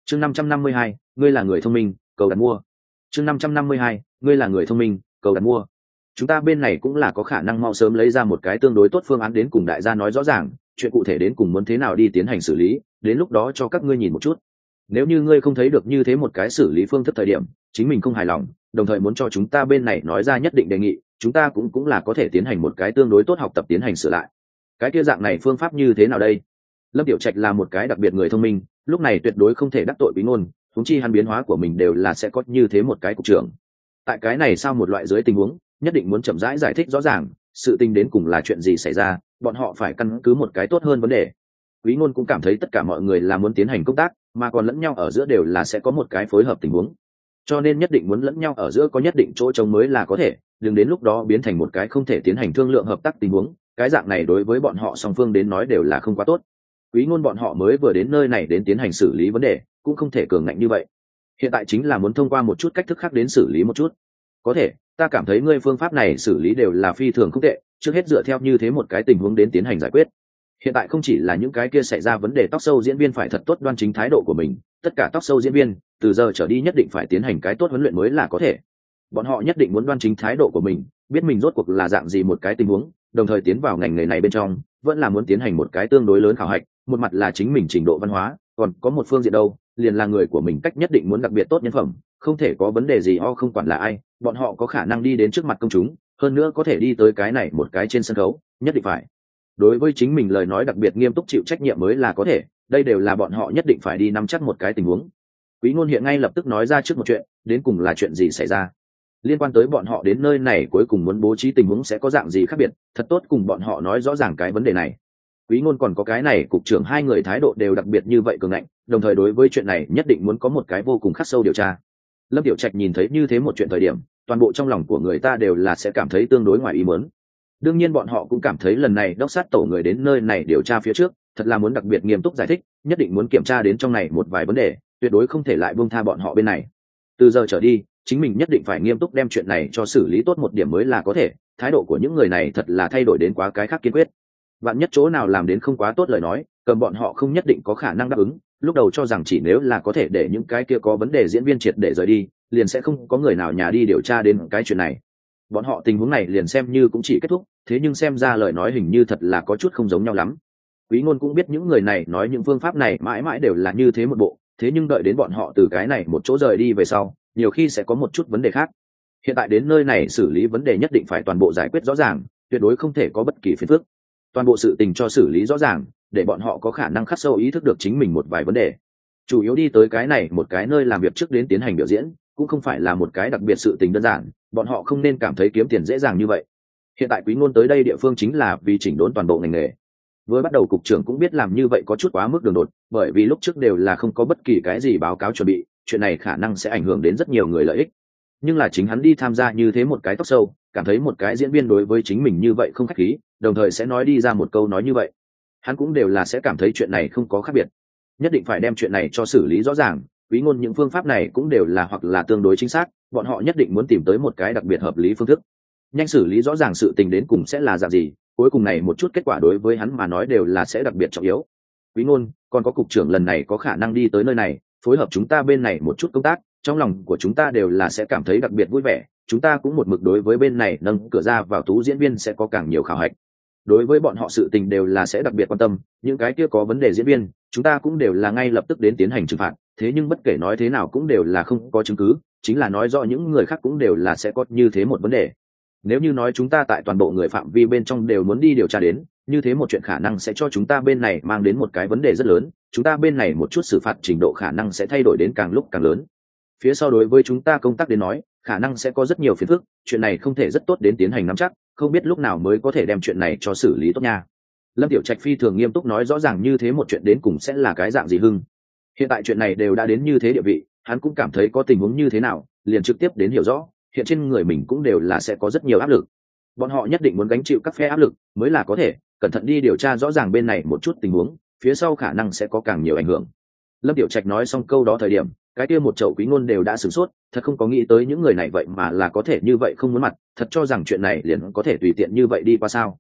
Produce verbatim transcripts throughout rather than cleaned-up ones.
chương năm trăm năm mươi hai, ngươi là người thông minh, cầu đặt mua. chương năm trăm năm mươi hai, ngươi là người thông minh, cầu đặt mua. Chúng ta bên này cũng là có khả năng mau sớm lấy ra một cái tương đối tốt phương án đến cùng đại gia nói rõ ràng chuyện cụ thể đến cùng muốn thế nào đi tiến hành xử lý, đến lúc đó cho các ngươi nhìn một chút. Nếu như ngươi không thấy được như thế một cái xử lý phương thức thời điểm chính mình không hài lòng, đồng thời muốn cho chúng ta bên này nói ra nhất định đề nghị, chúng ta cũng cũng là có thể tiến hành một cái tương đối tốt học tập tiến hành sửa lại. Cái kia dạng này phương pháp như thế nào đây? Lâm Tiểu Trạch là một cái đặc biệt người thông minh, lúc này tuyệt đối không thể đắc tội Quý Ngôn, huống chi hắn biến hóa của mình đều là sẽ có như thế một cái cục trưởng. Tại cái này sao một loại dưới tình huống, nhất định muốn chậm rãi giải, giải thích rõ ràng, sự tình đến cùng là chuyện gì xảy ra, bọn họ phải căn cứ một cái tốt hơn vấn đề. Quý Ngôn cũng cảm thấy tất cả mọi người là muốn tiến hành công tác, mà còn lẫn nhau ở giữa đều là sẽ có một cái phối hợp tình huống. Cho nên nhất định muốn lẫn nhau ở giữa có nhất định chỗ trống mới là có thể, đừng đến lúc đó biến thành một cái không thể tiến hành thương lượng hợp tác tình huống, cái dạng này đối với bọn họ song phương đến nói đều là không quá tốt. Quý Ngôn bọn họ mới vừa đến nơi này đến tiến hành xử lý vấn đề, cũng không thể cường ngạnh như vậy. Hiện tại chính là muốn thông qua một chút cách thức khác đến xử lý một chút. Có thể, ta cảm thấy ngươi phương pháp này xử lý đều là phi thường không tệ, trước hết dựa theo như thế một cái tình huống đến tiến hành giải quyết. Hiện tại không chỉ là những cái kia xảy ra vấn đề tóc sâu diễn viên phải thật tốt đoan chính thái độ của mình, tất cả tóc sâu diễn viên từ giờ trở đi nhất định phải tiến hành cái tốt huấn luyện mới là có thể. Bọn họ nhất định muốn đoan chính thái độ của mình, biết mình rốt cuộc là dạng gì một cái tình huống, đồng thời tiến vào ngành nghề này bên trong vẫn là muốn tiến hành một cái tương đối lớn khảo hạch, một mặt là chính mình trình độ văn hóa, còn có một phương diện đâu liền là người của mình cách nhất định muốn đặc biệt tốt nhân phẩm, không thể có vấn đề gì ho không quản là ai, bọn họ có khả năng đi đến trước mặt công chúng, hơn nữa có thể đi tới cái này một cái trên sân khấu, nhất định phải đối với chính mình lời nói đặc biệt nghiêm túc chịu trách nhiệm mới là có thể, đây đều là bọn họ nhất định phải đi nắm chắc một cái tình huống. Quý Ngôn hiện ngay lập tức nói ra trước một chuyện, đến cùng là chuyện gì xảy ra, liên quan tới bọn họ đến nơi này cuối cùng muốn bố trí tình huống sẽ có dạng gì khác biệt, thật tốt cùng bọn họ nói rõ ràng cái vấn đề này. Quý Ngôn còn có cái này cục trưởng hai người thái độ đều đặc biệt như vậy cường ngạnh, đồng thời đối với chuyện này nhất định muốn có một cái vô cùng khắc sâu điều tra. Lâm Tiểu Trạch nhìn thấy như thế một chuyện thời điểm, toàn bộ trong lòng của người ta đều là sẽ cảm thấy tương đối ngoài ý muốn. Đương nhiên bọn họ cũng cảm thấy lần này đốc sát tổ người đến nơi này điều tra phía trước, thật là muốn đặc biệt nghiêm túc giải thích, nhất định muốn kiểm tra đến trong này một vài vấn đề, tuyệt đối không thể lại buông tha bọn họ bên này. Từ giờ trở đi, chính mình nhất định phải nghiêm túc đem chuyện này cho xử lý tốt một điểm mới là có thể, thái độ của những người này thật là thay đổi đến quá cái khác kiên quyết. Vạn nhất chỗ nào làm đến không quá tốt lời nói, cầm bọn họ không nhất định có khả năng đáp ứng, lúc đầu cho rằng chỉ nếu là có thể để những cái kia có vấn đề diễn viên triệt để rời đi, liền sẽ không có người nào nhà đi điều tra đến cái chuyện này. Bọn họ tình huống này liền xem như cũng chỉ kết thúc, thế nhưng xem ra lời nói hình như thật là có chút không giống nhau lắm. Quý Ngôn cũng biết những người này nói những phương pháp này mãi mãi đều là như thế một bộ, thế nhưng đợi đến bọn họ từ cái này một chỗ rời đi về sau, nhiều khi sẽ có một chút vấn đề khác. Hiện tại đến nơi này xử lý vấn đề nhất định phải toàn bộ giải quyết rõ ràng, tuyệt đối không thể có bất kỳ phiền phức. Toàn bộ sự tình cho xử lý rõ ràng, để bọn họ có khả năng khắc sâu ý thức được chính mình một vài vấn đề. Chủ yếu đi tới cái này một cái nơi làm việc trước đến tiến hành biểu diễn, cũng không phải là một cái đặc biệt sự tình đơn giản, bọn họ không nên cảm thấy kiếm tiền dễ dàng như vậy. Hiện tại Quý Ngôn tới đây địa phương chính là vì chỉnh đốn toàn bộ ngành nghề. Với bắt đầu cục trưởng cũng biết làm như vậy có chút quá mức đường đột, bởi vì lúc trước đều là không có bất kỳ cái gì báo cáo chuẩn bị, chuyện này khả năng sẽ ảnh hưởng đến rất nhiều người lợi ích. Nhưng là chính hắn đi tham gia như thế một cái talk show, cảm thấy một cái diễn viên đối với chính mình như vậy không khách khí, đồng thời sẽ nói đi ra một câu nói như vậy, hắn cũng đều là sẽ cảm thấy chuyện này không có khác biệt, nhất định phải đem chuyện này cho xử lý rõ ràng. Quý Ngôn những phương pháp này cũng đều là hoặc là tương đối chính xác, bọn họ nhất định muốn tìm tới một cái đặc biệt hợp lý phương thức, nhanh xử lý rõ ràng sự tình đến cùng sẽ là dạng gì, cuối cùng này một chút kết quả đối với hắn mà nói đều là sẽ đặc biệt trọng yếu. Quý Ngôn, còn có cục trưởng lần này có khả năng đi tới nơi này, phối hợp chúng ta bên này một chút công tác, trong lòng của chúng ta đều là sẽ cảm thấy đặc biệt vui vẻ, chúng ta cũng một mực đối với bên này nâng cửa ra vào tú diễn viên sẽ có càng nhiều khảo hạch. Đối với bọn họ sự tình đều là sẽ đặc biệt quan tâm, những cái kia có vấn đề diễn viên, chúng ta cũng đều là ngay lập tức đến tiến hành trừng phạt, thế nhưng bất kể nói thế nào cũng đều là không có chứng cứ, chính là nói rõ những người khác cũng đều là sẽ có như thế một vấn đề. Nếu như nói chúng ta tại toàn bộ người phạm vi bên trong đều muốn đi điều tra đến, như thế một chuyện khả năng sẽ cho chúng ta bên này mang đến một cái vấn đề rất lớn, chúng ta bên này một chút xử phạt trình độ khả năng sẽ thay đổi đến càng lúc càng lớn. Phía sau đối với chúng ta công tác đến nói, khả năng sẽ có rất nhiều phiền phức, chuyện này không thể rất tốt đến tiến hành nắm chắc, không biết lúc nào mới có thể đem chuyện này cho xử lý tốt nha. Lâm Tiểu Trạch phi thường nghiêm túc nói rõ ràng như thế một chuyện đến cùng sẽ là cái dạng gì hưng. Hiện tại chuyện này đều đã đến như thế địa vị, hắn cũng cảm thấy có tình huống như thế nào, liền trực tiếp đến hiểu rõ, hiện trên người mình cũng đều là sẽ có rất nhiều áp lực. Bọn họ nhất định muốn gánh chịu các phe áp lực mới là có thể, cẩn thận đi điều tra rõ ràng bên này một chút tình huống, phía sau khả năng sẽ có càng nhiều ảnh hưởng. Lâm Tiểu Trạch nói xong câu đó thời điểm, cái kia một chậu Quý Ngôn đều đã sửng sốt, thật không có nghĩ tới những người này vậy mà là có thể như vậy không muốn mặt, thật cho rằng chuyện này liền có thể tùy tiện như vậy đi qua sao.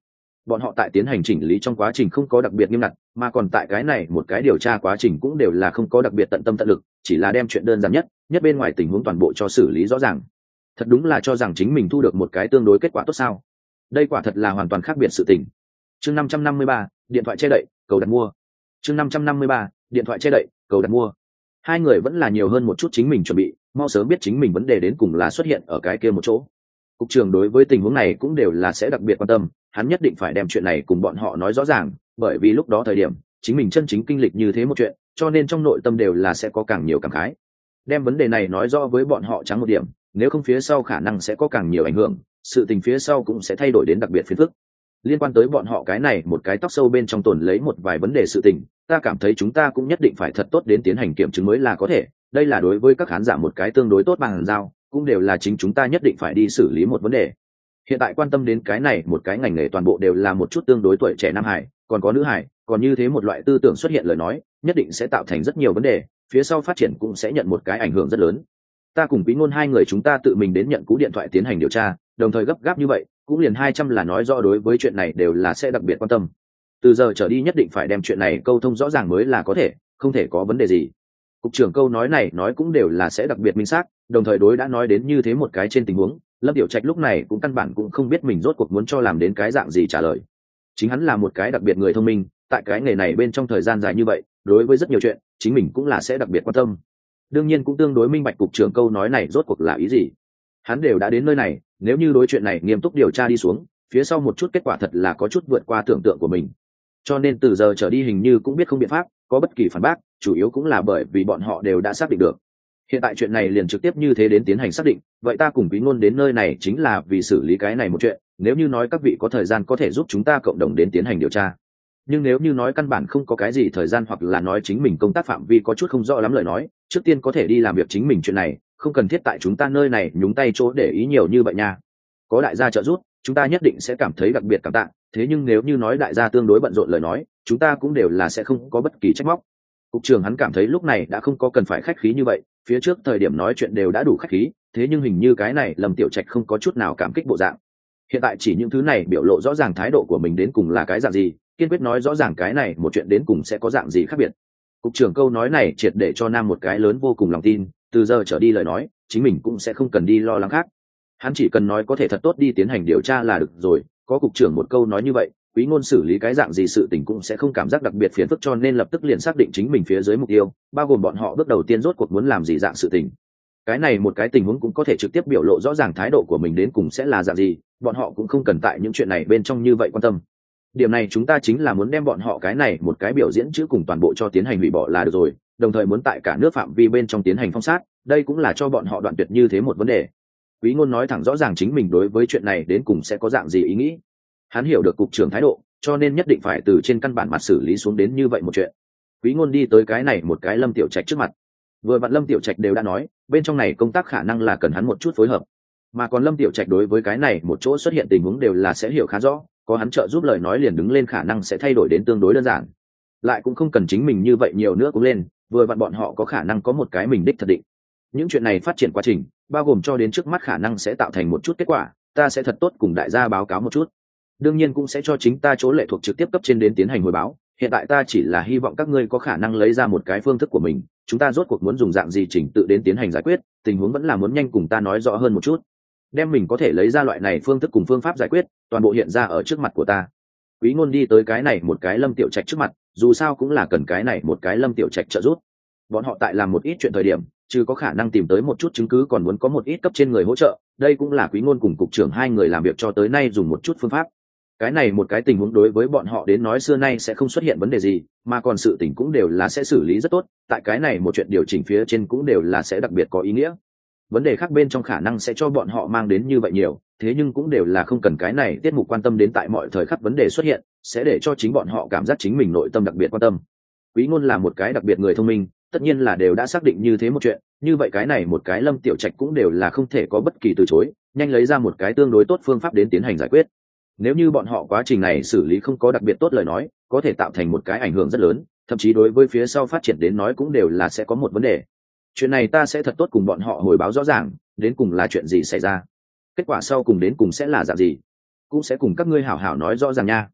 bọn họ tại tiến hành chỉnh lý trong quá trình không có đặc biệt nghiêm ngặt, mà còn tại cái này một cái điều tra quá trình cũng đều là không có đặc biệt tận tâm tận lực, chỉ là đem chuyện đơn giản nhất nhất bên ngoài tình huống toàn bộ cho xử lý rõ ràng. Thật đúng là cho rằng chính mình thu được một cái tương đối kết quả tốt sao? Đây quả thật là hoàn toàn khác biệt sự tình. Chương năm trăm năm mươi ba, điện thoại che đậy, cầu đặt mua. Chương năm trăm năm mươi ba, điện thoại che đậy, cầu đặt mua. Hai người vẫn là nhiều hơn một chút chính mình chuẩn bị, mau sớm biết chính mình vấn đề đến cùng là xuất hiện ở cái kia một chỗ. Cục trưởng đối với tình huống này cũng đều là sẽ đặc biệt quan tâm, hắn nhất định phải đem chuyện này cùng bọn họ nói rõ ràng, bởi vì lúc đó thời điểm chính mình chân chính kinh lịch như thế một chuyện, cho nên trong nội tâm đều là sẽ có càng nhiều cảm khái. Đem vấn đề này nói rõ với bọn họ trắng một điểm, nếu không phía sau khả năng sẽ có càng nhiều ảnh hưởng, sự tình phía sau cũng sẽ thay đổi đến đặc biệt phiền phức. Liên quan tới bọn họ cái này một cái tóc sâu bên trong tồn lấy một vài vấn đề sự tình, ta cảm thấy chúng ta cũng nhất định phải thật tốt đến tiến hành kiểm chứng mới là có thể. Đây là đối với các khán giả một cái tương đối tốt bằng giao, cũng đều là chính chúng ta nhất định phải đi xử lý một vấn đề. Hiện tại quan tâm đến cái này một cái ngành nghề toàn bộ đều là một chút tương đối tuổi trẻ nam hải, còn có nữ hải, còn như thế một loại tư tưởng xuất hiện lời nói, nhất định sẽ tạo thành rất nhiều vấn đề, phía sau phát triển cũng sẽ nhận một cái ảnh hưởng rất lớn. Ta cùng Quý Ngôn hai người chúng ta tự mình đến nhận cú điện thoại tiến hành điều tra, đồng thời gấp gáp như vậy, cũng liền hai trăm là nói rõ đối với chuyện này đều là sẽ đặc biệt quan tâm. Từ giờ trở đi nhất định phải đem chuyện này câu thông rõ ràng mới là có thể, không thể có vấn đề gì. Cục trưởng câu nói này nói cũng đều là sẽ đặc biệt minh xác, đồng thời đối đã nói đến như thế một cái trên tình huống, Lâm Tiểu Trạch lúc này cũng căn bản cũng không biết mình rốt cuộc muốn cho làm đến cái dạng gì trả lời. Chính hắn là một cái đặc biệt người thông minh, tại cái nghề này bên trong thời gian dài như vậy, đối với rất nhiều chuyện, chính mình cũng là sẽ đặc biệt quan tâm. Đương nhiên cũng tương đối minh bạch cục trưởng câu nói này rốt cuộc là ý gì. Hắn đều đã đến nơi này, nếu như đối chuyện này nghiêm túc điều tra đi xuống, phía sau một chút kết quả thật là có chút vượt qua tưởng tượng của mình. Cho nên từ giờ trở đi hình như cũng biết không biện pháp, có bất kỳ phản bác, chủ yếu cũng là bởi vì bọn họ đều đã xác định được. Hiện tại chuyện này liền trực tiếp như thế đến tiến hành xác định, vậy ta cùng Quý Ngôn đến nơi này chính là vì xử lý cái này một chuyện, nếu như nói các vị có thời gian có thể giúp chúng ta cộng đồng đến tiến hành điều tra. Nhưng nếu như nói căn bản không có cái gì thời gian hoặc là nói chính mình công tác phạm vi có chút không rõ lắm lời nói, trước tiên có thể đi làm việc chính mình chuyện này, không cần thiết tại chúng ta nơi này nhúng tay chỗ để ý nhiều như vậy nha. Có đại gia trợ giúp, chúng ta nhất định sẽ cảm thấy đặc biệt cảm tạ, thế nhưng nếu như nói đại gia tương đối bận rộn lời nói, chúng ta cũng đều là sẽ không có bất kỳ trách móc. Cục trưởng hắn cảm thấy lúc này đã không có cần phải khách khí như vậy, phía trước thời điểm nói chuyện đều đã đủ khách khí, thế nhưng hình như cái này Lâm Tiểu Trạch không có chút nào cảm kích bộ dạng. Hiện tại chỉ những thứ này biểu lộ rõ ràng thái độ của mình đến cùng là cái dạng gì, kiên quyết nói rõ ràng cái này một chuyện đến cùng sẽ có dạng gì khác biệt. Cục trưởng câu nói này triệt để cho Nam một cái lớn vô cùng lòng tin, từ giờ trở đi lời nói, chính mình cũng sẽ không cần đi lo lắng khác. Hắn chỉ cần nói có thể thật tốt đi tiến hành điều tra là được rồi, có cục trưởng một câu nói như vậy, Quý Ngôn xử lý cái dạng gì sự tình cũng sẽ không cảm giác đặc biệt phiền phức, cho nên lập tức liền xác định chính mình phía dưới mục tiêu, bao gồm bọn họ bước đầu tiên rốt cuộc muốn làm gì dạng sự tình. Cái này một cái tình huống cũng có thể trực tiếp biểu lộ rõ ràng thái độ của mình đến cùng sẽ là dạng gì, bọn họ cũng không cần tại những chuyện này bên trong như vậy quan tâm. Điểm này chúng ta chính là muốn đem bọn họ cái này một cái biểu diễn chữ cùng toàn bộ cho tiến hành hủy bỏ là được rồi, đồng thời muốn tại cả nước phạm vi bên trong tiến hành phong sát, đây cũng là cho bọn họ đoạn tuyệt như thế một vấn đề. Quý Ngôn nói thẳng rõ ràng chính mình đối với chuyện này đến cùng sẽ có dạng gì ý nghĩ. Hắn hiểu được cục trưởng thái độ, cho nên nhất định phải từ trên căn bản mặt xử lý xuống đến như vậy một chuyện. Quý Ngôn đi tới cái này một cái Lâm Tiểu Trạch trước mặt. Vừa vặn Lâm Tiểu Trạch đều đã nói, bên trong này công tác khả năng là cần hắn một chút phối hợp. Mà còn Lâm Tiểu Trạch đối với cái này một chỗ xuất hiện tình huống đều là sẽ hiểu khá rõ, có hắn trợ giúp lời nói liền đứng lên khả năng sẽ thay đổi đến tương đối đơn giản. Lại cũng không cần chính mình như vậy nhiều nữa cũng lên, vừa vặn bọn họ có khả năng có một cái mình đích thật định. Những chuyện này phát triển quá trình, bao gồm cho đến trước mắt khả năng sẽ tạo thành một chút kết quả, ta sẽ thật tốt cùng đại gia báo cáo một chút. Đương nhiên cũng sẽ cho chính ta chỗ lệ thuộc trực tiếp cấp trên đến tiến hành hồi báo, hiện tại ta chỉ là hy vọng các ngươi có khả năng lấy ra một cái phương thức của mình, chúng ta rốt cuộc muốn dùng dạng gì chỉnh tự đến tiến hành giải quyết, tình huống vẫn là muốn nhanh cùng ta nói rõ hơn một chút. Đem mình có thể lấy ra loại này phương thức cùng phương pháp giải quyết, toàn bộ hiện ra ở trước mặt của ta. Quý Ngôn đi tới cái này một cái Lâm Tiểu Trạch trước mặt, dù sao cũng là cần cái này một cái Lâm Tiểu Trạch trợ giúp. Bọn họ tại làm một ít chuyện thời điểm, chứ có khả năng tìm tới một chút chứng cứ còn muốn có một ít cấp trên người hỗ trợ, đây cũng là Quý Ngôn cùng cục trưởng hai người làm việc cho tới nay dùng một chút phương pháp. Cái này một cái tình huống đối với bọn họ đến nói xưa nay sẽ không xuất hiện vấn đề gì, mà còn sự tình cũng đều là sẽ xử lý rất tốt, tại cái này một chuyện điều chỉnh phía trên cũng đều là sẽ đặc biệt có ý nghĩa. Vấn đề khác bên trong khả năng sẽ cho bọn họ mang đến như vậy nhiều, thế nhưng cũng đều là không cần cái này tiết mục quan tâm đến tại mọi thời khắc vấn đề xuất hiện, sẽ để cho chính bọn họ cảm giác chính mình nội tâm đặc biệt quan tâm. Quý Ngôn là một cái đặc biệt người thông minh, tất nhiên là đều đã xác định như thế một chuyện, như vậy cái này một cái Lâm Tiểu Trạch cũng đều là không thể có bất kỳ từ chối, nhanh lấy ra một cái tương đối tốt phương pháp đến tiến hành giải quyết. Nếu như bọn họ quá trình này xử lý không có đặc biệt tốt lời nói, có thể tạo thành một cái ảnh hưởng rất lớn, thậm chí đối với phía sau phát triển đến nói cũng đều là sẽ có một vấn đề. Chuyện này ta sẽ thật tốt cùng bọn họ hồi báo rõ ràng, đến cùng là chuyện gì xảy ra, kết quả sau cùng đến cùng sẽ là dạng gì, cũng sẽ cùng các ngươi hảo hảo nói rõ ràng nha.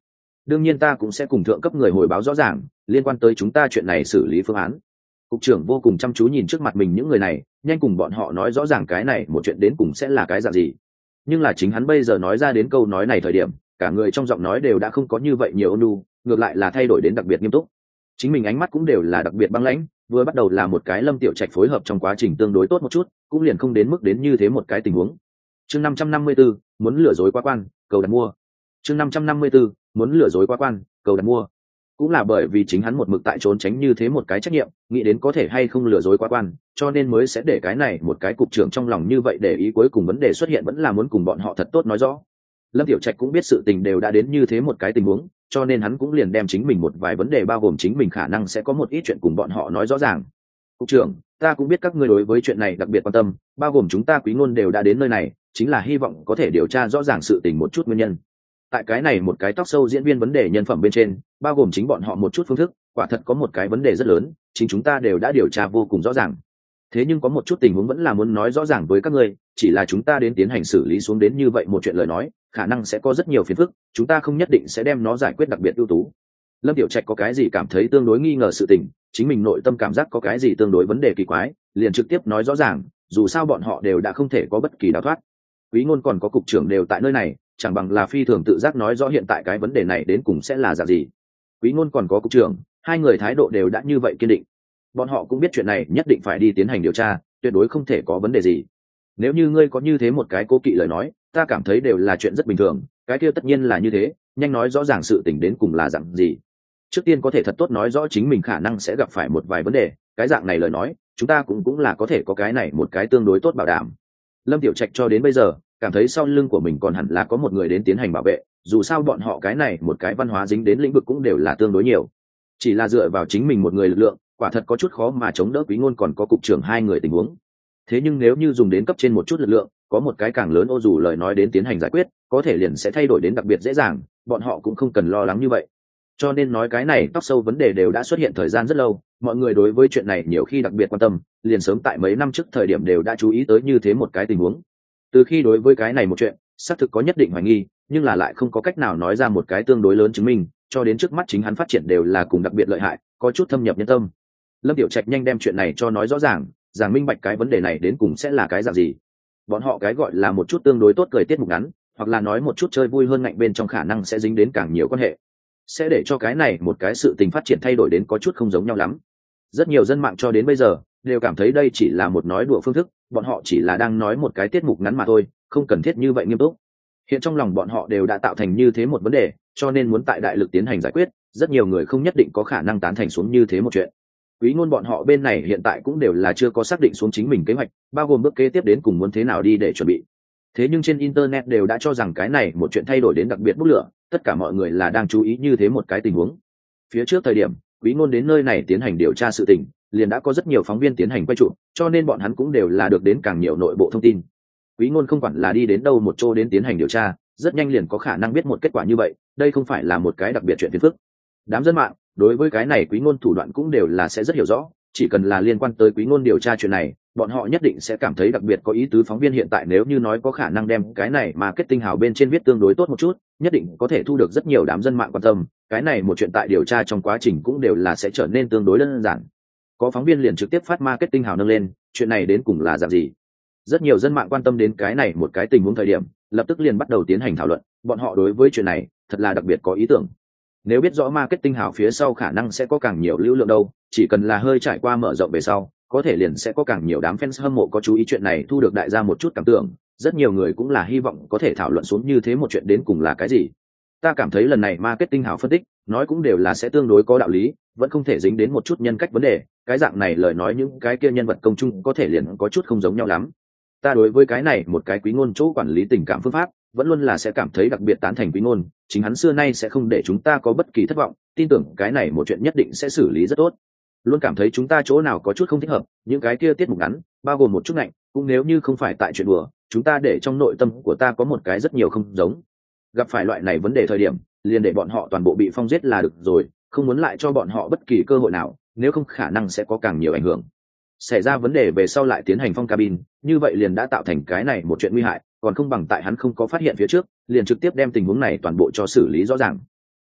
đương nhiên ta cũng sẽ cùng thượng cấp người hồi báo rõ ràng liên quan tới chúng ta chuyện này xử lý phương án. Cục trưởng vô cùng chăm chú nhìn trước mặt mình những người này, nhanh cùng bọn họ nói rõ ràng cái này một chuyện đến cùng sẽ là cái dạng gì. Nhưng là chính hắn bây giờ nói ra đến câu nói này thời điểm, cả người trong giọng nói đều đã không có như vậy nhiều ôn nhu, ngược lại là thay đổi đến đặc biệt nghiêm túc. Chính mình ánh mắt cũng đều là đặc biệt băng lãnh, vừa bắt đầu là một cái Lâm Tiểu Trạch phối hợp trong quá trình tương đối tốt một chút, cũng liền không đến mức đến như thế một cái tình huống. Chương năm trăm năm mươi tư, muốn lừa dối quá quan, cầu đặt mua. Chương năm trăm năm mươi tư, muốn lừa dối quá quan, cầu đặt mua. Cũng là bởi vì chính hắn một mực tại trốn tránh như thế một cái trách nhiệm, nghĩ đến có thể hay không lừa dối quá quan, cho nên mới sẽ để cái này một cái cục trưởng trong lòng như vậy, để ý cuối cùng vấn đề xuất hiện vẫn là muốn cùng bọn họ thật tốt nói rõ. Lâm Tiểu Trạch cũng biết sự tình đều đã đến như thế một cái tình huống, cho nên hắn cũng liền đem chính mình một vài vấn đề bao gồm chính mình khả năng sẽ có một ít chuyện cùng bọn họ nói rõ ràng. Cục trưởng, ta cũng biết các ngươi đối với chuyện này đặc biệt quan tâm, bao gồm chúng ta Quý Ngôn đều đã đến nơi này, chính là hy vọng có thể điều tra rõ ràng sự tình một chút nguyên nhân. Tại cái này một cái tóc sâu diễn viên vấn đề nhân phẩm bên trên, bao gồm chính bọn họ một chút phương thức, quả thật có một cái vấn đề rất lớn, chính chúng ta đều đã điều tra vô cùng rõ ràng. Thế nhưng có một chút tình huống vẫn là muốn nói rõ ràng với các ngươi, chỉ là chúng ta đến tiến hành xử lý xuống đến như vậy một chuyện lời nói, khả năng sẽ có rất nhiều phiền phức, chúng ta không nhất định sẽ đem nó giải quyết đặc biệt ưu tú. Lâm Tiểu Trạch có cái gì cảm thấy tương đối nghi ngờ sự tình, chính mình nội tâm cảm giác có cái gì tương đối vấn đề kỳ quái, liền trực tiếp nói rõ ràng, dù sao bọn họ đều đã không thể có bất kỳ đào thoát. Quý Ngôn còn có cục trưởng đều tại nơi này, chẳng bằng là phi thường tự giác nói rõ hiện tại cái vấn đề này đến cùng sẽ là dạng gì. Quý Ngôn còn có cục trưởng, hai người thái độ đều đã như vậy kiên định. Bọn họ cũng biết chuyện này nhất định phải đi tiến hành điều tra, tuyệt đối không thể có vấn đề gì. Nếu như ngươi có như thế một cái cố kỵ lời nói, ta cảm thấy đều là chuyện rất bình thường, cái kia tất nhiên là như thế, nhanh nói rõ ràng sự tình đến cùng là dạng gì. Trước tiên có thể thật tốt nói rõ chính mình khả năng sẽ gặp phải một vài vấn đề, cái dạng này lời nói, chúng ta cũng cũng là có thể có cái này một cái tương đối tốt bảo đảm. Lâm Tiểu Trạch cho đến bây giờ, cảm thấy sau lưng của mình còn hẳn là có một người đến tiến hành bảo vệ, dù sao bọn họ cái này một cái văn hóa dính đến lĩnh vực cũng đều là tương đối nhiều. Chỉ là dựa vào chính mình một người lực lượng, quả thật có chút khó mà chống đỡ Quý Ngôn còn có cục trưởng hai người tình huống. Thế nhưng nếu như dùng đến cấp trên một chút lực lượng, có một cái càng lớn ô dù lời nói đến tiến hành giải quyết, có thể liền sẽ thay đổi đến đặc biệt dễ dàng, bọn họ cũng không cần lo lắng như vậy. Cho nên nói cái này tóc sâu vấn đề đều đã xuất hiện thời gian rất lâu, mọi người đối với chuyện này nhiều khi đặc biệt quan tâm, liền sớm tại mấy năm trước thời điểm đều đã chú ý tới như thế một cái tình huống. Từ khi đối với cái này một chuyện, xác thực có nhất định hoài nghi, nhưng là lại không có cách nào nói ra một cái tương đối lớn chứng minh, cho đến trước mắt chính hắn phát triển đều là cùng đặc biệt lợi hại, có chút thâm nhập nhân tâm. Lâm Tiểu Trạch nhanh đem chuyện này cho nói rõ ràng, giảng minh bạch cái vấn đề này đến cùng sẽ là cái dạng gì. Bọn họ cái gọi là một chút tương đối tốt cười tiết mục ngắn, hoặc là nói một chút chơi vui hơn ngạnh bên trong khả năng sẽ dính đến càng nhiều quan hệ, sẽ để cho cái này một cái sự tình phát triển thay đổi đến có chút không giống nhau lắm. Rất nhiều dân mạng cho đến bây giờ đều cảm thấy đây chỉ là một nói đùa phương thức, bọn họ chỉ là đang nói một cái tiết mục ngắn mà thôi, không cần thiết như vậy nghiêm túc. Hiện trong lòng bọn họ đều đã tạo thành như thế một vấn đề, cho nên muốn tại đại lực tiến hành giải quyết, rất nhiều người không nhất định có khả năng tán thành xuống như thế một chuyện. Quý Ngôn bọn họ bên này hiện tại cũng đều là chưa có xác định xuống chính mình kế hoạch, bao gồm bước kế tiếp đến cùng muốn thế nào đi để chuẩn bị. Thế nhưng trên internet đều đã cho rằng cái này một chuyện thay đổi đến đặc biệt bút lửa, tất cả mọi người là đang chú ý như thế một cái tình huống. Phía trước thời điểm Quý Ngôn đến nơi này tiến hành điều tra sự tình, liền đã có rất nhiều phóng viên tiến hành quay chụp, cho nên bọn hắn cũng đều là được đến càng nhiều nội bộ thông tin. Quý Ngôn không quản là đi đến đâu một chỗ đến tiến hành điều tra, rất nhanh liền có khả năng biết một kết quả như vậy, đây không phải là một cái đặc biệt chuyện phiền phức. Đám dân mạng đối với cái này Quý Ngôn thủ đoạn cũng đều là sẽ rất hiểu rõ, chỉ cần là liên quan tới Quý Ngôn điều tra chuyện này, bọn họ nhất định sẽ cảm thấy đặc biệt có ý tứ. Phóng viên hiện tại nếu như nói có khả năng đem cái này marketing hào bên trên viết tương đối tốt một chút, nhất định có thể thu được rất nhiều đám dân mạng quan tâm, cái này một chuyện tại điều tra trong quá trình cũng đều là sẽ trở nên tương đối đơn giản. Có phóng viên liền trực tiếp phát marketing hào nâng lên, chuyện này đến cùng là dạng gì. Rất nhiều dân mạng quan tâm đến cái này một cái tình huống thời điểm, lập tức liền bắt đầu tiến hành thảo luận, bọn họ đối với chuyện này thật là đặc biệt có ý tưởng. Nếu biết rõ marketing hào phía sau khả năng sẽ có càng nhiều lưu lượng đâu, chỉ cần là hơi trải qua mở rộng về sau, có thể liền sẽ có càng nhiều đám fans hâm mộ có chú ý chuyện này, thu được đại gia một chút cảm tưởng. Rất nhiều người cũng là hy vọng có thể thảo luận xuống như thế một chuyện đến cùng là cái gì. Ta cảm thấy lần này marketing hào phân tích nói cũng đều là sẽ tương đối có đạo lý, vẫn không thể dính đến một chút nhân cách vấn đề, cái dạng này lời nói những cái kia nhân vật công chung có thể liền có chút không giống nhau lắm. Ta đối với cái này một cái Quý Ngôn chỗ quản lý tình cảm phương pháp vẫn luôn là sẽ cảm thấy đặc biệt tán thành Quý Ngôn, chính hắn xưa nay sẽ không để chúng ta có bất kỳ thất vọng, tin tưởng cái này một chuyện nhất định sẽ xử lý rất tốt. Luôn cảm thấy chúng ta chỗ nào có chút không thích hợp, những cái kia tiết mục ngắn bao gồm một chút ngạnh, cũng nếu như không phải tại chuyện đùa, chúng ta để trong nội tâm của ta có một cái rất nhiều không giống. Gặp phải loại này vấn đề thời điểm, liền để bọn họ toàn bộ bị phong giết là được rồi, không muốn lại cho bọn họ bất kỳ cơ hội nào, nếu không khả năng sẽ có càng nhiều ảnh hưởng. Xảy ra vấn đề về sau lại tiến hành phong cabin, như vậy liền đã tạo thành cái này một chuyện nguy hại, còn không bằng tại hắn không có phát hiện phía trước, liền trực tiếp đem tình huống này toàn bộ cho xử lý rõ ràng.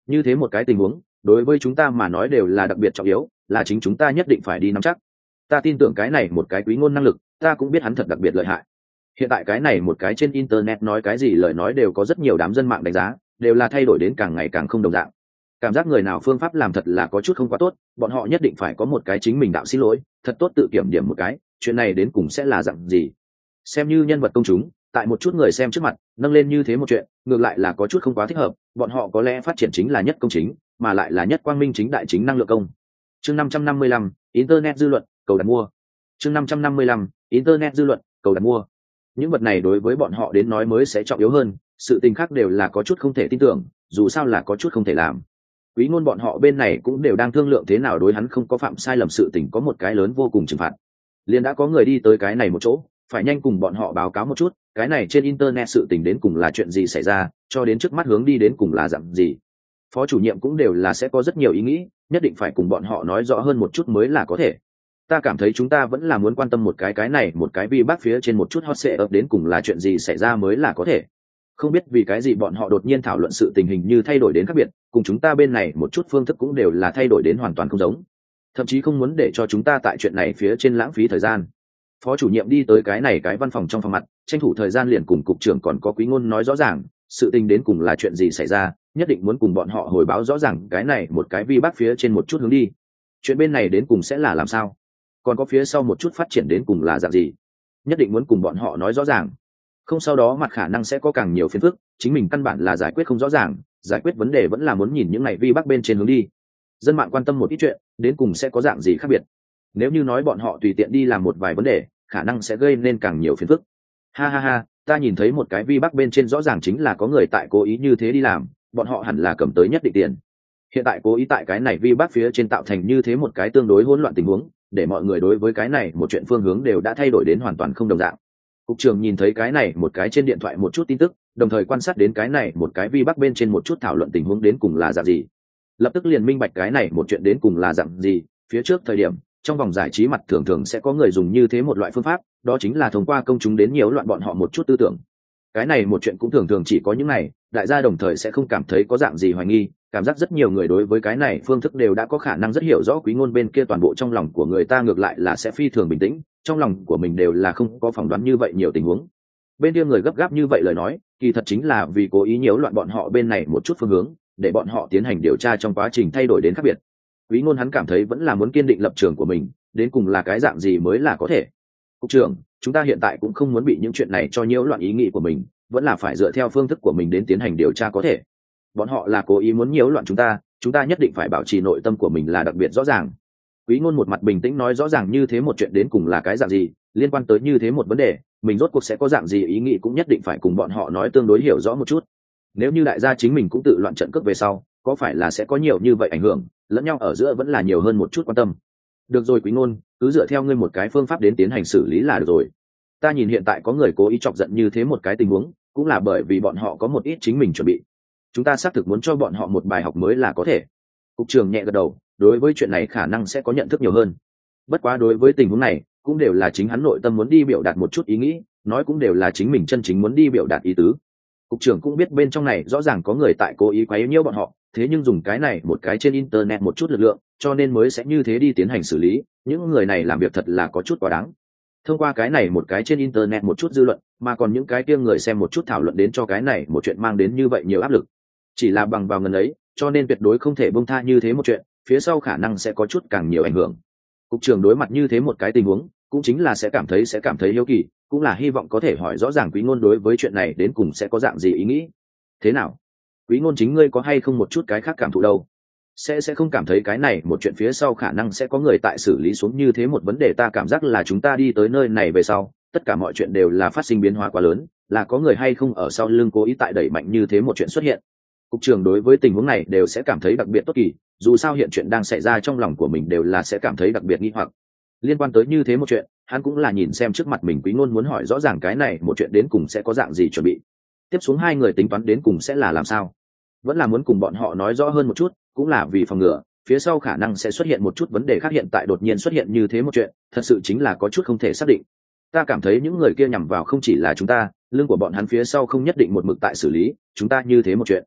như thế một cái tình huống đối với chúng ta mà nói đều là đặc biệt trọng yếu, là chính chúng ta nhất định phải đi nắm chắc. Ta tin tưởng cái này một cái Quý Ngôn năng lực, ta cũng biết hắn thật đặc biệt lợi hại. Hiện tại cái này một cái trên internet nói cái gì lời nói đều có rất nhiều đám dân mạng đánh giá, đều là thay đổi đến càng ngày càng không đồng dạng. Cảm giác người nào phương pháp làm thật là có chút không quá tốt, bọn họ nhất định phải có một cái chính mình đạo xin lỗi, thật tốt tự kiểm điểm một cái, chuyện này đến cùng sẽ là dạng gì. Xem như nhân vật công chúng, tại một chút người xem trước mặt, nâng lên như thế một chuyện, ngược lại là có chút không quá thích hợp, bọn họ có lẽ phát triển chính là nhất công chính, mà lại là nhất quang minh chính đại chính năng lượng công. Chương năm trăm năm mươi lăm, internet dư luận, cầu đặt mua. Chương năm trăm năm mươi lăm, internet dư luận, cầu đặt mua. Những vật này đối với bọn họ đến nói mới sẽ trọng yếu hơn, sự tình khác đều là có chút không thể tin tưởng, dù sao là có chút không thể làm. Quý Ngôn bọn họ bên này cũng đều đang thương lượng thế nào đối hắn không có phạm sai lầm sự tình có một cái lớn vô cùng trừng phạt. Liền đã có người đi tới cái này một chỗ, phải nhanh cùng bọn họ báo cáo một chút, cái này trên internet sự tình đến cùng là chuyện gì xảy ra, cho đến trước mắt hướng đi đến cùng là dạng gì. Phó chủ nhiệm cũng đều là sẽ có rất nhiều ý nghĩ, nhất định phải cùng bọn họ nói rõ hơn một chút mới là có thể. Ta cảm thấy chúng ta vẫn là muốn quan tâm một cái cái này một cái vi bác phía trên một chút hot sẽ ập đến cùng là chuyện gì xảy ra mới là có thể. Không biết vì cái gì bọn họ đột nhiên thảo luận sự tình hình như thay đổi đến khác biệt, cùng chúng ta bên này một chút phương thức cũng đều là thay đổi đến hoàn toàn không giống, thậm chí không muốn để cho chúng ta tại chuyện này phía trên lãng phí thời gian. Phó chủ nhiệm đi tới cái này cái văn phòng trong phòng mặt, tranh thủ thời gian liền cùng cục trưởng còn có Quý Ngôn nói rõ ràng sự tình đến cùng là chuyện gì xảy ra, nhất định muốn cùng bọn họ hồi báo rõ ràng cái này một cái vi bác phía trên một chút hướng đi, chuyện bên này đến cùng sẽ là làm sao, còn có phía sau một chút phát triển đến cùng là dạng gì, nhất định muốn cùng bọn họ nói rõ ràng. Không sau đó mặt khả năng sẽ có càng nhiều phiền phức, chính mình căn bản là giải quyết không rõ ràng, giải quyết vấn đề vẫn là muốn nhìn những này vi bác bên trên hướng đi. Dân mạng quan tâm một ít chuyện, đến cùng sẽ có dạng gì khác biệt. Nếu như nói bọn họ tùy tiện đi làm một vài vấn đề, khả năng sẽ gây nên càng nhiều phiền phức. Ha ha ha, ta nhìn thấy một cái vi bác bên trên rõ ràng chính là có người tại cố ý như thế đi làm, bọn họ hẳn là cầm tới nhất định tiền. Hiện tại cố ý tại cái này vi bác phía trên tạo thành như thế một cái tương đối hỗn loạn tình huống, để mọi người đối với cái này một chuyện phương hướng đều đã thay đổi đến hoàn toàn không đồng dạng. Cục trưởng nhìn thấy cái này một cái trên điện thoại một chút tin tức, đồng thời quan sát đến cái này một cái vi bác bên trên một chút thảo luận tình huống đến cùng là dạng gì, lập tức liền minh bạch cái này một chuyện đến cùng là dạng gì. Phía trước thời điểm trong vòng giải trí mặt thường thường sẽ có người dùng như thế một loại phương pháp, đó chính là thông qua công chúng đến nhiễu loạn bọn họ một chút tư tưởng. Cái này một chuyện cũng thường thường chỉ có những này, đại gia đồng thời sẽ không cảm thấy có dạng gì hoài nghi, cảm giác rất nhiều người đối với cái này phương thức đều đã có khả năng rất hiểu rõ Quý Ngôn bên kia toàn bộ trong lòng của người ta ngược lại là sẽ phi thường bình tĩnh, trong lòng của mình đều là không có phỏng đoán như vậy nhiều tình huống. Bên kia người gấp gáp như vậy lời nói, kỳ thật chính là vì cố ý nhiễu loạn bọn họ bên này một chút phương hướng, để bọn họ tiến hành điều tra trong quá trình thay đổi đến khác biệt. Quý Ngôn hắn cảm thấy vẫn là muốn kiên định lập trường của mình, đến cùng là cái dạng gì mới là có thể. Cục trưởng, chúng ta hiện tại cũng không muốn bị những chuyện này cho nhiễu loạn ý nghĩ của mình, vẫn là phải dựa theo phương thức của mình đến tiến hành điều tra có thể. Bọn họ là cố ý muốn nhiễu loạn chúng ta, chúng ta nhất định phải bảo trì nội tâm của mình là đặc biệt rõ ràng. Quý Ngôn một mặt bình tĩnh nói rõ ràng như thế một chuyện đến cùng là cái dạng gì, liên quan tới như thế một vấn đề, mình rốt cuộc sẽ có dạng gì ý nghĩ cũng nhất định phải cùng bọn họ nói tương đối hiểu rõ một chút. Nếu như đại gia chính mình cũng tự loạn trận cước về sau, có phải là sẽ có nhiều như vậy ảnh hưởng, lẫn nhau ở giữa vẫn là nhiều hơn một chút quan tâm. Được rồi Quý Ngôn, cứ dựa theo ngươi một cái phương pháp đến tiến hành xử lý là được rồi. Ta nhìn hiện tại có người cố ý chọc giận như thế một cái tình huống, cũng là bởi vì bọn họ có một ít chính mình chuẩn bị. Chúng ta xác thực muốn cho bọn họ một bài học mới là có thể. Cục trưởng nhẹ gật đầu, đối với chuyện này khả năng sẽ có nhận thức nhiều hơn. Bất quá đối với tình huống này, cũng đều là chính hắn nội tâm muốn đi biểu đạt một chút ý nghĩ, nói cũng đều là chính mình chân chính muốn đi biểu đạt ý tứ. Cục trưởng cũng biết bên trong này rõ ràng có người tại cố ý quấy nhiễu bọn họ, thế nhưng dùng cái này một cái trên internet một chút lực lượng, cho nên mới sẽ như thế đi tiến hành xử lý. Những người này làm việc thật là có chút quá đáng. Thông qua cái này một cái trên internet một chút dư luận, mà còn những cái kia người xem một chút thảo luận đến cho cái này một chuyện mang đến như vậy nhiều áp lực. Chỉ là bằng vào ngần ấy, cho nên tuyệt đối không thể buông tha như thế một chuyện, phía sau khả năng sẽ có chút càng nhiều ảnh hưởng. Cục trưởng đối mặt như thế một cái tình huống, cũng chính là sẽ cảm thấy sẽ cảm thấy hiếu kỳ, cũng là hy vọng có thể hỏi rõ ràng Quý Ngôn đối với chuyện này đến cùng sẽ có dạng gì ý nghĩ. Thế nào? Quý Ngôn chính ngươi có hay không một chút cái khác cảm thụ đâu? Sẽ sẽ không cảm thấy cái này một chuyện phía sau khả năng sẽ có người tại xử lý xuống như thế một vấn đề, ta cảm giác là chúng ta đi tới nơi này về sau, tất cả mọi chuyện đều là phát sinh biến hóa quá lớn, là có người hay không ở sau lưng cố ý tại đẩy mạnh như thế một chuyện xuất hiện. Cục trưởng đối với tình huống này đều sẽ cảm thấy đặc biệt tốt kỳ, dù sao hiện chuyện đang xảy ra trong lòng của mình đều là sẽ cảm thấy đặc biệt nghi hoặc. Liên quan tới như thế một chuyện, hắn cũng là nhìn xem trước mặt mình Quý Ngôn muốn hỏi rõ ràng cái này một chuyện đến cùng sẽ có dạng gì chuẩn bị. Tiếp xuống hai người tính toán đến cùng sẽ là làm sao. Vẫn là muốn cùng bọn họ nói rõ hơn một chút, cũng là vì phòng ngừa phía sau khả năng sẽ xuất hiện một chút vấn đề khác, hiện tại đột nhiên xuất hiện như thế một chuyện, thật sự chính là có chút không thể xác định. Ta cảm thấy những người kia nhằm vào không chỉ là chúng ta, lưng của bọn hắn phía sau không nhất định một mực tại xử lý chúng ta như thế một chuyện.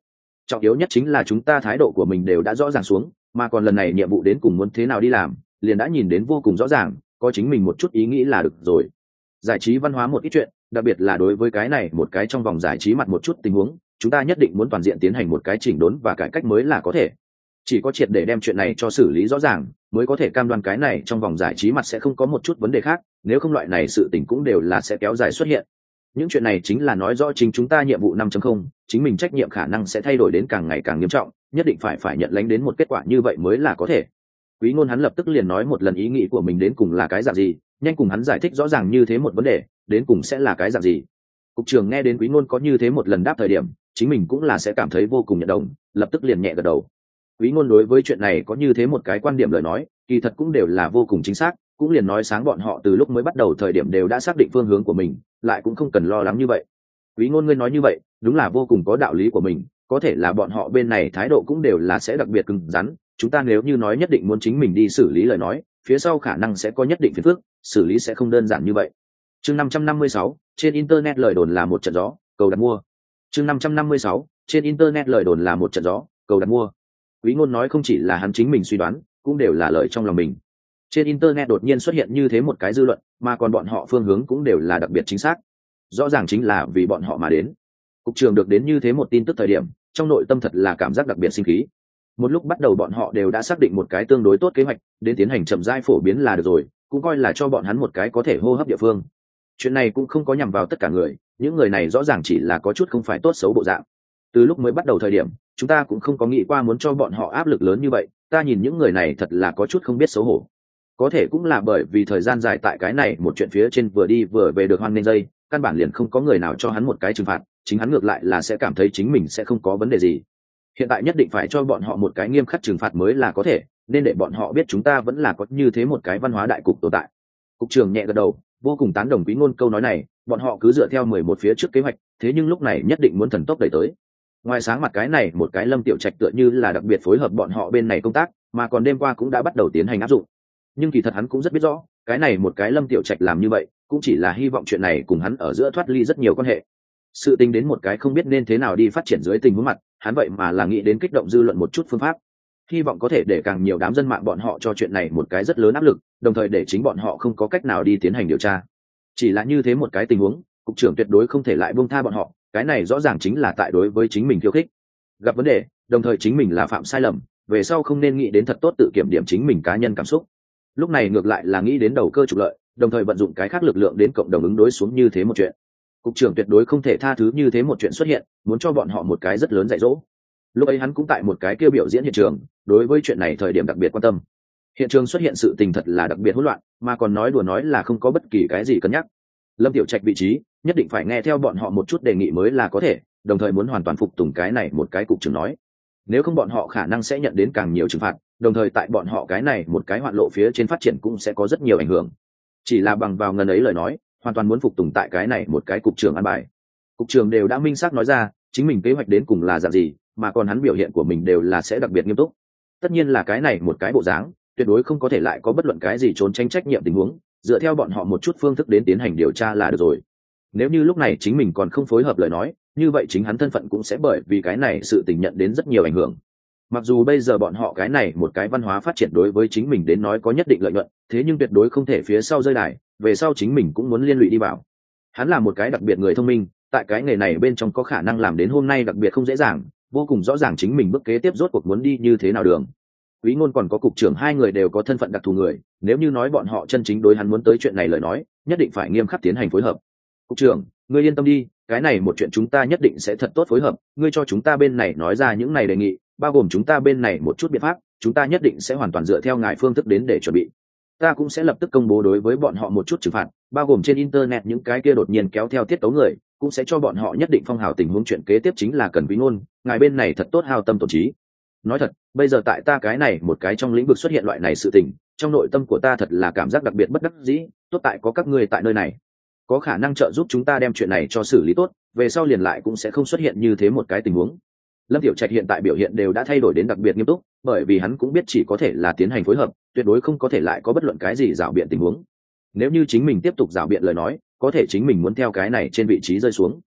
trọng yếu nhất chính là chúng ta thái độ của mình đều đã rõ ràng xuống, mà còn lần này nhiệm vụ đến cùng muốn thế nào đi làm liền đã nhìn đến vô cùng rõ ràng, có chính mình một chút ý nghĩ là được rồi. Giải trí văn hóa một ít chuyện, đặc biệt là đối với cái này một cái trong vòng giải trí mặt một chút tình huống, chúng ta nhất định muốn toàn diện tiến hành một cái chỉnh đốn và cải cách mới là có thể. Chỉ có triệt để đem chuyện này cho xử lý rõ ràng mới có thể cam đoan cái này trong vòng giải trí mặt sẽ không có một chút vấn đề khác, nếu không loại này sự tình cũng đều là sẽ kéo dài xuất hiện. Những chuyện này chính là nói rõ chính chúng ta nhiệm vụ năm chấm không, chính mình trách nhiệm khả năng sẽ thay đổi đến càng ngày càng nghiêm trọng, nhất định phải phải nhận lãnh đến một kết quả như vậy mới là có thể. Quý Ngôn hắn lập tức liền nói một lần ý nghĩ của mình đến cùng là cái dạng gì, nhanh cùng hắn giải thích rõ ràng như thế một vấn đề đến cùng sẽ là cái dạng gì. Cục trưởng nghe đến Quý Ngôn có như thế một lần đáp thời điểm, chính mình cũng là sẽ cảm thấy vô cùng nhận đồng, lập tức liền nhẹ gật đầu. Quý Ngôn đối với chuyện này có như thế một cái quan điểm lời nói, kỳ thật cũng đều là vô cùng chính xác, cũng liền nói sáng bọn họ từ lúc mới bắt đầu thời điểm đều đã xác định phương hướng của mình, lại cũng không cần lo lắng như vậy. Quý Ngôn ngươi nói như vậy, đúng là vô cùng có đạo lý của mình, có thể là bọn họ bên này thái độ cũng đều là sẽ đặc biệt cứng rắn, chúng ta nếu như nói nhất định muốn chính mình đi xử lý lời nói, phía sau khả năng sẽ có nhất định phiền phức, xử lý sẽ không đơn giản như vậy. Chương năm trăm năm mươi sáu, trên internet lời đồn là một trận gió, cầu đặt mua. Chương năm trăm năm mươi sáu, trên internet lời đồn là một trận gió, cầu đặt mua. Quý Ngôn nói không chỉ là hắn chính mình suy đoán, cũng đều là lời trong lòng mình. Trên internet đột nhiên xuất hiện như thế một cái dư luận, mà còn bọn họ phương hướng cũng đều là đặc biệt chính xác. Rõ ràng chính là vì bọn họ mà đến. Cục trưởng được đến như thế một tin tức thời điểm, trong nội tâm thật là cảm giác đặc biệt sinh khí. Một lúc bắt đầu bọn họ đều đã xác định một cái tương đối tốt kế hoạch, đến tiến hành chậm rãi phổ biến là được rồi, cũng coi là cho bọn hắn một cái có thể hô hấp địa phương. Chuyện này cũng không có nhằm vào tất cả người, những người này rõ ràng chỉ là có chút không phải tốt xấu bộ dạng. Từ lúc mới bắt đầu thời điểm, chúng ta cũng không có nghĩ qua muốn cho bọn họ áp lực lớn như vậy, ta nhìn những người này thật là có chút không biết xấu hổ. Có thể cũng là bởi vì thời gian dài tại cái này một chuyện phía trên vừa đi vừa về được hoan nên dây, căn bản liền không có người nào cho hắn một cái trừng phạt, chính hắn ngược lại là sẽ cảm thấy chính mình sẽ không có vấn đề gì. Hiện tại nhất định phải cho bọn họ một cái nghiêm khắc trừng phạt mới là có thể, nên để bọn họ biết chúng ta vẫn là có như thế một cái văn hóa đại cục tồn tại. Cục trưởng nhẹ gật đầu, vô cùng tán đồng Quý Ngôn câu nói này, bọn họ cứ dựa theo mười một phía trước kế hoạch, thế nhưng lúc này nhất định muốn thần tốc đẩy tới. Ngoài sáng mặt cái này một cái Lâm Tiểu Trạch tựa như là đặc biệt phối hợp bọn họ bên này công tác, mà còn đêm qua cũng đã bắt đầu tiến hành áp dụng. Nhưng kỳ thật hắn cũng rất biết rõ, cái này một cái Lâm Tiểu Trạch làm như vậy, cũng chỉ là hy vọng chuyện này cùng hắn ở giữa thoát ly rất nhiều quan hệ. Sự tính đến một cái không biết nên thế nào đi phát triển dưới tình huống mặt, hắn vậy mà là nghĩ đến kích động dư luận một chút phương pháp, hy vọng có thể để càng nhiều đám dân mạng bọn họ cho chuyện này một cái rất lớn áp lực, đồng thời để chính bọn họ không có cách nào đi tiến hành điều tra. Chỉ là như thế một cái tình huống, cục trưởng tuyệt đối không thể lại buông tha bọn họ, cái này rõ ràng chính là tại đối với chính mình khiêu khích. Gặp vấn đề, đồng thời chính mình là phạm sai lầm, về sau không nên nghĩ đến thật tốt tự kiểm điểm chính mình cá nhân cảm xúc. Lúc này ngược lại là nghĩ đến đầu cơ trục lợi, đồng thời vận dụng cái khác lực lượng đến cộng đồng ứng đối xuống như thế một chuyện. Cục trưởng tuyệt đối không thể tha thứ như thế một chuyện xuất hiện, muốn cho bọn họ một cái rất lớn dạy dỗ. Lúc ấy hắn cũng tại một cái kêu biểu diễn hiện trường, đối với chuyện này thời điểm đặc biệt quan tâm. Hiện trường xuất hiện sự tình thật là đặc biệt hỗn loạn, mà còn nói đùa nói là không có bất kỳ cái gì cân nhắc. Lâm Tiểu Trạch vị trí, nhất định phải nghe theo bọn họ một chút đề nghị mới là có thể, đồng thời muốn hoàn toàn phục tùng cái này một cái cục trưởng nói. Nếu không bọn họ khả năng sẽ nhận đến càng nhiều trừng phạt, đồng thời tại bọn họ cái này một cái hoạn lộ phía trên phát triển cũng sẽ có rất nhiều ảnh hưởng. Chỉ là bằng vào ngần ấy lời nói, hoàn toàn muốn phục tùng tại cái này một cái cục trưởng an bài. Cục trưởng đều đã minh xác nói ra, chính mình kế hoạch đến cùng là dạng gì, mà còn hắn biểu hiện của mình đều là sẽ đặc biệt nghiêm túc. Tất nhiên là cái này một cái bộ dáng, tuyệt đối không có thể lại có bất luận cái gì trốn tránh trách nhiệm tình huống, dựa theo bọn họ một chút phương thức đến tiến hành điều tra là được rồi. Nếu như lúc này chính mình còn không phối hợp lời nói, như vậy chính hắn thân phận cũng sẽ bởi vì cái này sự tình nhận đến rất nhiều ảnh hưởng. Mặc dù bây giờ bọn họ cái này một cái văn hóa phát triển đối với chính mình đến nói có nhất định lợi nhuận, thế nhưng tuyệt đối không thể phía sau rơi đài, về sau chính mình cũng muốn liên lụy đi vào. Hắn là một cái đặc biệt người thông minh, tại cái nghề này bên trong có khả năng làm đến hôm nay đặc biệt không dễ dàng, vô cùng rõ ràng chính mình bước kế tiếp rốt cuộc muốn đi như thế nào đường. Quý Ngôn còn có cục trưởng hai người đều có thân phận đặc thù người, nếu như nói bọn họ chân chính đối hắn muốn tới chuyện này lời nói, nhất định phải nghiêm khắc tiến hành phối hợp. Cục trưởng, ngươi yên tâm đi, cái này một chuyện chúng ta nhất định sẽ thật tốt phối hợp, ngươi cho chúng ta bên này nói ra những này đề nghị, bao gồm chúng ta bên này một chút biện pháp, chúng ta nhất định sẽ hoàn toàn dựa theo ngài phương thức đến để chuẩn bị. Ta cũng sẽ lập tức công bố đối với bọn họ một chút trừng phạt, bao gồm trên internet những cái kia đột nhiên kéo theo tiết tấu người, cũng sẽ cho bọn họ nhất định phong hào tình huống chuyện kế tiếp chính là cần Quý Ngôn, ngài bên này thật tốt hao tâm tổn trí. Nói thật, bây giờ tại ta cái này một cái trong lĩnh vực xuất hiện loại này sự tình, trong nội tâm của ta thật là cảm giác đặc biệt bất đắc dĩ, tốt tại có các ngươi tại nơi này, có khả năng trợ giúp chúng ta đem chuyện này cho xử lý tốt, về sau liền lại cũng sẽ không xuất hiện như thế một cái tình huống. Lâm Tiểu Trạch hiện tại biểu hiện đều đã thay đổi đến đặc biệt nghiêm túc, bởi vì hắn cũng biết chỉ có thể là tiến hành phối hợp, tuyệt đối không có thể lại có bất luận cái gì giảo biện tình huống. Nếu như chính mình tiếp tục giảo biện lời nói, có thể chính mình muốn theo cái này trên vị trí rơi xuống.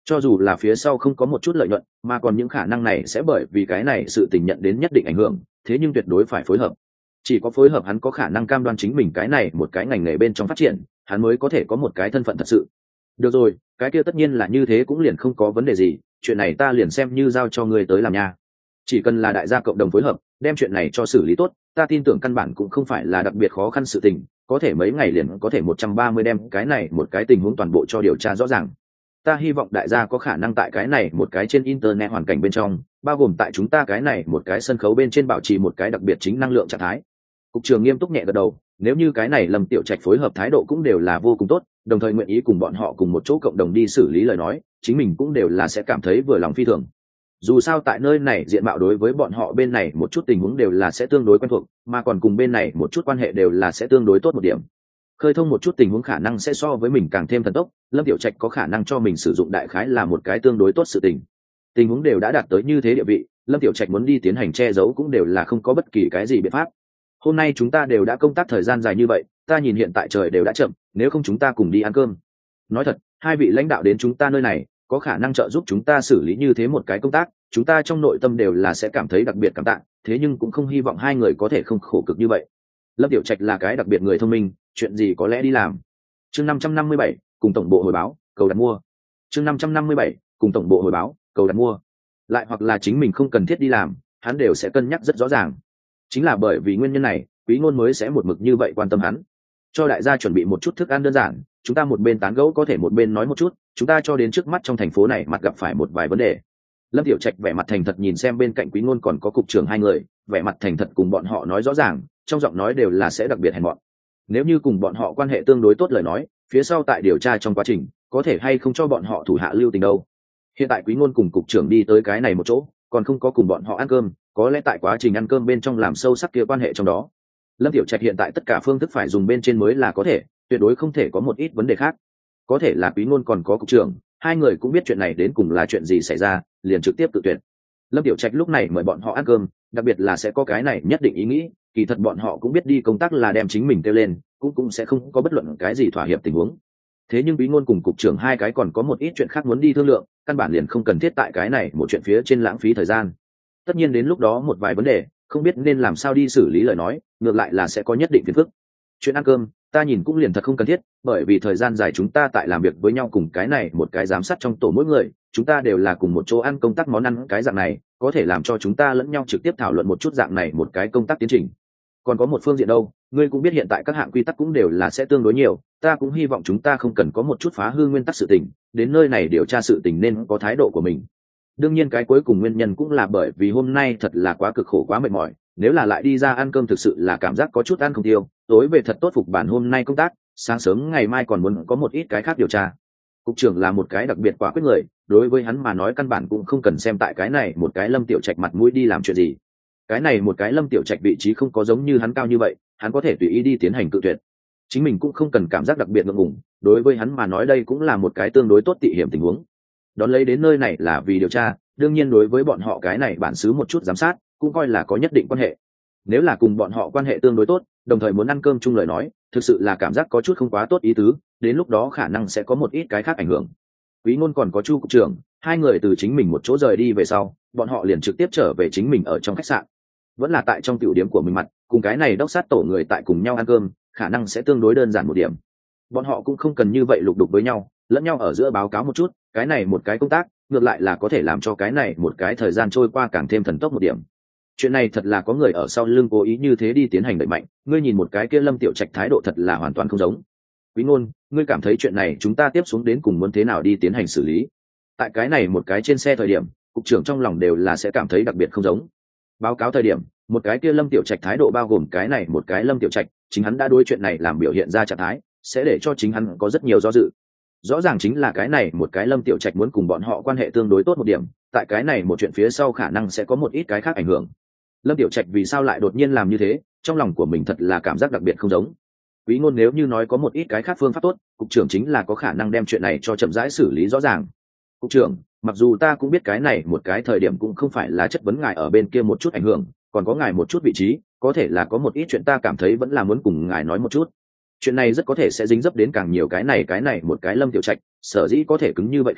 cho dù là phía sau không có một chút lợi nhuận mà còn những khả năng này sẽ bởi vì cái này sự tình nhận đến nhất định ảnh hưởng, thế nhưng tuyệt đối phải phối hợp. Chỉ có phối hợp hắn có khả năng cam đoan chính mình cái này một cái ngành nghề bên trong phát triển, hắn mới có thể có một cái thân phận thật sự. Được rồi, cái kia tất nhiên là như thế cũng liền không có vấn đề gì, chuyện này ta liền xem như giao cho ngươi tới làm nha. Chỉ cần là đại gia cộng đồng phối hợp đem chuyện này cho xử lý tốt, ta tin tưởng căn bản cũng không phải là đặc biệt khó khăn sự tình, có thể mấy ngày liền có thể một trăm ba mươi đem cái này một cái tình huống toàn bộ cho điều tra rõ ràng. Ta hy vọng đại gia có khả năng tại cái này một cái trên internet hoàn cảnh bên trong, bao gồm tại chúng ta cái này một cái sân khấu bên trên bảo trì một cái đặc biệt chính năng lượng trạng thái. Cục trưởng nghiêm túc nhẹ gật đầu, nếu như cái này Lâm Tiểu Trạch phối hợp thái độ cũng đều là vô cùng tốt, đồng thời nguyện ý cùng bọn họ cùng một chỗ cộng đồng đi xử lý lời nói, chính mình cũng đều là sẽ cảm thấy vừa lòng phi thường. Dù sao tại nơi này diện mạo đối với bọn họ bên này một chút tình huống đều là sẽ tương đối quen thuộc, mà còn cùng bên này một chút quan hệ đều là sẽ tương đối tốt một điểm. Khơi thông một chút tình huống khả năng sẽ so với mình càng thêm thần tốc, Lâm Tiểu Trạch có khả năng cho mình sử dụng đại khái là một cái tương đối tốt sự tình. Tình huống đều đã đạt tới như thế địa vị, Lâm Tiểu Trạch muốn đi tiến hành che giấu cũng đều là không có bất kỳ cái gì biện pháp. Hôm nay chúng ta đều đã công tác thời gian dài như vậy, ta nhìn hiện tại trời đều đã chậm, nếu không chúng ta cùng đi ăn cơm. Nói thật, hai vị lãnh đạo đến chúng ta nơi này, có khả năng trợ giúp chúng ta xử lý như thế một cái công tác, chúng ta trong nội tâm đều là sẽ cảm thấy đặc biệt cảm tạ, thế nhưng cũng không hy vọng hai người có thể không khổ cực như vậy. Lâm Tiểu Trạch là cái đặc biệt người thông minh, chuyện gì có lẽ đi làm. Chương năm trăm năm mươi bảy, cùng tổng bộ hồi báo, cầu đặt mua. Chương năm trăm năm mươi bảy, cùng tổng bộ hồi báo, cầu đặt mua. Lại hoặc là chính mình không cần thiết đi làm, hắn đều sẽ cân nhắc rất rõ ràng. Chính là bởi vì nguyên nhân này, Quý Ngôn mới sẽ một mực như vậy quan tâm hắn. Cho đại gia chuẩn bị một chút thức ăn đơn giản, chúng ta một bên tán gẫu có thể một bên nói một chút, chúng ta cho đến trước mắt trong thành phố này mặt gặp phải một vài vấn đề. Lâm Tiểu Trạch vẻ mặt thành thật nhìn xem bên cạnh Quý Ngôn còn có cục trưởng hai người, vẻ mặt thành thật cùng bọn họ nói rõ ràng, trong giọng nói đều là sẽ đặc biệt hèn mọn. Nếu như cùng bọn họ quan hệ tương đối tốt lời nói, phía sau tại điều tra trong quá trình, có thể hay không cho bọn họ thủ hạ lưu tình đâu. Hiện tại Quý Ngôn cùng cục trưởng đi tới cái này một chỗ, còn không có cùng bọn họ ăn cơm, có lẽ tại quá trình ăn cơm bên trong làm sâu sắc kia quan hệ trong đó. Lâm Tiểu Trạch hiện tại tất cả phương thức phải dùng bên trên mới là có thể, tuyệt đối không thể có một ít vấn đề khác. Có thể là Quý Ngôn còn có cục trưởng, hai người cũng biết chuyện này đến cùng là chuyện gì xảy ra, liền trực tiếp tự tuyệt. Lâm Tiểu Trạch lúc này mời bọn họ ăn cơm, đặc biệt là sẽ có cái này nhất định ý nghĩ, kỳ thật bọn họ cũng biết đi công tác là đem chính mình kêu lên, cũng cũng sẽ không có bất luận cái gì thỏa hiệp tình huống. Thế nhưng Quý Ngôn cùng cục trưởng hai cái còn có một ít chuyện khác muốn đi thương lượng, căn bản liền không cần thiết tại cái này một chuyện phía trên lãng phí thời gian. Tất nhiên đến lúc đó một vài vấn đề, không biết nên làm sao đi xử lý lời nói, ngược lại là sẽ có nhất định phiền phức. Chuyện ăn cơm, ta nhìn cũng liền thật không cần thiết, bởi vì thời gian dài chúng ta tại làm việc với nhau cùng cái này một cái giám sát trong tổ mỗi người, chúng ta đều là cùng một chỗ ăn công tác món ăn cái dạng này, có thể làm cho chúng ta lẫn nhau trực tiếp thảo luận một chút dạng này một cái công tác tiến trình. Còn có một phương diện đâu, ngươi cũng biết hiện tại các hạng quy tắc cũng đều là sẽ tương đối nhiều, ta cũng hy vọng chúng ta không cần có một chút phá hư nguyên tắc sự tình, đến nơi này điều tra sự tình nên có thái độ của mình. Đương nhiên cái cuối cùng nguyên nhân cũng là bởi vì hôm nay thật là quá cực khổ quá mệt mỏi, nếu là lại đi ra ăn cơm thực sự là cảm giác có chút ăn không tiêu, tối về thật tốt phục bản hôm nay công tác, sáng sớm ngày mai còn muốn có một ít cái khác điều tra. Cục trưởng là một cái đặc biệt quả quyết người, đối với hắn mà nói căn bản cũng không cần xem tại cái này một cái Lâm Tiểu Trạch mặt mũi đi làm chuyện gì. Cái này một cái Lâm Tiểu Trạch vị trí không có giống như hắn cao như vậy, hắn có thể tùy ý đi tiến hành cự tuyệt. Chính mình cũng không cần cảm giác đặc biệt ngượng ngùng, đối với hắn mà nói đây cũng là một cái tương đối tốt tị hiểm tình huống. Đón lấy đến nơi này là vì điều tra, đương nhiên đối với bọn họ cái này bản xứ một chút giám sát, cũng coi là có nhất định quan hệ. Nếu là cùng bọn họ quan hệ tương đối tốt, đồng thời muốn ăn cơm chung lời nói, thực sự là cảm giác có chút không quá tốt ý tứ, đến lúc đó khả năng sẽ có một ít cái khác ảnh hưởng. Quý Ngôn còn có Chu cục trưởng, hai người từ chính mình một chỗ rời đi về sau, bọn họ liền trực tiếp trở về chính mình ở trong khách sạn. Vẫn là tại trong tiểu điểm của mình mặt, cùng cái này đốc sát tổ người tại cùng nhau ăn cơm, khả năng sẽ tương đối đơn giản một điểm. Bọn họ cũng không cần như vậy lục đục với nhau, lẫn nhau ở giữa báo cáo một chút, cái này một cái công tác, ngược lại là có thể làm cho cái này một cái thời gian trôi qua càng thêm thần tốc một điểm. Chuyện này thật là có người ở sau lưng cố ý như thế đi tiến hành đẩy mạnh, ngươi nhìn một cái kia Lâm Tiểu Trạch thái độ thật là hoàn toàn không giống. Quý Ngôn, ngươi cảm thấy chuyện này chúng ta tiếp xuống đến cùng muốn thế nào đi tiến hành xử lý? Tại cái này một cái trên xe thời điểm, cục trưởng trong lòng đều là sẽ cảm thấy đặc biệt không giống. Báo cáo thời điểm, một cái kia Lâm Tiểu Trạch thái độ bao gồm cái này một cái Lâm Tiểu Trạch, chính hắn đã đối chuyện này làm biểu hiện ra trạng thái, sẽ để cho chính hắn có rất nhiều do dự. Rõ ràng chính là cái này một cái Lâm Tiểu Trạch muốn cùng bọn họ quan hệ tương đối tốt một điểm, tại cái này một chuyện phía sau khả năng sẽ có một ít cái khác ảnh hưởng. Lâm Tiểu Trạch vì sao lại đột nhiên làm như thế, trong lòng của mình thật là cảm giác đặc biệt không giống. Quý Ngôn nếu như nói có một ít cái khác phương pháp tốt, cục trưởng chính là có khả năng đem chuyện này cho chậm rãi xử lý rõ ràng. Cục trưởng, mặc dù ta cũng biết cái này một cái thời điểm cũng không phải là chất vấn ngài ở bên kia một chút ảnh hưởng, còn có ngài một chút vị trí, có thể là có một ít chuyện ta cảm thấy vẫn là muốn cùng ngài nói một chút. Chuyện này rất có thể sẽ dính dấp đến càng nhiều cái này cái này một cái Lâm Tiểu Trạch, sở dĩ có thể cứng như vậy khí,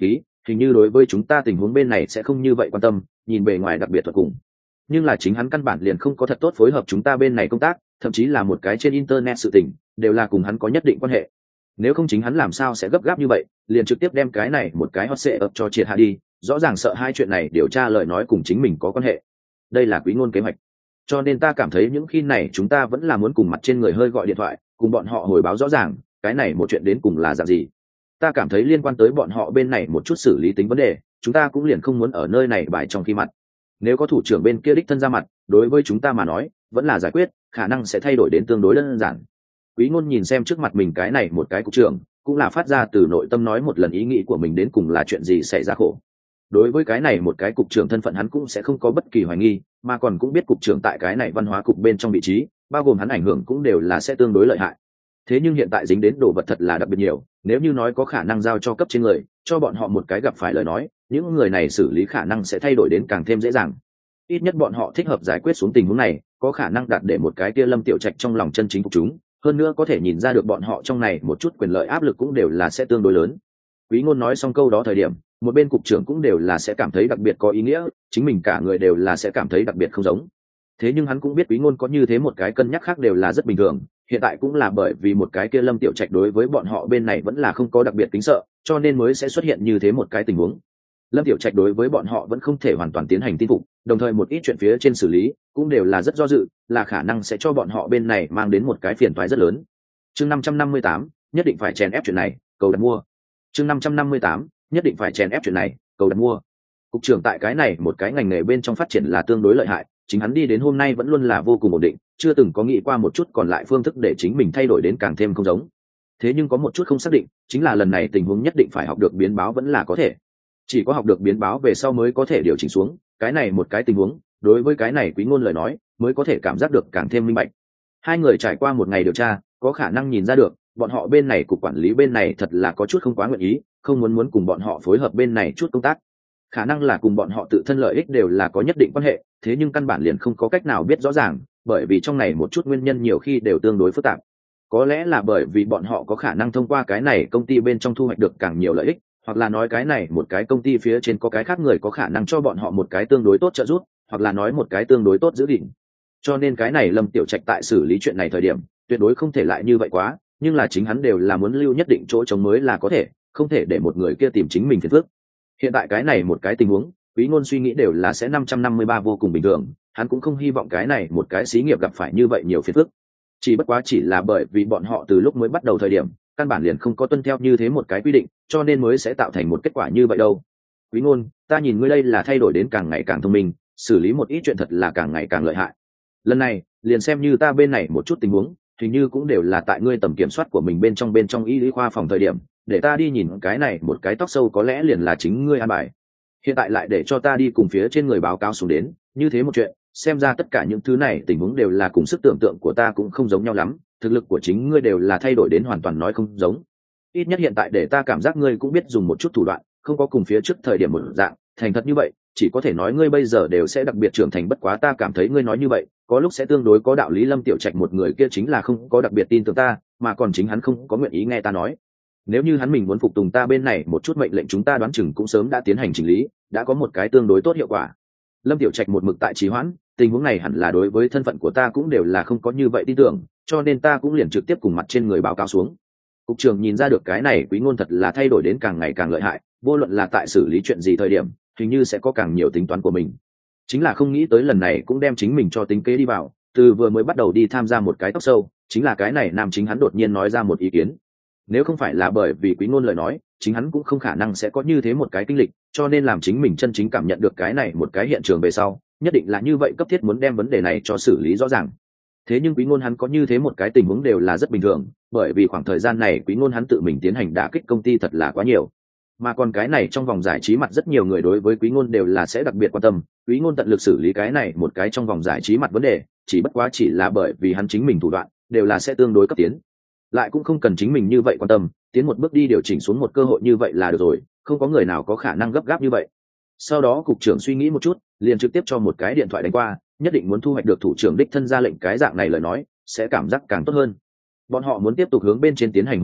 hình như đối với chúng ta tình huống bên này sẽ không như vậy quan tâm, nhìn bề ngoài đặc biệt thuật cùng. Nhưng là chính hắn căn bản liền không có thật tốt phối hợp chúng ta bên này công tác, thậm chí là một cái trên internet sự tình đều là cùng hắn có nhất định quan hệ. Nếu không chính hắn làm sao sẽ gấp gáp như vậy, liền trực tiếp đem cái này một cái hot sệ ập cho triệt hạ đi, rõ ràng sợ hai chuyện này điều tra lời nói cùng chính mình có quan hệ. Đây là Quý Ngôn kế hoạch. Cho nên ta cảm thấy những khi này chúng ta vẫn là muốn cùng mặt trên người hơi gọi điện thoại, cùng bọn họ hồi báo rõ ràng, cái này một chuyện đến cùng là dạng gì. Ta cảm thấy liên quan tới bọn họ bên này một chút xử lý tính vấn đề, chúng ta cũng liền không muốn ở nơi này bài trong khi mặt. Nếu có thủ trưởng bên kia đích thân ra mặt, đối với chúng ta mà nói, vẫn là giải quyết, khả năng sẽ thay đổi đến tương đối đơn giản. Quý Ngôn nhìn xem trước mặt mình cái này một cái cục trưởng, cũng là phát ra từ nội tâm nói một lần ý nghĩ của mình đến cùng là chuyện gì xảy ra khổ. Đối với cái này một cái cục trưởng thân phận hắn cũng sẽ không có bất kỳ hoài nghi, mà còn cũng biết cục trưởng tại cái này văn hóa cục bên trong vị trí, bao gồm hắn ảnh hưởng cũng đều là sẽ tương đối lợi hại. Thế nhưng hiện tại dính đến đồ vật thật là đặc biệt nhiều, nếu như nói có khả năng giao cho cấp trên người, cho bọn họ một cái gặp phải lời nói, những người này xử lý khả năng sẽ thay đổi đến càng thêm dễ dàng. Ít nhất bọn họ thích hợp giải quyết xuống tình huống này, có khả năng đạt để một cái kia Lâm Tiểu Trạch trong lòng chân chính phục chúng, hơn nữa có thể nhìn ra được bọn họ trong này một chút quyền lợi áp lực cũng đều là sẽ tương đối lớn. Quý Ngôn nói xong câu đó thời điểm, một bên cục trưởng cũng đều là sẽ cảm thấy đặc biệt có ý nghĩa, chính mình cả người đều là sẽ cảm thấy đặc biệt không giống. Thế nhưng hắn cũng biết Quý Ngôn có như thế một cái cân nhắc khác đều là rất bình thường, hiện tại cũng là bởi vì một cái kia Lâm Tiểu Trạch đối với bọn họ bên này vẫn là không có đặc biệt kính sợ, cho nên mới sẽ xuất hiện như thế một cái tình huống. Lâm Tiểu Trạch đối với bọn họ vẫn không thể hoàn toàn tiến hành tin phục, đồng thời một ít chuyện phía trên xử lý cũng đều là rất do dự, là khả năng sẽ cho bọn họ bên này mang đến một cái phiền toái rất lớn. Chương năm trăm năm mươi tám, nhất định phải chèn ép chuyện này, cầu đặt mua. Chương năm trăm năm mươi tám, nhất định phải chèn ép chuyện này, cầu đặt mua. Cục trưởng tại cái này một cái ngành nghề bên trong phát triển là tương đối lợi hại, chính hắn đi đến hôm nay vẫn luôn là vô cùng ổn định, chưa từng có nghĩ qua một chút còn lại phương thức để chính mình thay đổi đến càng thêm không giống. Thế nhưng có một chút không xác định, chính là lần này tình huống nhất định phải học được biến báo vẫn là có thể. Chỉ có học được biến báo về sau mới có thể điều chỉnh xuống, cái này một cái tình huống, đối với cái này Quý Ngôn lời nói, mới có thể cảm giác được càng thêm minh bạch. Hai người trải qua một ngày điều tra, có khả năng nhìn ra được, bọn họ bên này cục quản lý bên này thật là có chút không quá nguyện ý, không muốn muốn cùng bọn họ phối hợp bên này chút công tác. Khả năng là cùng bọn họ tự thân lợi ích đều là có nhất định quan hệ, thế nhưng căn bản liền không có cách nào biết rõ ràng, bởi vì trong này một chút nguyên nhân nhiều khi đều tương đối phức tạp. Có lẽ là bởi vì bọn họ có khả năng thông qua cái này công ty bên trong thu hoạch được càng nhiều lợi ích, hoặc là nói cái này một cái công ty phía trên có cái khác người có khả năng cho bọn họ một cái tương đối tốt trợ giúp, hoặc là nói một cái tương đối tốt giữ gìn. Cho nên cái này Lâm Tiểu Trạch tại xử lý chuyện này thời điểm, tuyệt đối không thể lại như vậy quá, nhưng là chính hắn đều là muốn lưu nhất định chỗ trống mới là có thể, không thể để một người kia tìm chính mình phiền phức. Hiện tại cái này một cái tình huống, Quý Ngôn suy nghĩ đều là sẽ năm trăm năm mươi ba vô cùng bình thường, hắn cũng không hy vọng cái này một cái xí nghiệp gặp phải như vậy nhiều phiền phức. Chỉ bất quá chỉ là bởi vì bọn họ từ lúc mới bắt đầu thời điểm, căn bản liền không có tuân theo như thế một cái quy định, cho nên mới sẽ tạo thành một kết quả như vậy đâu. Quý Ngôn, ta nhìn ngươi đây là thay đổi đến càng ngày càng thông minh, xử lý một ít chuyện thật là càng ngày càng lợi hại. Lần này, liền xem như ta bên này một chút tình huống, hình như cũng đều là tại ngươi tầm kiểm soát của mình bên trong bên trong y lý khoa phòng thời điểm, để ta đi nhìn cái này một cái tóc sâu có lẽ liền là chính ngươi an bài. Hiện tại lại để cho ta đi cùng phía trên người báo cáo xuống đến, như thế một chuyện, xem ra tất cả những thứ này tình huống đều là cùng sức tưởng tượng của ta cũng không giống nhau lắm, thực lực của chính ngươi đều là thay đổi đến hoàn toàn nói không giống. Ít nhất hiện tại để ta cảm giác ngươi cũng biết dùng một chút thủ đoạn, không có cùng phía trước thời điểm một dạng, thành thật như vậy, chỉ có thể nói ngươi bây giờ đều sẽ đặc biệt trưởng thành, bất quá ta cảm thấy ngươi nói như vậy, có lúc sẽ tương đối có đạo lý. Lâm Tiểu Trạch một người kia chính là không có đặc biệt tin tưởng ta, mà còn chính hắn không có nguyện ý nghe ta nói. Nếu như hắn mình muốn phục tùng ta bên này một chút mệnh lệnh, chúng ta đoán chừng cũng sớm đã tiến hành chỉnh lý, đã có một cái tương đối tốt hiệu quả. Lâm Tiểu Trạch một mực tại trì hoãn, tình huống này hẳn là đối với thân phận của ta cũng đều là không có như vậy tin tưởng, cho nên ta cũng liền trực tiếp cùng mặt trên người báo cáo xuống. Cục trưởng nhìn ra được cái này Quý Ngôn thật là thay đổi đến càng ngày càng lợi hại, vô luận là tại xử lý chuyện gì thời điểm, hình như sẽ có càng nhiều tính toán của mình. Chính là không nghĩ tới lần này cũng đem chính mình cho tính kế đi vào, từ vừa mới bắt đầu đi tham gia một cái tóc sâu, chính là cái này nam chính hắn đột nhiên nói ra một ý kiến. Nếu không phải là bởi vì Quý Ngôn lời nói, chính hắn cũng không khả năng sẽ có như thế một cái kinh lịch, cho nên làm chính mình chân chính cảm nhận được cái này một cái hiện trường về sau, nhất định là như vậy, cấp thiết muốn đem vấn đề này cho xử lý rõ ràng. Thế nhưng Quý Ngôn hắn có như thế một cái tình huống đều là rất bình thường, bởi vì khoảng thời gian này Quý Ngôn hắn tự mình tiến hành đả kích công ty thật là quá nhiều. Mà còn cái này trong vòng giải trí mặt rất nhiều người đối với Quý Ngôn đều là sẽ đặc biệt quan tâm, Quý Ngôn tận lực xử lý cái này một cái trong vòng giải trí mặt vấn đề, chỉ bất quá chỉ là bởi vì hắn chính mình thủ đoạn đều là sẽ tương đối cấp tiến. Lại cũng không cần chính mình như vậy quan tâm, tiến một bước đi điều chỉnh xuống một cơ hội như vậy là được rồi, không có người nào có khả năng gấp gáp như vậy. Sau đó cục trưởng suy nghĩ một chút, liền trực tiếp cho một cái điện thoại đánh qua, nhất định muốn thu hoạch được thủ trưởng đích thân ra lệnh, cái dạng này lời nói sẽ cảm giác càng tốt hơn. Bọn họ muốn tiếp tục hướng bên trên tiến hành hồi báo,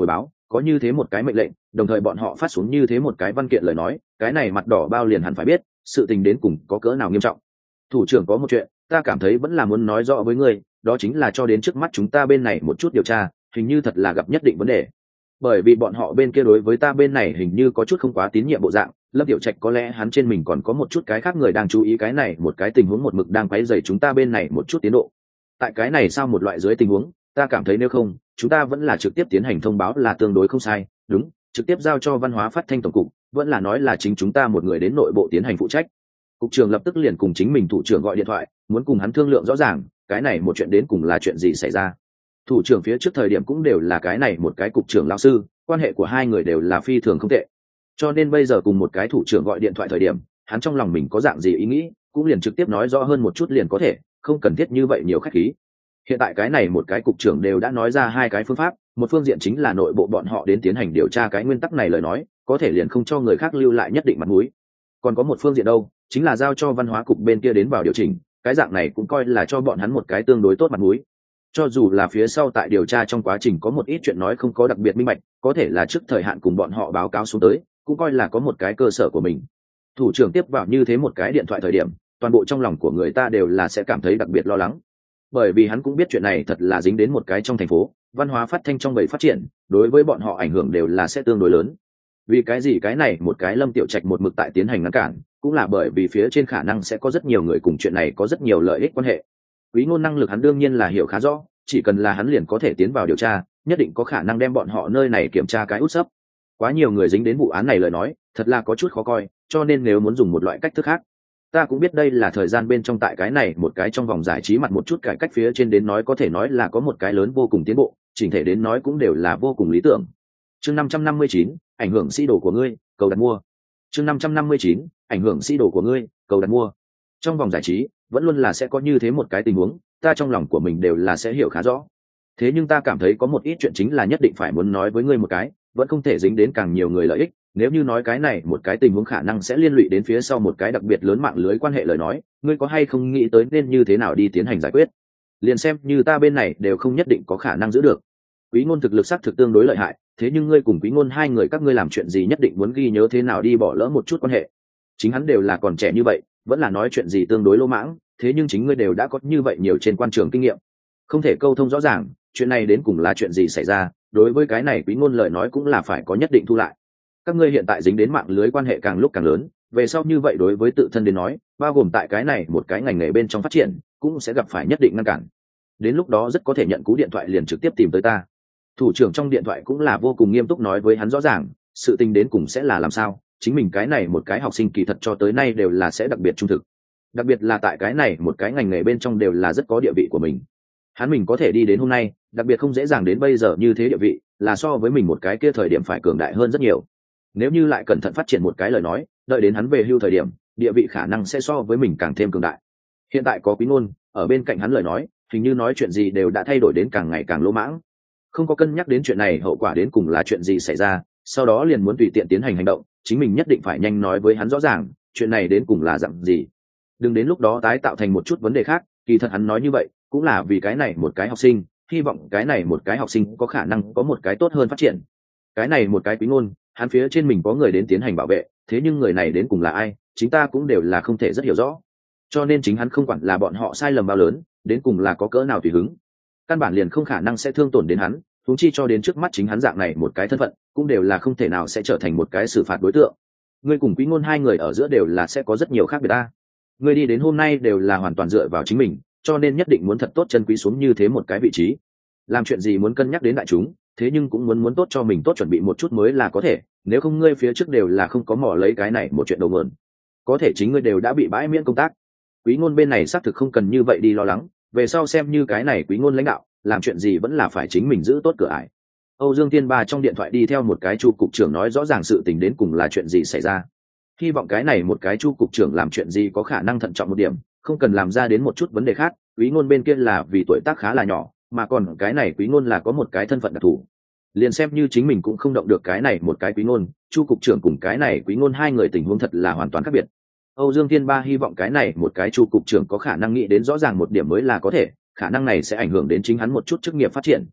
có như thế một cái mệnh lệnh, đồng thời bọn họ phát xuống như thế một cái văn kiện lời nói, cái này mặt đỏ bao liền hẳn phải biết sự tình đến cùng có cỡ nào nghiêm trọng. Thủ trưởng, có một chuyện ta cảm thấy vẫn là muốn nói rõ với ngươi, đó chính là cho đến trước mắt chúng ta bên này một chút điều tra hình như thật là gặp nhất định vấn đề, bởi vì bọn họ bên kia đối với ta bên này hình như có chút không quá tín nhiệm bộ dạng. Lâm Tiểu Trạch có lẽ hắn trên mình còn có một chút cái khác người đang chú ý cái này một cái tình huống một mực đang quấy rầy chúng ta bên này một chút tiến độ. Tại cái này sao một loại dưới tình huống, ta cảm thấy nếu không chúng ta vẫn là trực tiếp tiến hành thông báo là tương đối không sai. Đúng, trực tiếp giao cho văn hóa phát thanh tổng cục, vẫn là nói là chính chúng ta một người đến nội bộ tiến hành phụ trách. Cục trưởng lập tức liền cùng chính mình thủ trưởng gọi điện thoại, muốn cùng hắn thương lượng rõ ràng cái này một chuyện đến cùng là chuyện gì xảy ra. Thủ trưởng phía trước thời điểm cũng đều là cái này một cái cục trưởng lão sư, quan hệ của hai người đều là phi thường không tệ, cho nên bây giờ cùng một cái thủ trưởng gọi điện thoại thời điểm, hắn trong lòng mình có dạng gì ý nghĩ cũng liền trực tiếp nói rõ hơn một chút liền có thể, không cần thiết như vậy nhiều khách khí. Hiện tại cái này một cái cục trưởng đều đã nói ra hai cái phương pháp, một phương diện chính là nội bộ bọn họ đến tiến hành điều tra cái nguyên tắc này lời nói, có thể liền không cho người khác lưu lại nhất định mặt mũi. Còn có một phương diện đâu, chính là giao cho văn hóa cục bên kia đến vào điều chỉnh, cái dạng này cũng coi là cho bọn hắn một cái tương đối tốt mặt mũi. Cho dù là phía sau tại điều tra trong quá trình có một ít chuyện nói không có đặc biệt minh bạch, có thể là trước thời hạn cùng bọn họ báo cáo xuống tới, cũng coi là có một cái cơ sở của mình. Thủ trưởng tiếp vào như thế một cái điện thoại thời điểm, toàn bộ trong lòng của người ta đều là sẽ cảm thấy đặc biệt lo lắng, bởi vì hắn cũng biết chuyện này thật là dính đến một cái trong thành phố văn hóa phát thanh trong bầy phát triển, đối với bọn họ ảnh hưởng đều là sẽ tương đối lớn. Vì cái gì cái này một cái Lâm Tiểu Trạch một mực tại tiến hành ngăn cản, cũng là bởi vì phía trên khả năng sẽ có rất nhiều người cùng chuyện này có rất nhiều lợi ích quan hệ. Quý Ngôn năng lực hắn đương nhiên là hiểu khá rõ, chỉ cần là hắn liền có thể tiến vào điều tra, nhất định có khả năng đem bọn họ nơi này kiểm tra cái út sấp. Quá nhiều người dính đến vụ án này lời nói, thật là có chút khó coi, cho nên nếu muốn dùng một loại cách thức khác, ta cũng biết đây là thời gian bên trong tại cái này một cái trong vòng giải trí mặt một chút cải cách phía trên đến nói có thể nói là có một cái lớn vô cùng tiến bộ, chỉnh thể đến nói cũng đều là vô cùng lý tưởng. Chương năm trăm năm mươi chín, ảnh hưởng sĩ đồ của ngươi, cầu đặt mua. Chương năm trăm năm mươi chín, ảnh hưởng sĩ đồ của ngươi, cầu đặt mua. Trong vòng giải trí, vẫn luôn là sẽ có như thế một cái tình huống, ta trong lòng của mình đều là sẽ hiểu khá rõ. Thế nhưng ta cảm thấy có một ít chuyện chính là nhất định phải muốn nói với ngươi một cái, vẫn không thể dính đến càng nhiều người lợi ích. Nếu như nói cái này một cái tình huống khả năng sẽ liên lụy đến phía sau một cái đặc biệt lớn mạng lưới quan hệ lời nói, ngươi có hay không nghĩ tới nên như thế nào đi tiến hành giải quyết? Liền xem như ta bên này đều không nhất định có khả năng giữ được. Quý Ngôn thực lực xác thực tương đối lợi hại, thế nhưng ngươi cùng Quý Ngôn hai người các ngươi làm chuyện gì nhất định muốn ghi nhớ thế nào đi bỏ lỡ một chút quan hệ. Chính hắn đều là còn trẻ như vậy, vẫn là nói chuyện gì tương đối lỗ mãng, thế nhưng chính ngươi đều đã có như vậy nhiều trên quan trường kinh nghiệm, không thể câu thông rõ ràng, chuyện này đến cùng là chuyện gì xảy ra, đối với cái này Quý Ngôn lời nói cũng là phải có nhất định thu lại. Các ngươi hiện tại dính đến mạng lưới quan hệ càng lúc càng lớn, về sau như vậy đối với tự thân đến nói, bao gồm tại cái này một cái ngành nghề bên trong phát triển, cũng sẽ gặp phải nhất định ngăn cản. Đến lúc đó rất có thể nhận cú điện thoại liền trực tiếp tìm tới ta. Thủ trưởng trong điện thoại cũng là vô cùng nghiêm túc nói với hắn rõ ràng, sự tình đến cùng sẽ là làm sao, chính mình cái này một cái học sinh kỳ thật cho tới nay đều là sẽ đặc biệt trung thực. Đặc biệt là tại cái này một cái ngành nghề bên trong đều là rất có địa vị của mình. Hắn mình có thể đi đến hôm nay, đặc biệt không dễ dàng đến bây giờ như thế địa vị, là so với mình một cái kia thời điểm phải cường đại hơn rất nhiều. Nếu như lại cẩn thận phát triển một cái lời nói, đợi đến hắn về hưu thời điểm, địa vị khả năng sẽ so với mình càng thêm cường đại. Hiện tại có Quý Ngôn ở bên cạnh hắn lời nói, hình như nói chuyện gì đều đã thay đổi đến càng ngày càng lỗ mãng. Không có cân nhắc đến chuyện này hậu quả đến cùng là chuyện gì xảy ra, sau đó liền muốn tùy tiện tiến hành hành động, chính mình nhất định phải nhanh nói với hắn rõ ràng, chuyện này đến cùng là dạng gì. Đừng đến lúc đó tái tạo thành một chút vấn đề khác, kỳ thật hắn nói như vậy, cũng là vì cái này một cái học sinh, hy vọng cái này một cái học sinh có khả năng có một cái tốt hơn phát triển. Cái này một cái Quý Ngôn, hắn phía trên mình có người đến tiến hành bảo vệ, thế nhưng người này đến cùng là ai, chính ta cũng đều là không thể rất hiểu rõ. Cho nên chính hắn không quản là bọn họ sai lầm bao lớn, đến cùng là có cỡ nào tùy hứng, căn bản liền không khả năng sẽ thương tổn đến hắn, huống chi cho đến trước mắt chính hắn dạng này một cái thân phận, cũng đều là không thể nào sẽ trở thành một cái xử phạt đối tượng. Ngươi cùng Quý Ngôn hai người ở giữa đều là sẽ có rất nhiều khác biệt ta. Ngươi đi đến hôm nay đều là hoàn toàn dựa vào chính mình, cho nên nhất định muốn thật tốt chân quý xuống như thế một cái vị trí. Làm chuyện gì muốn cân nhắc đến đại chúng, thế nhưng cũng muốn muốn tốt cho mình tốt chuẩn bị một chút mới là có thể, nếu không ngươi phía trước đều là không có mỏ lấy cái này một chuyện đầu mượn. Có thể chính ngươi đều đã bị bãi miễn công tác. Quý Ngôn bên này xác thực không cần như vậy đi lo lắng, về sau xem như cái này Quý Ngôn lãnh đạo, làm chuyện gì vẫn là phải chính mình giữ tốt cửa ải. Âu Dương Tiên Ba trong điện thoại đi theo một cái chu cục trưởng nói rõ ràng sự tình đến cùng là chuyện gì xảy ra. Hy vọng cái này một cái chu cục trưởng làm chuyện gì có khả năng thận trọng một điểm, không cần làm ra đến một chút vấn đề khác. Quý Ngôn bên kia là vì tuổi tác khá là nhỏ, mà còn cái này Quý Ngôn là có một cái thân phận đặc thù, liền xem như chính mình cũng không động được cái này một cái Quý Ngôn, chu cục trưởng cùng cái này Quý Ngôn hai người tình huống thật là hoàn toàn khác biệt. Âu Dương Thiên Ba hy vọng cái này một cái chu cục trưởng có khả năng nghĩ đến rõ ràng một điểm mới là có thể, khả năng này sẽ ảnh hưởng đến chính hắn một chút chức nghiệp phát triển.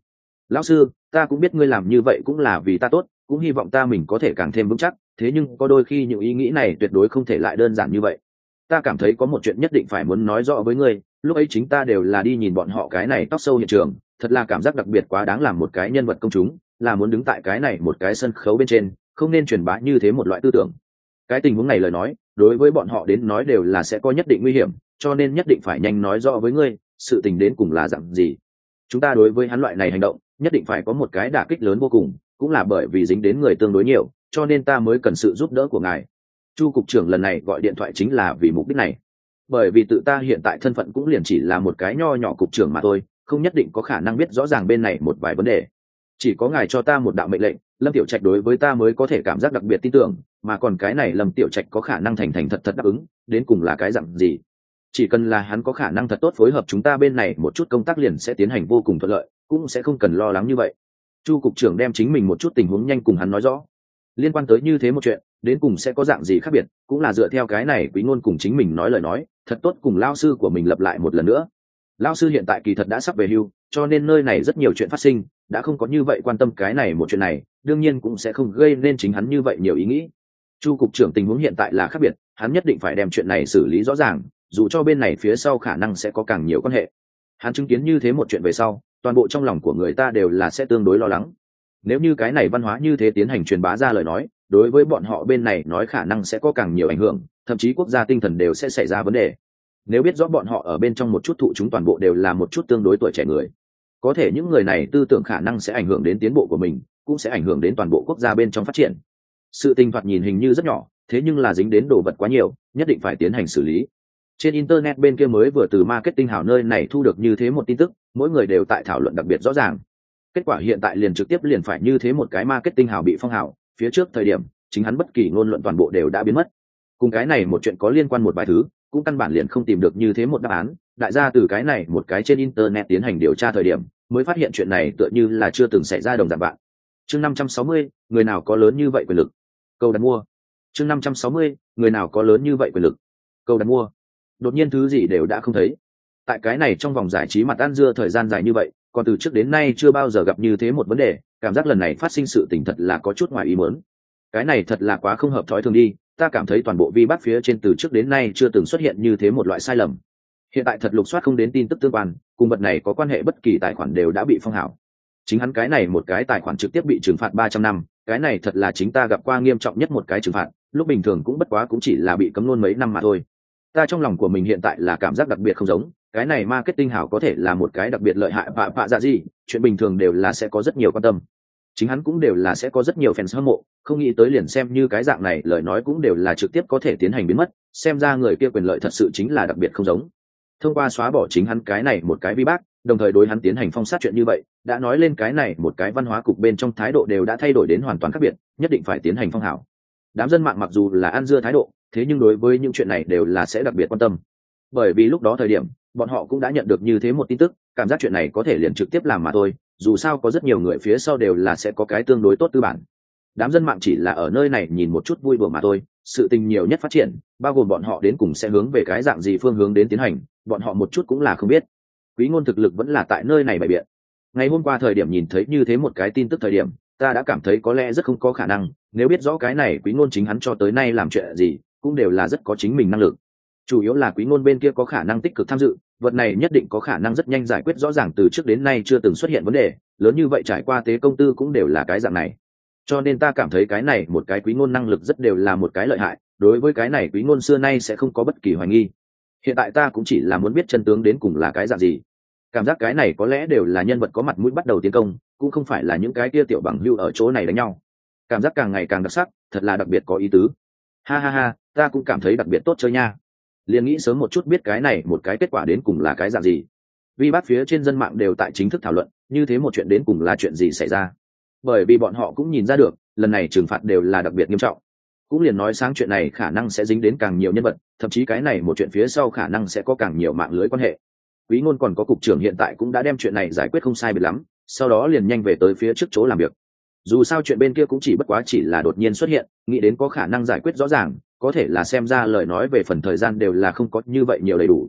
Lão sư, ta cũng biết ngươi làm như vậy cũng là vì ta tốt, cũng hy vọng ta mình có thể càng thêm vững chắc, thế nhưng có đôi khi những ý nghĩ này tuyệt đối không thể lại đơn giản như vậy. Ta cảm thấy có một chuyện nhất định phải muốn nói rõ với ngươi, lúc ấy chính ta đều là đi nhìn bọn họ cái này tóc sâu hiện trường, thật là cảm giác đặc biệt quá đáng làm một cái nhân vật công chúng, là muốn đứng tại cái này một cái sân khấu bên trên, không nên truyền bá như thế một loại tư tưởng. Cái tình huống này lời nói, đối với bọn họ đến nói đều là sẽ có nhất định nguy hiểm, cho nên nhất định phải nhanh nói rõ với ngươi, sự tình đến cùng là dạng gì. Chúng ta đối với hắn loại này hành động, nhất định phải có một cái đả kích lớn vô cùng, cũng là bởi vì dính đến người tương đối nhiều, cho nên ta mới cần sự giúp đỡ của ngài. Chu cục trưởng lần này gọi điện thoại chính là vì mục đích này. Bởi vì tự ta hiện tại thân phận cũng liền chỉ là một cái nho nhỏ cục trưởng mà thôi, không nhất định có khả năng biết rõ ràng bên này một vài vấn đề. Chỉ có ngài cho ta một đạo mệnh lệnh, Lâm Tiểu Trạch đối với ta mới có thể cảm giác đặc biệt tin tưởng, mà còn cái này Lâm Tiểu Trạch có khả năng thành thành thật thật đáp ứng, đến cùng là cái dạng gì? Chỉ cần là hắn có khả năng thật tốt phối hợp chúng ta bên này một chút công tác liền sẽ tiến hành vô cùng thuận lợi, cũng sẽ không cần lo lắng như vậy. Chu cục trưởng đem chính mình một chút tình huống nhanh cùng hắn nói rõ. Liên quan tới như thế một chuyện, đến cùng sẽ có dạng gì khác biệt, cũng là dựa theo cái này Quý Ngôn cùng chính mình nói lời nói, thật tốt cùng lão sư của mình lập lại một lần nữa. Lão sư hiện tại kỳ thật đã sắp về hưu, cho nên nơi này rất nhiều chuyện phát sinh, đã không có như vậy quan tâm cái này một chuyện này, đương nhiên cũng sẽ không gây nên chính hắn như vậy nhiều ý nghĩ. Chu cục trưởng tình huống hiện tại là khác biệt, hắn nhất định phải đem chuyện này xử lý rõ ràng, dù cho bên này phía sau khả năng sẽ có càng nhiều quan hệ. Hắn chứng kiến như thế một chuyện về sau, toàn bộ trong lòng của người ta đều là sẽ tương đối lo lắng. Nếu như cái này văn hóa như thế tiến hành truyền bá ra lời nói, đối với bọn họ bên này nói khả năng sẽ có càng nhiều ảnh hưởng, thậm chí quốc gia tinh thần đều sẽ xảy ra vấn đề. Nếu biết rõ bọn họ ở bên trong một chút thụ chúng toàn bộ đều là một chút tương đối tuổi trẻ người, có thể những người này tư tưởng khả năng sẽ ảnh hưởng đến tiến bộ của mình, cũng sẽ ảnh hưởng đến toàn bộ quốc gia bên trong phát triển. Sự tình thoạt nhìn hình như rất nhỏ, thế nhưng là dính đến đồ vật quá nhiều, nhất định phải tiến hành xử lý. Trên internet bên kia mới vừa từ marketing hảo nơi này thu được như thế một tin tức, mỗi người đều tại thảo luận đặc biệt rõ ràng. Kết quả hiện tại liền trực tiếp liền phải như thế một cái marketing hảo bị phong hảo, phía trước thời điểm, chính hắn bất kỳ ngôn luận toàn bộ đều đã biến mất. Cùng cái này một chuyện có liên quan một vài thứ, cũng căn bản liền không tìm được như thế một đáp án, đại gia từ cái này một cái trên internet tiến hành điều tra thời điểm, mới phát hiện chuyện này tựa như là chưa từng xảy ra đồng dạng bạn. Chương năm trăm sáu mươi, người nào có lớn như vậy quyền lực? Câu đặt mua. Chương năm trăm sáu mươi, người nào có lớn như vậy quyền lực? Câu đặt mua. Đột nhiên thứ gì đều đã không thấy. Tại cái này trong vòng giải trí mặt ăn dưa thời gian dài như vậy, còn từ trước đến nay chưa bao giờ gặp như thế một vấn đề, cảm giác lần này phát sinh sự tình thật là có chút ngoài ý muốn. Cái này thật là quá không hợp thói thường đi, ta cảm thấy toàn bộ vi bác phía trên từ trước đến nay chưa từng xuất hiện như thế một loại sai lầm. Hiện tại thật lục soát không đến tin tức tương quan, cùng vật này có quan hệ bất kỳ tài khoản đều đã bị phong hảo. Chính hắn cái này một cái tài khoản trực tiếp bị trừng phạt ba trăm năm, cái này thật là chính ta gặp qua nghiêm trọng nhất một cái trừng phạt, lúc bình thường cũng bất quá cũng chỉ là bị cấm luôn mấy năm mà thôi. Ta trong lòng của mình hiện tại là cảm giác đặc biệt không giống, cái này marketing hảo có thể là một cái đặc biệt lợi hại và vạ dạ gì, chuyện bình thường đều là sẽ có rất nhiều quan tâm. Chính hắn cũng đều là sẽ có rất nhiều fans hâm mộ, không nghĩ tới liền xem như cái dạng này lời nói cũng đều là trực tiếp có thể tiến hành biến mất, xem ra người kia quyền lợi thật sự chính là đặc biệt không giống. Thông qua xóa bỏ chính hắn cái này một cái vi bác, đồng thời đối hắn tiến hành phong sát chuyện như vậy, đã nói lên cái này một cái văn hóa cục bên trong thái độ đều đã thay đổi đến hoàn toàn khác biệt, nhất định phải tiến hành phong hảo. Đám dân mạng mặc dù là ăn dưa thái độ, thế nhưng đối với những chuyện này đều là sẽ đặc biệt quan tâm. Bởi vì lúc đó thời điểm, bọn họ cũng đã nhận được như thế một tin tức, cảm giác chuyện này có thể liền trực tiếp làm mà thôi, dù sao có rất nhiều người phía sau đều là sẽ có cái tương đối tốt tư bản. Đám dân mạng chỉ là ở nơi này nhìn một chút vui đùa mà thôi, sự tình nhiều nhất phát triển, bao gồm bọn họ đến cùng sẽ hướng về cái dạng gì phương hướng đến tiến hành, bọn họ một chút cũng là không biết. Quý Ngôn thực lực vẫn là tại nơi này bày biện. Ngày hôm qua thời điểm nhìn thấy như thế một cái tin tức thời điểm, ta đã cảm thấy có lẽ rất không có khả năng, nếu biết rõ cái này Quý Ngôn chính hắn cho tới nay làm chuyện gì, cũng đều là rất có chính mình năng lực. Chủ yếu là Quý Ngôn bên kia có khả năng tích cực tham dự, vật này nhất định có khả năng rất nhanh giải quyết rõ ràng từ trước đến nay chưa từng xuất hiện vấn đề, lớn như vậy trải qua tế công tư cũng đều là cái dạng này. Cho nên ta cảm thấy cái này một cái Quý Ngôn năng lực rất đều là một cái lợi hại, đối với cái này Quý Ngôn xưa nay sẽ không có bất kỳ hoài nghi. Hiện tại ta cũng chỉ là muốn biết chân tướng đến cùng là cái dạng gì. Cảm giác cái này có lẽ đều là nhân vật có mặt mũi bắt đầu tiến công, cũng không phải là những cái kia tiểu bằng hưu ở chỗ này đánh nhau. Cảm giác càng ngày càng đặc sắc, thật là đặc biệt có ý tứ. Ha ha ha, ta cũng cảm thấy đặc biệt tốt chơi nha. Liền nghĩ sớm một chút biết cái này một cái kết quả đến cùng là cái dạng gì. Vì bác phía trên dân mạng đều tại chính thức thảo luận, như thế một chuyện đến cùng là chuyện gì xảy ra. Bởi vì bọn họ cũng nhìn ra được, lần này trừng phạt đều là đặc biệt nghiêm trọng. Cũng liền nói sáng chuyện này khả năng sẽ dính đến càng nhiều nhân vật, thậm chí cái này một chuyện phía sau khả năng sẽ có càng nhiều mạng lưới quan hệ. Quý Ngôn còn có cục trưởng hiện tại cũng đã đem chuyện này giải quyết không sai biệt lắm, sau đó liền nhanh về tới phía trước chỗ làm việc. Dù sao chuyện bên kia cũng chỉ bất quá chỉ là đột nhiên xuất hiện, nghĩ đến có khả năng giải quyết rõ ràng, có thể là xem ra lời nói về phần thời gian đều là không có như vậy nhiều đầy đủ.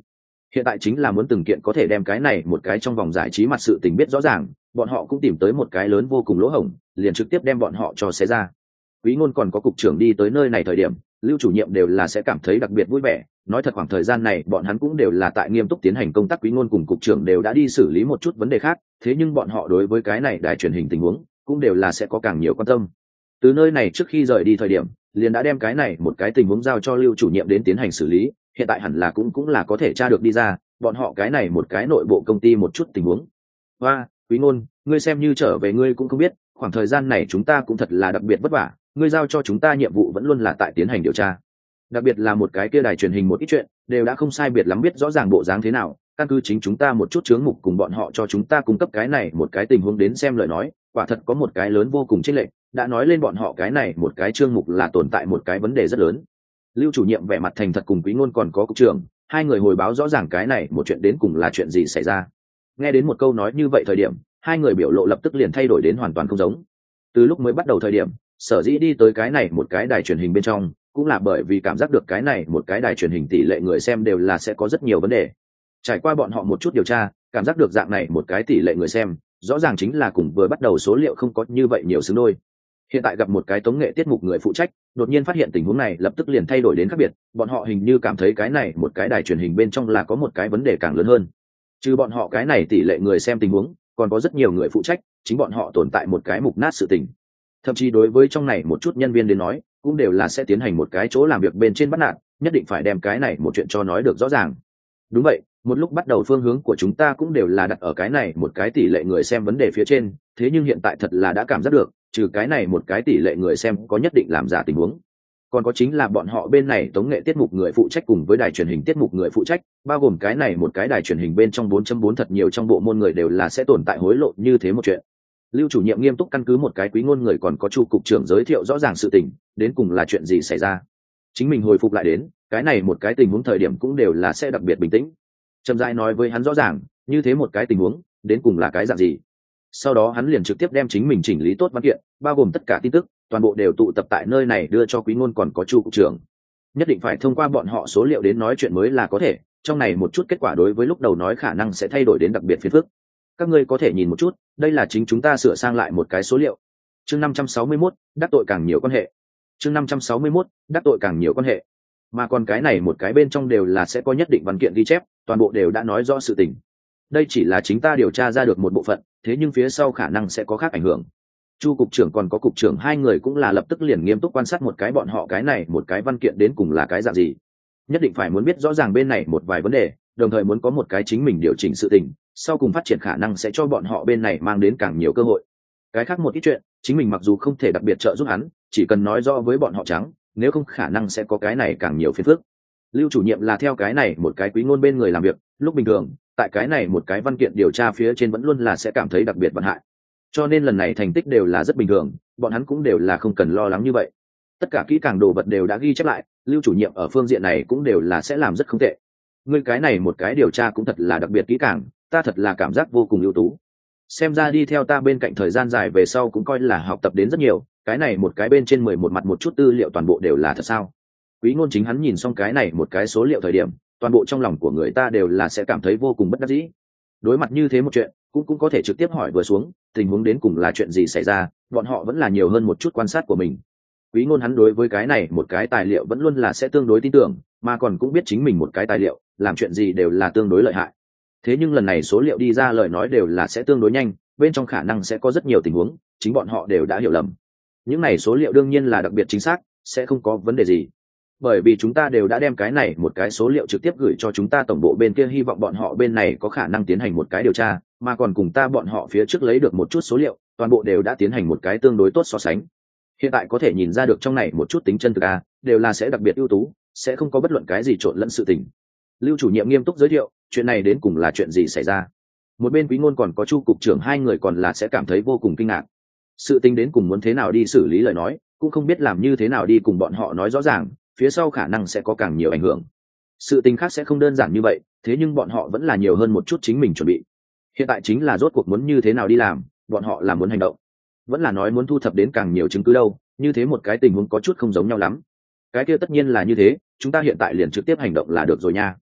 hiện tại chính là muốn từng kiện có thể đem cái này một cái trong vòng giải trí mặt sự tình biết rõ ràng, bọn họ cũng tìm tới một cái lớn vô cùng lỗ hổng, liền trực tiếp đem bọn họ cho xé ra. Quý Ngôn còn có cục trưởng đi tới nơi này thời điểm, Lưu chủ nhiệm đều là sẽ cảm thấy đặc biệt vui vẻ, nói thật khoảng thời gian này bọn hắn cũng đều là tại nghiêm túc tiến hành công tác. Quý Ngôn cùng cục trưởng đều đã đi xử lý một chút vấn đề khác, thế nhưng bọn họ đối với cái này đài truyền hình tình huống cũng đều là sẽ có càng nhiều quan tâm. Từ nơi này trước khi rời đi thời điểm, liền đã đem cái này một cái tình huống giao cho Lưu chủ nhiệm đến tiến hành xử lý, hiện tại hẳn là cũng cũng là có thể tra được đi ra, bọn họ cái này một cái nội bộ công ty một chút tình huống. Và, Quý Ngôn, ngươi xem như trở về ngươi cũng không biết, khoảng thời gian này chúng ta cũng thật là đặc biệt vất vả, ngươi giao cho chúng ta nhiệm vụ vẫn luôn là tại tiến hành điều tra. Đặc biệt là một cái kia đài truyền hình một ít chuyện, đều đã không sai biệt lắm biết rõ ràng bộ dáng thế nào, căn cứ chính chúng ta một chút chướng mục cùng bọn họ cho chúng ta cung cấp cái này một cái tình huống đến xem lời nói, quả thật có một cái lớn vô cùng chênh lệch, đã nói lên bọn họ cái này một cái chương mục là tồn tại một cái vấn đề rất lớn. Lưu chủ nhiệm vẻ mặt thành thật cùng Quý Ngôn còn có cục trưởng, hai người hồi báo rõ ràng cái này một chuyện đến cùng là chuyện gì xảy ra. Nghe đến một câu nói như vậy thời điểm, hai người biểu lộ lập tức liền thay đổi đến hoàn toàn không giống. Từ lúc mới bắt đầu thời điểm, sở dĩ đi tới cái này một cái đài truyền hình bên trong, cũng là bởi vì cảm giác được cái này một cái đài truyền hình tỷ lệ người xem đều là sẽ có rất nhiều vấn đề. Trải qua bọn họ một chút điều tra, cảm giác được dạng này một cái tỷ lệ người xem, rõ ràng chính là cùng vừa bắt đầu số liệu không có như vậy nhiều xứng đôi. Hiện tại gặp một cái tống nghệ tiết mục người phụ trách, đột nhiên phát hiện tình huống này lập tức liền thay đổi đến khác biệt, bọn họ hình như cảm thấy cái này một cái đài truyền hình bên trong là có một cái vấn đề càng lớn hơn. Trừ bọn họ cái này tỷ lệ người xem tình huống, còn có rất nhiều người phụ trách, chính bọn họ tồn tại một cái mục nát sự tình. Thậm chí đối với trong này một chút nhân viên đến nói, cũng đều là sẽ tiến hành một cái chỗ làm việc bên trên bắt nạt, nhất định phải đem cái này một chuyện cho nói được rõ ràng. Đúng vậy, một lúc bắt đầu phương hướng của chúng ta cũng đều là đặt ở cái này một cái tỷ lệ người xem vấn đề phía trên, thế nhưng hiện tại thật là đã cảm giác được, trừ cái này một cái tỷ lệ người xem có nhất định làm giả tình huống, còn có chính là bọn họ bên này tống nghệ tiết mục người phụ trách cùng với đài truyền hình tiết mục người phụ trách, bao gồm cái này một cái đài truyền hình bên trong bốn chấm bốn thật nhiều trong bộ môn người đều là sẽ tồn tại hối lộ như thế một chuyện. Lưu chủ nhiệm nghiêm túc căn cứ một cái Quý Ngôn người còn có Chu cục trưởng giới thiệu rõ ràng sự tình, đến cùng là chuyện gì xảy ra. Chính mình hồi phục lại đến, cái này một cái tình huống thời điểm cũng đều là sẽ đặc biệt bình tĩnh. Trầm rãi nói với hắn rõ ràng, như thế một cái tình huống, đến cùng là cái dạng gì. Sau đó hắn liền trực tiếp đem chính mình chỉnh lý tốt văn kiện, bao gồm tất cả tin tức, toàn bộ đều tụ tập tại nơi này đưa cho Quý Ngôn còn có Chu cục trưởng. Nhất định phải thông qua bọn họ số liệu đến nói chuyện mới là có thể, trong này một chút kết quả đối với lúc đầu nói khả năng sẽ thay đổi đến đặc biệt phiền phức. Các ngươi có thể nhìn một chút, đây là chính chúng ta sửa sang lại một cái số liệu. Chương năm trăm sáu mươi mốt, đắc tội càng nhiều quan hệ. Chương năm trăm sáu mươi mốt, đắc tội càng nhiều quan hệ. Mà còn cái này một cái bên trong đều là sẽ có nhất định văn kiện ghi chép, toàn bộ đều đã nói rõ sự tình. Đây chỉ là chính ta điều tra ra được một bộ phận, thế nhưng phía sau khả năng sẽ có khác ảnh hưởng. Chu cục trưởng còn có cục trưởng hai người cũng là lập tức liền nghiêm túc quan sát một cái bọn họ cái này một cái văn kiện đến cùng là cái dạng gì. Nhất định phải muốn biết rõ ràng bên này một vài vấn đề, đồng thời muốn có một cái chính mình điều chỉnh sự tình, sau cùng phát triển khả năng sẽ cho bọn họ bên này mang đến càng nhiều cơ hội. Cái khác một ít chuyện, chính mình mặc dù không thể đặc biệt trợ giúp hắn, chỉ cần nói rõ với bọn họ trắng, nếu không khả năng sẽ có cái này càng nhiều phiền phức. Lưu chủ nhiệm là theo cái này một cái Quý Ngôn bên người làm việc, lúc bình thường, tại cái này một cái văn kiện điều tra phía trên vẫn luôn là sẽ cảm thấy đặc biệt vận hại. Cho nên lần này thành tích đều là rất bình thường, bọn hắn cũng đều là không cần lo lắng như vậy. Tất cả kỹ càng đồ vật đều đã ghi chép lại, Lưu chủ nhiệm ở phương diện này cũng đều là sẽ làm rất không tệ. Ngươi cái này một cái điều tra cũng thật là đặc biệt kỹ càng, ta thật là cảm giác vô cùng ưu tú. Xem ra đi theo ta bên cạnh thời gian dài về sau cũng coi là học tập đến rất nhiều, cái này một cái bên trên mười một mặt một chút tư liệu toàn bộ đều là thật sao? Quý Ngôn chính hắn nhìn xong cái này một cái số liệu thời điểm, toàn bộ trong lòng của người ta đều là sẽ cảm thấy vô cùng bất đắc dĩ. Đối mặt như thế một chuyện, cũng cũng có thể trực tiếp hỏi vừa xuống, tình huống đến cùng là chuyện gì xảy ra, bọn họ vẫn là nhiều hơn một chút quan sát của mình. Quý Ngôn hắn đối với cái này một cái tài liệu vẫn luôn là sẽ tương đối tin tưởng, mà còn cũng biết chính mình một cái tài liệu, làm chuyện gì đều là tương đối lợi hại. Thế nhưng lần này số liệu đi ra lời nói đều là sẽ tương đối nhanh, bên trong khả năng sẽ có rất nhiều tình huống, chính bọn họ đều đã hiểu lầm. Những này số liệu đương nhiên là đặc biệt chính xác, sẽ không có vấn đề gì. Bởi vì chúng ta đều đã đem cái này một cái số liệu trực tiếp gửi cho chúng ta tổng bộ bên kia, hy vọng bọn họ bên này có khả năng tiến hành một cái điều tra, mà còn cùng ta bọn họ phía trước lấy được một chút số liệu, toàn bộ đều đã tiến hành một cái tương đối tốt so sánh. Hiện tại có thể nhìn ra được trong này một chút tính chân thực a, đều là sẽ đặc biệt ưu tú, sẽ không có bất luận cái gì trộn lẫn sự tình. Lưu chủ nhiệm nghiêm túc giới thiệu, chuyện này đến cùng là chuyện gì xảy ra. Một bên Quý Ngôn còn có Chu cục trưởng hai người còn là sẽ cảm thấy vô cùng kinh ngạc. Sự tình đến cùng muốn thế nào đi xử lý lời nói, cũng không biết làm như thế nào đi cùng bọn họ nói rõ ràng, phía sau khả năng sẽ có càng nhiều ảnh hưởng. Sự tình khác sẽ không đơn giản như vậy, thế nhưng bọn họ vẫn là nhiều hơn một chút chính mình chuẩn bị. Hiện tại chính là rốt cuộc muốn như thế nào đi làm, bọn họ là muốn hành động, vẫn là nói muốn thu thập đến càng nhiều chứng cứ đâu, như thế một cái tình huống có chút không giống nhau lắm. Cái kia tất nhiên là như thế, chúng ta hiện tại liền trực tiếp hành động là được rồi nha.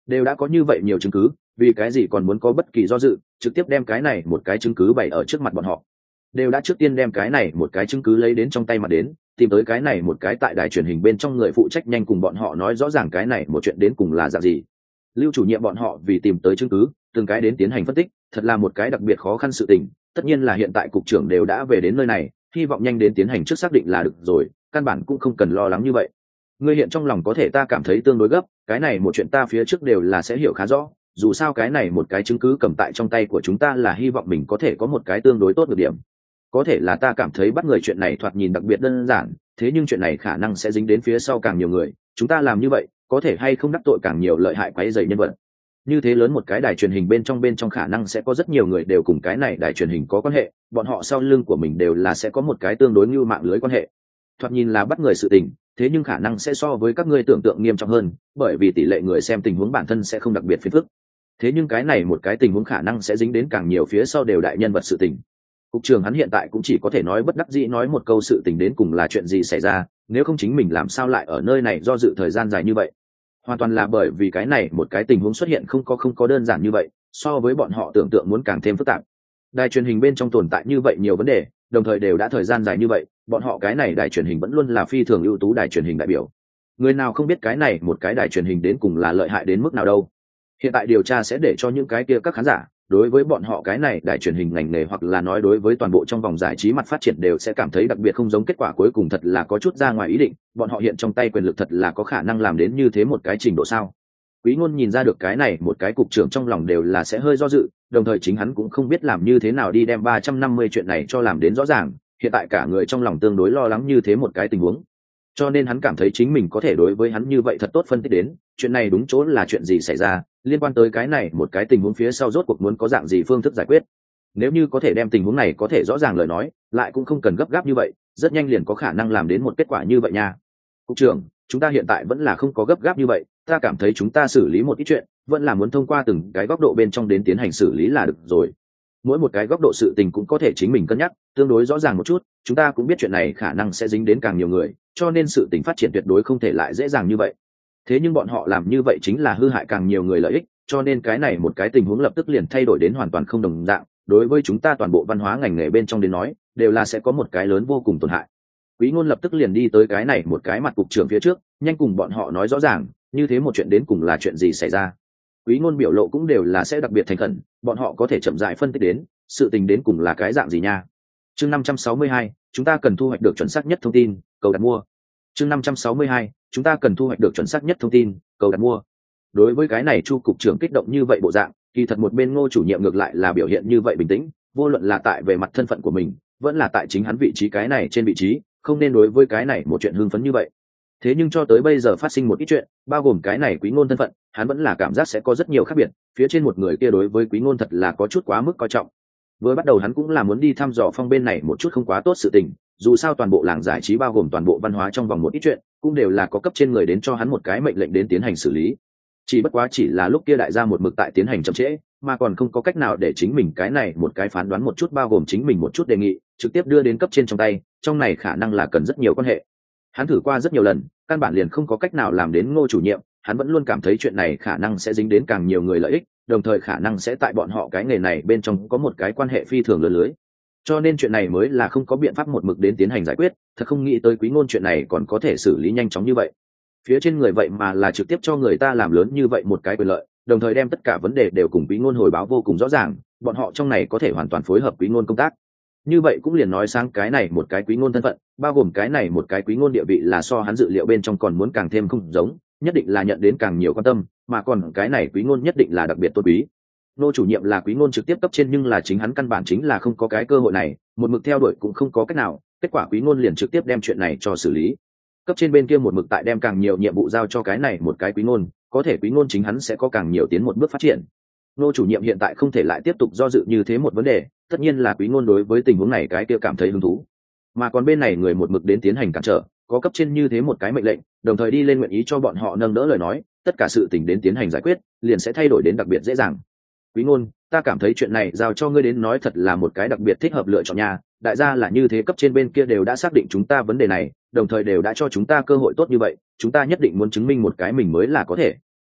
đều đã có như vậy nhiều chứng cứ, vì cái gì còn muốn có bất kỳ do dự, trực tiếp đem cái này một cái chứng cứ bày ở trước mặt bọn họ. Đều đã trước tiên đem cái này một cái chứng cứ lấy đến trong tay mà đến, tìm tới cái này một cái tại đài truyền hình bên trong người phụ trách nhanh cùng bọn họ nói rõ ràng cái này một chuyện đến cùng là dạng gì. Lưu chủ nhiệm bọn họ vì tìm tới chứng cứ, từng cái đến tiến hành phân tích, thật là một cái đặc biệt khó khăn sự tình. Tất nhiên là hiện tại cục trưởng đều đã về đến nơi này, hy vọng nhanh đến tiến hành trước xác định là được rồi, căn bản cũng không cần lo lắng như vậy. Ngươi hiện trong lòng có thể ta cảm thấy tương đối gấp, cái này một chuyện ta phía trước đều là sẽ hiểu khá rõ, dù sao cái này một cái chứng cứ cầm tại trong tay của chúng ta là hy vọng mình có thể có một cái tương đối tốt được điểm. Có thể là ta cảm thấy bắt người chuyện này thoạt nhìn đặc biệt đơn giản, thế nhưng chuyện này khả năng sẽ dính đến phía sau càng nhiều người, chúng ta làm như vậy có thể hay không đắc tội càng nhiều lợi hại quấy rầy nhân vật. Như thế lớn một cái đài truyền hình bên trong bên trong khả năng sẽ có rất nhiều người đều cùng cái này đài truyền hình có quan hệ, bọn họ sau lưng của mình đều là sẽ có một cái tương đối như mạng lưới quan hệ. Thoạt nhìn là bắt người sự tình, thế nhưng khả năng sẽ so với các ngươi tưởng tượng nghiêm trọng hơn, bởi vì tỷ lệ người xem tình huống bản thân sẽ không đặc biệt phiền phức. Thế nhưng cái này một cái tình huống khả năng sẽ dính đến càng nhiều phía sau đều đại nhân vật sự tình. Cục trưởng hắn hiện tại cũng chỉ có thể nói bất đắc dĩ nói một câu sự tình đến cùng là chuyện gì xảy ra, nếu không chính mình làm sao lại ở nơi này do dự thời gian dài như vậy. Hoàn toàn là bởi vì cái này một cái tình huống xuất hiện không có không có đơn giản như vậy, so với bọn họ tưởng tượng muốn càng thêm phức tạp. Đài truyền hình bên trong tồn tại như vậy nhiều vấn đề, đồng thời đều đã thời gian dài như vậy, bọn họ cái này đài truyền hình vẫn luôn là phi thường ưu tú đài truyền hình đại biểu. Người nào không biết cái này một cái đài truyền hình đến cùng là lợi hại đến mức nào đâu. Hiện tại điều tra sẽ để cho những cái kia các khán giả đối với bọn họ cái này đài truyền hình ngành nghề hoặc là nói đối với toàn bộ trong vòng giải trí mặt phát triển đều sẽ cảm thấy đặc biệt không giống, kết quả cuối cùng thật là có chút ra ngoài ý định, bọn họ hiện trong tay quyền lực thật là có khả năng làm đến như thế một cái trình độ sao. Quý Ngôn nhìn ra được cái này một cái cục trưởng trong lòng đều là sẽ hơi do dự, đồng thời chính hắn cũng không biết làm như thế nào đi đem ba trăm năm mươi chuyện này cho làm đến rõ ràng, hiện tại cả người trong lòng tương đối lo lắng như thế một cái tình huống. Cho nên hắn cảm thấy chính mình có thể đối với hắn như vậy thật tốt phân tích đến, chuyện này đúng chỗ là chuyện gì xảy ra, liên quan tới cái này một cái tình huống phía sau rốt cuộc muốn có dạng gì phương thức giải quyết. Nếu như có thể đem tình huống này có thể rõ ràng lời nói, lại cũng không cần gấp gáp như vậy, rất nhanh liền có khả năng làm đến một kết quả như vậy nha. Cục trưởng, chúng ta hiện tại vẫn là không có gấp gáp như vậy, ta cảm thấy chúng ta xử lý một ít chuyện, vẫn là muốn thông qua từng cái góc độ bên trong đến tiến hành xử lý là được rồi. Mỗi một cái góc độ sự tình cũng có thể chính mình cân nhắc, tương đối rõ ràng một chút, chúng ta cũng biết chuyện này khả năng sẽ dính đến càng nhiều người, cho nên sự tình phát triển tuyệt đối không thể lại dễ dàng như vậy. Thế nhưng bọn họ làm như vậy chính là hư hại càng nhiều người lợi ích, cho nên cái này một cái tình huống lập tức liền thay đổi đến hoàn toàn không đồng dạng, đối với chúng ta toàn bộ văn hóa ngành nghề bên trong đến nói, đều là sẽ có một cái lớn vô cùng tổn hại. Quý Ngôn lập tức liền đi tới cái này một cái mặt cục trưởng phía trước, nhanh cùng bọn họ nói rõ ràng, như thế một chuyện đến cùng là chuyện gì xảy ra. Quý Ngôn biểu lộ cũng đều là sẽ đặc biệt thành khẩn, bọn họ có thể chậm rãi phân tích đến, sự tình đến cùng là cái dạng gì nha. Chương năm trăm sáu mươi hai, chúng ta cần thu hoạch được chuẩn xác nhất thông tin, cầu đặt mua. Chương năm trăm sáu mươi hai, chúng ta cần thu hoạch được chuẩn xác nhất thông tin, cầu đặt mua. Đối với cái này Chu cục trưởng kích động như vậy bộ dạng, kỳ thật một bên Ngô chủ nhiệm ngược lại là biểu hiện như vậy bình tĩnh, vô luận là tại về mặt thân phận của mình, vẫn là tại chính hắn vị trí cái này trên vị trí, không nên đối với cái này một chuyện hưng phấn như vậy. Thế nhưng cho tới bây giờ phát sinh một ít chuyện, bao gồm cái này Quý Ngôn thân phận, hắn vẫn là cảm giác sẽ có rất nhiều khác biệt, phía trên một người kia đối với Quý Ngôn thật là có chút quá mức coi trọng. Vừa bắt đầu hắn cũng là muốn đi thăm dò Phong bên này một chút không quá tốt sự tình, dù sao toàn bộ làng giải trí bao gồm toàn bộ văn hóa trong vòng một ít chuyện, cũng đều là có cấp trên người đến cho hắn một cái mệnh lệnh đến tiến hành xử lý. Chỉ bất quá chỉ là lúc kia đại gia một mực tại tiến hành chậm trễ, mà còn không có cách nào để chính mình cái này một cái phán đoán một chút bao gồm chính mình một chút đề nghị, trực tiếp đưa đến cấp trên trong tay, trong này khả năng là cần rất nhiều quan hệ. Hắn thử qua rất nhiều lần, căn bản liền không có cách nào làm đến Ngô chủ nhiệm, hắn vẫn luôn cảm thấy chuyện này khả năng sẽ dính đến càng nhiều người lợi ích, đồng thời khả năng sẽ tại bọn họ cái nghề này bên trong có một cái quan hệ phi thường lớn lưới. Cho nên chuyện này mới là không có biện pháp một mực đến tiến hành giải quyết, thật không nghĩ tới Quý Ngôn chuyện này còn có thể xử lý nhanh chóng như vậy. Phía trên người vậy mà là trực tiếp cho người ta làm lớn như vậy một cái quyền lợi, đồng thời đem tất cả vấn đề đều cùng Quý Ngôn hồi báo vô cùng rõ ràng, bọn họ trong này có thể hoàn toàn phối hợp Quý Ngôn công tác. Như vậy cũng liền nói sang cái này một cái Quý Ngôn thân phận, bao gồm cái này một cái Quý Ngôn địa vị là so hắn dự liệu bên trong còn muốn càng thêm không giống, nhất định là nhận đến càng nhiều quan tâm, mà còn cái này Quý Ngôn nhất định là đặc biệt tôn quý. Nô chủ nhiệm là Quý Ngôn trực tiếp cấp trên, nhưng là chính hắn căn bản chính là không có cái cơ hội này, một mực theo đuổi cũng không có cách nào, kết quả Quý Ngôn liền trực tiếp đem chuyện này cho xử lý. Cấp trên bên kia một mực tại đem càng nhiều nhiệm vụ giao cho cái này một cái Quý Ngôn, có thể Quý Ngôn chính hắn sẽ có càng nhiều tiến một bước phát triển. Nô chủ nhiệm hiện tại không thể lại tiếp tục do dự như thế một vấn đề, tất nhiên là Quý Ngôn đối với tình huống này cái kia cảm thấy hứng thú. Mà còn bên này người một mực đến tiến hành cản trở, có cấp trên như thế một cái mệnh lệnh, đồng thời đi lên nguyện ý cho bọn họ nâng đỡ lời nói, tất cả sự tình đến tiến hành giải quyết, liền sẽ thay đổi đến đặc biệt dễ dàng. Quý Ngôn, ta cảm thấy chuyện này giao cho ngươi đến nói thật là một cái đặc biệt thích hợp lựa chọn nha, đại gia là như thế cấp trên bên kia đều đã xác định chúng ta vấn đề này, đồng thời đều đã cho chúng ta cơ hội tốt như vậy, chúng ta nhất định muốn chứng minh một cái mình mới là có thể.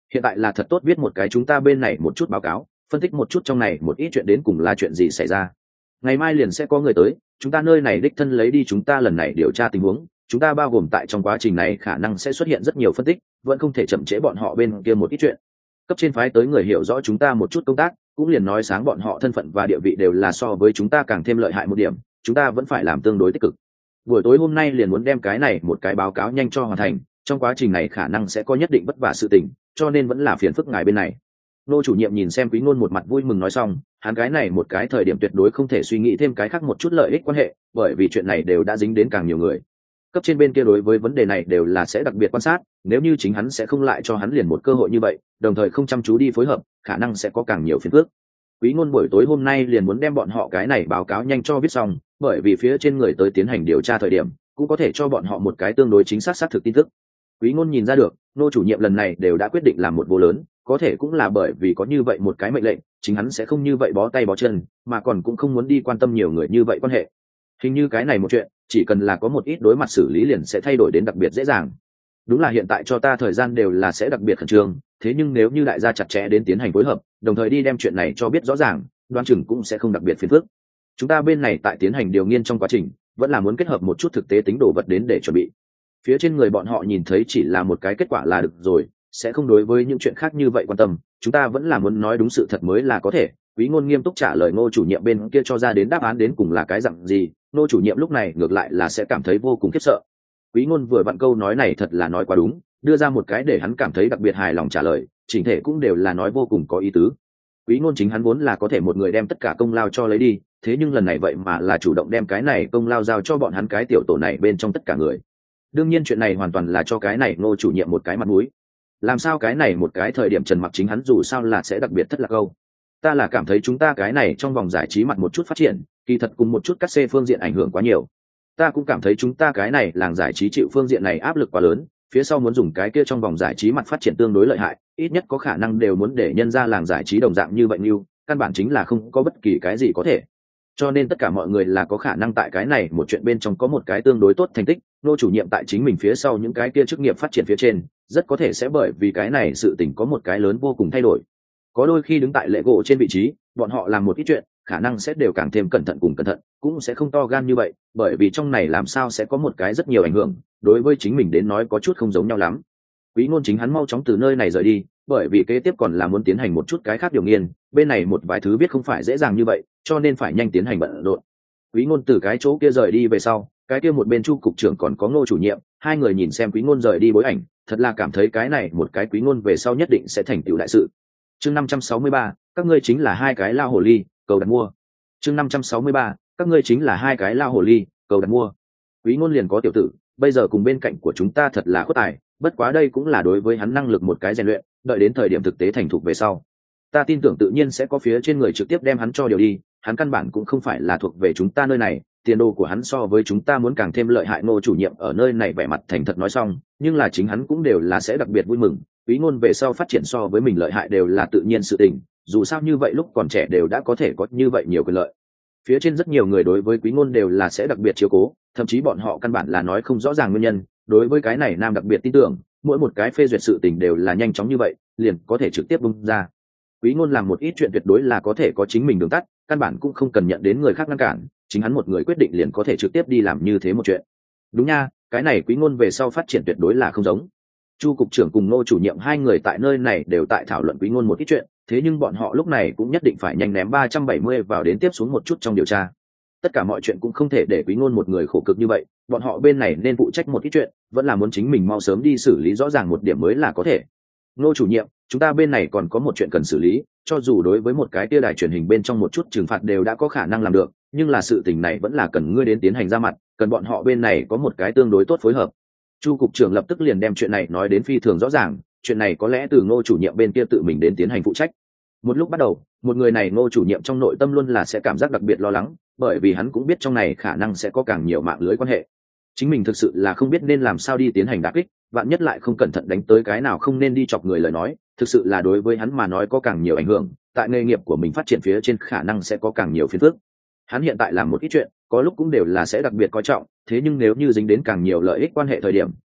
hiện tại là thật tốt viết một cái chúng ta bên này một chút báo cáo, phân tích một chút trong này một ít chuyện đến cùng là chuyện gì xảy ra. Ngày mai liền sẽ có người tới, chúng ta nơi này đích thân lấy đi chúng ta lần này điều tra tình huống, chúng ta bao gồm tại trong quá trình này khả năng sẽ xuất hiện rất nhiều phân tích, vẫn không thể chậm trễ bọn họ bên kia một ít chuyện. Cấp trên phái tới người hiểu rõ chúng ta một chút công tác, cũng liền nói sáng bọn họ thân phận và địa vị đều là so với chúng ta càng thêm lợi hại một điểm, chúng ta vẫn phải làm tương đối tích cực. Buổi tối hôm nay liền muốn đem cái này một cái báo cáo nhanh cho hoàn thành, trong quá trình này khả năng sẽ có nhất định vất vả sự tình, cho nên vẫn là phiền phức ngài bên này. Nô chủ nhiệm nhìn xem Quý Ngôn một mặt vui mừng nói xong, hắn cái này một cái thời điểm tuyệt đối không thể suy nghĩ thêm cái khác một chút lợi ích quan hệ, bởi vì chuyện này đều đã dính đến càng nhiều người. Cấp trên bên kia đối với vấn đề này đều là sẽ đặc biệt quan sát, nếu như chính hắn sẽ không lại cho hắn liền một cơ hội như vậy, đồng thời không chăm chú đi phối hợp, khả năng sẽ có càng nhiều phiền phức. Quý Ngôn buổi tối hôm nay liền muốn đem bọn họ cái này báo cáo nhanh cho viết xong, bởi vì phía trên người tới tiến hành điều tra thời điểm, cũng có thể cho bọn họ một cái tương đối chính xác xác thực tin tức. Quý Ngôn nhìn ra được, nô chủ nhiệm lần này đều đã quyết định làm một vô lớn, có thể cũng là bởi vì có như vậy một cái mệnh lệnh, chính hắn sẽ không như vậy bó tay bó chân, mà còn cũng không muốn đi quan tâm nhiều người như vậy quan hệ. Hình như cái này một chuyện, chỉ cần là có một ít đối mặt xử lý liền sẽ thay đổi đến đặc biệt dễ dàng. Đúng là hiện tại cho ta thời gian đều là sẽ đặc biệt khẩn trương, thế nhưng nếu như đại gia chặt chẽ đến tiến hành phối hợp, đồng thời đi đem chuyện này cho biết rõ ràng, đoán chừng cũng sẽ không đặc biệt phiền phức. Chúng ta bên này tại tiến hành điều nghiên trong quá trình, vẫn là muốn kết hợp một chút thực tế tính đồ vật đến để chuẩn bị. Phía trên người bọn họ nhìn thấy chỉ là một cái kết quả là được rồi, sẽ không đối với những chuyện khác như vậy quan tâm, chúng ta vẫn là muốn nói đúng sự thật mới là có thể. Quý Ngôn nghiêm túc trả lời Ngô chủ nhiệm bên kia cho ra đến đáp án đến cùng là cái dạng gì, Ngô chủ nhiệm lúc này ngược lại là sẽ cảm thấy vô cùng khiếp sợ. Quý Ngôn vừa vặn câu nói này thật là nói quá đúng, đưa ra một cái để hắn cảm thấy đặc biệt hài lòng trả lời, chỉnh thể cũng đều là nói vô cùng có ý tứ. Quý Ngôn chính hắn vốn là có thể một người đem tất cả công lao cho lấy đi, thế nhưng lần này vậy mà là chủ động đem cái này công lao giao cho bọn hắn cái tiểu tổ này bên trong tất cả người. Đương nhiên chuyện này hoàn toàn là cho cái này Ngô chủ nhiệm một cái mặt mũi. Làm sao cái này một cái thời điểm Trần Mặc chính hắn dù sao là sẽ đặc biệt thất lạc câu. Ta là cảm thấy chúng ta cái này trong vòng giải trí mặt một chút phát triển, kỳ thật cùng một chút cắt xê phương diện ảnh hưởng quá nhiều. Ta cũng cảm thấy chúng ta cái này làng giải trí chịu phương diện này áp lực quá lớn, phía sau muốn dùng cái kia trong vòng giải trí mặt phát triển tương đối lợi hại, ít nhất có khả năng đều muốn để nhân ra làng giải trí đồng dạng như vậy như, căn bản chính là không có bất kỳ cái gì có thể. Cho nên tất cả mọi người là có khả năng tại cái này một chuyện bên trong có một cái tương đối tốt thành tích, nô chủ nhiệm tại chính mình phía sau những cái kia chức nghiệp phát triển phía trên, rất có thể sẽ bởi vì cái này sự tình có một cái lớn vô cùng thay đổi. Có đôi khi đứng tại lễ gỗ trên vị trí, bọn họ làm một ít chuyện, khả năng sẽ đều càng thêm cẩn thận cùng cẩn thận, cũng sẽ không to gan như vậy, bởi vì trong này làm sao sẽ có một cái rất nhiều ảnh hưởng, đối với chính mình đến nói có chút không giống nhau lắm. Quý Ngôn chính hắn mau chóng từ nơi này rời đi, bởi vì kế tiếp còn là muốn tiến hành một chút cái khác điều nghiên, bên này một vài thứ biết không phải dễ dàng như vậy, cho nên phải nhanh tiến hành bận rộn. Quý Ngôn từ cái chỗ kia rời đi về sau, cái kia một bên Chu cục trưởng còn có Ngô chủ nhiệm, hai người nhìn xem Quý Ngôn rời đi bối ảnh, thật là cảm thấy cái này một cái Quý Ngôn về sau nhất định sẽ thành tựu đại sự. Chương năm trăm sáu mươi ba, các ngươi chính là hai cái lao hồ ly, cầu đặt mua. Chương năm trăm sáu mươi ba, các ngươi chính là hai cái lao hồ ly, cầu đặt mua. Quý Ngôn liền có tiểu tử, bây giờ cùng bên cạnh của chúng ta thật là khuất tài, bất quá đây cũng là đối với hắn năng lực một cái rèn luyện, đợi đến thời điểm thực tế thành thục về sau, ta tin tưởng tự nhiên sẽ có phía trên người trực tiếp đem hắn cho điều đi, hắn căn bản cũng không phải là thuộc về chúng ta nơi này, tiền đồ của hắn so với chúng ta muốn càng thêm lợi hại. Ngô chủ nhiệm ở nơi này vẻ mặt thành thật nói xong, nhưng là chính hắn cũng đều là sẽ đặc biệt vui mừng, Quý Ngôn về sau phát triển so với mình lợi hại đều là tự nhiên sự tình, dù sao như vậy lúc còn trẻ đều đã có thể có như vậy nhiều quyền lợi. Phía trên rất nhiều người đối với Quý Ngôn đều là sẽ đặc biệt chiếu cố, thậm chí bọn họ căn bản là nói không rõ ràng nguyên nhân, đối với cái này nam đặc biệt tin tưởng, mỗi một cái phê duyệt sự tình đều là nhanh chóng như vậy, liền có thể trực tiếp bung ra. Quý Ngôn làm một ít chuyện tuyệt đối là có thể có chính mình đường tắt, căn bản cũng không cần nhận đến người khác ngăn cản, chính hắn một người quyết định liền có thể trực tiếp đi làm như thế một chuyện. Đúng nha, cái này Quý Ngôn về sau phát triển tuyệt đối là không giống. Chu cục trưởng cùng Ngô chủ nhiệm hai người tại nơi này đều tại thảo luận Quý Ngôn một ít chuyện, thế nhưng bọn họ lúc này cũng nhất định phải nhanh ném ba trăm bảy mươi vào đến tiếp xuống một chút trong điều tra. Tất cả mọi chuyện cũng không thể để Quý Ngôn một người khổ cực như vậy, bọn họ bên này nên phụ trách một ít chuyện, vẫn là muốn chính mình mau sớm đi xử lý rõ ràng một điểm mới là có thể. Ngô chủ nhiệm, chúng ta bên này còn có một chuyện cần xử lý, cho dù đối với một cái tia đài truyền hình bên trong một chút trừng phạt đều đã có khả năng làm được, nhưng là sự tình này vẫn là cần ngươi đến tiến hành ra mặt, cần bọn họ bên này có một cái tương đối tốt phối hợp. Chu cục trưởng lập tức liền đem chuyện này nói đến phi thường rõ ràng, chuyện này có lẽ từ Ngô chủ nhiệm bên kia tự mình đến tiến hành phụ trách. Một lúc bắt đầu, một người này Ngô chủ nhiệm trong nội tâm luôn là sẽ cảm giác đặc biệt lo lắng, bởi vì hắn cũng biết trong này khả năng sẽ có càng nhiều mạng lưới quan hệ. Chính mình thực sự là không biết nên làm sao đi tiến hành đả kích, vạn nhất lại không cẩn thận đánh tới cái nào không nên đi chọc người lời nói, thực sự là đối với hắn mà nói có càng nhiều ảnh hưởng, tại nghề nghiệp của mình phát triển phía trên khả năng sẽ có càng nhiều phiền phức. Hắn hiện tại làm một ít chuyện, có lúc cũng đều là sẽ đặc biệt coi trọng, thế nhưng nếu như dính đến càng nhiều lợi ích quan hệ thời điểm,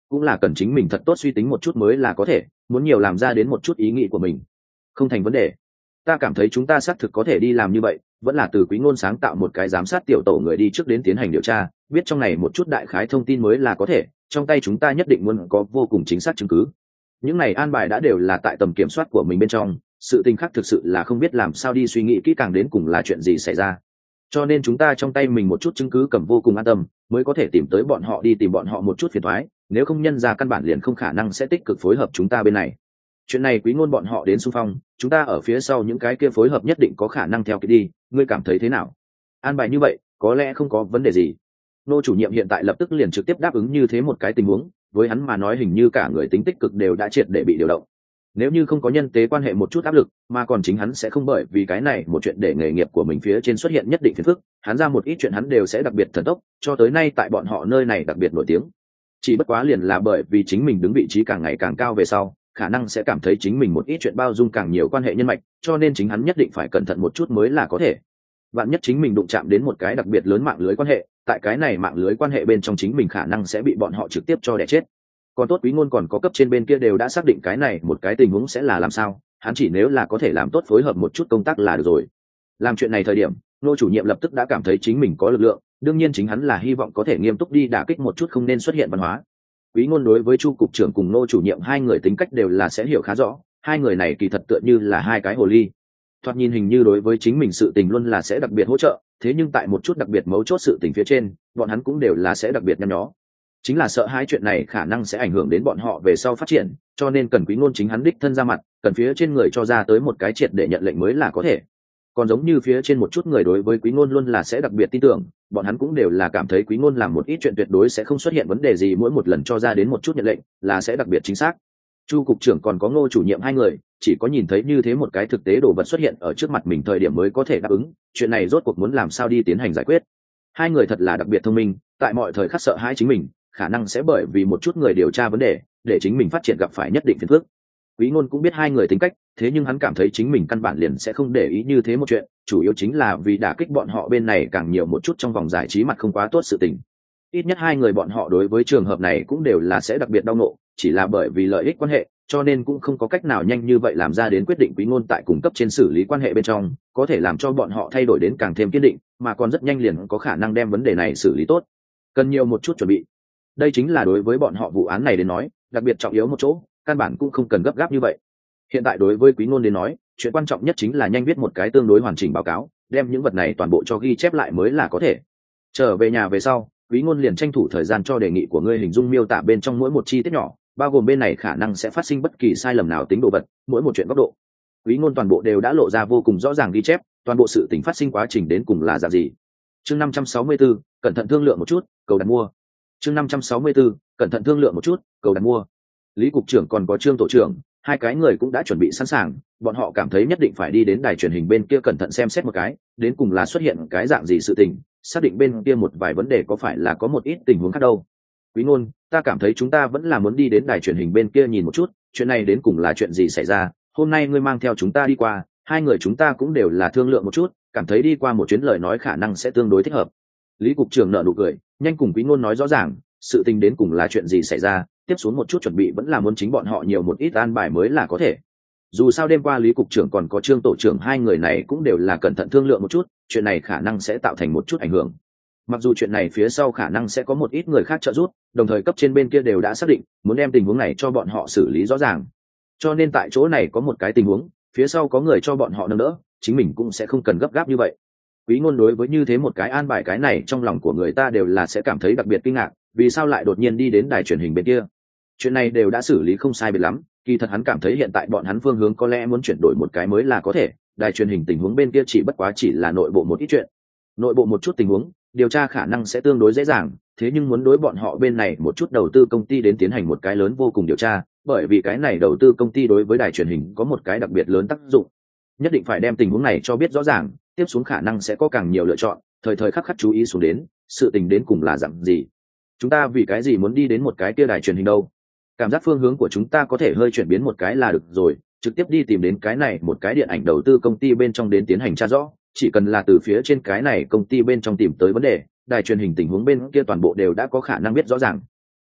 cũng là cần chính mình thật tốt suy tính một chút mới là có thể, muốn nhiều làm ra đến một chút ý nghĩ của mình không thành vấn đề. Ta cảm thấy chúng ta xác thực có thể đi làm như vậy, vẫn là từ Quý Ngôn sáng tạo một cái giám sát tiểu tổ người đi trước đến tiến hành điều tra, biết trong này một chút đại khái thông tin mới là có thể, trong tay chúng ta nhất định muốn có vô cùng chính xác chứng cứ. Những này an bài đã đều là tại tầm kiểm soát của mình bên trong, sự tình khác thực sự là không biết làm sao đi suy nghĩ kỹ càng đến cùng là chuyện gì xảy ra. Cho nên chúng ta trong tay mình một chút chứng cứ cầm vô cùng an tâm, mới có thể tìm tới bọn họ đi tìm bọn họ một chút phiền toái, nếu không nhân ra căn bản liền không khả năng sẽ tích cực phối hợp chúng ta bên này. Chuyện này Quý Ngôn bọn họ đến xung phong, chúng ta ở phía sau những cái kia phối hợp nhất định có khả năng theo kịp đi, ngươi cảm thấy thế nào? An bài như vậy, có lẽ không có vấn đề gì. Nô chủ nhiệm hiện tại lập tức liền trực tiếp đáp ứng như thế một cái tình huống, với hắn mà nói hình như cả người tính tích cực đều đã triệt để bị điều động. Nếu như không có nhân tế quan hệ một chút áp lực, mà còn chính hắn sẽ không bởi vì cái này một chuyện để nghề nghiệp của mình phía trên xuất hiện nhất định phiền phức, hắn ra một ít chuyện hắn đều sẽ đặc biệt thần tốc, cho tới nay tại bọn họ nơi này đặc biệt nổi tiếng. Chỉ bất quá liền là bởi vì chính mình đứng vị trí càng ngày càng cao về sau, khả năng sẽ cảm thấy chính mình một ít chuyện bao dung càng nhiều quan hệ nhân mạch, cho nên chính hắn nhất định phải cẩn thận một chút mới là có thể. Vạn nhất chính mình đụng chạm đến một cái đặc biệt lớn mạng lưới quan hệ, tại cái này mạng lưới quan hệ bên trong chính mình khả năng sẽ bị bọn họ trực tiếp cho đẻ chết. Còn tốt Quý Ngôn còn có cấp trên bên kia đều đã xác định cái này một cái tình huống sẽ là làm sao, hắn chỉ nếu là có thể làm tốt phối hợp một chút công tác là được rồi. Làm chuyện này thời điểm, Nô chủ nhiệm lập tức đã cảm thấy chính mình có lực lượng, đương nhiên chính hắn là hy vọng có thể nghiêm túc đi đả kích một chút không nên xuất hiện văn hóa. Quý Ngôn đối với Chu cục trưởng cùng Nô chủ nhiệm hai người tính cách đều là sẽ hiểu khá rõ, hai người này kỳ thật tựa như là hai cái hồ ly. Thoạt nhìn hình như đối với chính mình sự tình luôn là sẽ đặc biệt hỗ trợ, thế nhưng tại một chút đặc biệt mấu chốt sự tình phía trên, bọn hắn cũng đều là sẽ đặc biệt nhăn nhó. Chính là sợ hai chuyện này khả năng sẽ ảnh hưởng đến bọn họ về sau phát triển, cho nên cần Quý Ngôn chính hắn đích thân ra mặt, cần phía trên người cho ra tới một cái triệt để nhận lệnh mới là có thể. Còn giống như phía trên một chút người đối với Quý Ngôn luôn là sẽ đặc biệt tin tưởng, bọn hắn cũng đều là cảm thấy Quý Ngôn làm một ít chuyện tuyệt đối sẽ không xuất hiện vấn đề gì, mỗi một lần cho ra đến một chút nhận lệnh là sẽ đặc biệt chính xác. Chu cục trưởng còn có Ngô chủ nhiệm hai người, chỉ có nhìn thấy như thế một cái thực tế đồ vật xuất hiện ở trước mặt mình thời điểm mới có thể đáp ứng, chuyện này rốt cuộc muốn làm sao đi tiến hành giải quyết. Hai người thật là đặc biệt thông minh, tại mọi thời khắc sợ hãi chính mình, khả năng sẽ bởi vì một chút người điều tra vấn đề, để chính mình phát triển gặp phải nhất định phiền phức. Quý Ngôn cũng biết hai người tính cách, thế nhưng hắn cảm thấy chính mình căn bản liền sẽ không để ý như thế một chuyện, chủ yếu chính là vì đả kích bọn họ bên này càng nhiều một chút trong vòng giải trí mặt không quá tốt sự tình. Ít nhất hai người bọn họ đối với trường hợp này cũng đều là sẽ đặc biệt đau nộ, chỉ là bởi vì lợi ích quan hệ, cho nên cũng không có cách nào nhanh như vậy làm ra đến quyết định. Quý Ngôn tại cung cấp trên xử lý quan hệ bên trong, có thể làm cho bọn họ thay đổi đến càng thêm kiên định, mà còn rất nhanh liền có khả năng đem vấn đề này xử lý tốt. Cần nhiều một chút chuẩn bị. Đây chính là đối với bọn họ vụ án này đến nói, đặc biệt trọng yếu một chỗ, căn bản cũng không cần gấp gáp như vậy. Hiện tại đối với Quý Ngôn đến nói, chuyện quan trọng nhất chính là nhanh viết một cái tương đối hoàn chỉnh báo cáo, đem những vật này toàn bộ cho ghi chép lại mới là có thể. Trở về nhà về sau, Quý Ngôn liền tranh thủ thời gian cho đề nghị của ngươi hình dung miêu tả bên trong mỗi một chi tiết nhỏ, bao gồm bên này khả năng sẽ phát sinh bất kỳ sai lầm nào tính độ vật, mỗi một chuyện góc độ. Quý Ngôn toàn bộ đều đã lộ ra vô cùng rõ ràng ghi chép, toàn bộ sự tình phát sinh quá trình đến cùng là dạng gì. Chương năm trăm sáu mươi tư, cẩn thận thương lượng một chút, cầu đặt mua. Chương năm trăm sáu mươi tư, cẩn thận thương lượng một chút, cầu đặt mua. Lý cục trưởng còn có Trương tổ trưởng, hai cái người cũng đã chuẩn bị sẵn sàng, bọn họ cảm thấy nhất định phải đi đến đài truyền hình bên kia cẩn thận xem xét một cái, đến cùng là xuất hiện cái dạng gì sự tình, xác định bên kia một vài vấn đề có phải là có một ít tình huống khác đâu. Quý Ngôn, ta cảm thấy chúng ta vẫn là muốn đi đến đài truyền hình bên kia nhìn một chút, chuyện này đến cùng là chuyện gì xảy ra, hôm nay ngươi mang theo chúng ta đi qua, hai người chúng ta cũng đều là thương lượng một chút, cảm thấy đi qua một chuyến lời nói khả năng sẽ tương đối thích hợp. Lý cục trưởng nở nụ cười, nhanh cùng Quý Ngôn nói rõ ràng, sự tình đến cùng là chuyện gì xảy ra, tiếp xuống một chút chuẩn bị vẫn là muốn chính bọn họ nhiều một ít an bài mới là có thể. Dù sao đêm qua Lý cục trưởng còn có Trương tổ trưởng hai người này cũng đều là cẩn thận thương lượng một chút, chuyện này khả năng sẽ tạo thành một chút ảnh hưởng. Mặc dù chuyện này phía sau khả năng sẽ có một ít người khác trợ giúp, đồng thời cấp trên bên kia đều đã xác định muốn đem tình huống này cho bọn họ xử lý rõ ràng. Cho nên tại chỗ này có một cái tình huống, phía sau có người cho bọn họ nâng đỡ, chính mình cũng sẽ không cần gấp gáp như vậy. Quý Ngôn đối với như thế một cái an bài cái này trong lòng của người ta đều là sẽ cảm thấy đặc biệt kinh ngạc, vì sao lại đột nhiên đi đến đài truyền hình bên kia. Chuyện này đều đã xử lý không sai biệt lắm, kỳ thật hắn cảm thấy hiện tại bọn hắn phương hướng có lẽ muốn chuyển đổi một cái mới là có thể, đài truyền hình tình huống bên kia chỉ bất quá chỉ là nội bộ một ít chuyện. Nội bộ một chút tình huống, điều tra khả năng sẽ tương đối dễ dàng, thế nhưng muốn đối bọn họ bên này một chút đầu tư công ty đến tiến hành một cái lớn vô cùng điều tra, bởi vì cái này đầu tư công ty đối với đài truyền hình có một cái đặc biệt lớn tác dụng. Nhất định phải đem tình huống này cho biết rõ ràng, tiếp xuống khả năng sẽ có càng nhiều lựa chọn, thời thời khắc khắc chú ý xuống đến, sự tình đến cùng là dạng gì. Chúng ta vì cái gì muốn đi đến một cái kia đài truyền hình đâu? Cảm giác phương hướng của chúng ta có thể hơi chuyển biến một cái là được rồi, trực tiếp đi tìm đến cái này một cái điện ảnh đầu tư công ty bên trong đến tiến hành tra rõ, chỉ cần là từ phía trên cái này công ty bên trong tìm tới vấn đề, đài truyền hình tình huống bên kia toàn bộ đều đã có khả năng biết rõ ràng.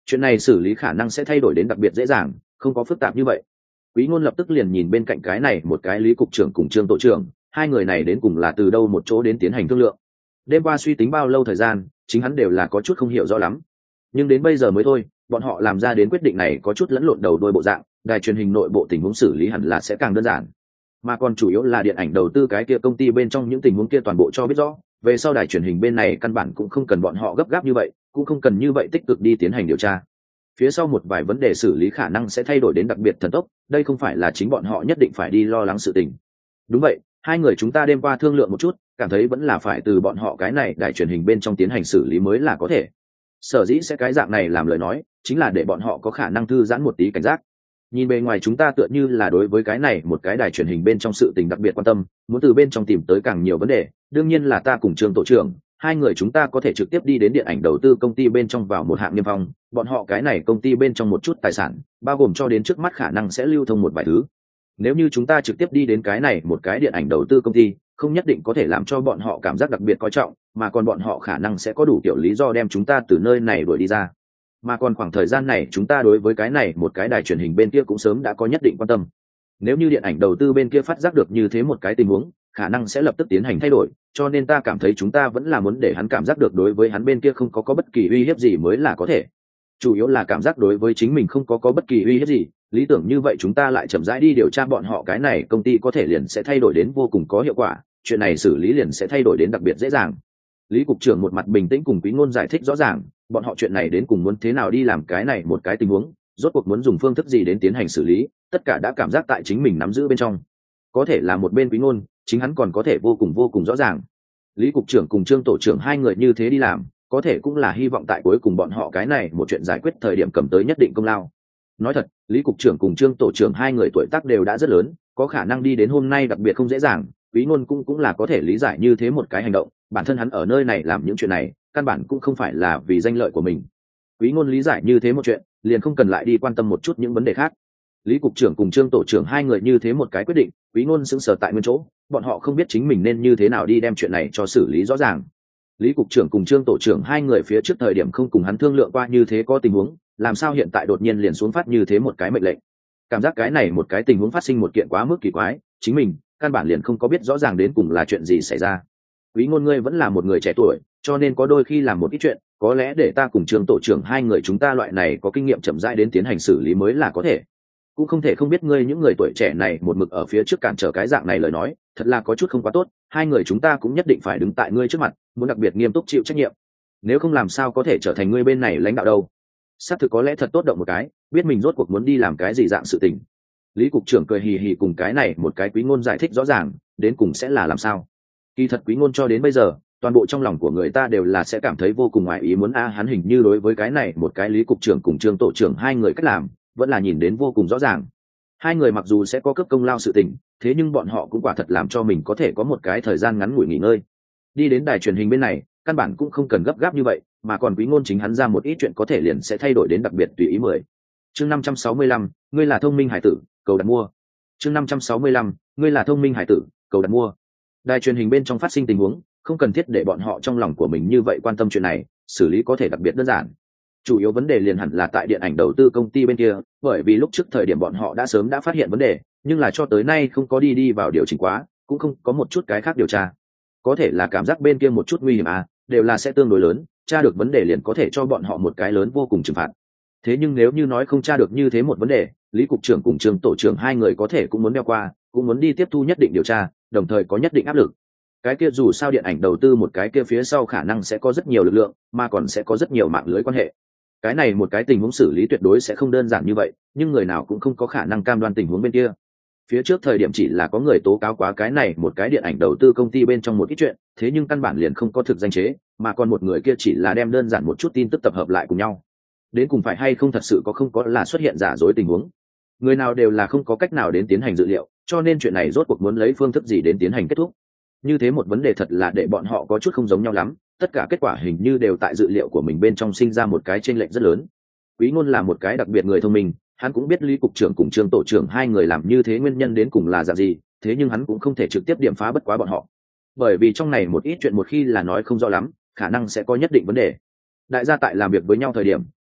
chuyện này xử lý khả năng sẽ thay đổi đến đặc biệt dễ dàng, không có phức tạp như vậy. Quý Ngôn lập tức liền nhìn bên cạnh cái này một cái Lý cục trưởng cùng Trương tổ trưởng, hai người này đến cùng là từ đâu một chỗ đến tiến hành thương lượng. Đêm qua suy tính bao lâu thời gian, chính hắn đều là có chút không hiểu rõ lắm. Nhưng đến bây giờ mới thôi, bọn họ làm ra đến quyết định này có chút lẫn lộn đầu đuôi bộ dạng, đài truyền hình nội bộ tình huống xử lý hẳn là sẽ càng đơn giản. Mà còn chủ yếu là điện ảnh đầu tư cái kia công ty bên trong những tình huống kia toàn bộ cho biết rõ, về sau đài truyền hình bên này căn bản cũng không cần bọn họ gấp gáp như vậy, cũng không cần như vậy tích cực đi tiến hành điều tra. Phía sau một vài vấn đề xử lý khả năng sẽ thay đổi đến đặc biệt thần tốc, đây không phải là chính bọn họ nhất định phải đi lo lắng sự tình. Đúng vậy, hai người chúng ta đêm qua thương lượng một chút, cảm thấy vẫn là phải từ bọn họ cái này đài truyền hình bên trong tiến hành xử lý mới là có thể. Sở dĩ sẽ cái dạng này làm lời nói, chính là để bọn họ có khả năng thư giãn một tí cảnh giác. Nhìn bề ngoài chúng ta tựa như là đối với cái này một cái đài truyền hình bên trong sự tình đặc biệt quan tâm, muốn từ bên trong tìm tới càng nhiều vấn đề, đương nhiên là ta cùng Trương tổ trưởng, hai người chúng ta có thể trực tiếp đi đến điện ảnh đầu tư công ty bên trong vào một hạng niêm phong, bọn họ cái này công ty bên trong một chút tài sản, bao gồm cho đến trước mắt khả năng sẽ lưu thông một vài thứ. Nếu như chúng ta trực tiếp đi đến cái này một cái điện ảnh đầu tư công ty, không nhất định có thể làm cho bọn họ cảm giác đặc biệt coi trọng, mà còn bọn họ khả năng sẽ có đủ kiểu lý do đem chúng ta từ nơi này đuổi đi ra. Mà còn khoảng thời gian này chúng ta đối với cái này một cái đài truyền hình bên kia cũng sớm đã có nhất định quan tâm. Nếu như điện ảnh đầu tư bên kia phát giác được như thế một cái tình huống, khả năng sẽ lập tức tiến hành thay đổi, cho nên ta cảm thấy chúng ta vẫn là muốn để hắn cảm giác được đối với hắn bên kia không có có bất kỳ uy hiếp gì mới là có thể. Chủ yếu là cảm giác đối với chính mình không có có bất kỳ uy hiếp gì, lý tưởng như vậy chúng ta lại chậm rãi đi điều tra bọn họ cái này công ty có thể liền sẽ thay đổi đến vô cùng có hiệu quả, chuyện này xử lý liền sẽ thay đổi đến đặc biệt dễ dàng. Lý cục trưởng một mặt bình tĩnh cùng Quý Ngôn giải thích rõ ràng, bọn họ chuyện này đến cùng muốn thế nào đi làm cái này một cái tình huống, rốt cuộc muốn dùng phương thức gì đến tiến hành xử lý, tất cả đã cảm giác tại chính mình nắm giữ bên trong. Có thể là một bên Quý Ngôn, chính hắn còn có thể vô cùng vô cùng rõ ràng. Lý cục trưởng cùng Trương tổ trưởng hai người như thế đi làm, có thể cũng là hy vọng tại cuối cùng bọn họ cái này một chuyện giải quyết thời điểm cầm tới nhất định công lao. Nói thật, Lý cục trưởng cùng Trương tổ trưởng hai người tuổi tác đều đã rất lớn, có khả năng đi đến hôm nay đặc biệt không dễ dàng, Quý Ngôn cũng cũng là có thể lý giải như thế một cái hành động, bản thân hắn ở nơi này làm những chuyện này, căn bản cũng không phải là vì danh lợi của mình. Quý Ngôn lý giải như thế một chuyện, liền không cần lại đi quan tâm một chút những vấn đề khác. Lý cục trưởng cùng Trương tổ trưởng hai người như thế một cái quyết định, Quý Ngôn sững sờ tại nguyên chỗ, bọn họ không biết chính mình nên như thế nào đi đem chuyện này cho xử lý rõ ràng. Lý cục trưởng cùng Trương tổ trưởng hai người phía trước thời điểm không cùng hắn thương lượng qua như thế có tình huống, làm sao hiện tại đột nhiên liền xuống phát như thế một cái mệnh lệnh. Cảm giác cái này một cái tình huống phát sinh một kiện quá mức kỳ quái, chính mình căn bản liền không có biết rõ ràng đến cùng là chuyện gì xảy ra. Quý Ngôn ngươi vẫn là một người trẻ tuổi, cho nên có đôi khi làm một ít chuyện, có lẽ để ta cùng Trương tổ trưởng hai người chúng ta loại này có kinh nghiệm chậm rãi đến tiến hành xử lý mới là có thể. Cũng không thể không biết ngươi những người tuổi trẻ này một mực ở phía trước cản trở cái dạng này lời nói, thật là có chút không quá tốt, hai người chúng ta cũng nhất định phải đứng tại ngươi trước mặt, muốn đặc biệt nghiêm túc chịu trách nhiệm. Nếu không làm sao có thể trở thành ngươi bên này lãnh đạo đâu. Xác thực có lẽ thật tốt động một cái, biết mình rốt cuộc muốn đi làm cái gì dạng sự tình. Lý cục trưởng cười hì hì cùng cái này một cái Quý Ngôn giải thích rõ ràng, đến cùng sẽ là làm sao. Kỳ thật Quý Ngôn cho đến bây giờ, toàn bộ trong lòng của người ta đều là sẽ cảm thấy vô cùng ngoài ý muốn a, hắn hình như đối với cái này một cái Lý cục trưởng cùng Trương tổ trưởng hai người cách làm, vẫn là nhìn đến vô cùng rõ ràng. Hai người mặc dù sẽ có cấp công lao sự tình, thế nhưng bọn họ cũng quả thật làm cho mình có thể có một cái thời gian ngắn ngủi nghỉ ngơi. Đi đến đài truyền hình bên này, căn bản cũng không cần gấp gáp như vậy, mà còn Quý Ngôn chính hắn ra một ít chuyện có thể liền sẽ thay đổi đến đặc biệt tùy ý mười. Chương năm trăm sáu mươi lăm, ngươi là thông minh hải tử, cầu đặt mua. Chương năm trăm sáu mươi lăm, ngươi là thông minh hải tử, cầu đặt mua. Đài truyền hình bên trong phát sinh tình huống, không cần thiết để bọn họ trong lòng của mình như vậy quan tâm chuyện này, xử lý có thể đặc biệt đơn giản. Chủ yếu vấn đề liền hẳn là tại điện ảnh đầu tư công ty bên kia, bởi vì lúc trước thời điểm bọn họ đã sớm đã phát hiện vấn đề, nhưng là cho tới nay không có đi đi vào điều chỉnh quá, cũng không có một chút cái khác điều tra. Có thể là cảm giác bên kia một chút nguy hiểm à, đều là sẽ tương đối lớn, tra được vấn đề liền có thể cho bọn họ một cái lớn vô cùng trừng phạt. Thế nhưng nếu như nói không tra được như thế một vấn đề, Lý cục trưởng cùng Trương tổ trưởng hai người có thể cũng muốn đeo qua, cũng muốn đi tiếp thu nhất định điều tra, đồng thời có nhất định áp lực. Cái kia dù sao điện ảnh đầu tư một cái kia phía sau khả năng sẽ có rất nhiều lực lượng, mà còn sẽ có rất nhiều mạng lưới quan hệ. Cái này một cái tình huống xử lý tuyệt đối sẽ không đơn giản như vậy, nhưng người nào cũng không có khả năng cam đoan tình huống bên kia. Phía trước thời điểm chỉ là có người tố cáo quá cái này một cái điện ảnh đầu tư công ty bên trong một ít chuyện, thế nhưng căn bản liền không có thực danh chế, mà còn một người kia chỉ là đem đơn giản một chút tin tức tập hợp lại cùng nhau. Đến cùng phải hay không thật sự có không có là xuất hiện giả dối tình huống. Người nào đều là không có cách nào đến tiến hành dự liệu, cho nên chuyện này rốt cuộc muốn lấy phương thức gì đến tiến hành kết thúc. Như thế một vấn đề thật là để bọn họ có chút không giống nhau lắm, tất cả kết quả hình như đều tại dự liệu của mình bên trong sinh ra một cái chênh lệch rất lớn. Quý Ngôn là một cái đặc biệt người thông minh, hắn cũng biết Lý cục trưởng cùng Trương tổ trưởng hai người làm như thế nguyên nhân đến cùng là dạng gì, thế nhưng hắn cũng không thể trực tiếp điểm phá bất quá bọn họ. Bởi vì trong này một ít chuyện một khi là nói không rõ lắm, khả năng sẽ có nhất định vấn đề. Đại gia tại làm việc với nhau thời điểm,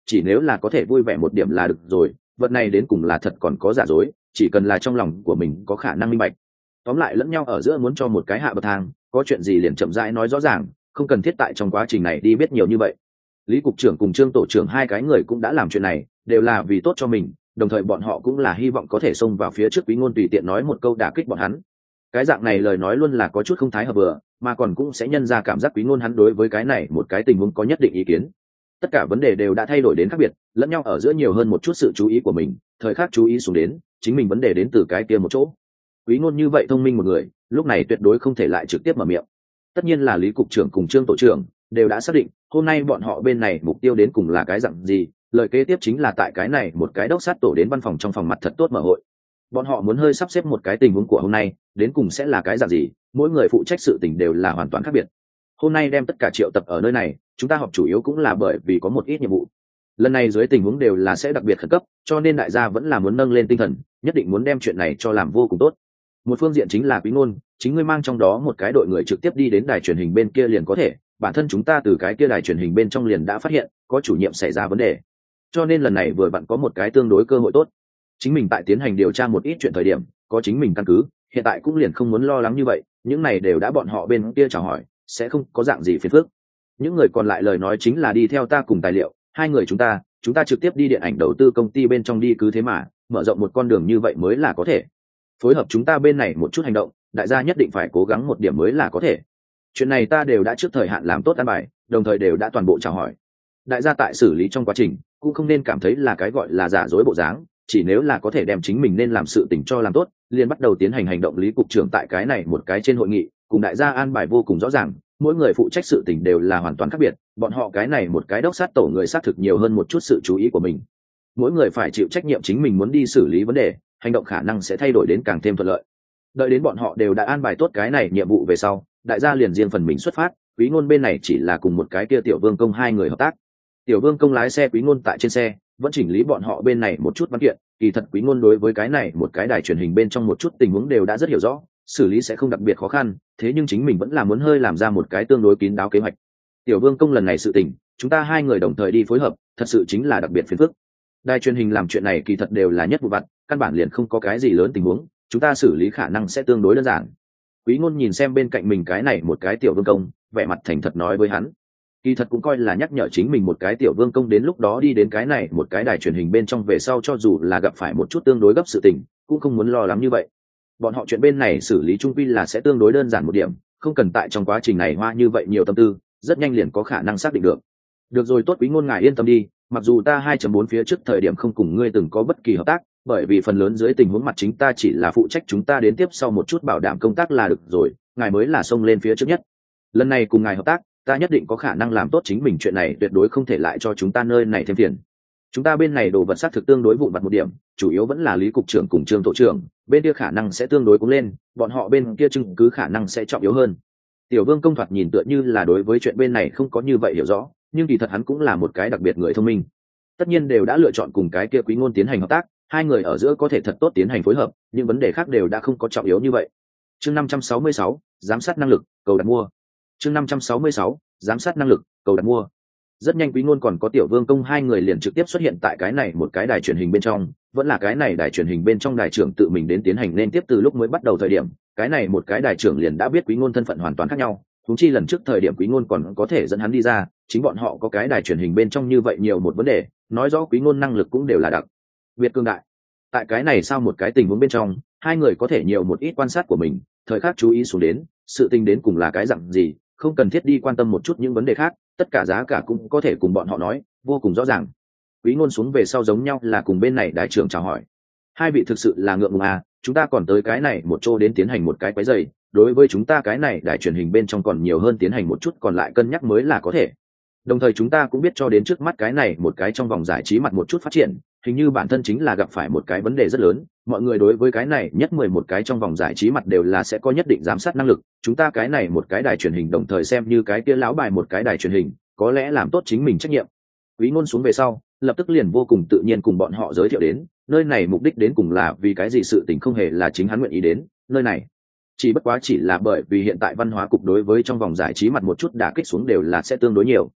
chỉ nếu là có thể vui vẻ một điểm là được rồi, vật này đến cùng là thật còn có giả dối, chỉ cần là trong lòng của mình có khả năng minh bạch. Tóm lại lẫn nhau ở giữa muốn cho một cái hạ bậc thang, có chuyện gì liền chậm rãi nói rõ ràng, không cần thiết tại trong quá trình này đi biết nhiều như vậy. Lý cục trưởng cùng Trương tổ trưởng hai cái người cũng đã làm chuyện này, đều là vì tốt cho mình, đồng thời bọn họ cũng là hy vọng có thể xông vào phía trước Quý Ngôn tùy tiện nói một câu đả kích bọn hắn. Cái dạng này lời nói luôn là có chút không thái hợp vừa, mà còn cũng sẽ nhân ra cảm giác Quý Ngôn hắn đối với cái này một cái tình huống có nhất định ý kiến. Tất cả vấn đề đều đã thay đổi đến khác biệt, lẫn nhau ở giữa nhiều hơn một chút sự chú ý của mình, thời khắc chú ý xuống đến, chính mình vấn đề đến từ cái kia một chỗ. Quý Ngôn như vậy thông minh một người, lúc này tuyệt đối không thể lại trực tiếp mở miệng. Tất nhiên là Lý cục trưởng cùng Trương tổ trưởng đều đã xác định, hôm nay bọn họ bên này mục tiêu đến cùng là cái dạng gì, lời kế tiếp chính là tại cái này một cái đốc sát tổ đến văn phòng trong phòng mặt thật tốt mở hội. Bọn họ muốn hơi sắp xếp một cái tình huống của hôm nay, đến cùng sẽ là cái dạng gì, mỗi người phụ trách sự tình đều là hoàn toàn khác biệt. Hôm nay đem tất cả triệu tập ở nơi này, chúng ta họp chủ yếu cũng là bởi vì có một ít nhiệm vụ. Lần này dưới tình huống đều là sẽ đặc biệt khẩn cấp, cho nên đại gia vẫn là muốn nâng lên tinh thần, nhất định muốn đem chuyện này cho làm vô cùng tốt. Một phương diện chính là Quý Ngôn, chính ngươi mang trong đó một cái đội người trực tiếp đi đến đài truyền hình bên kia liền có thể, bản thân chúng ta từ cái kia đài truyền hình bên trong liền đã phát hiện có chủ nhiệm xảy ra vấn đề, cho nên lần này vừa vặn có một cái tương đối cơ hội tốt. Chính mình tại tiến hành điều tra một ít chuyện thời điểm có chính mình căn cứ, hiện tại cũng liền không muốn lo lắng như vậy, những này đều đã bọn họ bên kia chào hỏi, sẽ không có dạng gì phiền phức. Những người còn lại lời nói chính là đi theo ta cùng tài liệu, hai người chúng ta chúng ta trực tiếp đi điện ảnh đầu tư công ty bên trong đi, cứ thế mà mở rộng một con đường như vậy mới là có thể. Phối hợp chúng ta bên này một chút hành động, đại gia nhất định phải cố gắng một điểm mới là có thể. Chuyện này ta đều đã trước thời hạn làm tốt an bài, đồng thời đều đã toàn bộ chào hỏi. Đại gia tại xử lý trong quá trình cũng không nên cảm thấy là cái gọi là giả dối bộ dáng, chỉ nếu là có thể đem chính mình nên làm sự tình cho làm tốt, liền bắt đầu tiến hành hành động. Lý cục trưởng tại cái này một cái trên hội nghị cùng đại gia an bài vô cùng rõ ràng, mỗi người phụ trách sự tình đều là hoàn toàn khác biệt, bọn họ cái này một cái đốc sát tổ người xác thực nhiều hơn một chút sự chú ý của mình. Mỗi người phải chịu trách nhiệm chính mình muốn đi xử lý vấn đề, hành động khả năng sẽ thay đổi đến càng thêm thuận lợi. Đợi đến bọn họ đều đã an bài tốt cái này nhiệm vụ về sau, đại gia liền riêng phần mình xuất phát. Quý Ngôn bên này chỉ là cùng một cái kia Tiểu Vương Công hai người hợp tác. Tiểu Vương Công lái xe, Quý Ngôn tại trên xe vẫn chỉnh lý bọn họ bên này một chút văn kiện. Kỳ thật Quý Ngôn đối với cái này một cái đài truyền hình bên trong một chút tình huống đều đã rất hiểu rõ, xử lý sẽ không đặc biệt khó khăn, thế nhưng chính mình vẫn là muốn hơi làm ra một cái tương đối kín đáo kế hoạch. Tiểu Vương Công lần này sự tình, chúng ta hai người đồng thời đi phối hợp, thật sự chính là đặc biệt phiền phức. Đài truyền hình làm chuyện này kỳ thật đều là nhất vụ vặt, căn bản liền không có cái gì lớn tình huống, chúng ta xử lý khả năng sẽ tương đối đơn giản. Quý Ngôn nhìn xem bên cạnh mình cái này một cái Tiểu Vương Công, vẻ mặt thành thật nói với hắn. Kỳ thật cũng coi là nhắc nhở chính mình một cái Tiểu Vương Công đến lúc đó đi đến cái này một cái đài truyền hình bên trong về sau, cho dù là gặp phải một chút tương đối gấp sự tình, cũng không muốn lo lắng như vậy. Bọn họ chuyện bên này xử lý chung quy là sẽ tương đối đơn giản một điểm, không cần tại trong quá trình này hoa như vậy nhiều tâm tư, rất nhanh liền có khả năng xác định được. Được rồi, tốt Quý Ngôn ngài yên tâm đi, mặc dù ta hai chấm bốn phía trước thời điểm không cùng ngươi từng có bất kỳ hợp tác, bởi vì phần lớn dưới tình huống mặt chính ta chỉ là phụ trách chúng ta đến tiếp sau một chút bảo đảm công tác là được rồi, ngài mới là xông lên phía trước nhất. Lần này cùng ngài hợp tác, ta nhất định có khả năng làm tốt chính mình, chuyện này tuyệt đối không thể lại cho chúng ta nơi này thêm phiền. Chúng ta bên này đồ vật xác thực tương đối vụn vặt một điểm, chủ yếu vẫn là Lý cục trưởng cùng Trương tổ trưởng, bên kia khả năng sẽ tương đối cũng lên, bọn họ bên kia chứng cứ khả năng sẽ trọng yếu hơn. Tiểu Vương Công thoạt nhìn tựa như là đối với chuyện bên này không có như vậy hiểu rõ, nhưng kỳ thật hắn cũng là một cái đặc biệt người thông minh. Tất nhiên đều đã lựa chọn cùng cái kia Quý Ngôn tiến hành hợp tác, hai người ở giữa có thể thật tốt tiến hành phối hợp, những vấn đề khác đều đã không có trọng yếu như vậy. Chương năm trăm sáu mươi sáu, giám sát năng lực, cầu đặt mua. Chương năm trăm sáu mươi sáu, giám sát năng lực, cầu đặt mua. Rất nhanh Quý Ngôn còn có Tiểu Vương Công hai người liền trực tiếp xuất hiện tại cái này một cái đài truyền hình bên trong, vẫn là cái này đài truyền hình bên trong đài trưởng tự mình đến tiến hành nên tiếp. Từ lúc mới bắt đầu thời điểm, cái này một cái đài trưởng liền đã biết Quý Ngôn thân phận hoàn toàn khác nhau, huống chi lần trước thời điểm Quý Ngôn còn có thể dẫn hắn đi ra, chính bọn họ có cái đài truyền hình bên trong như vậy nhiều một vấn đề, nói rõ Quý Ngôn năng lực cũng đều là đặc biệt cương đại. Tại cái này sau một cái tình huống bên trong, hai người có thể nhiều một ít quan sát của mình, thời khắc chú ý xuống đến, sự tình đến cùng là cái dạng gì, không cần thiết đi quan tâm một chút những vấn đề khác, tất cả giá cả cũng có thể cùng bọn họ nói, vô cùng rõ ràng. Quý Ngôn xuống về sau giống nhau là cùng bên này đại trưởng chào hỏi. Hai vị thực sự là ngượng ngùng à, chúng ta còn tới cái này một chỗ đến tiến hành một cái quấy rầy, đối với chúng ta cái này đài truyền hình bên trong còn nhiều hơn tiến hành một chút còn lại cân nhắc mới là có thể. Đồng thời chúng ta cũng biết cho đến trước mắt cái này một cái trong vòng giải trí mặt một chút phát triển, hình như bản thân chính là gặp phải một cái vấn đề rất lớn, mọi người đối với cái này nhất mười một cái trong vòng giải trí mặt đều là sẽ có nhất định giám sát năng lực, chúng ta cái này một cái đài truyền hình đồng thời xem như cái kia lão bài một cái đài truyền hình, có lẽ làm tốt chính mình trách nhiệm. Quý Ngôn xuống về sau, lập tức liền vô cùng tự nhiên cùng bọn họ giới thiệu đến, nơi này mục đích đến cùng là vì cái gì, sự tình không hề là chính hắn nguyện ý đến nơi này, chỉ bất quá chỉ là bởi vì hiện tại văn hóa cục đối với trong vòng giải trí mặt một chút đả kích xuống đều là sẽ tương đối nhiều.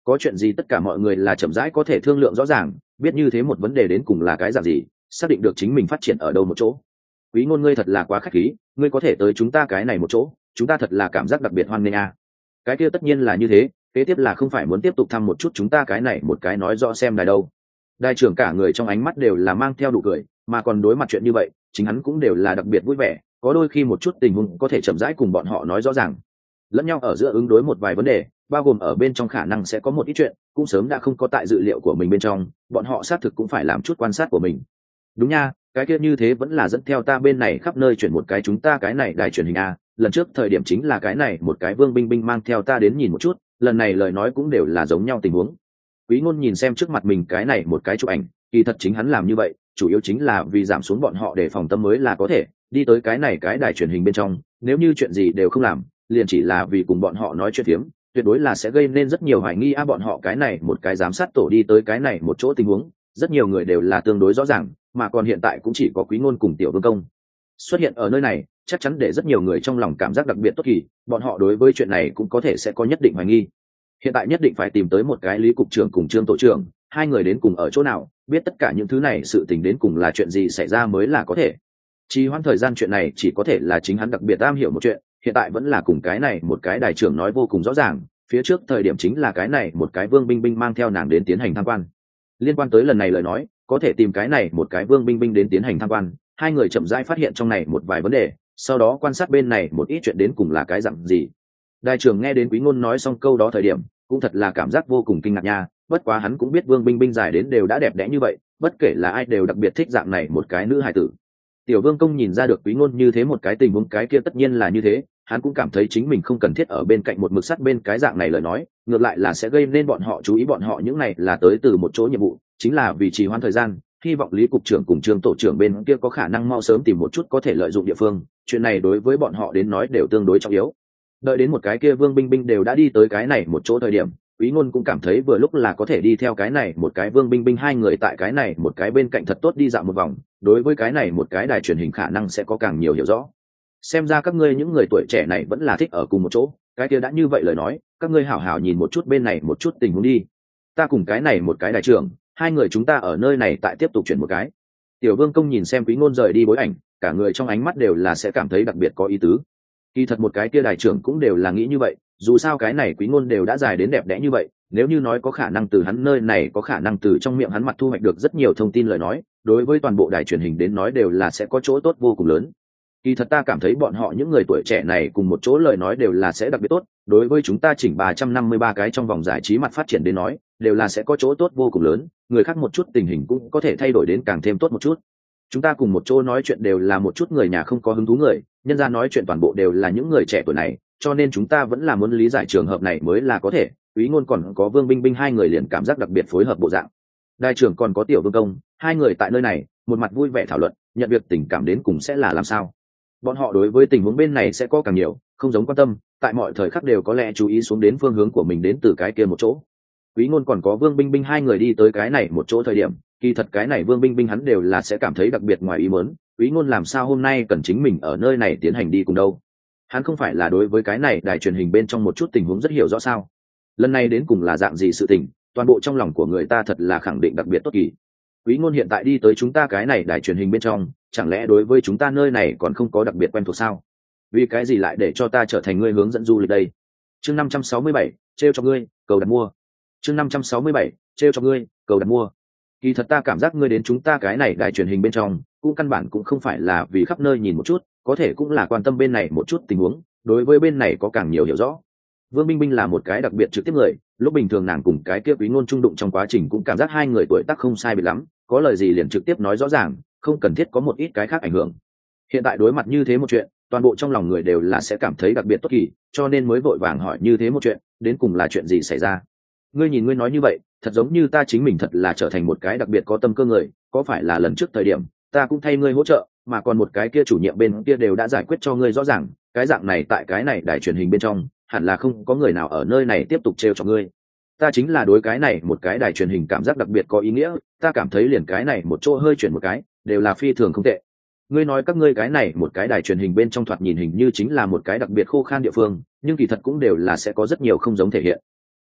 có chuyện gì tất cả mọi người là chậm rãi có thể thương lượng rõ ràng, biết như thế một vấn đề đến cùng là cái dạng gì, xác định được chính mình phát triển ở đâu một chỗ. Quý Ngôn ngươi thật là quá khách khí, ngươi có thể tới chúng ta cái này một chỗ, chúng ta thật là cảm giác đặc biệt hoan nghênh a. Cái kia tất nhiên là như thế, kế tiếp là không phải muốn tiếp tục thăm một chút chúng ta cái này một cái nói rõ xem đài đâu. Đại trưởng cả người trong ánh mắt đều là mang theo nụ cười, mà còn đối mặt chuyện như vậy, chính hắn cũng đều là đặc biệt vui vẻ, có đôi khi một chút tình huống có thể chậm rãi cùng bọn họ nói rõ ràng. Lẫn nhau ở giữa ứng đối một vài vấn đề, bao gồm ở bên trong khả năng sẽ có một ít chuyện, cũng sớm đã không có tại dự liệu của mình bên trong, bọn họ xác thực cũng phải làm chút quan sát của mình. Đúng nha, cái kia như thế vẫn là dẫn theo ta bên này khắp nơi chuyển một cái chúng ta cái này đài truyền hình a, lần trước thời điểm chính là cái này một cái Vương Binh Binh mang theo ta đến nhìn một chút, lần này lời nói cũng đều là giống nhau tình huống. Quý Ngôn nhìn xem trước mặt mình cái này một cái chụp ảnh, kỳ thật chính hắn làm như vậy, chủ yếu chính là vì giảm xuống bọn họ để phòng tâm mới là có thể, đi tới cái này cái đài truyền hình bên trong, nếu như chuyện gì đều không làm, liền chỉ là vì cùng bọn họ nói chuyện phiếm, tuyệt đối là sẽ gây nên rất nhiều hoài nghi a bọn họ cái này một cái giám sát tổ đi tới cái này một chỗ tình huống, rất nhiều người đều là tương đối rõ ràng, mà còn hiện tại cũng chỉ có Quý Ngôn cùng Tiểu Vương Công xuất hiện ở nơi này, chắc chắn để rất nhiều người trong lòng cảm giác đặc biệt tốt kỳ, bọn họ đối với chuyện này cũng có thể sẽ có nhất định hoài nghi. Hiện tại nhất định phải tìm tới một cái Lý cục trưởng cùng Trương tổ trưởng, hai người đến cùng ở chỗ nào, biết tất cả những thứ này sự tình đến cùng là chuyện gì xảy ra mới là có thể. Trì hoãn thời gian chuyện này chỉ có thể là chính hắn đặc biệt am hiểu một chuyện, hiện tại vẫn là cùng cái này một cái đại trưởng nói vô cùng rõ ràng, phía trước thời điểm chính là cái này một cái Vương Binh Binh mang theo nàng đến tiến hành tham quan. Liên quan tới lần này lời nói, có thể tìm cái này một cái Vương Binh Binh đến tiến hành tham quan, hai người chậm rãi phát hiện trong này một vài vấn đề, sau đó quan sát bên này một ít chuyện đến cùng là cái dạng gì. Đại trưởng nghe đến Quý Ngôn nói xong câu đó thời điểm, cũng thật là cảm giác vô cùng kinh ngạc nha, bất quá hắn cũng biết Vương Binh Binh dài đến đều đã đẹp đẽ như vậy, bất kể là ai đều đặc biệt thích dạng này một cái nữ hài tử. Tiểu Vương Công nhìn ra được Quý Ngôn như thế một cái tình huống, cái kia tất nhiên là như thế, hắn cũng cảm thấy chính mình không cần thiết ở bên cạnh một mực sắt bên cái dạng này lời nói, ngược lại là sẽ gây nên bọn họ chú ý, bọn họ những này là tới từ một chỗ nhiệm vụ, chính là vì trì hoãn thời gian, hy vọng Lý cục trưởng cùng Trương tổ trưởng bên kia có khả năng mau sớm tìm một chút có thể lợi dụng địa phương, chuyện này đối với bọn họ đến nói đều tương đối trọng yếu. Đợi đến một cái kia Vương Binh Binh đều đã đi tới cái này một chỗ thời điểm, Quý Ngôn cũng cảm thấy vừa lúc là có thể đi theo cái này một cái Vương Binh Binh hai người tại cái này một cái bên cạnh thật tốt đi dạo một vòng, đối với cái này một cái đài truyền hình khả năng sẽ có càng nhiều hiểu rõ. Xem ra các ngươi những người tuổi trẻ này vẫn là thích ở cùng một chỗ, cái kia đã như vậy lời nói, các ngươi hảo hảo nhìn một chút bên này một chút tình huống đi. Ta cùng cái này một cái đại trưởng, hai người chúng ta ở nơi này tại tiếp tục chuyển một cái. Tiểu Vương Công nhìn xem Quý Ngôn rời đi bối ảnh, cả người trong ánh mắt đều là sẽ cảm thấy đặc biệt có ý tứ. Kỳ thật một cái kia đại trưởng cũng đều là nghĩ như vậy, dù sao cái này Quý Ngôn đều đã dài đến đẹp đẽ như vậy, nếu như nói có khả năng từ hắn nơi này có khả năng từ trong miệng hắn mặt thu hoạch được rất nhiều thông tin lời nói, đối với toàn bộ đài truyền hình đến nói đều là sẽ có chỗ tốt vô cùng lớn. Kỳ thật ta cảm thấy bọn họ những người tuổi trẻ này cùng một chỗ lời nói đều là sẽ đặc biệt tốt, đối với chúng ta chỉnh ba trăm năm mươi ba cái trong vòng giải trí mặt phát triển đến nói, đều là sẽ có chỗ tốt vô cùng lớn, người khác một chút tình hình cũng có thể thay đổi đến càng thêm tốt một chút. Chúng ta cùng một chỗ nói chuyện đều là một chút người nhà không có hứng thú người, nhân ra nói chuyện toàn bộ đều là những người trẻ tuổi này, cho nên chúng ta vẫn là muốn lý giải trường hợp này mới là có thể. Quý Ngôn còn có Vương Binh Binh hai người liền cảm giác đặc biệt phối hợp bộ dạng. Đại trưởng còn có Tiểu Vương Công, hai người tại nơi này, một mặt vui vẻ thảo luận, nhận việc tình cảm đến cùng sẽ là làm sao. Bọn họ đối với tình huống bên này sẽ có càng nhiều, không giống quan tâm, tại mọi thời khắc đều có lẽ chú ý xuống đến phương hướng của mình đến từ cái kia một chỗ. Quý Ngôn còn có Vương Binh Binh hai người đi tới cái này một chỗ thời điểm, kỳ thật cái này Vương Binh Binh hắn đều là sẽ cảm thấy đặc biệt ngoài ý muốn, Quý Ngôn làm sao hôm nay cần chính mình ở nơi này tiến hành đi cùng đâu? Hắn không phải là đối với cái này đài truyền hình bên trong một chút tình huống rất hiểu rõ sao? Lần này đến cùng là dạng gì sự tình, toàn bộ trong lòng của người ta thật là khẳng định đặc biệt tốt kỳ. Quý Ngôn hiện tại đi tới chúng ta cái này đài truyền hình bên trong, chẳng lẽ đối với chúng ta nơi này còn không có đặc biệt quen thuộc sao? Vì cái gì lại để cho ta trở thành người hướng dẫn du lịch đây? Chương năm trăm sáu mươi bảy, trêu cho ngươi, cầu đặt mua. Chương năm trăm sáu mươi bảy, trêu cho ngươi, cầu đặt mua. Kỳ thật ta cảm giác ngươi đến chúng ta cái này đài truyền hình bên trong, cũng căn bản cũng không phải là vì khắp nơi nhìn một chút, có thể cũng là quan tâm bên này một chút tình huống, đối với bên này có càng nhiều hiểu rõ. Vương Binh Binh là một cái đặc biệt trực tiếp người, lúc bình thường nàng cùng cái kia Quý Ngôn trung đụng trong quá trình cũng cảm giác hai người tuổi tác không sai biệt lắm, có lời gì liền trực tiếp nói rõ ràng, không cần thiết có một ít cái khác ảnh hưởng. Hiện tại đối mặt như thế một chuyện, toàn bộ trong lòng người đều là sẽ cảm thấy đặc biệt tốt kỳ, cho nên mới vội vàng hỏi như thế một chuyện, đến cùng là chuyện gì xảy ra. Ngươi nhìn ngươi nói như vậy, thật giống như ta chính mình thật là trở thành một cái đặc biệt có tâm cơ người, có phải là lần trước thời điểm ta cũng thay ngươi hỗ trợ, mà còn một cái kia chủ nhiệm bên kia đều đã giải quyết cho ngươi rõ ràng, cái dạng này tại cái này đài truyền hình bên trong, hẳn là không có người nào ở nơi này tiếp tục trêu cho ngươi. Ta chính là đối cái này một cái đài truyền hình cảm giác đặc biệt có ý nghĩa, ta cảm thấy liền cái này một chỗ hơi chuyển một cái, đều là phi thường không tệ. Ngươi nói các ngươi cái này một cái đài truyền hình bên trong thoạt nhìn hình như chính là một cái đặc biệt khô khan địa phương, nhưng kỳ thật cũng đều là sẽ có rất nhiều không giống thể hiện.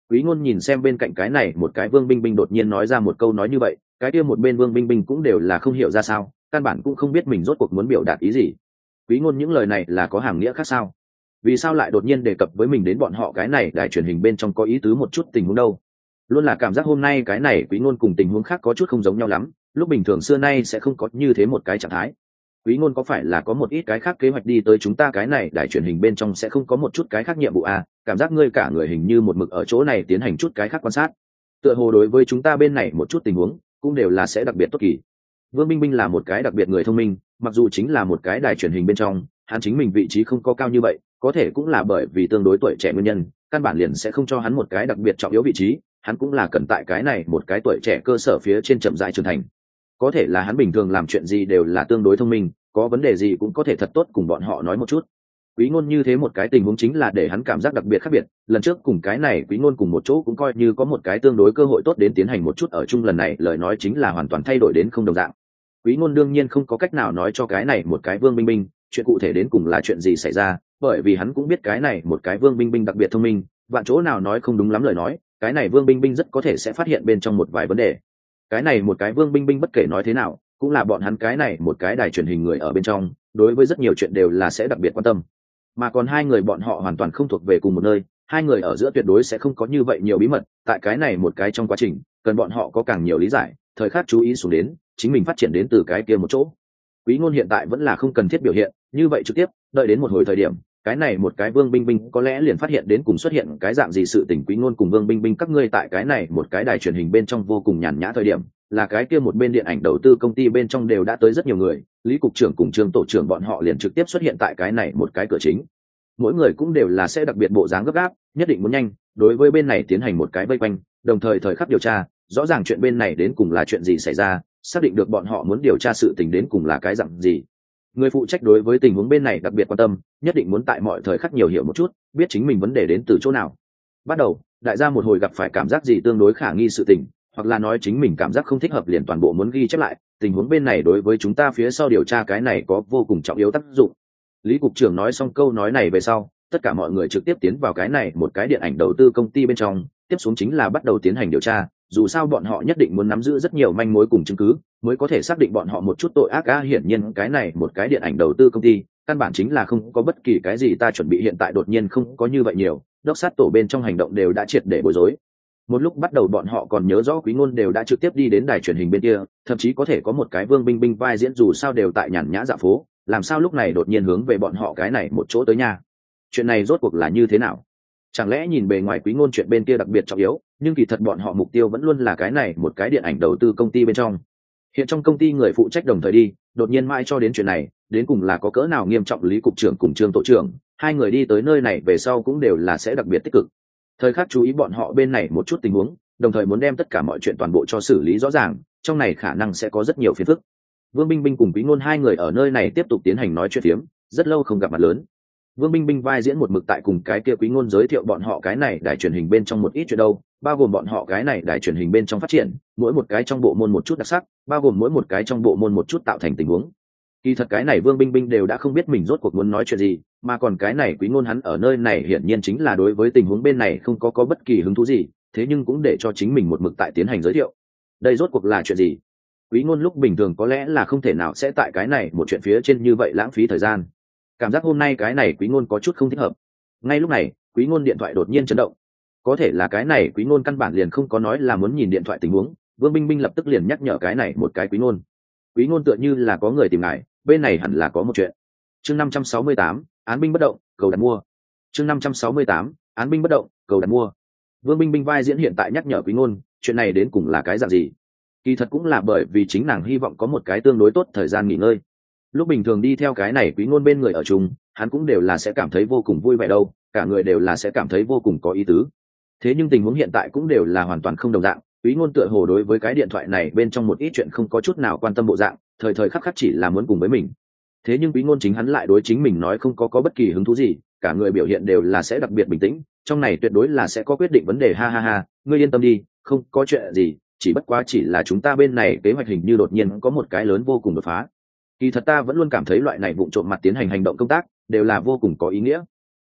Quý Ngôn nhìn xem bên cạnh cái này một cái Vương Binh Binh đột nhiên nói ra một câu nói như vậy, cái kia một bên Vương Binh Binh cũng đều là không hiểu ra sao, căn bản cũng không biết mình rốt cuộc muốn biểu đạt ý gì. Quý Ngôn những lời này là có hàm nghĩa khác sao? Vì sao lại đột nhiên đề cập với mình đến bọn họ cái này đài truyền hình bên trong có ý tứ một chút tình huống đâu? Luôn là cảm giác hôm nay cái này Quý Ngôn cùng tình huống khác có chút không giống nhau lắm, lúc bình thường xưa nay sẽ không có như thế một cái trạng thái. Quý Ngôn có phải là có một ít cái khác kế hoạch đi tới chúng ta cái này đài truyền hình bên trong sẽ không có một chút cái khác nhiệm vụ à? Cảm giác ngươi cả người hình như một mực ở chỗ này tiến hành chút cái khác quan sát. Tựa hồ đối với chúng ta bên này một chút tình huống cũng đều là sẽ đặc biệt tốt kỳ. Vương Binh Binh là một cái đặc biệt người thông minh, mặc dù chính là một cái đài truyền hình bên trong, hắn chính mình vị trí không có cao như vậy, có thể cũng là bởi vì tương đối tuổi trẻ nguyên nhân, căn bản liền sẽ không cho hắn một cái đặc biệt trọng yếu vị trí, hắn cũng là cần tại cái này một cái tuổi trẻ cơ sở phía trên chậm rãi trưởng thành. Có thể là hắn bình thường làm chuyện gì đều là tương đối thông minh, có vấn đề gì cũng có thể thật tốt cùng bọn họ nói một chút. Quý Ngôn như thế một cái tình huống chính là để hắn cảm giác đặc biệt khác biệt, lần trước cùng cái này Quý Ngôn cùng một chỗ cũng coi như có một cái tương đối cơ hội tốt đến tiến hành một chút ở chung, lần này lời nói chính là hoàn toàn thay đổi đến không đồng dạng. Quý Ngôn đương nhiên không có cách nào nói cho cái này một cái Vương Binh Binh chuyện cụ thể đến cùng là chuyện gì xảy ra, bởi vì hắn cũng biết cái này một cái Vương Binh Binh đặc biệt thông minh, vạn chỗ nào nói không đúng lắm lời nói, cái này Vương Binh Binh rất có thể sẽ phát hiện bên trong một vài vấn đề. Cái này một cái Vương Binh Binh bất kể nói thế nào, cũng là bọn hắn cái này một cái đài truyền hình người ở bên trong, đối với rất nhiều chuyện đều là sẽ đặc biệt quan tâm. Mà còn hai người bọn họ hoàn toàn không thuộc về cùng một nơi, hai người ở giữa tuyệt đối sẽ không có như vậy nhiều bí mật, tại cái này một cái trong quá trình, cần bọn họ có càng nhiều lý giải, thời khắc chú ý xuống đến, chính mình phát triển đến từ cái kia một chỗ. Quý Ngôn hiện tại vẫn là không cần thiết biểu hiện, như vậy trực tiếp, đợi đến một hồi thời điểm, cái này một cái Vương Binh Binh có lẽ liền phát hiện đến cùng xuất hiện cái dạng gì sự tình. Quý Ngôn cùng Vương Binh Binh các ngươi tại cái này một cái đài truyền hình bên trong vô cùng nhàn nhã thời điểm, là cái kia một bên điện ảnh đầu tư công ty bên trong đều đã tới rất nhiều người, Lý cục trưởng cùng Trương tổ trưởng bọn họ liền trực tiếp xuất hiện tại cái này một cái cửa chính. Mỗi người cũng đều là sẽ đặc biệt bộ dáng gấp gáp, nhất định muốn nhanh, đối với bên này tiến hành một cái vây quanh, đồng thời thời khắc điều tra, rõ ràng chuyện bên này đến cùng là chuyện gì xảy ra, xác định được bọn họ muốn điều tra sự tình đến cùng là cái dạng gì. Người phụ trách đối với tình huống bên này đặc biệt quan tâm, nhất định muốn tại mọi thời khắc nhiều hiểu một chút, biết chính mình vấn đề đến từ chỗ nào. Bắt đầu, đại gia một hồi gặp phải cảm giác gì tương đối khả nghi sự tình, hoặc là nói chính mình cảm giác không thích hợp liền toàn bộ muốn ghi chép lại, tình huống bên này đối với chúng ta phía sau điều tra cái này có vô cùng trọng yếu tác dụng. Lý cục trưởng nói xong câu nói này về sau, tất cả mọi người trực tiếp tiến vào cái này một cái điện ảnh đầu tư công ty bên trong, tiếp xuống chính là bắt đầu tiến hành điều tra, dù sao bọn họ nhất định muốn nắm giữ rất nhiều manh mối cùng chứng cứ, mới có thể xác định bọn họ một chút tội ác. Á hiển nhiên cái này một cái điện ảnh đầu tư công ty, căn bản chính là không có bất kỳ cái gì ta chuẩn bị hiện tại đột nhiên không có như vậy nhiều, đốc sát tổ bên trong hành động đều đã triệt để bối rối. Một lúc bắt đầu bọn họ còn nhớ rõ Quý Ngôn đều đã trực tiếp đi đến đài truyền hình bên kia, thậm chí có thể có một cái Vương Binh Binh vai diễn dù sao đều tại nhàn nhã dạo phố, làm sao lúc này đột nhiên hướng về bọn họ cái này một chỗ tới nha. Chuyện này rốt cuộc là như thế nào? Chẳng lẽ nhìn bề ngoài Quý Ngôn chuyện bên kia đặc biệt trọng yếu, nhưng kỳ thật bọn họ mục tiêu vẫn luôn là cái này một cái điện ảnh đầu tư công ty bên trong. Hiện trong công ty người phụ trách đồng thời đi, đột nhiên mãi cho đến chuyện này, đến cùng là có cỡ nào nghiêm trọng. Lý cục trưởng cùng Trương tổ trưởng, hai người đi tới nơi này về sau cũng đều là sẽ đặc biệt tích cực. Thời khắc chú ý bọn họ bên này một chút tình huống, đồng thời muốn đem tất cả mọi chuyện toàn bộ cho xử lý rõ ràng, trong này khả năng sẽ có rất nhiều phiền phức. Vương Binh Binh cùng Quý Ngôn hai người ở nơi này tiếp tục tiến hành nói chuyện phiếm, rất lâu không gặp mặt lớn. Vương Binh Binh vai diễn một mực tại cùng cái kia Quý Ngôn giới thiệu bọn họ cái này đài truyền hình bên trong một ít chuyện đâu, bao gồm bọn họ cái này đài truyền hình bên trong phát triển, mỗi một cái trong bộ môn một chút đặc sắc, bao gồm mỗi một cái trong bộ môn một chút tạo thành tình huống. Kỳ thật cái này Vương Binh Binh đều đã không biết mình rốt cuộc muốn nói chuyện gì, mà còn cái này Quý Ngôn hắn ở nơi này hiển nhiên chính là đối với tình huống bên này không có có bất kỳ hứng thú gì, thế nhưng cũng để cho chính mình một mực tại tiến hành giới thiệu. Đây rốt cuộc là chuyện gì? Quý Ngôn lúc bình thường có lẽ là không thể nào sẽ tại cái này một chuyện phía trên như vậy lãng phí thời gian. Cảm giác hôm nay cái này Quý Ngôn có chút không thích hợp. Ngay lúc này, Quý Ngôn điện thoại đột nhiên chấn động. Có thể là cái này Quý Ngôn căn bản liền không có nói là muốn nhìn điện thoại tình huống, Vương Binh Binh lập tức liền nhắc nhở cái này một cái Quý Ngôn. Quý Ngôn tựa như là có người tìm ngài, bên này hẳn là có một chuyện. Chương năm trăm sáu mươi tám, án binh bất động, cầu đặt mua. Chương năm trăm sáu mươi tám, án binh bất động, cầu đặt mua. Vương Binh Binh vai diễn hiện tại nhắc nhở Quý Ngôn, chuyện này đến cùng là cái dạng gì? Kỳ thật cũng là bởi vì chính nàng hy vọng có một cái tương đối tốt thời gian nghỉ ngơi. Lúc bình thường đi theo cái này Quý Ngôn bên người ở chung, hắn cũng đều là sẽ cảm thấy vô cùng vui vẻ đâu, cả người đều là sẽ cảm thấy vô cùng có ý tứ. Thế nhưng tình huống hiện tại cũng đều là hoàn toàn không đồng dạng, Quý Ngôn tựa hồ đối với cái điện thoại này bên trong một ít chuyện không có chút nào quan tâm bộ dạng, thời thời khắc khắc chỉ là muốn cùng với mình. Thế nhưng Quý Ngôn chính hắn lại đối chính mình nói không có có bất kỳ hứng thú gì, cả người biểu hiện đều là sẽ đặc biệt bình tĩnh, trong này tuyệt đối là sẽ có quyết định vấn đề. Ha ha ha, ngươi yên tâm đi, không có chuyện gì, chỉ bất quá chỉ là chúng ta bên này kế hoạch hình như đột nhiên có một cái lớn vô cùng đột phá. Kỳ thật ta vẫn luôn cảm thấy loại này vụng trộm mặt tiến hành hành động công tác đều là vô cùng có ý nghĩa.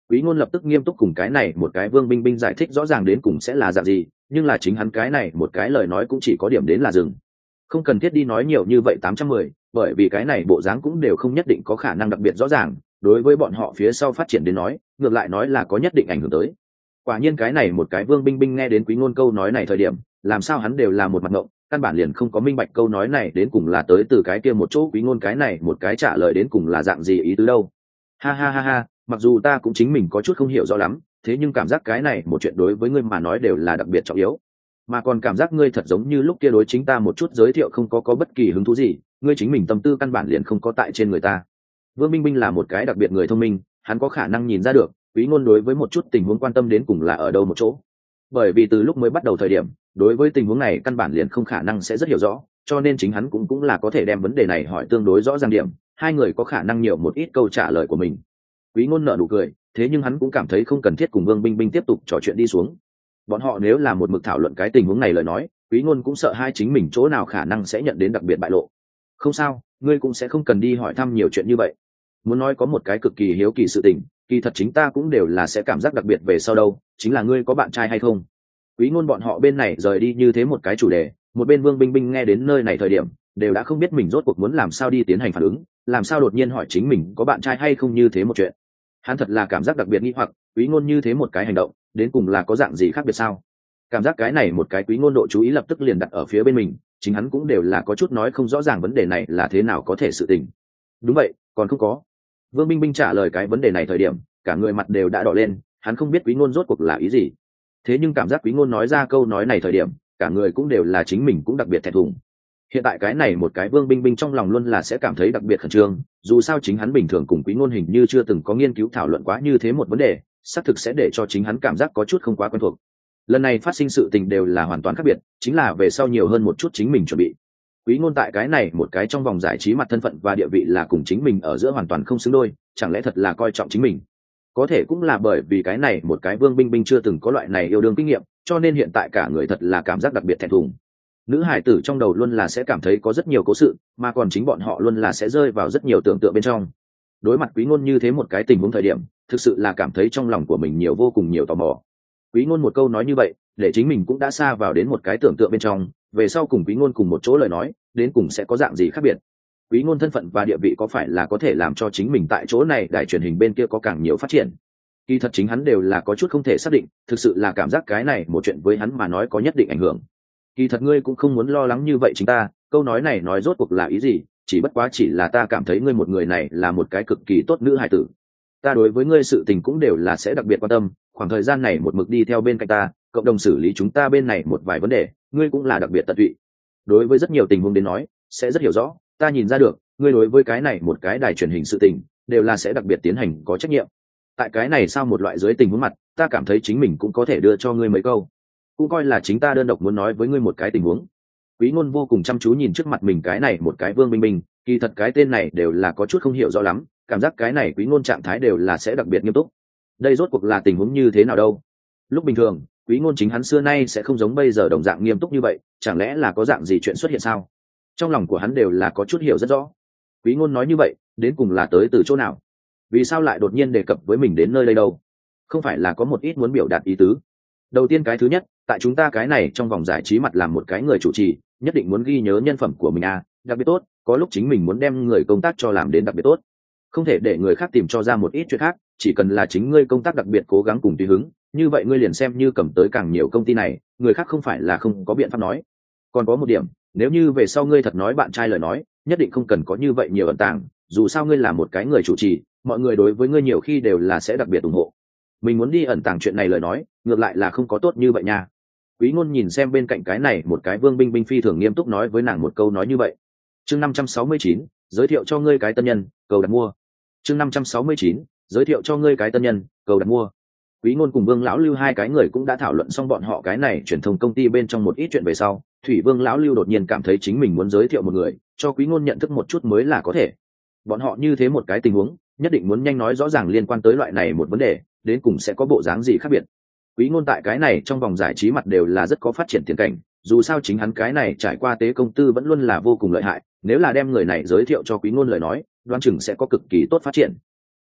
Quý Ngôn lập tức nghiêm túc cùng cái này một cái Vương Binh Binh giải thích rõ ràng đến cùng sẽ là dạng gì, nhưng là chính hắn cái này một cái lời nói cũng chỉ có điểm đến là dừng. Không cần thiết đi nói nhiều như vậy tám trăm mười, bởi vì cái này bộ dáng cũng đều không nhất định có khả năng đặc biệt rõ ràng, đối với bọn họ phía sau phát triển đến nói, ngược lại nói là có nhất định ảnh hưởng tới. Quả nhiên cái này một cái Vương Binh Binh nghe đến Quý Ngôn câu nói này thời điểm, làm sao hắn đều là một mặt ngộng, căn bản liền không có minh bạch câu nói này đến cùng là tới từ cái kia một chỗ Quý Ngôn cái này một cái trả lời đến cùng là dạng gì ý tứ đâu. Ha ha ha ha, mặc dù ta cũng chính mình có chút không hiểu rõ lắm, thế nhưng cảm giác cái này một chuyện đối với ngươi mà nói đều là đặc biệt trọng yếu, mà còn cảm giác ngươi thật giống như lúc kia đối chính ta một chút giới thiệu không có có bất kỳ hứng thú gì, ngươi chính mình tâm tư căn bản liền không có tại trên người ta. Vương Minh Minh là một cái đặc biệt người thông minh, hắn có khả năng nhìn ra được Quý Ngôn đối với một chút tình huống quan tâm đến cùng là ở đâu một chỗ, bởi vì từ lúc mới bắt đầu thời điểm đối với tình huống này căn bản liền không khả năng sẽ rất hiểu rõ, cho nên chính hắn cũng cũng là có thể đem vấn đề này hỏi tương đối rõ ràng điểm, hai người có khả năng nhiều một ít câu trả lời của mình. Quý Ngôn nở nụ cười, thế nhưng hắn cũng cảm thấy không cần thiết cùng Vương Binh Binh tiếp tục trò chuyện đi xuống. Bọn họ nếu là một mực thảo luận cái tình huống này lời nói, Quý Ngôn cũng sợ hai chính mình chỗ nào khả năng sẽ nhận đến đặc biệt bại lộ. Không sao, ngươi cũng sẽ không cần đi hỏi thăm nhiều chuyện như vậy. Muốn nói có một cái cực kỳ hiếu kỳ sự tình, kỳ thật chính ta cũng đều là sẽ cảm giác đặc biệt về sau đâu, chính là ngươi có bạn trai hay không. Quý Ngôn bọn họ bên này rời đi như thế một cái chủ đề, một bên Vương Binh Binh nghe đến nơi này thời điểm, đều đã không biết mình rốt cuộc muốn làm sao đi tiến hành phản ứng, làm sao đột nhiên hỏi chính mình có bạn trai hay không như thế một chuyện. Hắn thật là cảm giác đặc biệt nghi hoặc, Quý Ngôn như thế một cái hành động, đến cùng là có dạng gì khác biệt sao? Cảm giác cái này một cái Quý Ngôn độ chú ý lập tức liền đặt ở phía bên mình, chính hắn cũng đều là có chút nói không rõ ràng vấn đề này là thế nào có thể sự tình. Đúng vậy, còn không có. Vương Binh Binh trả lời cái vấn đề này thời điểm, cả người mặt đều đã đỏ lên, hắn không biết Quý Ngôn rốt cuộc là ý gì. Thế nhưng cảm giác Quý Ngôn nói ra câu nói này thời điểm, cả người cũng đều là chính mình cũng đặc biệt thẹn thùng. Hiện tại cái này một cái Vương Binh Binh trong lòng luôn là sẽ cảm thấy đặc biệt khẩn trương, dù sao chính hắn bình thường cùng Quý Ngôn hình như chưa từng có nghiên cứu thảo luận quá như thế một vấn đề, xác thực sẽ để cho chính hắn cảm giác có chút không quá quen thuộc. Lần này phát sinh sự tình đều là hoàn toàn khác biệt, chính là về sau nhiều hơn một chút chính mình chuẩn bị. Quý Ngôn tại cái này một cái trong vòng giải trí mặt thân phận và địa vị là cùng chính mình ở giữa hoàn toàn không xứng đôi, chẳng lẽ thật là coi trọng chính mình. Có thể cũng là bởi vì cái này một cái Vương Binh Binh chưa từng có loại này yêu đương kinh nghiệm, cho nên hiện tại cả người thật là cảm giác đặc biệt thẹn thùng. Nữ hải tử trong đầu luôn là sẽ cảm thấy có rất nhiều cố sự, mà còn chính bọn họ luôn là sẽ rơi vào rất nhiều tưởng tượng bên trong. Đối mặt Quý Ngôn như thế một cái tình huống thời điểm, thực sự là cảm thấy trong lòng của mình nhiều vô cùng nhiều tò mò. Quý Ngôn một câu nói như vậy, để chính mình cũng đã xa vào đến một cái tưởng tượng bên trong, về sau cùng Quý Ngôn cùng một chỗ lời nói, đến cùng sẽ có dạng gì khác biệt. Quý Ngôn thân phận và địa vị có phải là có thể làm cho chính mình tại chỗ này đài truyền hình bên kia có càng nhiều phát triển. Kỳ thật chính hắn đều là có chút không thể xác định, thực sự là cảm giác cái này một chuyện với hắn mà nói có nhất định ảnh hưởng. Kỳ thật ngươi cũng không muốn lo lắng như vậy chính ta, câu nói này nói rốt cuộc là ý gì, chỉ bất quá chỉ là ta cảm thấy ngươi một người này là một cái cực kỳ tốt nữ hài tử. Ta đối với ngươi sự tình cũng đều là sẽ đặc biệt quan tâm, khoảng thời gian này một mực đi theo bên cạnh ta, cộng đồng xử lý chúng ta bên này một vài vấn đề, ngươi cũng là đặc biệt tận tụy. Đối với rất nhiều tình huống đến nói, sẽ rất hiểu rõ, ta nhìn ra được, ngươi đối với cái này một cái đài truyền hình sự tình, đều là sẽ đặc biệt tiến hành có trách nhiệm. Tại cái này sau một loại dưới tình huống mặt, ta cảm thấy chính mình cũng có thể đưa cho ngươi mấy câu, cũng coi là chính ta đơn độc muốn nói với ngươi một cái tình huống. Quý Ngôn vô cùng chăm chú nhìn trước mặt mình cái này một cái Vương Binh Binh, kỳ thật cái tên này đều là có chút không hiểu rõ lắm, cảm giác cái này Quý Ngôn trạng thái đều là sẽ đặc biệt nghiêm túc. Đây rốt cuộc là tình huống như thế nào đâu? Lúc bình thường, Quý Ngôn chính hắn xưa nay sẽ không giống bây giờ đồng dạng nghiêm túc như vậy, chẳng lẽ là có dạng gì chuyện xuất hiện sao? Trong lòng của hắn đều là có chút hiểu rất rõ. Quý Ngôn nói như vậy, đến cùng là tới từ chỗ nào? Vì sao lại đột nhiên đề cập với mình đến nơi đây đâu? Không phải là có một ít muốn biểu đạt ý tứ? Đầu tiên cái thứ nhất, tại chúng ta cái này trong vòng giải trí mặt làm một cái người chủ trì, nhất định muốn ghi nhớ nhân phẩm của mình à, đặc biệt tốt, có lúc chính mình muốn đem người công tác cho làm đến đặc biệt tốt. Không thể để người khác tìm cho ra một ít chuyện khác, chỉ cần là chính ngươi công tác đặc biệt cố gắng cùng tùy hứng, như vậy ngươi liền xem như cầm tới càng nhiều công ty này, người khác không phải là không có biện pháp nói. Còn có một điểm, nếu như về sau ngươi thật nói bạn trai lời nói, nhất định không cần có như vậy nhiều ẩn tàng, dù sao ngươi là một cái người chủ trì, mọi người đối với ngươi nhiều khi đều là sẽ đặc biệt ủng hộ. Mình muốn đi ẩn tàng chuyện này lời nói, ngược lại là không có tốt như vậy nha. Quý Ngôn nhìn xem bên cạnh cái này một cái Vương Binh Binh phi thường nghiêm túc nói với nàng một câu nói như vậy. Chương năm trăm sáu mươi chín, giới thiệu cho ngươi cái tân nhân, cầu đặt mua. Chương năm trăm sáu mươi chín, giới thiệu cho ngươi cái tân nhân, cầu đặt mua. Quý Ngôn cùng Vương lão Lưu hai cái người cũng đã thảo luận xong bọn họ cái này truyền thông công ty bên trong một ít chuyện về sau, Thủy Vương lão Lưu đột nhiên cảm thấy chính mình muốn giới thiệu một người, cho Quý Ngôn nhận thức một chút mới là có thể. Bọn họ như thế một cái tình huống, nhất định muốn nhanh nói rõ ràng liên quan tới loại này một vấn đề, đến cùng sẽ có bộ dáng gì khác biệt. Quý Ngôn tại cái này trong vòng giải trí mặt đều là rất có phát triển tiền cảnh, dù sao chính hắn cái này trải qua tế công tư vẫn luôn là vô cùng lợi hại, nếu là đem người này giới thiệu cho Quý Ngôn lời nói, đoán chừng sẽ có cực kỳ tốt phát triển.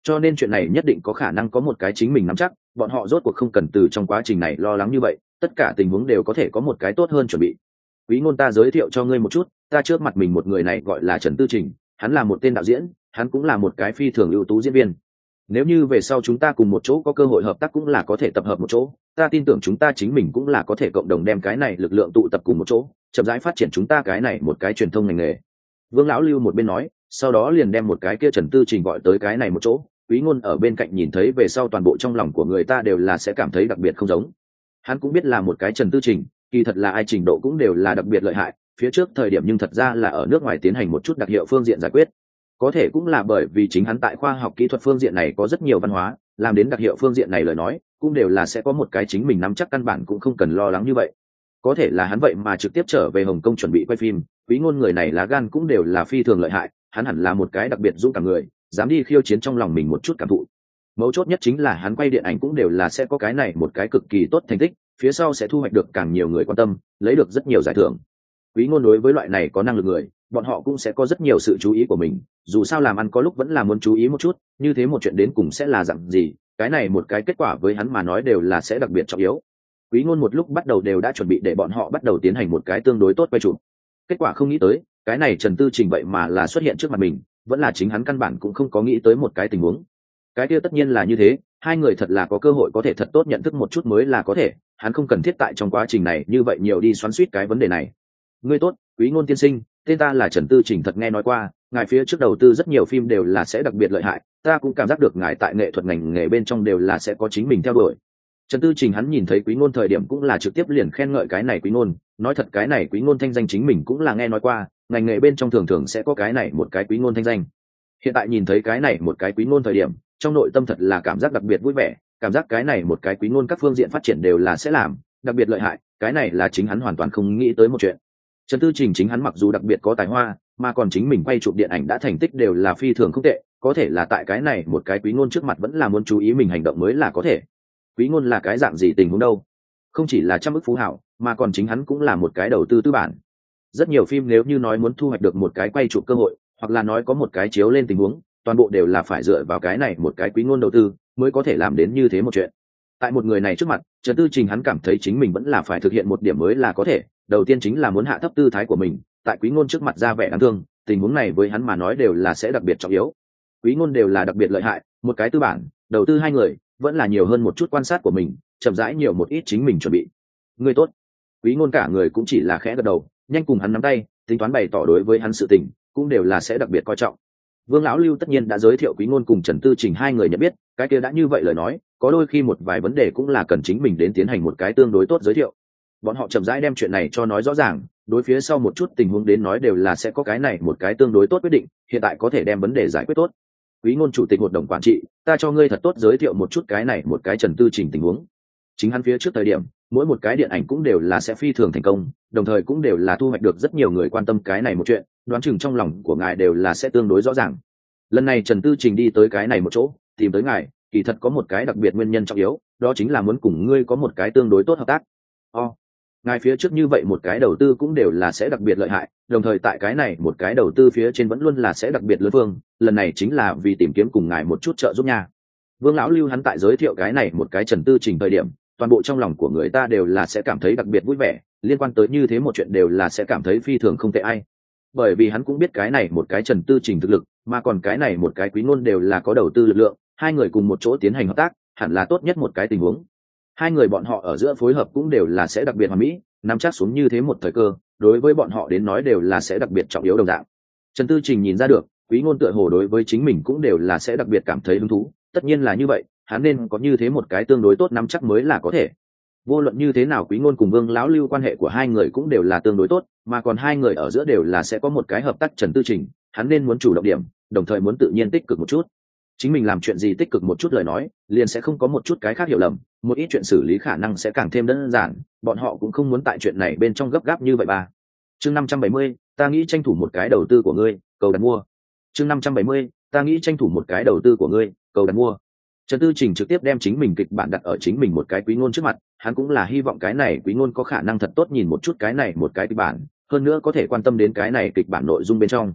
cho nên chuyện này nhất định có khả năng có một cái chính mình nắm chắc, bọn họ rốt cuộc không cần từ trong quá trình này lo lắng như vậy, tất cả tình huống đều có thể có một cái tốt hơn chuẩn bị. Quý ngôn, ta giới thiệu cho ngươi một chút, ta trước mặt mình một người này gọi là Trần Tư Trình, hắn là một tên đạo diễn, hắn cũng là một cái phi thường ưu tú diễn viên. Nếu như về sau chúng ta cùng một chỗ có cơ hội hợp tác cũng là có thể tập hợp một chỗ, ta tin tưởng chúng ta chính mình cũng là có thể cộng đồng đem cái này lực lượng tụ tập cùng một chỗ, chậm rãi phát triển chúng ta cái này một cái truyền thông ngành nghề. Vương lão Lưu một bên nói, sau đó liền đem một cái kia Trần Tư Trình gọi tới cái này một chỗ. Quý ngôn ở bên cạnh nhìn thấy về sau, toàn bộ trong lòng của người ta đều là sẽ cảm thấy đặc biệt không giống. Hắn cũng biết là một cái Trần Tư Trình, kỳ thật là ai trình độ cũng đều là đặc biệt lợi hại, phía trước thời điểm nhưng thật ra là ở nước ngoài tiến hành một chút đặc hiệu phương diện giải quyết. Có thể cũng là bởi vì chính hắn tại khoa học kỹ thuật phương diện này có rất nhiều văn hóa, làm đến đặc hiệu phương diện này lời nói, cũng đều là sẽ có một cái chính mình nắm chắc, căn bản cũng không cần lo lắng như vậy. Có thể là hắn vậy mà trực tiếp trở về Hồng Kông chuẩn bị quay phim, Quý ngôn người này lá gan cũng đều là phi thường lợi hại, hắn hẳn là một cái đặc biệt dũng cảm người, dám đi khiêu chiến trong lòng mình một chút cảm thụ. Mấu chốt nhất chính là hắn quay điện ảnh cũng đều là sẽ có cái này một cái cực kỳ tốt thành tích, phía sau sẽ thu hoạch được càng nhiều người quan tâm, lấy được rất nhiều giải thưởng. Quý ngôn đối với loại này có năng lực người, bọn họ cũng sẽ có rất nhiều sự chú ý của mình, dù sao làm ăn có lúc vẫn là muốn chú ý một chút, như thế một chuyện đến cùng sẽ là dạng gì, cái này một cái kết quả với hắn mà nói đều là sẽ đặc biệt trọng yếu. Quý ngôn một lúc bắt đầu đều đã chuẩn bị để bọn họ bắt đầu tiến hành một cái tương đối tốt quay chụp. Kết quả không nghĩ tới, cái này Trần Tư Trình vậy mà là xuất hiện trước mặt mình, vẫn là chính hắn căn bản cũng không có nghĩ tới một cái tình huống. Cái kia tất nhiên là như thế, hai người thật là có cơ hội có thể thật tốt nhận thức một chút mới là có thể, hắn không cần thiết tại trong quá trình này như vậy nhiều đi xoắn xuýt cái vấn đề này. Ngươi tốt, Quý ngôn tiên sinh, tên ta là Trần Tư Trình, thật nghe nói qua, ngài phía trước đầu tư rất nhiều phim đều là sẽ đặc biệt lợi hại, ta cũng cảm giác được ngài tại nghệ thuật ngành nghề bên trong đều là sẽ có chính mình theo đuổi. Trần Tư Trình hắn nhìn thấy Quý ngôn thời điểm cũng là trực tiếp liền khen ngợi cái này Quý ngôn, nói thật cái này Quý ngôn thanh danh chính mình cũng là nghe nói qua, ngành nghề bên trong thường thường sẽ có cái này một cái Quý ngôn thanh danh. Hiện tại nhìn thấy cái này một cái Quý ngôn thời điểm, trong nội tâm thật là cảm giác đặc biệt vui vẻ, cảm giác cái này một cái Quý ngôn các phương diện phát triển đều là sẽ làm đặc biệt lợi hại, cái này là chính hắn hoàn toàn không nghĩ tới một chuyện. Trần Tư Trình chính hắn mặc dù đặc biệt có tài hoa, mà còn chính mình quay chụp điện ảnh đã thành tích đều là phi thường không tệ, có thể là tại cái này một cái Quý ngôn trước mặt vẫn là muốn chú ý mình hành động mới là có thể. Quý ngôn là cái dạng gì tình huống đâu? Không chỉ là trăm ức phú hảo, mà còn chính hắn cũng là một cái đầu tư tư bản. Rất nhiều phim nếu như nói muốn thu hoạch được một cái quay chụp cơ hội, hoặc là nói có một cái chiếu lên tình huống, toàn bộ đều là phải dựa vào cái này một cái Quý ngôn đầu tư mới có thể làm đến như thế một chuyện. Tại một người này trước mặt, Trần Tư Trình hắn cảm thấy chính mình vẫn là phải thực hiện một điểm mới là có thể, đầu tiên chính là muốn hạ thấp tư thái của mình, tại Quý ngôn trước mặt ra vẻ đáng thương, tình huống này với hắn mà nói đều là sẽ đặc biệt trọng yếu. Quý ngôn đều là đặc biệt lợi hại, một cái tư bản, đầu tư hai người, vẫn là nhiều hơn một chút quan sát của mình, chậm rãi nhiều một ít chính mình chuẩn bị. Người tốt. Quý ngôn cả người cũng chỉ là khẽ gật đầu, nhanh cùng hắn nắm tay, tính toán bày tỏ đối với hắn sự tình, cũng đều là sẽ đặc biệt coi trọng. Vương lão Lưu tất nhiên đã giới thiệu Quý ngôn cùng Trần Tư Trình hai người nhận biết, cái kia đã như vậy lời nói, có đôi khi một vài vấn đề cũng là cần chính mình đến tiến hành một cái tương đối tốt giới thiệu. Bọn họ chậm rãi đem chuyện này cho nói rõ ràng, đối phía sau một chút tình huống đến nói đều là sẽ có cái này một cái tương đối tốt quyết định, hiện tại có thể đem vấn đề giải quyết tốt. Quý ngôn chủ tịch hội đồng quản trị, ta cho ngươi thật tốt giới thiệu một chút cái này một cái Trần Tư Trình tình huống. Chính hắn phía trước thời điểm, mỗi một cái điện ảnh cũng đều là sẽ phi thường thành công, đồng thời cũng đều là thu hoạch được rất nhiều người quan tâm cái này một chuyện, đoán chừng trong lòng của ngài đều là sẽ tương đối rõ ràng. Lần này Trần Tư Trình đi tới cái này một chỗ, tìm tới ngài, kỳ thật có một cái đặc biệt nguyên nhân trọng yếu, đó chính là muốn cùng ngươi có một cái tương đối tốt hợp tác. Oh. Ngài phía trước như vậy một cái đầu tư cũng đều là sẽ đặc biệt lợi hại, đồng thời tại cái này một cái đầu tư phía trên vẫn luôn là sẽ đặc biệt lớn vương, lần này chính là vì tìm kiếm cùng ngài một chút trợ giúp nha. Vương lão Lưu hắn tại giới thiệu cái này một cái Trần Tư Trình thời điểm, toàn bộ trong lòng của người ta đều là sẽ cảm thấy đặc biệt vui vẻ, liên quan tới như thế một chuyện đều là sẽ cảm thấy phi thường không tệ ai. Bởi vì hắn cũng biết cái này một cái Trần Tư Trình thực lực, mà còn cái này một cái Quý ngôn đều là có đầu tư lực lượng, hai người cùng một chỗ tiến hành hợp tác, hẳn là tốt nhất một cái tình huống. Hai người bọn họ ở giữa phối hợp cũng đều là sẽ đặc biệt hoàn mỹ, nắm chắc xuống như thế một thời cơ, đối với bọn họ đến nói đều là sẽ đặc biệt trọng yếu đồng dạng. Trần Tư Trình nhìn ra được, Quý ngôn tựa hồ đối với chính mình cũng đều là sẽ đặc biệt cảm thấy hứng thú, tất nhiên là như vậy, hắn nên có như thế một cái tương đối tốt nắm chắc mới là có thể. Vô luận như thế nào Quý ngôn cùng Vương lão Lưu quan hệ của hai người cũng đều là tương đối tốt, mà còn hai người ở giữa đều là sẽ có một cái hợp tác. Trần Tư Trình, hắn nên muốn chủ động điểm, đồng thời muốn tự nhiên tích cực một chút. Chính mình làm chuyện gì tích cực một chút lời nói, liền sẽ không có một chút cái khác hiểu lầm, một ít chuyện xử lý khả năng sẽ càng thêm đơn giản, bọn họ cũng không muốn tại chuyện này bên trong gấp gáp như vậy ba. Chương năm trăm bảy mươi, ta nghĩ tranh thủ một cái đầu tư của ngươi, cầu đặt mua. Chương năm trăm bảy mươi, ta nghĩ tranh thủ một cái đầu tư của ngươi, cầu đặt mua. Trần Tư Trình trực tiếp đem chính mình kịch bản đặt ở chính mình một cái Quý ngôn trước mặt, hắn cũng là hy vọng cái này Quý ngôn có khả năng thật tốt nhìn một chút cái này một cái kịch bản, hơn nữa có thể quan tâm đến cái này kịch bản nội dung bên trong.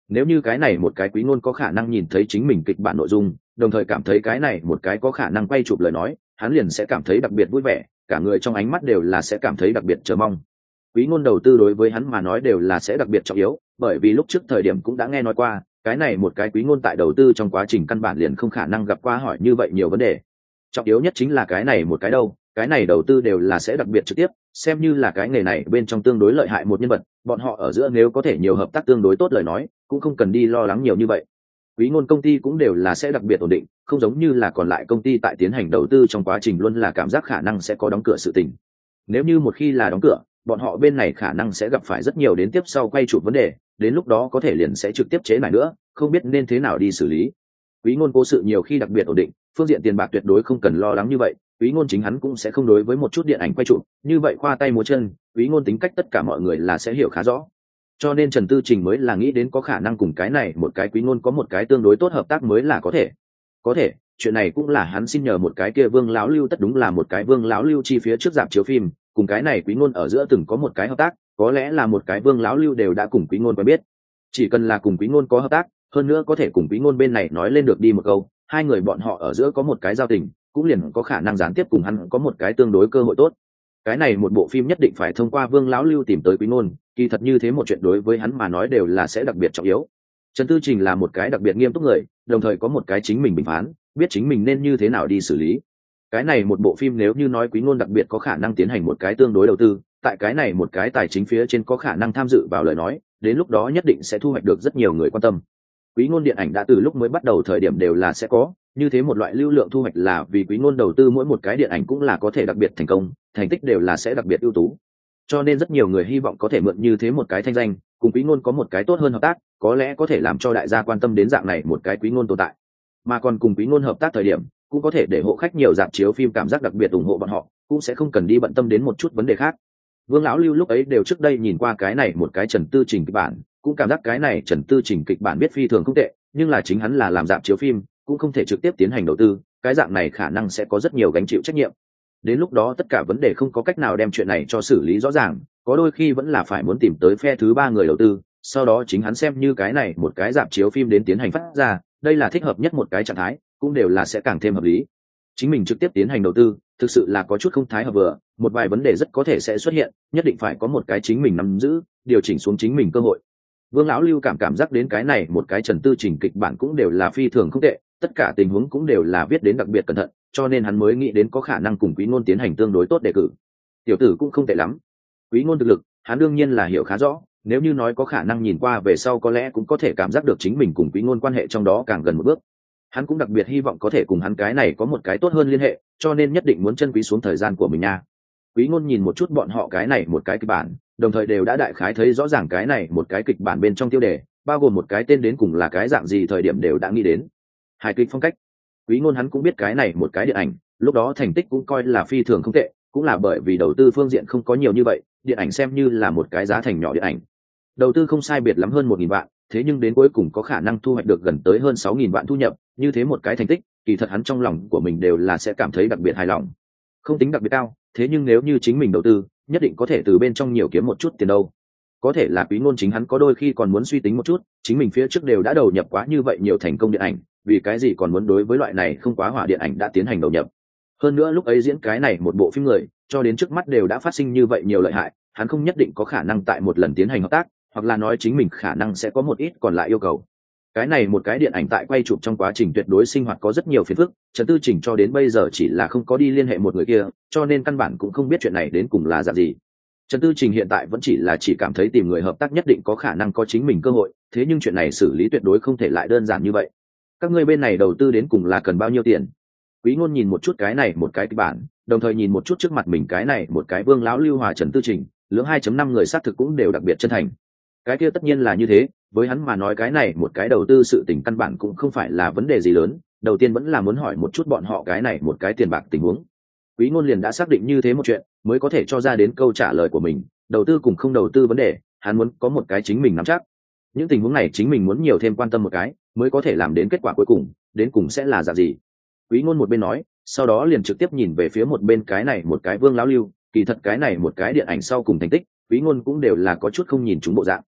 Nếu như cái này một cái quý ngôn có khả năng nhìn thấy chính mình kịch bản nội dung, đồng thời cảm thấy cái này một cái có khả năng quay chụp lời nói, hắn liền sẽ cảm thấy đặc biệt vui vẻ, cả người trong ánh mắt đều là sẽ cảm thấy đặc biệt chờ mong. Quý ngôn đầu tư đối với hắn mà nói đều là sẽ đặc biệt trọng yếu, bởi vì lúc trước thời điểm cũng đã nghe nói qua, cái này một cái quý ngôn tại đầu tư trong quá trình căn bản liền không khả năng gặp qua hỏi như vậy nhiều vấn đề. Trọng yếu nhất chính là cái này một cái đâu, cái này đầu tư đều là sẽ đặc biệt trực tiếp, xem như là cái nghề này bên trong tương đối lợi hại một nhân vật, bọn họ ở giữa nếu có thể nhiều hợp tác tương đối tốt lời nói, cũng không cần đi lo lắng nhiều như vậy. Quý ngôn công ty cũng đều là sẽ đặc biệt ổn định, không giống như là còn lại công ty tại tiến hành đầu tư trong quá trình luôn là cảm giác khả năng sẽ có đóng cửa sự tình. Nếu như một khi là đóng cửa, bọn họ bên này khả năng sẽ gặp phải rất nhiều đến tiếp sau quay chụp vấn đề, đến lúc đó có thể liền sẽ trực tiếp chế lại nữa, không biết nên thế nào đi xử lý. Quý ngôn cố sự nhiều khi đặc biệt ổn định, phương diện tiền bạc tuyệt đối không cần lo lắng như vậy, quý ngôn chính hắn cũng sẽ không đối với một chút điện ảnh quay chụp như vậy khoa tay múa chân, quý ngôn tính cách tất cả mọi người là sẽ hiểu khá rõ. Cho nên Trần Tư Trình mới là nghĩ đến có khả năng cùng cái này một cái quý ngôn có một cái tương đối tốt hợp tác mới là có thể. Có thể, chuyện này cũng là hắn xin nhờ một cái kia Vương lão Lưu, tất đúng là một cái Vương lão Lưu chi phía trước rạp chiếu phim, cùng cái này quý ngôn ở giữa từng có một cái hợp tác, có lẽ là một cái Vương lão Lưu đều đã cùng quý ngôn quen biết. Chỉ cần là cùng quý ngôn có hợp tác, hơn nữa có thể cùng quý ngôn bên này nói lên được đi một câu, hai người bọn họ ở giữa có một cái giao tình, cũng liền có khả năng gián tiếp cùng hắn có một cái tương đối cơ hội tốt. Cái này một bộ phim nhất định phải thông qua Vương lão Lưu tìm tới quý ngôn, kỳ thật như thế một chuyện đối với hắn mà nói đều là sẽ đặc biệt trọng yếu. Trần Tư Trình là một cái đặc biệt nghiêm túc người, đồng thời có một cái chính mình bình phán, biết chính mình nên như thế nào đi xử lý. Cái này một bộ phim nếu như nói quý ngôn đặc biệt có khả năng tiến hành một cái tương đối đầu tư, tại cái này một cái tài chính phía trên có khả năng tham dự vào lời nói, đến lúc đó nhất định sẽ thu hoạch được rất nhiều người quan tâm. Quý ngôn điện ảnh đã từ lúc mới bắt đầu thời điểm đều là sẽ có, như thế một loại lưu lượng thu hoạch là vì quý ngôn đầu tư mỗi một cái điện ảnh cũng là có thể đặc biệt thành công, thành tích đều là sẽ đặc biệt ưu tú. Cho nên rất nhiều người hy vọng có thể mượn như thế một cái thanh danh, cùng quý ngôn có một cái tốt hơn hợp tác, có lẽ có thể làm cho đại gia quan tâm đến dạng này một cái quý ngôn tồn tại. Mà còn cùng quý ngôn hợp tác thời điểm, cũng có thể để hộ khách nhiều rạp chiếu phim cảm giác đặc biệt ủng hộ bọn họ, cũng sẽ không cần đi bận tâm đến một chút vấn đề khác. Vương lão Lưu lúc ấy đều trước đây nhìn qua cái này một cái Trần Tư Trình kịch bản, cũng cảm giác cái này Trần Tư Trình kịch bản biết phi thường không tệ, nhưng là chính hắn là làm rạp chiếu phim, cũng không thể trực tiếp tiến hành đầu tư, cái dạng này khả năng sẽ có rất nhiều gánh chịu trách nhiệm. Đến lúc đó tất cả vấn đề không có cách nào đem chuyện này cho xử lý rõ ràng, có đôi khi vẫn là phải muốn tìm tới phe thứ ba người đầu tư, sau đó chính hắn xem như cái này một cái rạp chiếu phim đến tiến hành phát ra, đây là thích hợp nhất một cái trạng thái, cũng đều là sẽ càng thêm hợp lý. Chính mình trực tiếp tiến hành đầu tư, thực sự là có chút không thái hợp vừa, một vài vấn đề rất có thể sẽ xuất hiện, nhất định phải có một cái chính mình nắm giữ, điều chỉnh xuống chính mình cơ hội. Vương lão Lưu cảm cảm giác đến cái này một cái Trần Tư Trình kịch bản cũng đều là phi thường không tệ, tất cả tình huống cũng đều là viết đến đặc biệt cẩn thận, cho nên hắn mới nghĩ đến có khả năng cùng quý ngôn tiến hành tương đối tốt đề cử. Tiểu tử cũng không tệ lắm. Quý ngôn thực lực, hắn đương nhiên là hiểu khá rõ, nếu như nói có khả năng nhìn qua về sau có lẽ cũng có thể cảm giác được chính mình cùng quý ngôn quan hệ trong đó càng gần một bước. Hắn cũng đặc biệt hy vọng có thể cùng hắn cái này có một cái tốt hơn liên hệ, cho nên nhất định muốn chân quý xuống thời gian của mình nha. Quý ngôn nhìn một chút bọn họ cái này một cái kịch bản, đồng thời đều đã đại khái thấy rõ ràng cái này một cái kịch bản bên trong tiêu đề, bao gồm một cái tên đến cùng là cái dạng gì thời điểm đều đã nghĩ đến. Hài kịch phong cách. Quý ngôn hắn cũng biết cái này một cái điện ảnh, lúc đó thành tích cũng coi là phi thường không tệ, cũng là bởi vì đầu tư phương diện không có nhiều như vậy, điện ảnh xem như là một cái giá thành nhỏ điện ảnh. Đầu tư không sai biệt lắm hơn một nghìn vạn, thế nhưng đến cuối cùng có khả năng thu hoạch được gần tới hơn sáu nghìn vạn thu nhập, như thế một cái thành tích, kỳ thật hắn trong lòng của mình đều là sẽ cảm thấy đặc biệt hài lòng. Không tính đặc biệt cao, thế nhưng nếu như chính mình đầu tư, nhất định có thể từ bên trong nhiều kiếm một chút tiền đâu. Có thể là quý ngôn chính hắn có đôi khi còn muốn suy tính một chút, chính mình phía trước đều đã đầu nhập quá như vậy nhiều thành công điện ảnh, vì cái gì còn muốn đối với loại này không quá hỏa điện ảnh đã tiến hành đầu nhập. Hơn nữa lúc ấy diễn cái này một bộ phim người, cho đến trước mắt đều đã phát sinh như vậy nhiều lợi hại, hắn không nhất định có khả năng tại một lần tiến hành hợp tác, hoặc là nói chính mình khả năng sẽ có một ít còn lại yêu cầu. Cái này một cái điện ảnh tại quay chụp trong quá trình tuyệt đối sinh hoạt có rất nhiều phiền phức, Trần Tư Trình cho đến bây giờ chỉ là không có đi liên hệ một người kia, cho nên căn bản cũng không biết chuyện này đến cùng là dạng gì. Trần Tư Trình hiện tại vẫn chỉ là chỉ cảm thấy tìm người hợp tác nhất định có khả năng có chính mình cơ hội, thế nhưng chuyện này xử lý tuyệt đối không thể lại đơn giản như vậy. Các ngươi bên này đầu tư đến cùng là cần bao nhiêu tiền? Quý ngôn nhìn một chút cái này một cái kịch bản, đồng thời nhìn một chút trước mặt mình cái này một cái Vương lão Lưu hòa Trần Tư Trình, lưỡng hai chấm năm người xác thực cũng đều đặc biệt chân thành. Cái kia tất nhiên là như thế, với hắn mà nói cái này một cái đầu tư sự tình căn bản cũng không phải là vấn đề gì lớn, đầu tiên vẫn là muốn hỏi một chút bọn họ cái này một cái tiền bạc tình huống. Quý ngôn liền đã xác định như thế một chuyện, mới có thể cho ra đến câu trả lời của mình, đầu tư cùng không đầu tư vấn đề, hắn muốn có một cái chính mình nắm chắc. Những tình huống này chính mình muốn nhiều thêm quan tâm một cái, mới có thể làm đến kết quả cuối cùng, đến cùng sẽ là dạng gì. Quý ngôn một bên nói, sau đó liền trực tiếp nhìn về phía một bên cái này một cái Vương lão Lưu, kỳ thật cái này một cái điện ảnh sau cùng thành tích, Quý ngôn cũng đều là có chút không nhìn chúng bộ dạng.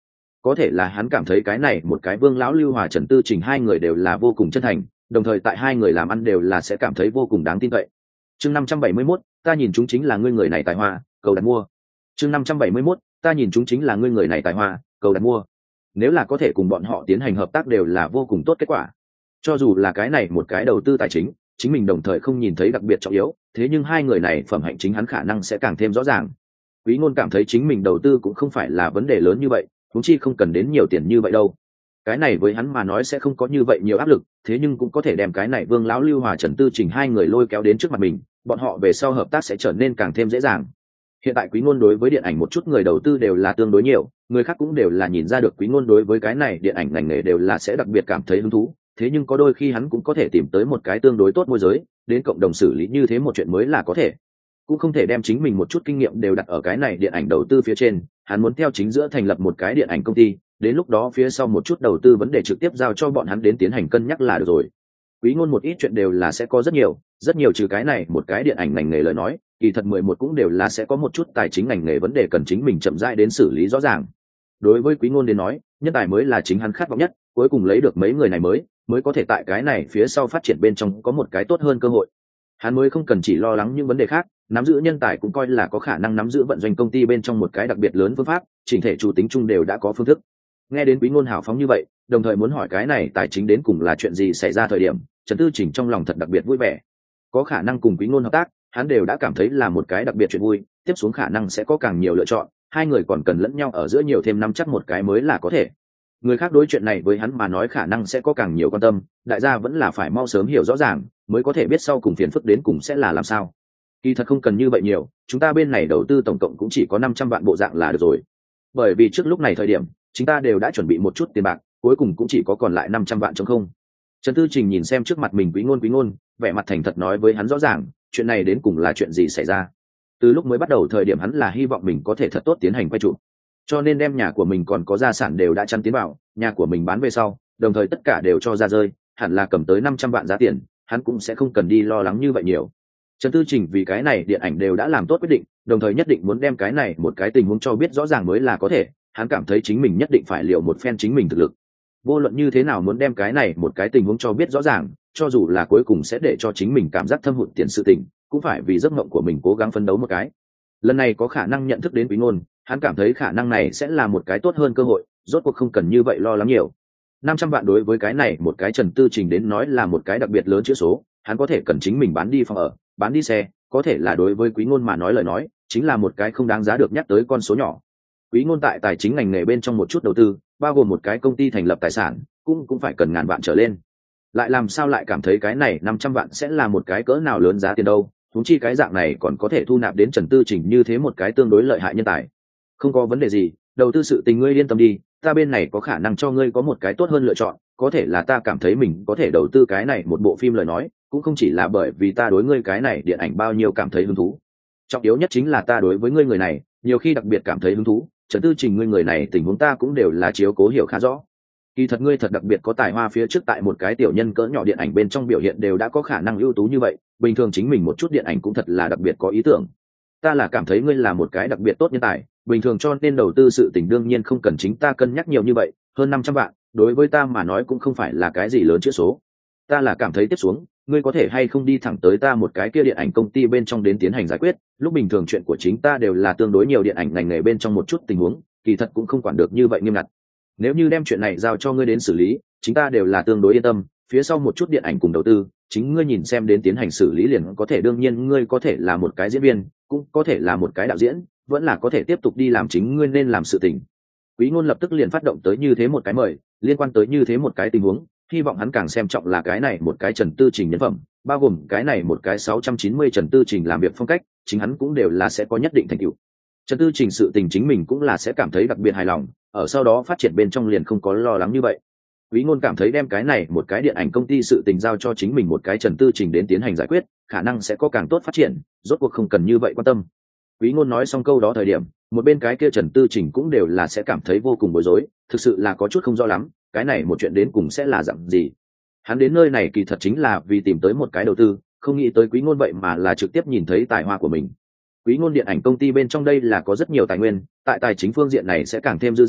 có thể là hắn cảm thấy cái này một cái Vương lão Lưu Hòa Trần Tư Trình hai người đều là vô cùng chân thành, đồng thời tại hai người làm ăn đều là sẽ cảm thấy vô cùng đáng tin cậy. Chương năm trăm bảy mươi mốt, ta nhìn chúng chính là ngươi người này tài hoa, cầu đặt mua. Chương năm trăm bảy mươi mốt, ta nhìn chúng chính là ngươi người này tài hoa, cầu đặt mua. Nếu là có thể cùng bọn họ tiến hành hợp tác đều là vô cùng tốt kết quả. Cho dù là cái này một cái đầu tư tài chính, chính mình đồng thời không nhìn thấy đặc biệt trọng yếu, thế nhưng hai người này phẩm hạnh chính hắn khả năng sẽ càng thêm rõ ràng. Quý Ngôn cảm thấy chính mình đầu tư cũng không phải là vấn đề lớn như vậy, huống chi không cần đến nhiều tiền như vậy đâu. Cái này với hắn mà nói sẽ không có như vậy nhiều áp lực, thế nhưng cũng có thể đem cái này Vương lão Lưu Hòa Trần Tư Trình hai người lôi kéo đến trước mặt mình, bọn họ về sau hợp tác sẽ trở nên càng thêm dễ dàng. Hiện tại Quý Ngôn đối với điện ảnh một chút người đầu tư đều là tương đối nhiều, người khác cũng đều là nhìn ra được Quý Ngôn đối với cái này điện ảnh ngành nghề đều là sẽ đặc biệt cảm thấy hứng thú, thế nhưng có đôi khi hắn cũng có thể tìm tới một cái tương đối tốt môi giới, đến cộng đồng xử lý như thế một chuyện mới là có thể. Cũng không thể đem chính mình một chút kinh nghiệm đều đặt ở cái này điện ảnh đầu tư phía trên, hắn muốn theo chính giữa thành lập một cái điện ảnh công ty, đến lúc đó phía sau một chút đầu tư vấn đề trực tiếp giao cho bọn hắn đến tiến hành cân nhắc là được rồi. Quý Ngôn một ít chuyện đều là sẽ có rất nhiều, rất nhiều trừ cái này một cái điện ảnh ngành nghề lời nói, kỳ thật mười một cũng đều là sẽ có một chút tài chính ngành nghề vấn đề cần chính mình chậm rãi đến xử lý rõ ràng. Đối với Quý Ngôn đến nói, nhân tài mới là chính hắn khát vọng nhất, cuối cùng lấy được mấy người này mới, mới có thể tại cái này phía sau phát triển bên trong có một cái tốt hơn cơ hội. Hắn mới không cần chỉ lo lắng những vấn đề khác, nắm giữ nhân tài cũng coi là có khả năng nắm giữ vận doanh công ty bên trong một cái đặc biệt lớn phương pháp, chỉnh thể chủ tính chung đều đã có phương thức. Nghe đến Quý Ngôn hào phóng như vậy, đồng thời muốn hỏi cái này tài chính đến cùng là chuyện gì xảy ra thời điểm, Trần Tư Trình trong lòng thật đặc biệt vui vẻ. Có khả năng cùng Quý Ngôn hợp tác, hắn đều đã cảm thấy là một cái đặc biệt chuyện vui, tiếp xuống khả năng sẽ có càng nhiều lựa chọn, hai người còn cần lẫn nhau ở giữa nhiều thêm năm chắc một cái mới là có thể. Người khác đối chuyện này với hắn mà nói khả năng sẽ có càng nhiều quan tâm, đại gia vẫn là phải mau sớm hiểu rõ ràng, mới có thể biết sau cùng phiền phức đến cùng sẽ là làm sao. Kỳ thật không cần như vậy nhiều, chúng ta bên này đầu tư tổng cộng cũng chỉ có năm trăm vạn bộ dạng là được rồi. Bởi vì trước lúc này thời điểm, chúng ta đều đã chuẩn bị một chút tiền bạc, cuối cùng cũng chỉ có còn lại năm trăm vạn trống không. Trần Tư Trình nhìn xem trước mặt mình Quý Ngôn Quý Ngôn, vẻ mặt thành thật nói với hắn rõ ràng, chuyện này đến cùng là chuyện gì xảy ra. Từ lúc mới bắt đầu thời điểm hắn là hy vọng mình có thể thật tốt tiến hành quay trụ, cho nên đem nhà của mình còn có gia sản đều đã chăn tiến vào, nhà của mình bán về sau, đồng thời tất cả đều cho ra rơi, hẳn là cầm tới năm trăm vạn giá tiền, hắn cũng sẽ không cần đi lo lắng như vậy nhiều. Trần Tư Trình vì cái này điện ảnh đều đã làm tốt quyết định, đồng thời nhất định muốn đem cái này một cái tình huống cho biết rõ ràng mới là có thể, hắn cảm thấy chính mình nhất định phải liệu một phen chính mình thực lực. Vô luận như thế nào muốn đem cái này một cái tình huống cho biết rõ ràng, cho dù là cuối cùng sẽ để cho chính mình cảm giác thâm hụt tiền sự tình, cũng phải vì giấc mộng của mình cố gắng phấn đấu một cái. Lần này có khả năng nhận thức đến Quý Ngôn, hắn cảm thấy khả năng này sẽ là một cái tốt hơn cơ hội, rốt cuộc không cần như vậy lo lắng nhiều. năm trăm vạn đối với cái này một cái Trần Tư Trình đến nói là một cái đặc biệt lớn chữ số, hắn có thể cần chính mình bán đi phòng ở, bán đi xe, có thể là đối với Quý Ngôn mà nói lời nói, chính là một cái không đáng giá được nhắc tới con số nhỏ. Quý Ngôn tại tài chính ngành nghề bên trong một chút đầu tư, bao gồm một cái công ty thành lập tài sản, cũng cũng phải cần ngàn vạn trở lên. Lại làm sao lại cảm thấy cái này năm trăm vạn sẽ là một cái cỡ nào lớn giá tiền đâu, huống chi cái dạng này còn có thể thu nạp đến Trần Tư Trình như thế một cái tương đối lợi hại nhân tài. Không có vấn đề gì, đầu tư sự tình ngươi yên tâm đi, ta bên này có khả năng cho ngươi có một cái tốt hơn lựa chọn, có thể là ta cảm thấy mình có thể đầu tư cái này một bộ phim lời nói, cũng không chỉ là bởi vì ta đối ngươi cái này điện ảnh bao nhiêu cảm thấy hứng thú. Trọng yếu nhất chính là ta đối với ngươi người này, nhiều khi đặc biệt cảm thấy hứng thú, Trần Tư Trình ngươi người này tình huống ta cũng đều là chiếu cố hiểu khá rõ. Kỳ thật ngươi thật đặc biệt có tài hoa, phía trước tại một cái tiểu nhân cỡ nhỏ điện ảnh bên trong biểu hiện đều đã có khả năng ưu tú như vậy, bình thường chính mình một chút điện ảnh cũng thật là đặc biệt có ý tưởng. Ta là cảm thấy ngươi là một cái đặc biệt tốt nhân tài, bình thường cho nên đầu tư sự tình đương nhiên không cần chính ta cân nhắc nhiều như vậy, hơn năm trăm vạn, đối với ta mà nói cũng không phải là cái gì lớn chữ số. Ta là cảm thấy tiếp xuống, ngươi có thể hay không đi thẳng tới ta một cái kia điện ảnh công ty bên trong đến tiến hành giải quyết, lúc bình thường chuyện của chính ta đều là tương đối nhiều điện ảnh ngành nghề bên trong một chút tình huống, kỳ thật cũng không quản được như vậy nghiêm ngặt. Nếu như đem chuyện này giao cho ngươi đến xử lý, chính ta đều là tương đối yên tâm, phía sau một chút điện ảnh cùng đầu tư, chính ngươi nhìn xem đến tiến hành xử lý liền có thể, đương nhiên ngươi có thể là một cái diễn viên, cũng có thể là một cái đạo diễn, vẫn là có thể tiếp tục đi làm chính ngươi nên làm sự tình. Quý Ngôn lập tức liền phát động tới như thế một cái mời, liên quan tới như thế một cái tình huống, hy vọng hắn càng xem trọng là cái này một cái Trần Tư Trình nhân phẩm, bao gồm cái này một cái sáu trăm chín mươi Trần Tư Trình làm việc phong cách, chính hắn cũng đều là sẽ có nhất định thành tựu. Trần Tư Trình sự tình chính mình cũng là sẽ cảm thấy đặc biệt hài lòng, ở sau đó phát triển bên trong liền không có lo lắng như vậy. Quý Ngôn cảm thấy đem cái này một cái điện ảnh công ty sự tình giao cho chính mình một cái Trần Tư Trình đến tiến hành giải quyết, khả năng sẽ có càng tốt phát triển, rốt cuộc không cần như vậy quan tâm. Quý Ngôn nói xong câu đó thời điểm, một bên cái kia Trần Tư Trình cũng đều là sẽ cảm thấy vô cùng bối rối, thực sự là có chút không rõ lắm, cái này một chuyện đến cùng sẽ là dạng gì. Hắn đến nơi này kỳ thật chính là vì tìm tới một cái đầu tư, không nghĩ tới Quý Ngôn vậy mà là trực tiếp nhìn thấy tài hoa của mình. Quý Ngôn điện ảnh công ty bên trong đây là có rất nhiều tài nguyên, tại tài chính phương diện này sẽ càng thêm dư dả,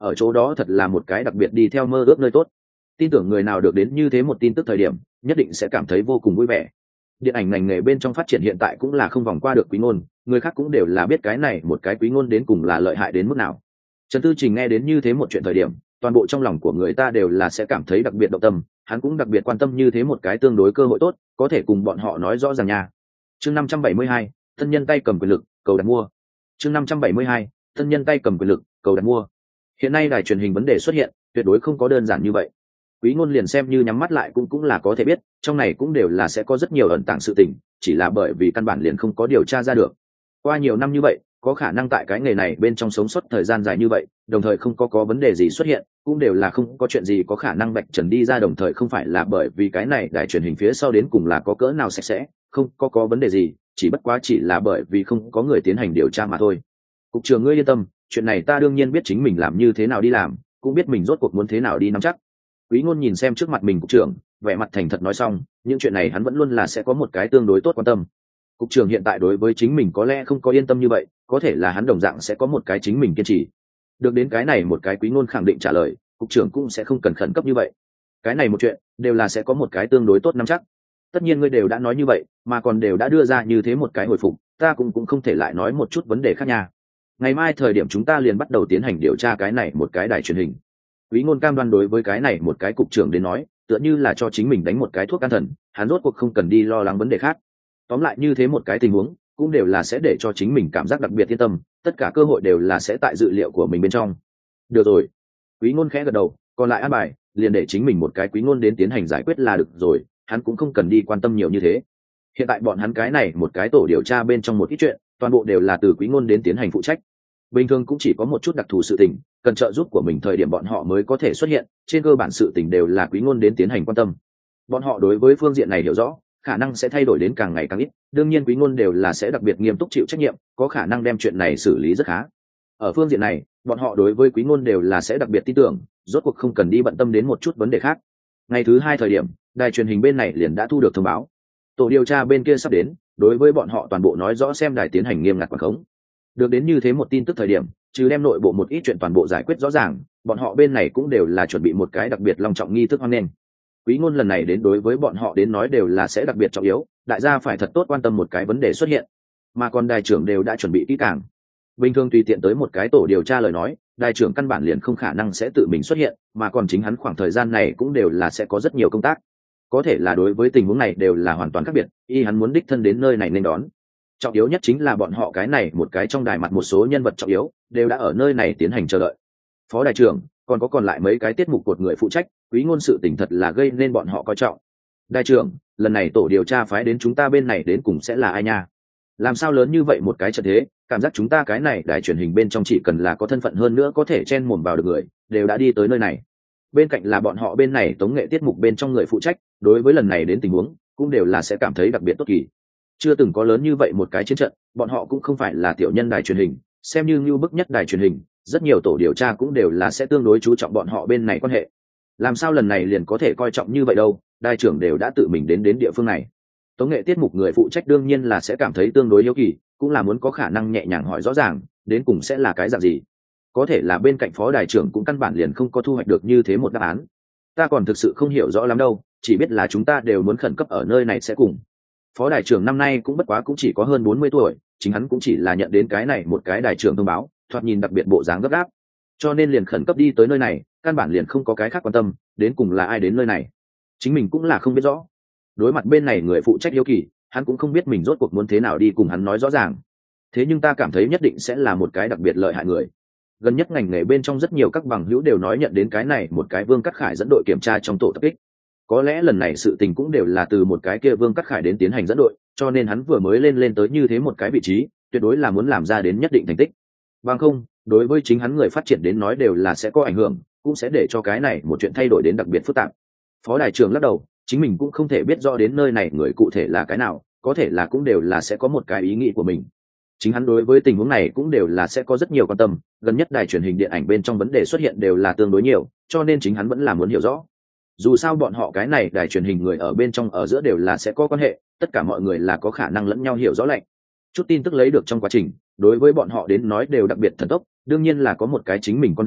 ở chỗ đó thật là một cái đặc biệt đi theo mơ ước nơi tốt. Tin tưởng người nào được đến như thế một tin tức thời điểm nhất định sẽ cảm thấy vô cùng vui vẻ. Điện ảnh ngành nghề bên trong phát triển hiện tại cũng là không vòng qua được Quý Ngôn, người khác cũng đều là biết cái này một cái Quý Ngôn đến cùng là lợi hại đến mức nào. Trần Tư Trình nghe đến như thế một chuyện thời điểm, toàn bộ trong lòng của người ta đều là sẽ cảm thấy đặc biệt động tâm, hắn cũng đặc biệt quan tâm như thế một cái tương đối cơ hội tốt, có thể cùng bọn họ nói rõ ràng nha. Chương năm trăm bảy mươi hai, thân nhân tay cầm quyền lực, cầu đặt mua. Chương năm trăm bảy mươi hai, thân nhân tay cầm quyền lực, cầu đặt mua. Hiện nay đài truyền hình vấn đề xuất hiện, tuyệt đối không có đơn giản như vậy. Quý Ngôn liền xem như nhắm mắt lại cũng cũng là có thể biết, trong này cũng đều là sẽ có rất nhiều ẩn tàng sự tình, chỉ là bởi vì căn bản liền không có điều tra ra được. Qua nhiều năm như vậy, có khả năng tại cái nghề này bên trong sống sót thời gian dài như vậy, đồng thời không có có vấn đề gì xuất hiện, cũng đều là không có chuyện gì có khả năng bạch trần đi ra, đồng thời không phải là bởi vì cái này đài truyền hình phía sau đến cùng là có cỡ nào sạch sẽ, không có có vấn đề gì, chỉ bất quá chỉ là bởi vì không có người tiến hành điều tra mà thôi. Cục trưởng ngươi yên tâm, chuyện này ta đương nhiên biết chính mình làm như thế nào đi làm, cũng biết mình rốt cuộc muốn thế nào đi nắm chắc. Quý Ngôn nhìn xem trước mặt mình cục trưởng, vẻ mặt thành thật nói xong, những chuyện này hắn vẫn luôn là sẽ có một cái tương đối tốt quan tâm. Cục trưởng hiện tại đối với chính mình có lẽ không có yên tâm như vậy, có thể là hắn đồng dạng sẽ có một cái chính mình kiên trì. Được đến cái này một cái Quý Ngôn khẳng định trả lời, cục trưởng cũng sẽ không cần khẩn cấp như vậy. Cái này một chuyện, đều là sẽ có một cái tương đối tốt nắm chắc. Tất nhiên ngươi đều đã nói như vậy, mà còn đều đã đưa ra như thế một cái hồi phục, ta cũng cũng không thể lại nói một chút vấn đề khác nha. Ngày mai thời điểm chúng ta liền bắt đầu tiến hành điều tra cái này một cái đài truyền hình. Quý Ngôn cam đoan đối với cái này một cái cục trưởng đến nói, tựa như là cho chính mình đánh một cái thuốc an thần, hắn rốt cuộc không cần đi lo lắng vấn đề khác. Tóm lại như thế một cái tình huống, cũng đều là sẽ để cho chính mình cảm giác đặc biệt yên tâm, tất cả cơ hội đều là sẽ tại dự liệu của mình bên trong. Được rồi. Quý Ngôn khẽ gật đầu, còn lại an bài, liền để chính mình một cái Quý Ngôn đến tiến hành giải quyết là được rồi, hắn cũng không cần đi quan tâm nhiều như thế. Hiện tại bọn hắn cái này một cái tổ điều tra bên trong một ít chuyện, toàn bộ đều là từ Quý Ngôn đến tiến hành phụ trách. Bình thường cũng chỉ có một chút đặc thù sự tình, cần trợ giúp của mình thời điểm bọn họ mới có thể xuất hiện, trên cơ bản sự tình đều là Quý Ngôn đến tiến hành quan tâm. Bọn họ đối với phương diện này hiểu rõ, khả năng sẽ thay đổi đến càng ngày càng ít, đương nhiên Quý Ngôn đều là sẽ đặc biệt nghiêm túc chịu trách nhiệm, có khả năng đem chuyện này xử lý rất khá. Ở phương diện này, bọn họ đối với Quý Ngôn đều là sẽ đặc biệt tin tưởng, rốt cuộc không cần đi bận tâm đến một chút vấn đề khác. Ngày thứ hai thời điểm, đài truyền hình bên này liền đã thu được thông báo, tổ điều tra bên kia sắp đến, đối với bọn họ toàn bộ nói rõ xem đài tiến hành nghiêm ngặt quản khống. Được đến như thế một tin tức thời điểm, trừ đem nội bộ một ít chuyện toàn bộ giải quyết rõ ràng, bọn họ bên này cũng đều là chuẩn bị một cái đặc biệt long trọng nghi thức hoan nghênh. Quý Ngôn lần này đến đối với bọn họ đến nói đều là sẽ đặc biệt trọng yếu, đại gia phải thật tốt quan tâm một cái vấn đề xuất hiện, mà còn đài trưởng đều đã chuẩn bị kỹ càng. Bình thường tùy tiện tới một cái tổ điều tra lời nói, đài trưởng căn bản liền không khả năng sẽ tự mình xuất hiện, mà còn chính hắn khoảng thời gian này cũng đều là sẽ có rất nhiều công tác. Có thể là đối với tình huống này đều là hoàn toàn khác biệt, y hắn muốn đích thân đến nơi này nên đón. Trọng yếu nhất chính là bọn họ cái này một cái trong đài mặt một số nhân vật trọng yếu đều đã ở nơi này tiến hành chờ đợi. Phó đài trưởng, còn có còn lại mấy cái tiết mục cột người phụ trách, Quý Ngôn sự tình thật là gây nên bọn họ coi trọng. Đài trưởng, lần này tổ điều tra phái đến chúng ta bên này đến cùng sẽ là ai nha? Làm sao lớn như vậy một cái trận thế, cảm giác chúng ta cái này đài truyền hình bên trong chỉ cần là có thân phận hơn nữa có thể chen mồm vào được người, đều đã đi tới nơi này. Bên cạnh là bọn họ bên này tống nghệ tiết mục bên trong người phụ trách, đối với lần này đến tình huống, cũng đều là sẽ cảm thấy đặc biệt tốt kỳ. Chưa từng có lớn như vậy một cái chiến trận, bọn họ cũng không phải là tiểu nhân đài truyền hình, xem như ngưu bức nhất đài truyền hình, rất nhiều tổ điều tra cũng đều là sẽ tương đối chú trọng bọn họ bên này quan hệ. Làm sao lần này liền có thể coi trọng như vậy đâu, đài trưởng đều đã tự mình đến đến địa phương này. Tống nghệ tiết mục người phụ trách đương nhiên là sẽ cảm thấy tương đối hiếu kỳ, cũng là muốn có khả năng nhẹ nhàng hỏi rõ ràng, đến cùng sẽ là cái dạng gì. Có thể là bên cạnh phó đài trưởng cũng căn bản liền không có thu hoạch được như thế một đáp án. Ta còn thực sự không hiểu rõ lắm đâu, chỉ biết là chúng ta đều muốn khẩn cấp ở nơi này sẽ cùng. Phó đài trưởng năm nay cũng bất quá cũng chỉ có hơn bốn mươi tuổi, chính hắn cũng chỉ là nhận đến cái này một cái đài trưởng thông báo, thoạt nhìn đặc biệt bộ dáng gấp gáp, cho nên liền khẩn cấp đi tới nơi này, căn bản liền không có cái khác quan tâm, đến cùng là ai đến nơi này, chính mình cũng là không biết rõ. Đối mặt bên này người phụ trách hiếu kỳ, hắn cũng không biết mình rốt cuộc muốn thế nào đi cùng hắn nói rõ ràng. Thế nhưng ta cảm thấy nhất định sẽ là một cái đặc biệt lợi hại người. Gần nhất ngành nghề bên trong rất nhiều các bằng hữu đều nói nhận đến cái này một cái Vương Cát Khải dẫn đội kiểm tra trong tổ tập kích. Có lẽ lần này sự tình cũng đều là từ một cái kia Vương Cát Khải đến tiến hành dẫn đội, cho nên hắn vừa mới lên lên tới như thế một cái vị trí, tuyệt đối là muốn làm ra đến nhất định thành tích. Bằng không, đối với chính hắn người phát triển đến nói đều là sẽ có ảnh hưởng, cũng sẽ để cho cái này một chuyện thay đổi đến đặc biệt phức tạp. Phó đài trưởng lắc đầu, chính mình cũng không thể biết rõ đến nơi này người cụ thể là cái nào, có thể là cũng đều là sẽ có một cái ý nghĩ của mình. Chính hắn đối với tình huống này cũng đều là sẽ có rất nhiều quan tâm, gần nhất đài truyền hình điện ảnh bên trong vấn đề xuất hiện đều là tương đối nhiều, cho nên chính hắn vẫn là muốn hiểu rõ. Dù sao bọn họ cái này đài truyền hình người ở bên trong ở giữa đều là sẽ có quan hệ, tất cả mọi người là có khả năng lẫn nhau hiểu rõ lạnh. Chút tin tức lấy được trong quá trình, đối với bọn họ đến nói đều đặc biệt thần tốc, đương nhiên là có một cái chính mình con đường,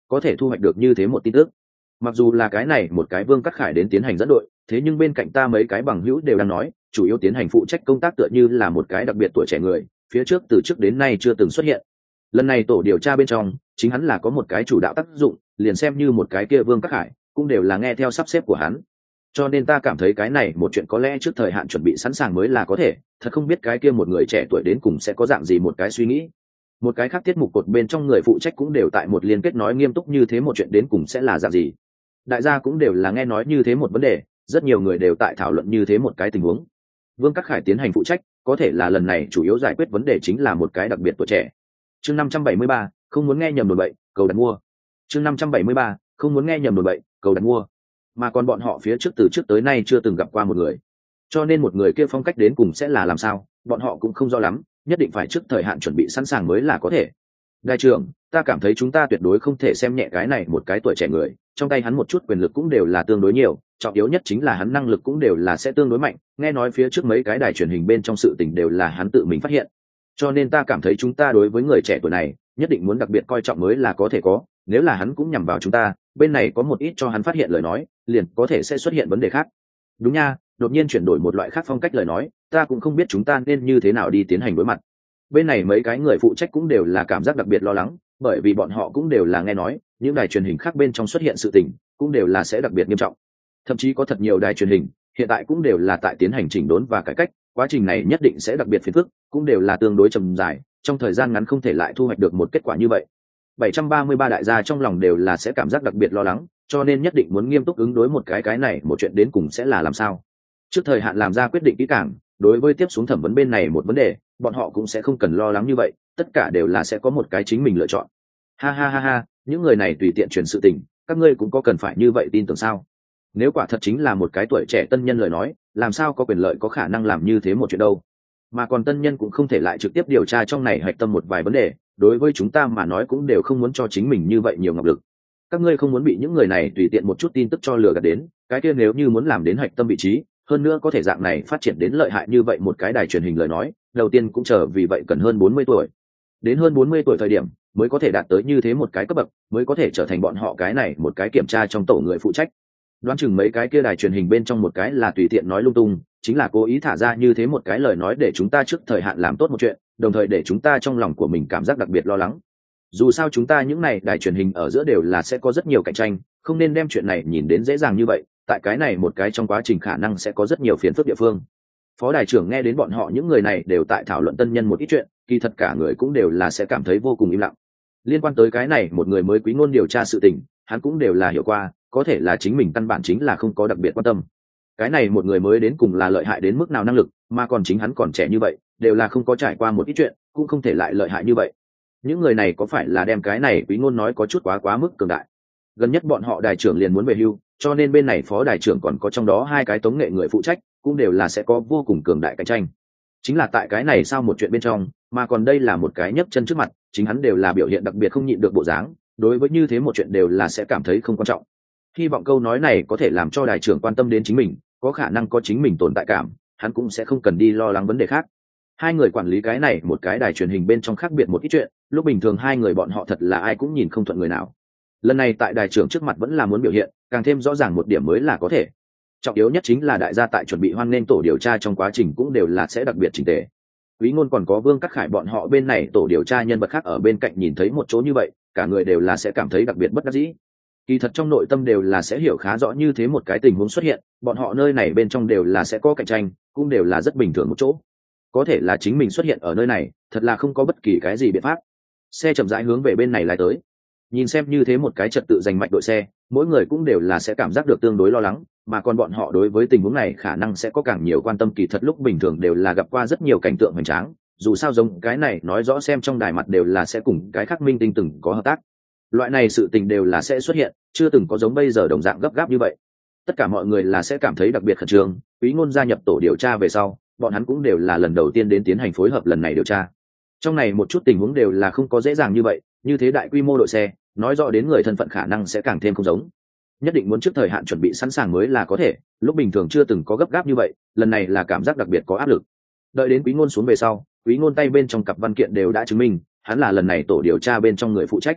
có thể thu hoạch được như thế một tin tức. Mặc dù là cái này một cái Vương Cát Khải đến tiến hành dẫn đội, thế nhưng bên cạnh ta mấy cái bằng hữu đều đang nói chủ yếu tiến hành phụ trách công tác tựa như là một cái đặc biệt tuổi trẻ người, phía trước từ trước đến nay chưa từng xuất hiện. Lần này tổ điều tra bên trong chính hắn là có một cái chủ đạo tác dụng, liền xem như một cái kia Vương Cát Khải cũng đều là nghe theo sắp xếp của hắn. Cho nên ta cảm thấy cái này một chuyện có lẽ trước thời hạn chuẩn bị sẵn sàng mới là có thể, thật không biết cái kia một người trẻ tuổi đến cùng sẽ có dạng gì một cái suy nghĩ. Một cái khác tiết mục cột bên trong người phụ trách cũng đều tại một liên kết nói nghiêm túc như thế một chuyện đến cùng sẽ là dạng gì. Đại gia cũng đều là nghe nói như thế một vấn đề, rất nhiều người đều tại thảo luận như thế một cái tình huống. Vương Cát Khải tiến hành phụ trách, có thể là lần này chủ yếu giải quyết vấn đề chính là một cái đặc biệt tuổi trẻ. Chương năm trăm bảy mươi ba, không muốn nghe nhầm đồn bậy, cầu đặt mua. Chương năm trăm bảy mươi ba, không muốn nghe nhầm đồn bậy, cầu đặt mua. Mà còn bọn họ phía trước từ trước tới nay chưa từng gặp qua một người, cho nên một người kia phong cách đến cùng sẽ là làm sao, bọn họ cũng không rõ lắm, nhất định phải trước thời hạn chuẩn bị sẵn sàng mới là có thể. Đại trưởng, ta cảm thấy chúng ta tuyệt đối không thể xem nhẹ cái này một cái tuổi trẻ người, trong tay hắn một chút quyền lực cũng đều là tương đối nhiều, trọng yếu nhất chính là hắn năng lực cũng đều là sẽ tương đối mạnh, nghe nói phía trước mấy cái đài truyền hình bên trong sự tình đều là hắn tự mình phát hiện. Cho nên ta cảm thấy chúng ta đối với người trẻ tuổi này nhất định muốn đặc biệt coi trọng mới là có thể có, nếu là hắn cũng nhằm vào chúng ta, bên này có một ít cho hắn phát hiện lời nói, liền có thể sẽ xuất hiện vấn đề khác. Đúng nha, đột nhiên chuyển đổi một loại khác phong cách lời nói, ta cũng không biết chúng ta nên như thế nào đi tiến hành đối mặt. Bên này mấy cái người phụ trách cũng đều là cảm giác đặc biệt lo lắng, bởi vì bọn họ cũng đều là nghe nói những đài truyền hình khác bên trong xuất hiện sự tình cũng đều là sẽ đặc biệt nghiêm trọng, thậm chí có thật nhiều đài truyền hình hiện tại cũng đều là tại tiến hành chỉnh đốn và cải cách, quá trình này nhất định sẽ đặc biệt phiền phức, cũng đều là tương đối trầm dài, trong thời gian ngắn không thể lại thu hoạch được một kết quả như vậy. bảy trăm ba mươi ba đại gia trong lòng đều là sẽ cảm giác đặc biệt lo lắng, cho nên nhất định muốn nghiêm túc ứng đối một cái cái này một chuyện đến cùng sẽ là làm sao. Trước thời hạn làm ra quyết định kỹ càng, đối với tiếp xuống thẩm vấn bên này một vấn đề, bọn họ cũng sẽ không cần lo lắng như vậy, tất cả đều là sẽ có một cái chính mình lựa chọn. Ha ha ha ha, những người này tùy tiện truyền sự tình, các ngươi cũng có cần phải như vậy tin tưởng sao? Nếu quả thật chính là một cái tuổi trẻ tân nhân lời nói, làm sao có quyền lợi có khả năng làm như thế một chuyện đâu? Mà còn tân nhân cũng không thể lại trực tiếp điều tra trong này hạch tâm một vài vấn đề, đối với chúng ta mà nói cũng đều không muốn cho chính mình như vậy nhiều ngọc lực. Các ngươi không muốn bị những người này tùy tiện một chút tin tức cho lừa gạt đến, cái kia nếu như muốn làm đến hạch tâm vị trí, hơn nữa có thể dạng này phát triển đến lợi hại như vậy một cái đài truyền hình lời nói, đầu tiên cũng chờ vì vậy cần hơn bốn mươi tuổi. Đến hơn bốn mươi tuổi thời điểm mới có thể đạt tới như thế một cái cấp bậc, mới có thể trở thành bọn họ cái này một cái kiểm tra trong tổ người phụ trách. Đoán chừng mấy cái kia đài truyền hình bên trong một cái là tùy tiện nói lung tung, chính là cố ý thả ra như thế một cái lời nói để chúng ta trước thời hạn làm tốt một chuyện, đồng thời để chúng ta trong lòng của mình cảm giác đặc biệt lo lắng. Dù sao chúng ta những này đài truyền hình ở giữa đều là sẽ có rất nhiều cạnh tranh, không nên đem chuyện này nhìn đến dễ dàng như vậy, tại cái này một cái trong quá trình khả năng sẽ có rất nhiều phiền phức địa phương. Phó đài trưởng nghe đến bọn họ những người này đều tại thảo luận tân nhân một ít chuyện, kỳ thật cả người cũng đều là sẽ cảm thấy vô cùng im lặng. Liên quan tới cái này một người mới quý ngôn điều tra sự tình, hắn cũng đều là hiểu qua, có thể là chính mình căn bản chính là không có đặc biệt quan tâm. Cái này một người mới đến cùng là lợi hại đến mức nào năng lực, mà còn chính hắn còn trẻ như vậy, đều là không có trải qua một ít chuyện, cũng không thể lại lợi hại như vậy. Những người này có phải là đem cái này quý ngôn nói có chút quá quá mức cường đại. Gần nhất bọn họ đài trưởng liền muốn về hưu, cho nên bên này phó đài trưởng còn có trong đó hai cái tống nghệ người phụ trách, cũng đều là sẽ có vô cùng cường đại cạnh tranh. Chính là tại cái này sao một chuyện bên trong, mà còn đây là một cái nhấc chân trước mặt, chính hắn đều là biểu hiện đặc biệt không nhịn được bộ dáng, đối với như thế một chuyện đều là sẽ cảm thấy không quan trọng. Hy vọng câu nói này có thể làm cho đài trưởng quan tâm đến chính mình, có khả năng có chính mình tồn tại cảm, hắn cũng sẽ không cần đi lo lắng vấn đề khác. Hai người quản lý cái này một cái đài truyền hình bên trong khác biệt một ít chuyện, lúc bình thường hai người bọn họ thật là ai cũng nhìn không thuận người nào. Lần này tại đài trưởng trước mặt vẫn là muốn biểu hiện càng thêm rõ ràng một điểm mới là có thể. Trọng yếu nhất chính là đại gia tại chuẩn bị hoan nghênh tổ điều tra trong quá trình cũng đều là sẽ đặc biệt chỉnh tề. Quý ngôn còn có Vương Cát Khải bọn họ bên này tổ điều tra nhân vật khác ở bên cạnh nhìn thấy một chỗ như vậy, cả người đều là sẽ cảm thấy đặc biệt bất đắc dĩ. Kỳ thật trong nội tâm đều là sẽ hiểu khá rõ như thế một cái tình huống xuất hiện, bọn họ nơi này bên trong đều là sẽ có cạnh tranh, cũng đều là rất bình thường một chỗ. Có thể là chính mình xuất hiện ở nơi này, thật là không có bất kỳ cái gì biện pháp. Xe chậm rãi hướng về bên này lái tới. Nhìn xem như thế một cái trật tự giành mạch đội xe, mỗi người cũng đều là sẽ cảm giác được tương đối lo lắng, mà còn bọn họ đối với tình huống này khả năng sẽ có càng nhiều quan tâm. Kỳ thật lúc bình thường đều là gặp qua rất nhiều cảnh tượng hoành tráng, dù sao giống cái này nói rõ xem trong đài mặt đều là sẽ cùng cái khác minh tinh từng có hợp tác. Loại này sự tình đều là sẽ xuất hiện, chưa từng có giống bây giờ đồng dạng gấp gáp như vậy. Tất cả mọi người là sẽ cảm thấy đặc biệt khẩn trương. Quý ngôn gia nhập tổ điều tra về sau, bọn hắn cũng đều là lần đầu tiên đến tiến hành phối hợp lần này điều tra. Trong này một chút tình huống đều là không có dễ dàng như vậy, như thế đại quy mô đội xe, nói rõ đến người thân phận khả năng sẽ càng thêm không giống. Nhất định muốn trước thời hạn chuẩn bị sẵn sàng mới là có thể, lúc bình thường chưa từng có gấp gáp như vậy, lần này là cảm giác đặc biệt có áp lực. Đợi đến quý ngôn xuống về sau, quý ngôn tay bên trong cặp văn kiện đều đã chứng minh hắn là lần này tổ điều tra bên trong người phụ trách.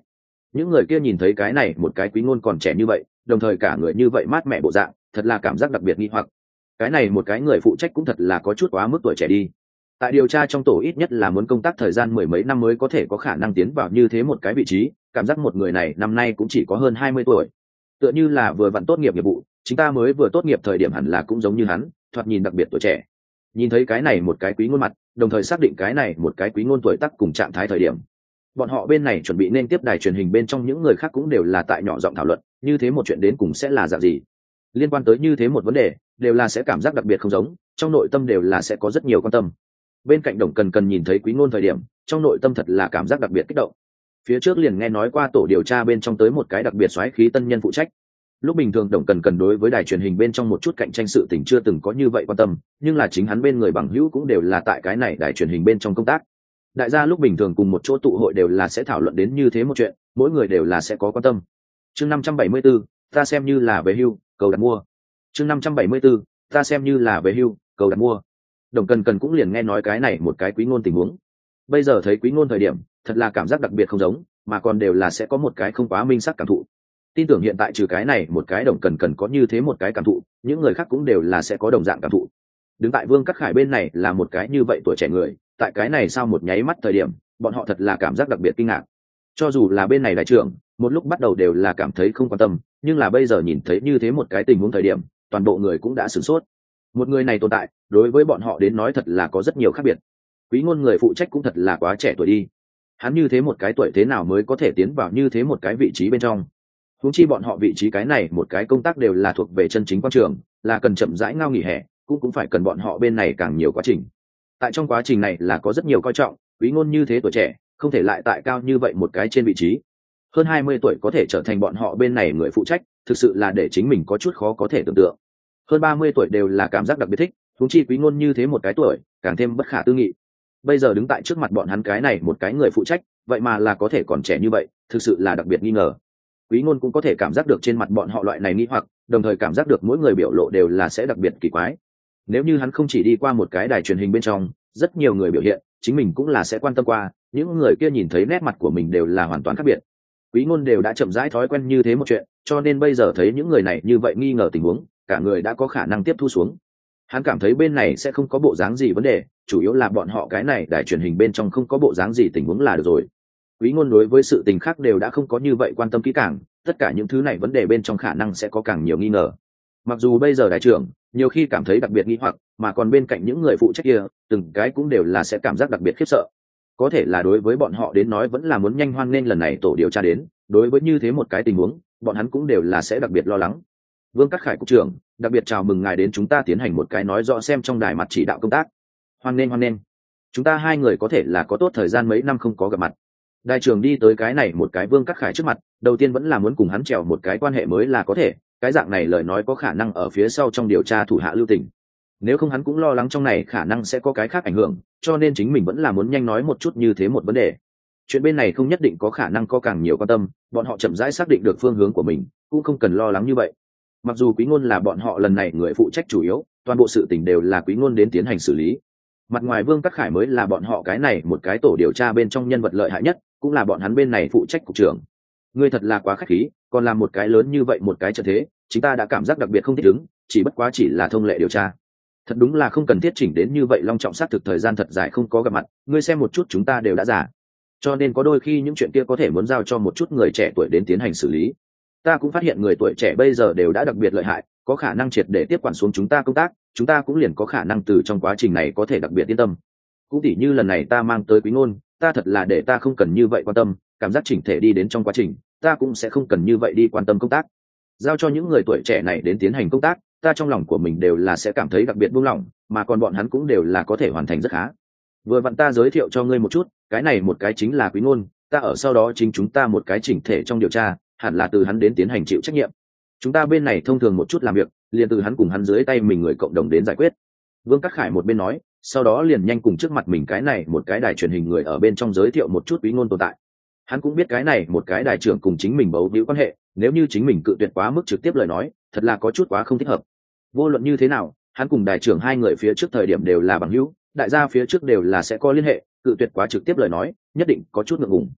những người kia nhìn thấy cái này một cái quý ngôn còn trẻ như vậy, đồng thời cả người như vậy mát mẻ bộ dạng, thật là cảm giác đặc biệt nghi hoặc. Cái này một cái người phụ trách cũng thật là có chút quá mức tuổi trẻ đi. Tại điều tra trong tổ ít nhất là muốn công tác thời gian mười mấy năm mới có thể có khả năng tiến vào như thế một cái vị trí, cảm giác một người này năm nay cũng chỉ có hơn hai mươi tuổi. Tựa như là vừa vặn tốt nghiệp nghiệp vụ, chúng ta mới vừa tốt nghiệp thời điểm hẳn là cũng giống như hắn, thoạt nhìn đặc biệt tuổi trẻ. Nhìn thấy cái này một cái quý ngôn mặt, đồng thời xác định cái này một cái quý ngôn tuổi tác cùng trạng thái thời điểm, bọn họ bên này chuẩn bị nên tiếp đài truyền hình bên trong những người khác cũng đều là tại nhỏ giọng thảo luận, như thế một chuyện đến cùng sẽ là dạng gì. Liên quan tới như thế một vấn đề, đều là sẽ cảm giác đặc biệt không giống, trong nội tâm đều là sẽ có rất nhiều quan tâm. Bên cạnh Đồng Cần Cần nhìn thấy quý ngôn thời điểm, trong nội tâm thật là cảm giác đặc biệt kích động. Phía trước liền nghe nói qua tổ điều tra bên trong tới một cái đặc biệt soái khí tân nhân phụ trách. Lúc bình thường Đồng Cần Cần đối với đài truyền hình bên trong một chút cạnh tranh sự tình chưa từng có như vậy quan tâm, nhưng là chính hắn bên người bằng hữu cũng đều là tại cái này đài truyền hình bên trong công tác. Đại gia lúc bình thường cùng một chỗ tụ hội đều là sẽ thảo luận đến như thế một chuyện, mỗi người đều là sẽ có quan tâm. Chương năm trăm bảy mươi tư, ta xem như là về hưu, cầu đặt mua. Chương năm trăm bảy mươi tư, ta xem như là về hưu, cầu đặt mua. Đồng Cần Cần cũng liền nghe nói cái này một cái quý ngôn tình huống. Bây giờ thấy quý ngôn thời điểm, thật là cảm giác đặc biệt không giống, mà còn đều là sẽ có một cái không quá minh sắc cảm thụ. Tin tưởng hiện tại trừ cái này một cái Đồng Cần Cần có như thế một cái cảm thụ, những người khác cũng đều là sẽ có đồng dạng cảm thụ. Đứng tại Vương Cát Khải bên này là một cái như vậy tuổi trẻ người, tại cái này sau một nháy mắt thời điểm, bọn họ thật là cảm giác đặc biệt kinh ngạc. Cho dù là bên này đại trưởng, một lúc bắt đầu đều là cảm thấy không quan tâm, nhưng là bây giờ nhìn thấy như thế một cái tình huống thời điểm, toàn bộ người cũng đã sửng sốt. Một người này tồn tại, đối với bọn họ đến nói thật là có rất nhiều khác biệt. Quý ngôn người phụ trách cũng thật là quá trẻ tuổi đi. Hắn như thế một cái tuổi thế nào mới có thể tiến vào như thế một cái vị trí bên trong. Huống chi bọn họ vị trí cái này một cái công tác đều là thuộc về chân chính quan trường, là cần chậm rãi ngao nghỉ hè, cũng cũng phải cần bọn họ bên này càng nhiều quá trình. Tại trong quá trình này là có rất nhiều coi trọng, quý ngôn như thế tuổi trẻ, không thể lại tại cao như vậy một cái trên vị trí. Hơn hai mươi tuổi có thể trở thành bọn họ bên này người phụ trách, thực sự là để chính mình có chút khó có thể tưởng tượng. Hơn ba mươi tuổi đều là cảm giác đặc biệt thích, huống chi quý ngôn như thế một cái tuổi, càng thêm bất khả tư nghị. Bây giờ đứng tại trước mặt bọn hắn cái này một cái người phụ trách, vậy mà là có thể còn trẻ như vậy, thực sự là đặc biệt nghi ngờ. Quý ngôn cũng có thể cảm giác được trên mặt bọn họ loại này nghi hoặc, đồng thời cảm giác được mỗi người biểu lộ đều là sẽ đặc biệt kỳ quái. Nếu như hắn không chỉ đi qua một cái đài truyền hình bên trong, rất nhiều người biểu hiện, chính mình cũng là sẽ quan tâm qua, những người kia nhìn thấy nét mặt của mình đều là hoàn toàn khác biệt. Quý ngôn đều đã chậm rãi thói quen như thế một chuyện, cho nên bây giờ thấy những người này như vậy nghi ngờ tình huống, cả người đã có khả năng tiếp thu xuống. Hắn cảm thấy bên này sẽ không có bộ dáng gì vấn đề, chủ yếu là bọn họ cái này đài truyền hình bên trong không có bộ dáng gì tình huống là được rồi. Quý ngôn đối với sự tình khác đều đã không có như vậy quan tâm kỹ càng, tất cả những thứ này vấn đề bên trong khả năng sẽ có càng nhiều nghi ngờ. Mặc dù bây giờ đại trưởng nhiều khi cảm thấy đặc biệt nghi hoặc, mà còn bên cạnh những người phụ trách kia, từng cái cũng đều là sẽ cảm giác đặc biệt khiếp sợ. Có thể là đối với bọn họ đến nói vẫn là muốn nhanh hoan nên lần này tổ điều tra đến, đối với như thế một cái tình huống, bọn hắn cũng đều là sẽ đặc biệt lo lắng. Vương Cát Khải cục trưởng, đặc biệt chào mừng ngài đến chúng ta tiến hành một cái nói rõ xem trong đài mặt chỉ đạo công tác. Hoan nên hoan nên. Chúng ta hai người có thể là có tốt thời gian mấy năm không có gặp mặt. Đại trưởng đi tới cái này một cái Vương Cát Khải trước mặt, đầu tiên vẫn là muốn cùng hắn trèo một cái quan hệ mới là có thể, cái dạng này lời nói có khả năng ở phía sau trong điều tra thủ hạ lưu tình. Nếu không hắn cũng lo lắng trong này khả năng sẽ có cái khác ảnh hưởng, cho nên chính mình vẫn là muốn nhanh nói một chút như thế một vấn đề. Chuyện bên này không nhất định có khả năng có càng nhiều quan tâm, bọn họ chậm rãi xác định được phương hướng của mình, cũng không cần lo lắng như vậy. Mặc dù Quý ngôn là bọn họ lần này người phụ trách chủ yếu, toàn bộ sự tình đều là Quý ngôn đến tiến hành xử lý. Mặt ngoài Vương Cát Khải mới là bọn họ cái này một cái tổ điều tra bên trong nhân vật lợi hại nhất, cũng là bọn hắn bên này phụ trách cục trưởng. Ngươi thật là quá khách khí, còn làm một cái lớn như vậy một cái trận thế, chúng ta đã cảm giác đặc biệt không thích ứng, chỉ bất quá chỉ là thông lệ điều tra. Thật đúng là không cần thiết chỉnh đến như vậy long trọng xác thực thời gian thật dài không có gặp mặt, ngươi xem một chút chúng ta đều đã già. Cho nên có đôi khi những chuyện kia có thể muốn giao cho một chút người trẻ tuổi đến tiến hành xử lý. Ta cũng phát hiện người tuổi trẻ bây giờ đều đã đặc biệt lợi hại, có khả năng triệt để tiếp quản xuống chúng ta công tác, chúng ta cũng liền có khả năng từ trong quá trình này có thể đặc biệt yên tâm. Cũng tỉ như lần này ta mang tới Quý ngôn, ta thật là để ta không cần như vậy quan tâm, cảm giác chỉnh thể đi đến trong quá trình, ta cũng sẽ không cần như vậy đi quan tâm công tác. Giao cho những người tuổi trẻ này đến tiến hành công tác, ta trong lòng của mình đều là sẽ cảm thấy đặc biệt buông lỏng, mà còn bọn hắn cũng đều là có thể hoàn thành rất khá. Vừa vặn ta giới thiệu cho ngươi một chút, cái này một cái chính là Quý ngôn, ta ở sau đó chính chúng ta một cái chỉnh thể trong điều tra, hẳn là từ hắn đến tiến hành chịu trách nhiệm. Chúng ta bên này thông thường một chút làm việc, liền từ hắn cùng hắn dưới tay mình người cộng đồng đến giải quyết. Vương Cát Khải một bên nói, sau đó liền nhanh cùng trước mặt mình cái này một cái đài truyền hình người ở bên trong giới thiệu một chút Quý ngôn tồn tại. Hắn cũng biết cái này một cái đài trưởng cùng chính mình bấu víu quan hệ, nếu như chính mình cự tuyệt quá mức trực tiếp lời nói, thật là có chút quá không thích hợp. Vô luận như thế nào, hắn cùng đài trưởng hai người phía trước thời điểm đều là bằng hữu, đại gia phía trước đều là sẽ có liên hệ, cự tuyệt quá trực tiếp lời nói, nhất định có chút ngượng ngùng.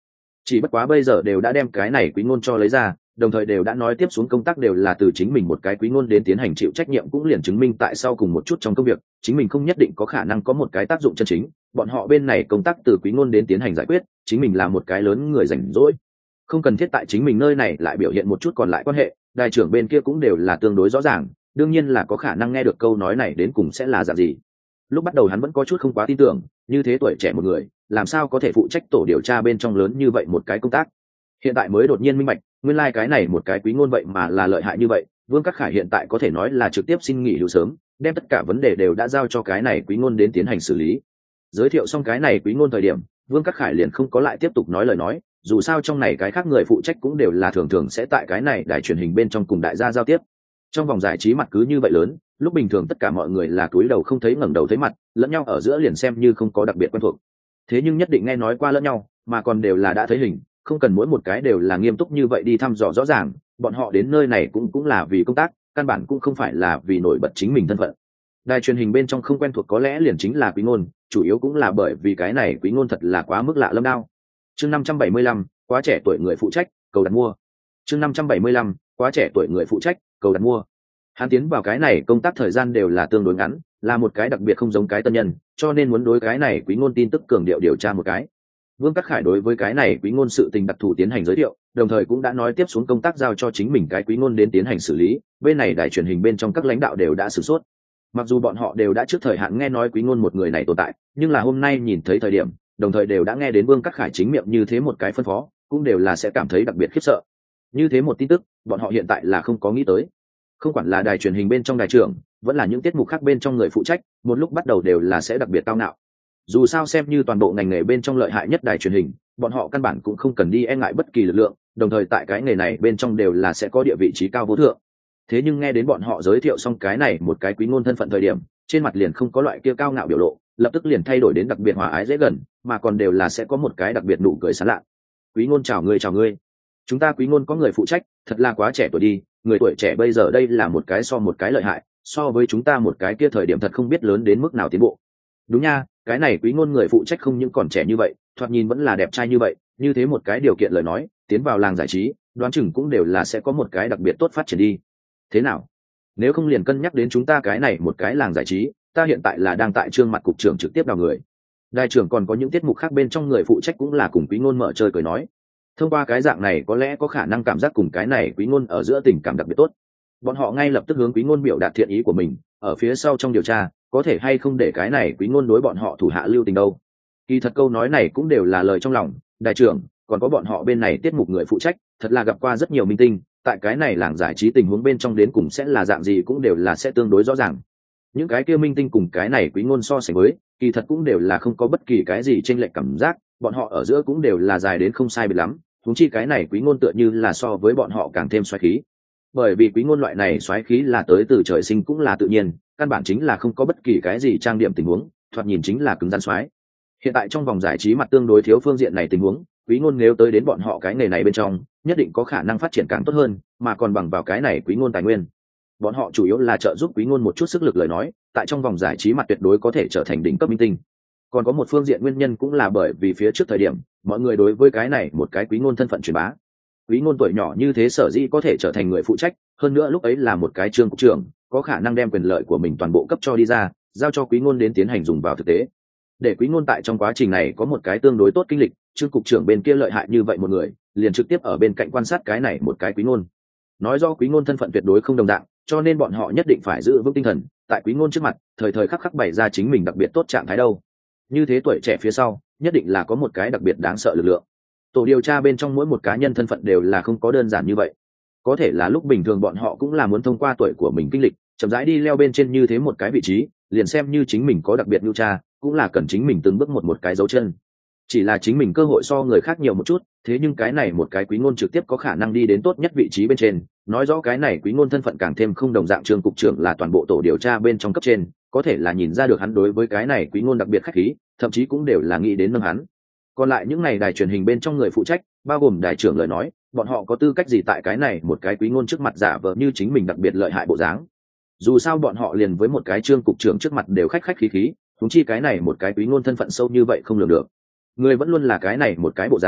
chỉ bất quá bây giờ đều đã đem cái này quý ngôn cho lấy ra, đồng thời đều đã nói tiếp xuống công tác đều là từ chính mình một cái quý ngôn đến tiến hành chịu trách nhiệm, cũng liền chứng minh tại sau cùng một chút trong công việc chính mình không nhất định có khả năng có một cái tác dụng chân chính. Bọn họ bên này công tác từ quý ngôn đến tiến hành giải quyết, chính mình là một cái lớn người rảnh rỗi, không cần thiết tại chính mình nơi này lại biểu hiện một chút còn lại quan hệ. Đại trưởng bên kia cũng đều là tương đối rõ ràng, đương nhiên là có khả năng nghe được câu nói này đến cùng sẽ là dạng gì. Lúc bắt đầu hắn vẫn có chút không quá tin tưởng, như thế tuổi trẻ một người làm sao có thể phụ trách tổ điều tra bên trong lớn như vậy một cái công tác. Hiện tại mới đột nhiên minh bạch, nguyên lai like cái này một cái quý ngôn vậy mà là lợi hại như vậy. Vương Cát Khải hiện tại có thể nói là trực tiếp xin nghỉ hưu sớm, đem tất cả vấn đề đều đã giao cho cái này quý ngôn đến tiến hành xử lý. Giới thiệu xong cái này quý ngôn thời điểm, Vương Cát Khải liền không có lại tiếp tục nói lời nói, dù sao trong này cái khác người phụ trách cũng đều là thường thường sẽ tại cái này đài truyền hình bên trong cùng đại gia giao tiếp. Trong vòng giải trí mặt cứ như vậy lớn, lúc bình thường tất cả mọi người là cúi đầu không thấy ngẩng đầu thấy mặt, lẫn nhau ở giữa liền xem như không có đặc biệt quen thuộc. Thế nhưng nhất định nghe nói qua lẫn nhau, mà còn đều là đã thấy hình, không cần mỗi một cái đều là nghiêm túc như vậy đi thăm dò rõ ràng. Bọn họ đến nơi này cũng cũng là vì công tác, căn bản cũng không phải là vì nổi bật chính mình thân phận. Đài truyền hình bên trong không quen thuộc có lẽ liền chính là quý ngôn, chủ yếu cũng là bởi vì cái này quý ngôn thật là quá mức lạ lâm đao. Chương năm trăm bảy mươi lăm, quá trẻ tuổi người phụ trách, cầu đặt mua. Chương năm trăm bảy mươi lăm, quá trẻ tuổi người phụ trách, cầu đặt mua. Hắn tiến vào cái này công tác thời gian đều là tương đối ngắn, là một cái đặc biệt không giống cái tân nhân, cho nên muốn đối cái này quý ngôn tin tức cường điệu điều tra một cái. Vương Cát Khải đối với cái này quý ngôn sự tình đặc thù tiến hành giới thiệu, đồng thời cũng đã nói tiếp xuống công tác giao cho chính mình cái quý ngôn đến tiến hành xử lý. Bên này đài truyền hình bên trong các lãnh đạo đều đã sửng sốt. Mặc dù bọn họ đều đã trước thời hạn nghe nói quý ngôn một người này tồn tại, nhưng là hôm nay nhìn thấy thời điểm, đồng thời đều đã nghe đến Vương Cát Khải chính miệng như thế một cái phân phó, cũng đều là sẽ cảm thấy đặc biệt khiếp sợ. Như thế một tin tức, bọn họ hiện tại là không có nghĩ tới. Không quản là đài truyền hình bên trong đài trưởng, vẫn là những tiết mục khác bên trong người phụ trách, một lúc bắt đầu đều là sẽ đặc biệt cao ngạo. Dù sao xem như toàn bộ ngành nghề bên trong lợi hại nhất đài truyền hình, bọn họ căn bản cũng không cần đi e ngại bất kỳ lực lượng, đồng thời tại cái nghề này bên trong đều là sẽ có địa vị trí cao vô thượng. Thế nhưng nghe đến bọn họ giới thiệu xong cái này một cái quý ngôn thân phận thời điểm, trên mặt liền không có loại kia cao ngạo biểu lộ, lập tức liền thay đổi đến đặc biệt hòa ái dễ gần, mà còn đều là sẽ có một cái đặc biệt nụ cười sảng lạ. Quý ngôn chào ngươi chào ngươi. Chúng ta quý ngôn có người phụ trách, thật là quá trẻ tuổi đi, người tuổi trẻ bây giờ đây là một cái so một cái lợi hại, so với chúng ta một cái kia thời điểm thật không biết lớn đến mức nào tiến bộ. Đúng nha, cái này quý ngôn người phụ trách không những còn trẻ như vậy, thoạt nhìn vẫn là đẹp trai như vậy, như thế một cái điều kiện lời nói, tiến vào làng giải trí, đoán chừng cũng đều là sẽ có một cái đặc biệt tốt phát triển đi. Thế nào? Nếu không liền cân nhắc đến chúng ta cái này một cái làng giải trí, ta hiện tại là đang tại trương mặt cục trưởng trực tiếp đào người. Đại trưởng còn có những tiết mục khác bên trong người phụ trách cũng là cùng quý ngôn mở chơi cười nói. Thông qua cái dạng này có lẽ có khả năng cảm giác cùng cái này quý ngôn ở giữa tình cảm đặc biệt tốt. Bọn họ ngay lập tức hướng quý ngôn biểu đạt thiện ý của mình, ở phía sau trong điều tra, có thể hay không để cái này quý ngôn đối bọn họ thủ hạ lưu tình đâu. Kỳ thật câu nói này cũng đều là lời trong lòng, đại trưởng, còn có bọn họ bên này tiết mục người phụ trách, thật là gặp qua rất nhiều minh tinh, tại cái này làng giải trí tình huống bên trong đến cùng sẽ là dạng gì cũng đều là sẽ tương đối rõ ràng. Những cái kia minh tinh cùng cái này quý ngôn so sánh với, kỳ thật cũng đều là không có bất kỳ cái gì chênh lệch cảm giác, bọn họ ở giữa cũng đều là dài đến không sai biệt lắm, huống chi cái này quý ngôn tựa như là so với bọn họ càng thêm xoáy khí. Bởi vì quý ngôn loại này xoáy khí là tới từ trời sinh cũng là tự nhiên, căn bản chính là không có bất kỳ cái gì trang điểm tình huống, thoạt nhìn chính là cứng rắn xoáy. Hiện tại trong vòng giải trí mặt tương đối thiếu phương diện này tình huống, quý ngôn nếu tới đến bọn họ cái nghề này bên trong, nhất định có khả năng phát triển càng tốt hơn, mà còn bằng vào cái này quý ngôn tài nguyên. Bọn họ chủ yếu là trợ giúp quý ngôn một chút sức lực lời nói, tại trong vòng giải trí mặt tuyệt đối có thể trở thành đỉnh cấp minh tinh. Còn có một phương diện nguyên nhân cũng là bởi vì phía trước thời điểm, mọi người đối với cái này một cái quý ngôn thân phận truyền bá. Quý ngôn tuổi nhỏ như thế sở dĩ có thể trở thành người phụ trách, hơn nữa lúc ấy là một cái trương cục trưởng, có khả năng đem quyền lợi của mình toàn bộ cấp cho đi ra, giao cho quý ngôn đến tiến hành dùng vào thực tế. Để quý ngôn tại trong quá trình này có một cái tương đối tốt kinh lịch, trương cục trưởng bên kia lợi hại như vậy một người, liền trực tiếp ở bên cạnh quan sát cái này một cái quý ngôn. Nói do quý ngôn thân phận tuyệt đối không đồng dạng, cho nên bọn họ nhất định phải giữ vững tinh thần, tại quý ngôn trước mặt, thời thời khắc khắc bày ra chính mình đặc biệt tốt trạng thái đâu. Như thế tuổi trẻ phía sau, nhất định là có một cái đặc biệt đáng sợ lực lượng. Tổ điều tra bên trong mỗi một cá nhân thân phận đều là không có đơn giản như vậy. Có thể là lúc bình thường bọn họ cũng là muốn thông qua tuổi của mình kinh lịch, chậm rãi đi leo bên trên như thế một cái vị trí, liền xem như chính mình có đặc biệt nhu tra, cũng là cần chính mình từng bước một một cái dấu chân. Chỉ là chính mình cơ hội so người khác nhiều một chút, thế nhưng cái này một cái quý ngôn trực tiếp có khả năng đi đến tốt nhất vị trí bên trên, nói rõ cái này quý ngôn thân phận càng thêm không đồng dạng. Trương cục trưởng là toàn bộ tổ điều tra bên trong cấp trên, có thể là nhìn ra được hắn đối với cái này quý ngôn đặc biệt khách khí, thậm chí cũng đều là nghĩ đến nâng hắn. Còn lại những này đài truyền hình bên trong người phụ trách, bao gồm đài trưởng lời nói, bọn họ có tư cách gì tại cái này một cái quý ngôn trước mặt giả vờ như chính mình đặc biệt lợi hại bộ dáng. Dù sao bọn họ liền với một cái trương cục trưởng trước mặt đều khách khách khí khí, huống chi cái này một cái quý ngôn thân phận sâu như vậy không lường được. Người vẫn luôn là cái này một cái bộ dáng,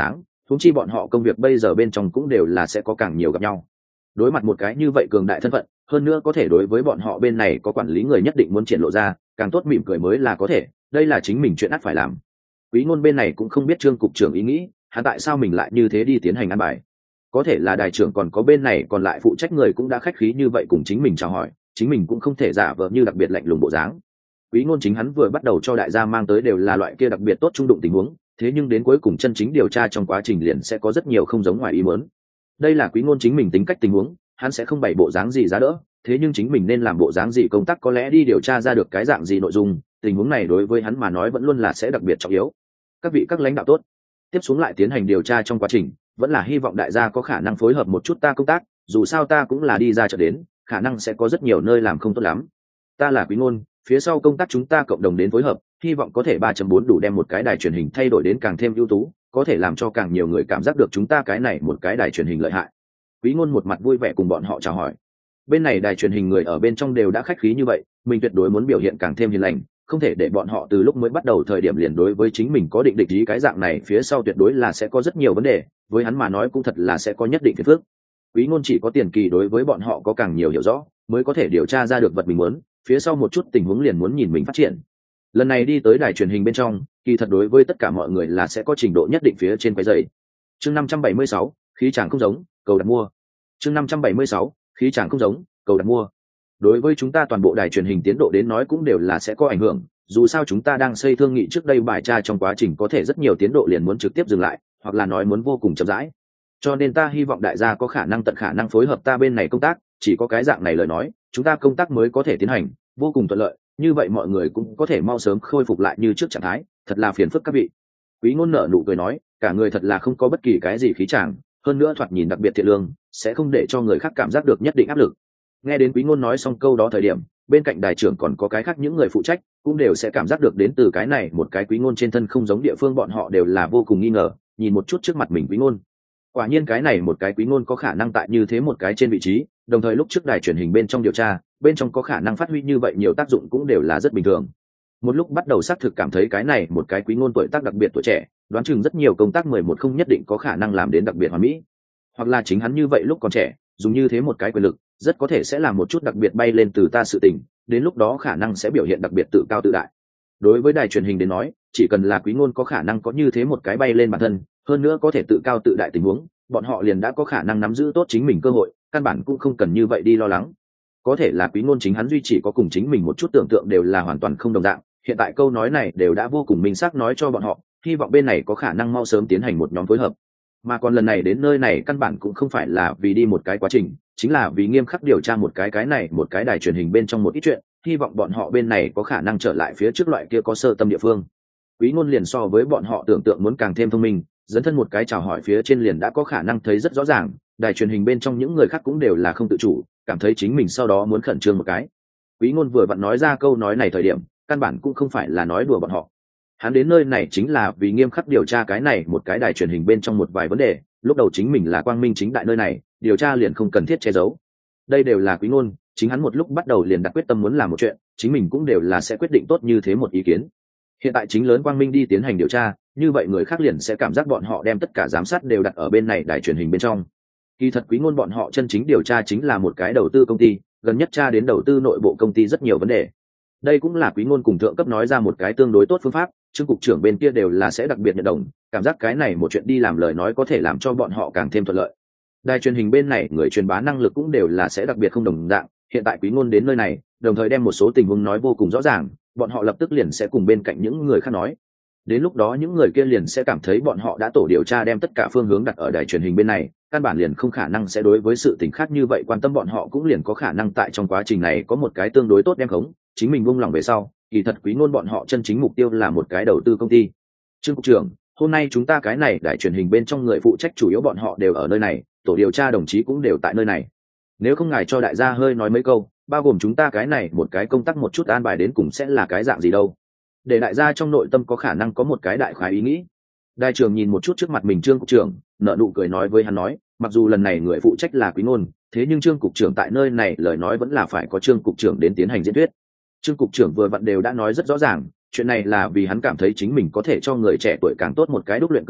huống chi bọn họ công việc bây giờ bên trong cũng đều là sẽ có càng nhiều gặp nhau. Đối mặt một cái như vậy cường đại thân phận, hơn nữa có thể đối với bọn họ bên này có quản lý người nhất định muốn triển lộ ra càng tốt, mỉm cười mới là có thể, đây là chính mình chuyện ắt phải làm. Quý Ngôn bên này cũng không biết Trương cục trưởng ý nghĩ, hắn tại sao mình lại như thế đi tiến hành ăn bài. Có thể là đại trưởng còn có bên này còn lại phụ trách người cũng đã khách khí như vậy cùng chính mình chào hỏi, chính mình cũng không thể giả vờ như đặc biệt lạnh lùng bộ dáng. Quý Ngôn chính hắn vừa bắt đầu cho đại gia mang tới đều là loại kia đặc biệt tốt trung đụng tình huống, thế nhưng đến cuối cùng chân chính điều tra trong quá trình liền sẽ có rất nhiều không giống ngoài ý muốn. Đây là Quý Ngôn chính mình tính cách tình huống, hắn sẽ không bày bộ dáng gì giá đỡ, thế nhưng chính mình nên làm bộ dáng gì công tác có lẽ đi điều tra ra được cái dạng gì nội dung, tình huống này đối với hắn mà nói vẫn luôn là sẽ đặc biệt trọng yếu. Các vị các lãnh đạo tốt, tiếp xuống lại tiến hành điều tra trong quá trình, vẫn là hy vọng đại gia có khả năng phối hợp một chút ta công tác, dù sao ta cũng là đi ra chợ đến, khả năng sẽ có rất nhiều nơi làm không tốt lắm. Ta là Quý Ngôn, phía sau công tác chúng ta cộng đồng đến phối hợp, hy vọng có thể ba chấm bốn đủ đem một cái đài truyền hình thay đổi đến càng thêm ưu tú, có thể làm cho càng nhiều người cảm giác được chúng ta cái này một cái đài truyền hình lợi hại. Quý Ngôn một mặt vui vẻ cùng bọn họ chào hỏi. Bên này đài truyền hình người ở bên trong đều đã khách khí như vậy, mình tuyệt đối muốn biểu hiện càng thêm hiền lành, không thể để bọn họ từ lúc mới bắt đầu thời điểm liền đối với chính mình có định địch ý, cái dạng này phía sau tuyệt đối là sẽ có rất nhiều vấn đề, với hắn mà nói cũng thật là sẽ có nhất định phiền phức. Quý Ngôn chỉ có tiền kỳ đối với bọn họ có càng nhiều hiểu rõ, mới có thể điều tra ra được vật mình muốn, phía sau một chút tình huống liền muốn nhìn mình phát triển. Lần này đi tới đài truyền hình bên trong, kỳ thật đối với tất cả mọi người là sẽ có trình độ nhất định phía trên cái dày. Chương năm trăm bảy mươi sáu, khí chàng không giống, cầu đặt mua. Chương năm trăm bảy mươi sáu, khí chàng không giống, cầu đặt mua. Đối với chúng ta toàn bộ đài truyền hình tiến độ đến nói cũng đều là sẽ có ảnh hưởng, dù sao chúng ta đang xây thương nghị trước đây bài tra trong quá trình có thể rất nhiều tiến độ liền muốn trực tiếp dừng lại, hoặc là nói muốn vô cùng chậm rãi. Cho nên ta hy vọng đại gia có khả năng tận khả năng phối hợp ta bên này công tác, chỉ có cái dạng này lời nói, chúng ta công tác mới có thể tiến hành vô cùng thuận lợi, như vậy mọi người cũng có thể mau sớm khôi phục lại như trước trạng thái, thật là phiền phức các vị. Quý Ngôn nở nụ cười nói, cả người thật là không có bất kỳ cái gì khí chàng, hơn nữa thoạt nhìn đặc biệt thiện lương, sẽ không để cho người khác cảm giác được nhất định áp lực. Nghe đến Quý Ngôn nói xong câu đó thời điểm, bên cạnh đài trưởng còn có cái khác những người phụ trách cũng đều sẽ cảm giác được đến từ cái này một cái Quý Ngôn trên thân không giống địa phương, bọn họ đều là vô cùng nghi ngờ, nhìn một chút trước mặt mình Quý Ngôn. Quả nhiên cái này một cái Quý Ngôn có khả năng tại như thế một cái trên vị trí, đồng thời lúc trước đài truyền hình bên trong điều tra, bên trong có khả năng phát huy như vậy nhiều tác dụng cũng đều là rất bình thường. Một lúc bắt đầu xác thực cảm thấy cái này một cái Quý Ngôn tuổi tác đặc biệt tuổi trẻ, đoán chừng rất nhiều công tác mười một không nhất định có khả năng làm đến đặc biệt hoàn mỹ. Hoặc là chính hắn như vậy lúc còn trẻ, dùng như thế một cái quyền lực, rất có thể sẽ làm một chút đặc biệt bay lên từ ta sự tình, đến lúc đó khả năng sẽ biểu hiện đặc biệt tự cao tự đại. Đối với đài truyền hình đến nói, chỉ cần là Quý Ngôn có khả năng có như thế một cái bay lên bản thân, hơn nữa có thể tự cao tự đại tình huống, bọn họ liền đã có khả năng nắm giữ tốt chính mình cơ hội, căn bản cũng không cần như vậy đi lo lắng. Có thể là Quý Ngôn chính hắn duy chỉ có cùng chính mình một chút tưởng tượng đều là hoàn toàn không đồng dạng, hiện tại câu nói này đều đã vô cùng minh xác nói cho bọn họ, hy vọng bên này có khả năng mau sớm tiến hành một nhóm phối hợp. Mà còn lần này đến nơi này căn bản cũng không phải là vì đi một cái quá trình, chính là vì nghiêm khắc điều tra một cái cái này một cái đài truyền hình bên trong một ít chuyện, hy vọng bọn họ bên này có khả năng trở lại phía trước loại kia có sơ tâm địa phương. Quý Ngôn liền so với bọn họ tưởng tượng muốn càng thêm thông minh, dẫn thân một cái chào hỏi phía trên liền đã có khả năng thấy rất rõ ràng, đài truyền hình bên trong những người khác cũng đều là không tự chủ, cảm thấy chính mình sau đó muốn khẩn trương một cái. Quý Ngôn vừa vặn nói ra câu nói này thời điểm, căn bản cũng không phải là nói đùa bọn họ. Hắn đến nơi này chính là vì nghiêm khắc điều tra cái này một cái đài truyền hình bên trong một vài vấn đề, lúc đầu chính mình là quang minh chính đại nơi này, điều tra liền không cần thiết che giấu. Đây đều là Quý Ngôn, chính hắn một lúc bắt đầu liền đặt quyết tâm muốn làm một chuyện, chính mình cũng đều là sẽ quyết định tốt như thế một ý kiến. Hiện tại chính lớn quang minh đi tiến hành điều tra, như vậy người khác liền sẽ cảm giác bọn họ đem tất cả giám sát đều đặt ở bên này đài truyền hình bên trong. Kỳ thật Quý Ngôn bọn họ chân chính điều tra chính là một cái đầu tư công ty, gần nhất tra đến đầu tư nội bộ công ty rất nhiều vấn đề. Đây cũng là Quý Ngôn cùng thượng cấp nói ra một cái tương đối tốt phương pháp, Trương cục trưởng bên kia đều là sẽ đặc biệt nhận đồng, cảm giác cái này một chuyện đi làm lời nói có thể làm cho bọn họ càng thêm thuận lợi. Đài truyền hình bên này người truyền bá năng lực cũng đều là sẽ đặc biệt không đồng dạng, hiện tại Quý Ngôn đến nơi này, đồng thời đem một số tình huống nói vô cùng rõ ràng, bọn họ lập tức liền sẽ cùng bên cạnh những người khác nói. Đến lúc đó những người kia liền sẽ cảm thấy bọn họ đã tổ điều tra đem tất cả phương hướng đặt ở đài truyền hình bên này, căn bản liền không khả năng sẽ đối với sự tình khác như vậy quan tâm, bọn họ cũng liền có khả năng tại trong quá trình này có một cái tương đối tốt đem khống, chính mình buông lòng về sau, kỳ thật Quý Ngôn bọn họ chân chính mục tiêu là một cái đầu tư công ty. Trương cục trưởng, hôm nay chúng ta cái này đài truyền hình bên trong người phụ trách chủ yếu bọn họ đều ở nơi này, tổ điều tra đồng chí cũng đều tại nơi này. Nếu không ngài cho đại gia hơi nói mấy câu, bao gồm chúng ta cái này một cái công tác một chút an bài đến cùng sẽ là cái dạng gì đâu, để đại gia trong nội tâm có khả năng có một cái đại khái ý nghĩ. Đại trưởng nhìn một chút trước mặt mình Trương cục trưởng, nở nụ cười nói với hắn nói, mặc dù lần này người phụ trách là Quý Ngôn, thế nhưng Trương cục trưởng tại nơi này lời nói vẫn là phải có Trương cục trưởng đến tiến hành diễn thuyết. Trương cục trưởng vừa vặn đều đã nói rất rõ ràng, chuyện này là vì hắn cảm thấy chính mình có thể cho người trẻ tuổi càng tốt một cái đúc luyện cơ hội,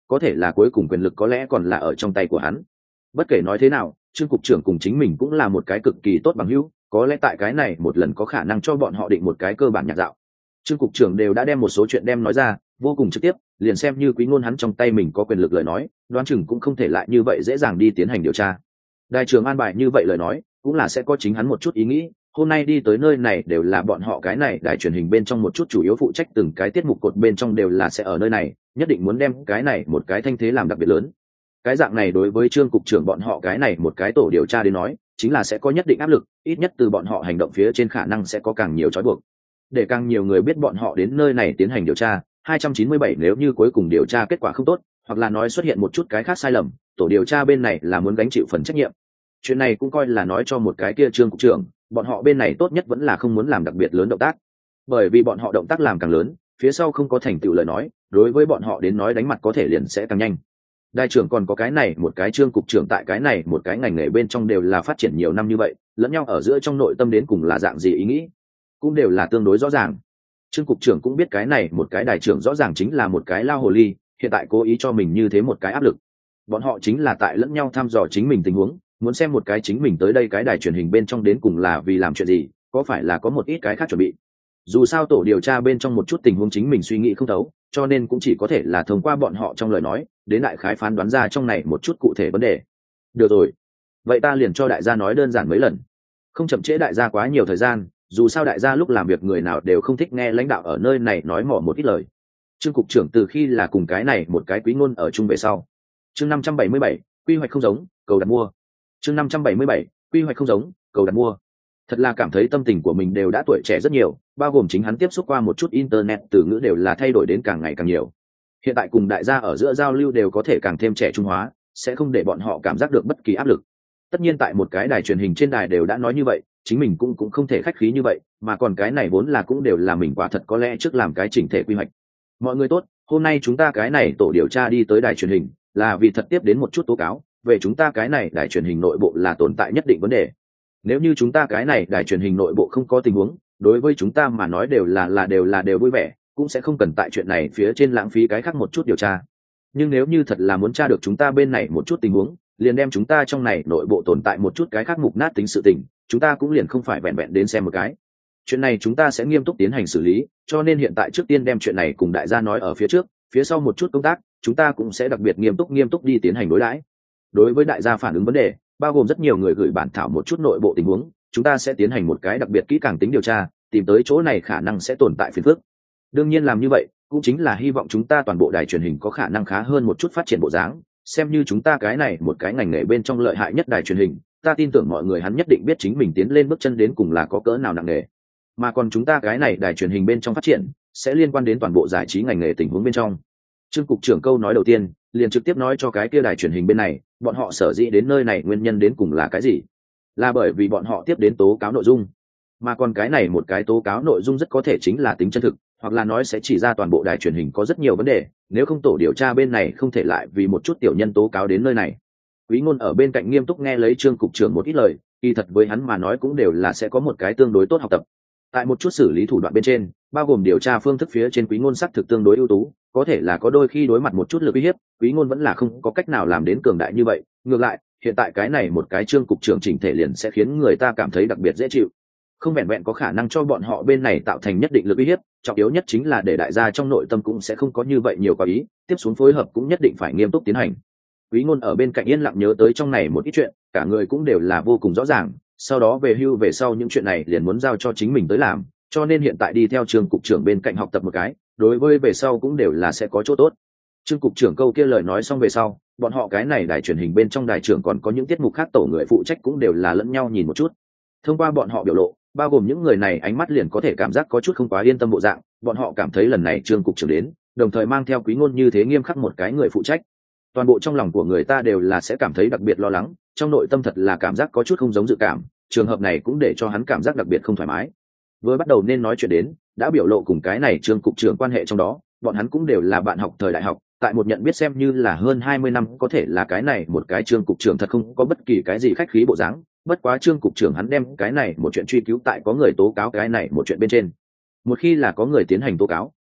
có thể là cuối cùng quyền lực có lẽ còn là ở trong tay của hắn. Bất kể nói thế nào, Trương cục trưởng cùng chính mình cũng là một cái cực kỳ tốt bằng hữu, có lẽ tại cái này một lần có khả năng cho bọn họ định một cái cơ bản nhạc dạo. Trương cục trưởng đều đã đem một số chuyện đem nói ra, vô cùng trực tiếp, liền xem như Quý Ngôn hắn trong tay mình có quyền lực lời nói, đoán chừng cũng không thể lại như vậy dễ dàng đi tiến hành điều tra. Đại trưởng an bài như vậy lời nói, cũng là sẽ có chính hắn một chút ý nghĩ. Hôm nay đi tới nơi này đều là bọn họ cái này đài truyền hình bên trong một chút chủ yếu phụ trách từng cái tiết mục cột bên trong đều là sẽ ở nơi này, nhất định muốn đem cái này một cái thanh thế làm đặc biệt lớn. Cái dạng này đối với Trương cục trưởng bọn họ cái này một cái tổ điều tra đến nói, chính là sẽ có nhất định áp lực, ít nhất từ bọn họ hành động phía trên khả năng sẽ có càng nhiều trói buộc. Để càng nhiều người biết bọn họ đến nơi này tiến hành điều tra, hai trăm chín mươi bảy nếu như cuối cùng điều tra kết quả không tốt, hoặc là nói xuất hiện một chút cái khác sai lầm, tổ điều tra bên này là muốn gánh chịu phần trách nhiệm. Chuyện này cũng coi là nói cho một cái kia Trương cục trưởng, bọn họ bên này tốt nhất vẫn là không muốn làm đặc biệt lớn động tác, bởi vì bọn họ động tác làm càng lớn, phía sau không có thành tựu lời nói, đối với bọn họ đến nói đánh mặt có thể liền sẽ càng nhanh. Đại trưởng còn có cái này một cái Trương cục trưởng tại cái này một cái ngành nghề bên trong đều là phát triển nhiều năm như vậy, lẫn nhau ở giữa trong nội tâm đến cùng là dạng gì ý nghĩ cũng đều là tương đối rõ ràng. Trương cục trưởng cũng biết cái này một cái đại trưởng rõ ràng chính là một cái lao hồ ly, hiện tại cố ý cho mình như thế một cái áp lực, bọn họ chính là tại lẫn nhau thăm dò chính mình tình huống, muốn xem một cái chính mình tới đây cái đài truyền hình bên trong đến cùng là vì làm chuyện gì, có phải là có một ít cái khác chuẩn bị. Dù sao tổ điều tra bên trong một chút tình huống chính mình suy nghĩ không thấu, cho nên cũng chỉ có thể là thông qua bọn họ trong lời nói đến đại khái phán đoán ra trong này một chút cụ thể vấn đề. Được rồi, vậy ta liền cho đại gia nói đơn giản mấy lần, không chậm trễ đại gia quá nhiều thời gian, dù sao đại gia lúc làm việc người nào đều không thích nghe lãnh đạo ở nơi này nói mỏ một ít lời. Trương cục trưởng từ khi là cùng cái này một cái Quý Ngôn ở chung về sau. Chương năm trăm bảy mươi bảy, quy hoạch không giống, cầu đặt mua. Chương năm trăm bảy mươi bảy, quy hoạch không giống, cầu đặt mua. Thật là cảm thấy tâm tình của mình đều đã tuổi trẻ rất nhiều, bao gồm chính hắn tiếp xúc qua một chút internet từ ngữ đều là thay đổi đến càng ngày càng nhiều. Hiện tại cùng đại gia ở giữa giao lưu đều có thể càng thêm trẻ trung hóa, sẽ không để bọn họ cảm giác được bất kỳ áp lực. Tất nhiên tại một cái đài truyền hình trên đài đều đã nói như vậy, chính mình cũng cũng không thể khách khí như vậy, mà còn cái này vốn là cũng đều là mình quả thật có lẽ trước làm cái chỉnh thể quy hoạch. Mọi người tốt, hôm nay chúng ta cái này tổ điều tra đi tới đài truyền hình là vì thật tiếp đến một chút tố cáo về chúng ta cái này đài truyền hình nội bộ là tồn tại nhất định vấn đề. Nếu như chúng ta cái này đài truyền hình nội bộ không có tình huống, đối với chúng ta mà nói đều là là đều là đều vui vẻ, cũng sẽ không cần tại chuyện này phía trên lãng phí cái khác một chút điều tra. Nhưng nếu như thật là muốn tra được chúng ta bên này một chút tình huống, liền đem chúng ta trong này nội bộ tồn tại một chút cái khác mục nát tính sự tình, chúng ta cũng liền không phải vẹn vẹn đến xem một cái. Chuyện này chúng ta sẽ nghiêm túc tiến hành xử lý, cho nên hiện tại trước tiên đem chuyện này cùng đại gia nói ở phía trước, phía sau một chút công tác, chúng ta cũng sẽ đặc biệt nghiêm túc nghiêm túc đi tiến hành đối đãi. Đối với đại gia phản ứng vấn đề, bao gồm rất nhiều người gửi bản thảo một chút nội bộ tình huống, chúng ta sẽ tiến hành một cái đặc biệt kỹ càng tính điều tra, tìm tới chỗ này khả năng sẽ tồn tại phiền phức. Đương nhiên làm như vậy, cũng chính là hy vọng chúng ta toàn bộ đài truyền hình có khả năng khá hơn một chút phát triển bộ dáng, xem như chúng ta cái này một cái ngành nghề bên trong lợi hại nhất đài truyền hình, ta tin tưởng mọi người hắn nhất định biết chính mình tiến lên bước chân đến cùng là có cỡ nào nặng nề. Mà còn chúng ta cái này đài truyền hình bên trong phát triển sẽ liên quan đến toàn bộ giải trí ngành nghề tình huống bên trong. Trương cục trưởng câu nói đầu tiên liền trực tiếp nói cho cái kia đài truyền hình bên này, bọn họ sở dĩ đến nơi này nguyên nhân đến cùng là cái gì, là bởi vì bọn họ tiếp đến tố cáo nội dung, mà còn cái này một cái tố cáo nội dung rất có thể chính là tính chân thực, hoặc là nói sẽ chỉ ra toàn bộ đài truyền hình có rất nhiều vấn đề, nếu không tổ điều tra bên này không thể lại vì một chút tiểu nhân tố cáo đến nơi này. Quý Ngôn ở bên cạnh nghiêm túc nghe lấy Trương cục trưởng một ít lời, kỳ thật với hắn mà nói cũng đều là sẽ có một cái tương đối tốt học tập. Tại một chút xử lý thủ đoạn bên trên, bao gồm điều tra phương thức phía trên, Quý Ngôn sắc thực tương đối ưu tú, có thể là có đôi khi đối mặt một chút lực uy hiếp, Quý Ngôn vẫn là không có cách nào làm đến cường đại như vậy, ngược lại, hiện tại cái này một cái Trương cục trưởng chỉnh thể liền sẽ khiến người ta cảm thấy đặc biệt dễ chịu. Không vẹn vẹn có khả năng cho bọn họ bên này tạo thành nhất định lực uy hiếp, trọng yếu nhất chính là để đại gia trong nội tâm cũng sẽ không có như vậy nhiều quá ý, tiếp xuống phối hợp cũng nhất định phải nghiêm túc tiến hành. Quý Ngôn ở bên cạnh yên lặng nhớ tới trong này một ít chuyện, cả người cũng đều là vô cùng rõ ràng, sau đó về hưu về sau những chuyện này liền muốn giao cho chính mình tới làm, cho nên hiện tại đi theo Trương cục trưởng bên cạnh học tập một cái, đối với về sau cũng đều là sẽ có chỗ tốt. Trương cục trưởng câu kia lời nói xong về sau, bọn họ cái này đài truyền hình bên trong đài trưởng còn có những tiết mục khác tổ người phụ trách cũng đều là lẫn nhau nhìn một chút. Thông qua bọn họ biểu lộ, bao gồm những người này ánh mắt liền có thể cảm giác có chút không quá yên tâm bộ dạng, bọn họ cảm thấy lần này Trương cục trưởng đến, đồng thời mang theo Quý Ngôn như thế nghiêm khắc một cái người phụ trách, toàn bộ trong lòng của người ta đều là sẽ cảm thấy đặc biệt lo lắng, trong nội tâm thật là cảm giác có chút không giống dự cảm, trường hợp này cũng để cho hắn cảm giác đặc biệt không thoải mái. Vừa bắt đầu nên nói chuyện đến, đã biểu lộ cùng cái này Trương cục trưởng quan hệ trong đó, bọn hắn cũng đều là bạn học thời đại học, tại một nhận biết xem như là hơn hai mươi năm, có thể là cái này một cái Trương cục trưởng thật không có bất kỳ cái gì khách khí bộ dáng, bất quá Trương cục trưởng hắn đem cái này một chuyện truy cứu tại có người tố cáo cái này một chuyện bên trên. Một khi là có người tiến hành tố cáo,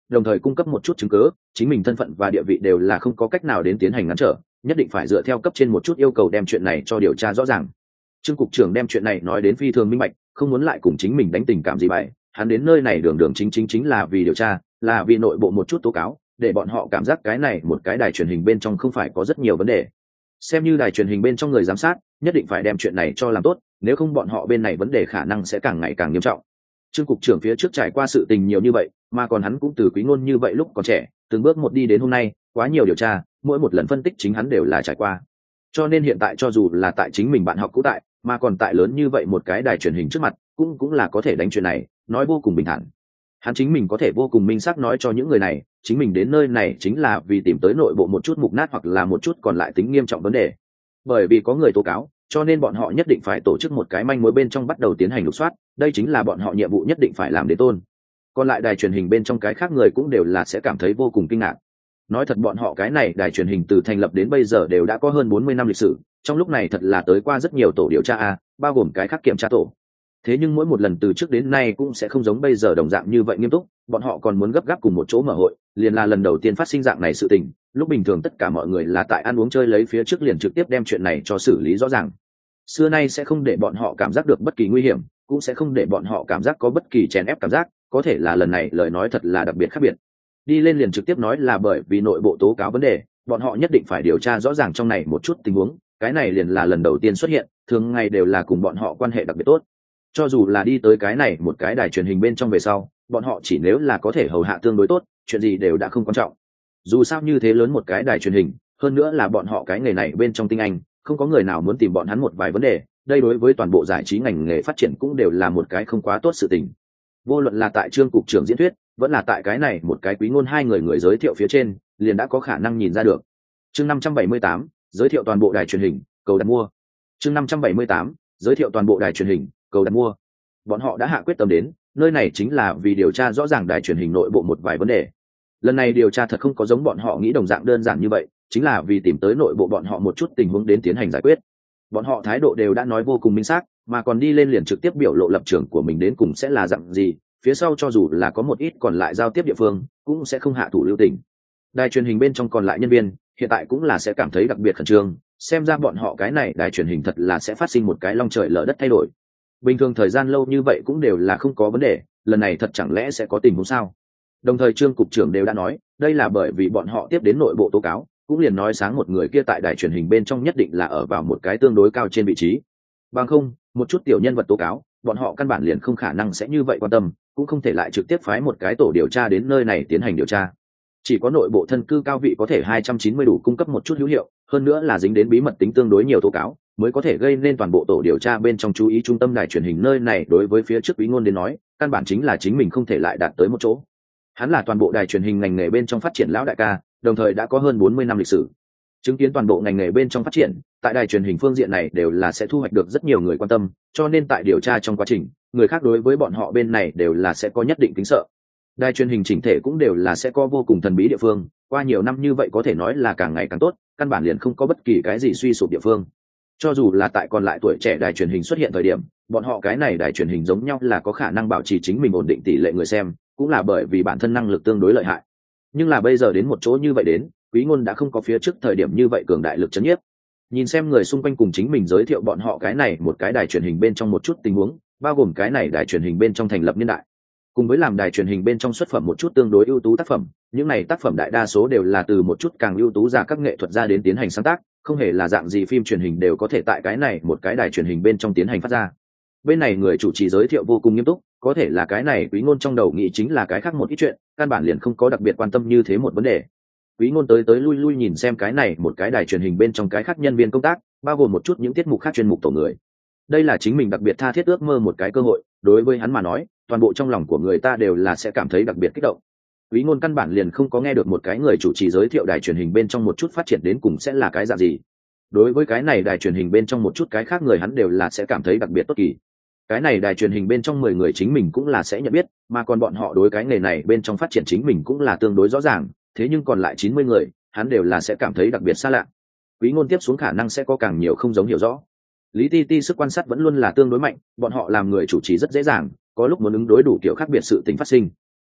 đồng thời cung cấp một chút chứng cứ chính mình thân phận và địa vị đều là không có cách nào đến tiến hành ngăn trở, nhất định phải dựa theo cấp trên một chút yêu cầu đem chuyện này cho điều tra rõ ràng. Trương cục trưởng đem chuyện này nói đến phi thường minh bạch, không muốn lại cùng chính mình đánh tình cảm gì vậy. Hắn đến nơi này đường đường chính chính chính là vì điều tra, là vì nội bộ một chút tố cáo, để bọn họ cảm giác cái này một cái đài truyền hình bên trong không phải có rất nhiều vấn đề. Xem như đài truyền hình bên trong người giám sát, nhất định phải đem chuyện này cho làm tốt, nếu không bọn họ bên này vấn đề khả năng sẽ càng ngày càng nghiêm trọng. Trương cục trưởng phía trước trải qua sự tình nhiều như vậy, mà còn hắn cũng từ Quý Ngôn như vậy lúc còn trẻ, từng bước một đi đến hôm nay, quá nhiều điều tra, mỗi một lần phân tích chính hắn đều là trải qua. Cho nên hiện tại cho dù là tại chính mình bạn học cũ tại, mà còn tại lớn như vậy một cái đài truyền hình trước mặt, cũng cũng là có thể đánh chuyện này, nói vô cùng bình thản. Hắn chính mình có thể vô cùng minh xác nói cho những người này, chính mình đến nơi này chính là vì tìm tới nội bộ một chút mục nát hoặc là một chút còn lại tính nghiêm trọng vấn đề. Bởi vì có người tố cáo, cho nên bọn họ nhất định phải tổ chức một cái manh mối bên trong bắt đầu tiến hành lục soát, đây chính là bọn họ nhiệm vụ nhất định phải làm đến tôn. Còn lại đài truyền hình bên trong cái khác người cũng đều là sẽ cảm thấy vô cùng kinh ngạc. Nói thật bọn họ cái này đài truyền hình từ thành lập đến bây giờ đều đã có hơn bốn mươi năm lịch sử, trong lúc này thật là tới qua rất nhiều tổ điều tra a, bao gồm cái khác kiểm tra tổ. Thế nhưng mỗi một lần từ trước đến nay cũng sẽ không giống bây giờ đồng dạng như vậy nghiêm túc, bọn họ còn muốn gấp gáp cùng một chỗ mở hội, liền là lần đầu tiên phát sinh dạng này sự tình, lúc bình thường tất cả mọi người là tại ăn uống chơi lấy phía trước liền trực tiếp đem chuyện này cho xử lý rõ ràng. Xưa nay sẽ không để bọn họ cảm giác được bất kỳ nguy hiểm, cũng sẽ không để bọn họ cảm giác có bất kỳ chèn ép cảm giác, có thể là lần này lời nói thật là đặc biệt khác biệt. Đi lên liền trực tiếp nói là bởi vì nội bộ tố cáo vấn đề, bọn họ nhất định phải điều tra rõ ràng trong này một chút tình huống, cái này liền là lần đầu tiên xuất hiện, thường ngày đều là cùng bọn họ quan hệ đặc biệt tốt. Cho dù là đi tới cái này một cái đài truyền hình bên trong về sau, bọn họ chỉ nếu là có thể hầu hạ tương đối tốt, chuyện gì đều đã không quan trọng. Dù sao như thế lớn một cái đài truyền hình, hơn nữa là bọn họ cái nghề này bên trong tinh anh, không có người nào muốn tìm bọn hắn một vài vấn đề, đây đối với toàn bộ giải trí ngành nghề phát triển cũng đều là một cái không quá tốt sự tình. Vô luận là tại Trương cục trưởng diễn thuyết, vẫn là tại cái này một cái Quý Ngôn hai người người giới thiệu phía trên, liền đã có khả năng nhìn ra được. Chương năm trăm bảy mươi tám, giới thiệu toàn bộ đài truyền hình, cầu đặt mua. Chương năm trăm bảy mươi tám, giới thiệu toàn bộ đài truyền hình, cầu đặt mua. Bọn họ đã hạ quyết tâm đến, nơi này chính là vì điều tra rõ ràng đài truyền hình nội bộ một vài vấn đề. Lần này điều tra thật không có giống bọn họ nghĩ đồng dạng đơn giản như vậy, chính là vì tìm tới nội bộ bọn họ một chút tình huống đến tiến hành giải quyết. Bọn họ thái độ đều đã nói vô cùng minh xác, mà còn đi lên liền trực tiếp biểu lộ lập trường của mình đến cùng sẽ là dạng gì, phía sau cho dù là có một ít còn lại giao tiếp địa phương, cũng sẽ không hạ thủ lưu tình. Đài truyền hình bên trong còn lại nhân viên, hiện tại cũng là sẽ cảm thấy đặc biệt khẩn trương, xem ra bọn họ cái này đài truyền hình thật là sẽ phát sinh một cái long trời lở đất thay đổi. Bình thường thời gian lâu như vậy cũng đều là không có vấn đề, lần này thật chẳng lẽ sẽ có tình huống sao? Đồng thời Trương cục trưởng đều đã nói, đây là bởi vì bọn họ tiếp đến nội bộ tố cáo, cũng liền nói sáng một người kia tại đài truyền hình bên trong nhất định là ở vào một cái tương đối cao trên vị trí. Bằng không, một chút tiểu nhân vật tố cáo, bọn họ căn bản liền không khả năng sẽ như vậy quan tâm, cũng không thể lại trực tiếp phái một cái tổ điều tra đến nơi này tiến hành điều tra. Chỉ có nội bộ thân cư cao vị có thể hai trăm chín mươi đủ cung cấp một chút hữu hiệu, hơn nữa là dính đến bí mật tính tương đối nhiều tố cáo, mới có thể gây nên toàn bộ tổ điều tra bên trong chú ý trung tâm đài truyền hình nơi này. Đối với phía trước Quý Ngôn đến nói, căn bản chính là chính mình không thể lại đạt tới một chỗ. Hắn là toàn bộ đài truyền hình ngành nghề bên trong phát triển lão đại ca, đồng thời đã có hơn bốn mươi năm lịch sử. Chứng kiến toàn bộ ngành nghề bên trong phát triển, tại đài truyền hình phương diện này đều là sẽ thu hoạch được rất nhiều người quan tâm, cho nên tại điều tra trong quá trình, người khác đối với bọn họ bên này đều là sẽ có nhất định kính sợ. Đài truyền hình chỉnh thể cũng đều là sẽ có vô cùng thần bí địa phương, qua nhiều năm như vậy có thể nói là càng ngày càng tốt, căn bản liền không có bất kỳ cái gì suy sụp địa phương. Cho dù là tại còn lại tuổi trẻ đài truyền hình xuất hiện thời điểm, bọn họ cái này đài truyền hình giống nhau là có khả năng bảo trì chính mình ổn định tỷ lệ người xem, cũng là bởi vì bản thân năng lực tương đối lợi hại. Nhưng là bây giờ đến một chỗ như vậy đến, Quý Ngôn đã không có phía trước thời điểm như vậy cường đại lực chấn nhiếp. Nhìn xem người xung quanh cùng chính mình giới thiệu bọn họ cái này một cái đài truyền hình bên trong một chút tình huống, bao gồm cái này đài truyền hình bên trong thành lập niên đại, cùng với làm đài truyền hình bên trong xuất phẩm một chút tương đối ưu tú tác phẩm, những này tác phẩm đại đa số đều là từ một chút càng ưu tú ra các nghệ thuật ra đến tiến hành sáng tác, không hề là dạng gì phim truyền hình đều có thể tại cái này một cái đài truyền hình bên trong tiến hành phát ra. Bên này người chủ trì giới thiệu vô cùng nghiêm túc, có thể là cái này Quý Ngôn trong đầu nghĩ chính là cái khác một ít chuyện, căn bản liền không có đặc biệt quan tâm như thế một vấn đề. Quý Ngôn tới tới lui lui nhìn xem cái này một cái đài truyền hình bên trong cái khác nhân viên công tác, bao gồm một chút những tiết mục khác chuyên mục tổ người. Đây là chính mình đặc biệt tha thiết ước mơ một cái cơ hội, đối với hắn mà nói, toàn bộ trong lòng của người ta đều là sẽ cảm thấy đặc biệt kích động. Quý Ngôn căn bản liền không có nghe được một cái người chủ trì giới thiệu đài truyền hình bên trong một chút phát triển đến cùng sẽ là cái dạng gì. Đối với cái này đài truyền hình bên trong một chút cái khác người hắn đều là sẽ cảm thấy đặc biệt tốt kỳ. Cái này đài truyền hình bên trong mười người chính mình cũng là sẽ nhận biết, mà còn bọn họ đối cái nghề này bên trong phát triển chính mình cũng là tương đối rõ ràng, thế nhưng còn lại chín mươi người, hắn đều là sẽ cảm thấy đặc biệt xa lạ. Quý Ngôn tiếp xuống khả năng sẽ có càng nhiều không giống hiểu rõ. Lý Ti Ti sức quan sát vẫn luôn là tương đối mạnh, bọn họ làm người chủ trì rất dễ dàng, có lúc muốn ứng đối đủ kiểu khác biệt sự tình phát sinh.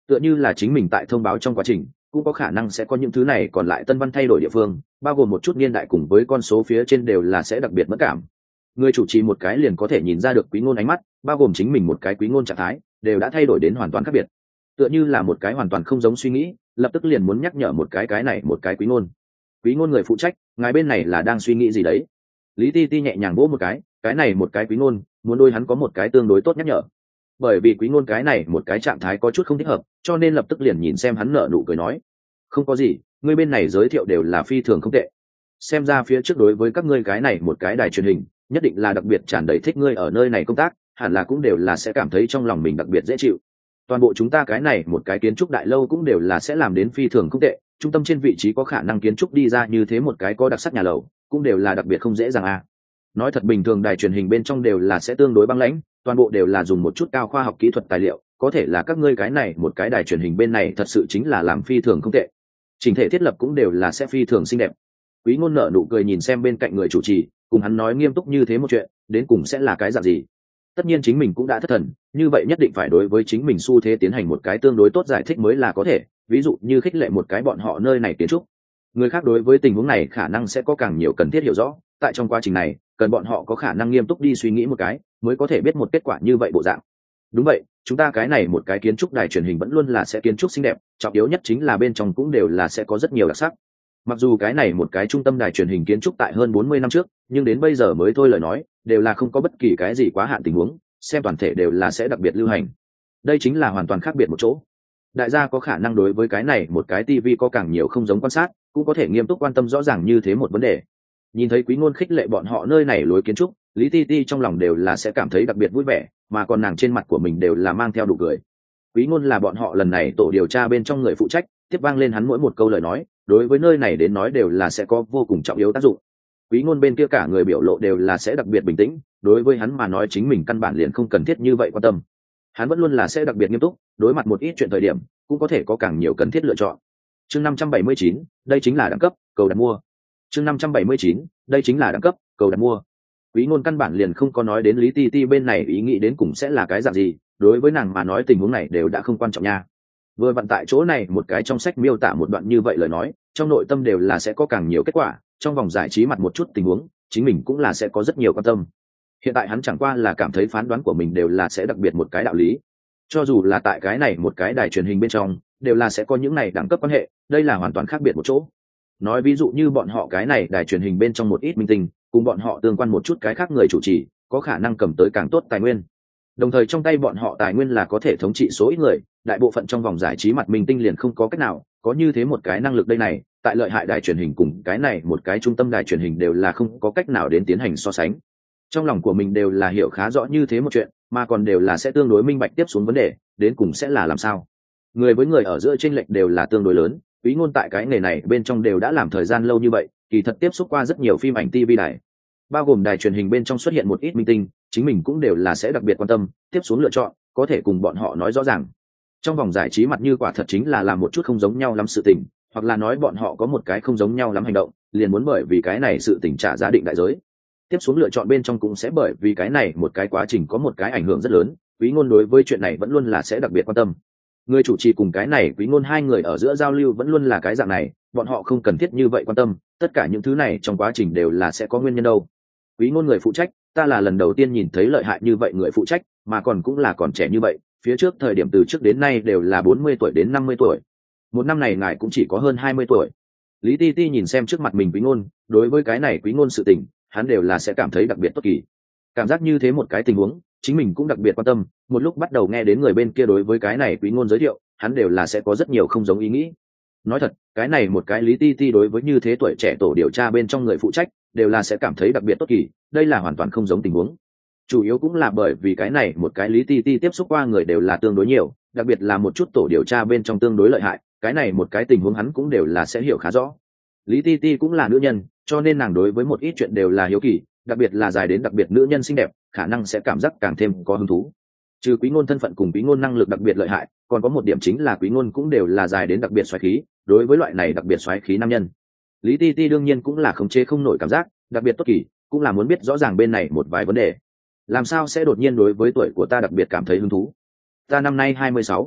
tựa như là chính mình tại thông báo trong quá trình cũng có khả năng sẽ có những thứ này còn lại tân văn thay đổi địa phương, bao gồm một chút niên đại cùng với con số phía trên đều là sẽ đặc biệt mất cảm. Người chủ trì một cái liền có thể nhìn ra được quý ngôn ánh mắt, bao gồm chính mình một cái quý ngôn trạng thái đều đã thay đổi đến hoàn toàn khác biệt, tựa như là một cái hoàn toàn không giống suy nghĩ, lập tức liền muốn nhắc nhở một cái cái này một cái quý ngôn. Quý ngôn người phụ trách, ngài bên này là đang suy nghĩ gì đấy? Lý Ti Ti nhẹ nhàng vỗ một cái, cái này một cái quý ngôn muốn đôi hắn có một cái tương đối tốt nhắc nhở, bởi vì quý ngôn cái này một cái trạng thái có chút không thích hợp, cho nên lập tức liền nhìn xem hắn nở nụ cười nói, không có gì, ngươi bên này giới thiệu đều là phi thường không tệ, xem ra phía trước đối với các ngươi cái này một cái đài truyền hình nhất định là đặc biệt tràn đầy thích ngươi ở nơi này công tác, hẳn là cũng đều là sẽ cảm thấy trong lòng mình đặc biệt dễ chịu. Toàn bộ chúng ta cái này một cái kiến trúc đại lâu cũng đều là sẽ làm đến phi thường không tệ, trung tâm trên vị trí có khả năng kiến trúc đi ra như thế một cái có đặc sắc nhà lầu cũng đều là đặc biệt không dễ dàng à. Nói thật bình thường đài truyền hình bên trong đều là sẽ tương đối băng lãnh, toàn bộ đều là dùng một chút cao khoa học kỹ thuật tài liệu, có thể là các ngươi cái này một cái đài truyền hình bên này thật sự chính là làm phi thường không tệ, chỉnh thể thiết lập cũng đều là sẽ phi thường xinh đẹp. Quý ngôn nở nụ cười nhìn xem bên cạnh người chủ trì, cùng hắn nói nghiêm túc như thế một chuyện đến cùng sẽ là cái dạng gì. Tất nhiên chính mình cũng đã thất thần, như vậy nhất định phải đối với chính mình xu thế tiến hành một cái tương đối tốt giải thích mới là có thể, ví dụ như khích lệ một cái bọn họ nơi này kiến trúc. Người khác đối với tình huống này khả năng sẽ có càng nhiều cần thiết hiểu rõ, tại trong quá trình này cần bọn họ có khả năng nghiêm túc đi suy nghĩ một cái mới có thể biết một kết quả như vậy bộ dạng. Đúng vậy, chúng ta cái này một cái kiến trúc đài truyền hình vẫn luôn là sẽ kiến trúc xinh đẹp, trọng yếu nhất chính là bên trong cũng đều là sẽ có rất nhiều đặc sắc. Mặc dù cái này một cái trung tâm đài truyền hình kiến trúc tại hơn bốn mươi năm trước, nhưng đến bây giờ mới thôi lời nói đều là không có bất kỳ cái gì quá hạn tình huống, xem toàn thể đều là sẽ đặc biệt lưu hành. Đây chính là hoàn toàn khác biệt một chỗ. Đại gia có khả năng đối với cái này một cái tivi có càng nhiều không giống quan sát, cũng có thể nghiêm túc quan tâm rõ ràng như thế một vấn đề. Nhìn thấy quý ngôn khích lệ bọn họ nơi này lối kiến trúc, Lý Ti Ti trong lòng đều là sẽ cảm thấy đặc biệt vui vẻ, mà còn nàng trên mặt của mình đều là mang theo nụ cười. Quý ngôn là bọn họ lần này tổ điều tra bên trong người phụ trách, tiếp vang lên hắn mỗi một câu lời nói đối với nơi này đến nói đều là sẽ có vô cùng trọng yếu tác dụng. Quý ngôn bên kia cả người biểu lộ đều là sẽ đặc biệt bình tĩnh, đối với hắn mà nói chính mình căn bản liền không cần thiết như vậy quan tâm. Hắn vẫn luôn là sẽ đặc biệt nghiêm túc, đối mặt một ít chuyện thời điểm cũng có thể có càng nhiều cần thiết lựa chọn. Chương năm trăm bảy mươi chín, đây chính là đẳng cấp, cầu đặt mua. Chương năm trăm bảy mươi chín, đây chính là đẳng cấp, cầu đặt mua. Quý ngôn căn bản liền không có nói đến Lý Ti Ti bên này ý nghĩ đến cùng sẽ là cái dạng gì, đối với nàng mà nói tình huống này đều đã không quan trọng nha. Vừa vặn tại chỗ này một cái trong sách miêu tả một đoạn như vậy lời nói, trong nội tâm đều là sẽ có càng nhiều kết quả, trong vòng giải trí mặt một chút tình huống, chính mình cũng là sẽ có rất nhiều quan tâm. Hiện tại hắn chẳng qua là cảm thấy phán đoán của mình đều là sẽ đặc biệt một cái đạo lý. Cho dù là tại cái này một cái đài truyền hình bên trong, đều là sẽ có những này đẳng cấp quan hệ, đây là hoàn toàn khác biệt một chỗ. Nói ví dụ như bọn họ cái này đài truyền hình bên trong một ít minh tinh, cùng bọn họ tương quan một chút cái khác người chủ trì, có khả năng cầm tới càng tốt tài nguyên. Đồng thời trong tay bọn họ tài nguyên là có thể thống trị số ít người, đại bộ phận trong vòng giải trí mặt minh tinh liền không có cách nào, có như thế một cái năng lực đây này, tại lợi hại đài truyền hình cùng cái này một cái trung tâm đài truyền hình đều là không có cách nào đến tiến hành so sánh. Trong lòng của mình đều là hiểu khá rõ như thế một chuyện, mà còn đều là sẽ tương đối minh bạch tiếp xuống vấn đề, đến cùng sẽ là làm sao. Người với người ở giữa chênh lệch đều là tương đối lớn, Quý ngôn tại cái nghề này bên trong đều đã làm thời gian lâu như vậy, kỳ thật tiếp xúc qua rất nhiều phim ảnh ti vi đài, bao gồm đài truyền hình bên trong xuất hiện một ít minh tinh, chính mình cũng đều là sẽ đặc biệt quan tâm, tiếp xuống lựa chọn, có thể cùng bọn họ nói rõ ràng. Trong vòng giải trí mặt như quả thật chính là làm một chút không giống nhau lắm sự tình, hoặc là nói bọn họ có một cái không giống nhau lắm hành động, liền muốn bởi vì cái này sự tình trả giá định đại giới. Tiếp xuống lựa chọn bên trong cũng sẽ bởi vì cái này một cái quá trình có một cái ảnh hưởng rất lớn, Quý ngôn đối với chuyện này vẫn luôn là sẽ đặc biệt quan tâm. Người chủ trì cùng cái này Quý ngôn hai người ở giữa giao lưu vẫn luôn là cái dạng này, bọn họ không cần thiết như vậy quan tâm, tất cả những thứ này trong quá trình đều là sẽ có nguyên nhân đâu. Quý ngôn người phụ trách, ta là lần đầu tiên nhìn thấy lợi hại như vậy người phụ trách, mà còn cũng là còn trẻ như vậy, phía trước thời điểm từ trước đến nay đều là bốn mươi tuổi đến năm mươi tuổi. Một năm này ngài cũng chỉ có hơn hai mươi tuổi. Lý Ti Ti nhìn xem trước mặt mình Quý ngôn, đối với cái này Quý ngôn sự tình, hắn đều là sẽ cảm thấy đặc biệt tốt kỳ. Cảm giác như thế một cái tình huống, chính mình cũng đặc biệt quan tâm, một lúc bắt đầu nghe đến người bên kia đối với cái này Quý ngôn giới thiệu, hắn đều là sẽ có rất nhiều không giống ý nghĩ. Nói thật, cái này một cái Lý Ti Ti đối với như thế tuổi trẻ tổ điều tra bên trong người phụ trách, đều là sẽ cảm thấy đặc biệt tốt kỳ, đây là hoàn toàn không giống tình huống. Chủ yếu cũng là bởi vì cái này một cái Lý Ti Ti tiếp xúc qua người đều là tương đối nhiều, đặc biệt là một chút tổ điều tra bên trong tương đối lợi hại, cái này một cái tình huống hắn cũng đều là sẽ hiểu khá rõ. Lý Ti Ti cũng là nữ nhân, cho nên nàng đối với một ít chuyện đều là hiếu kỳ, đặc biệt là dài đến đặc biệt nữ nhân xinh đẹp, khả năng sẽ cảm giác càng thêm có hứng thú. Trừ Quý ngôn thân phận cùng Quý ngôn năng lực đặc biệt lợi hại, còn có một điểm chính là Quý ngôn cũng đều là dài đến đặc biệt xoáy khí, đối với loại này đặc biệt xoáy khí nam nhân, Lý Ti Ti đương nhiên cũng là khống chế không nổi cảm giác, đặc biệt tốt kỳ, cũng là muốn biết rõ ràng bên này một vài vấn đề. Làm sao sẽ đột nhiên đối với tuổi của ta đặc biệt cảm thấy hứng thú? Ta năm nay hai mươi sáu.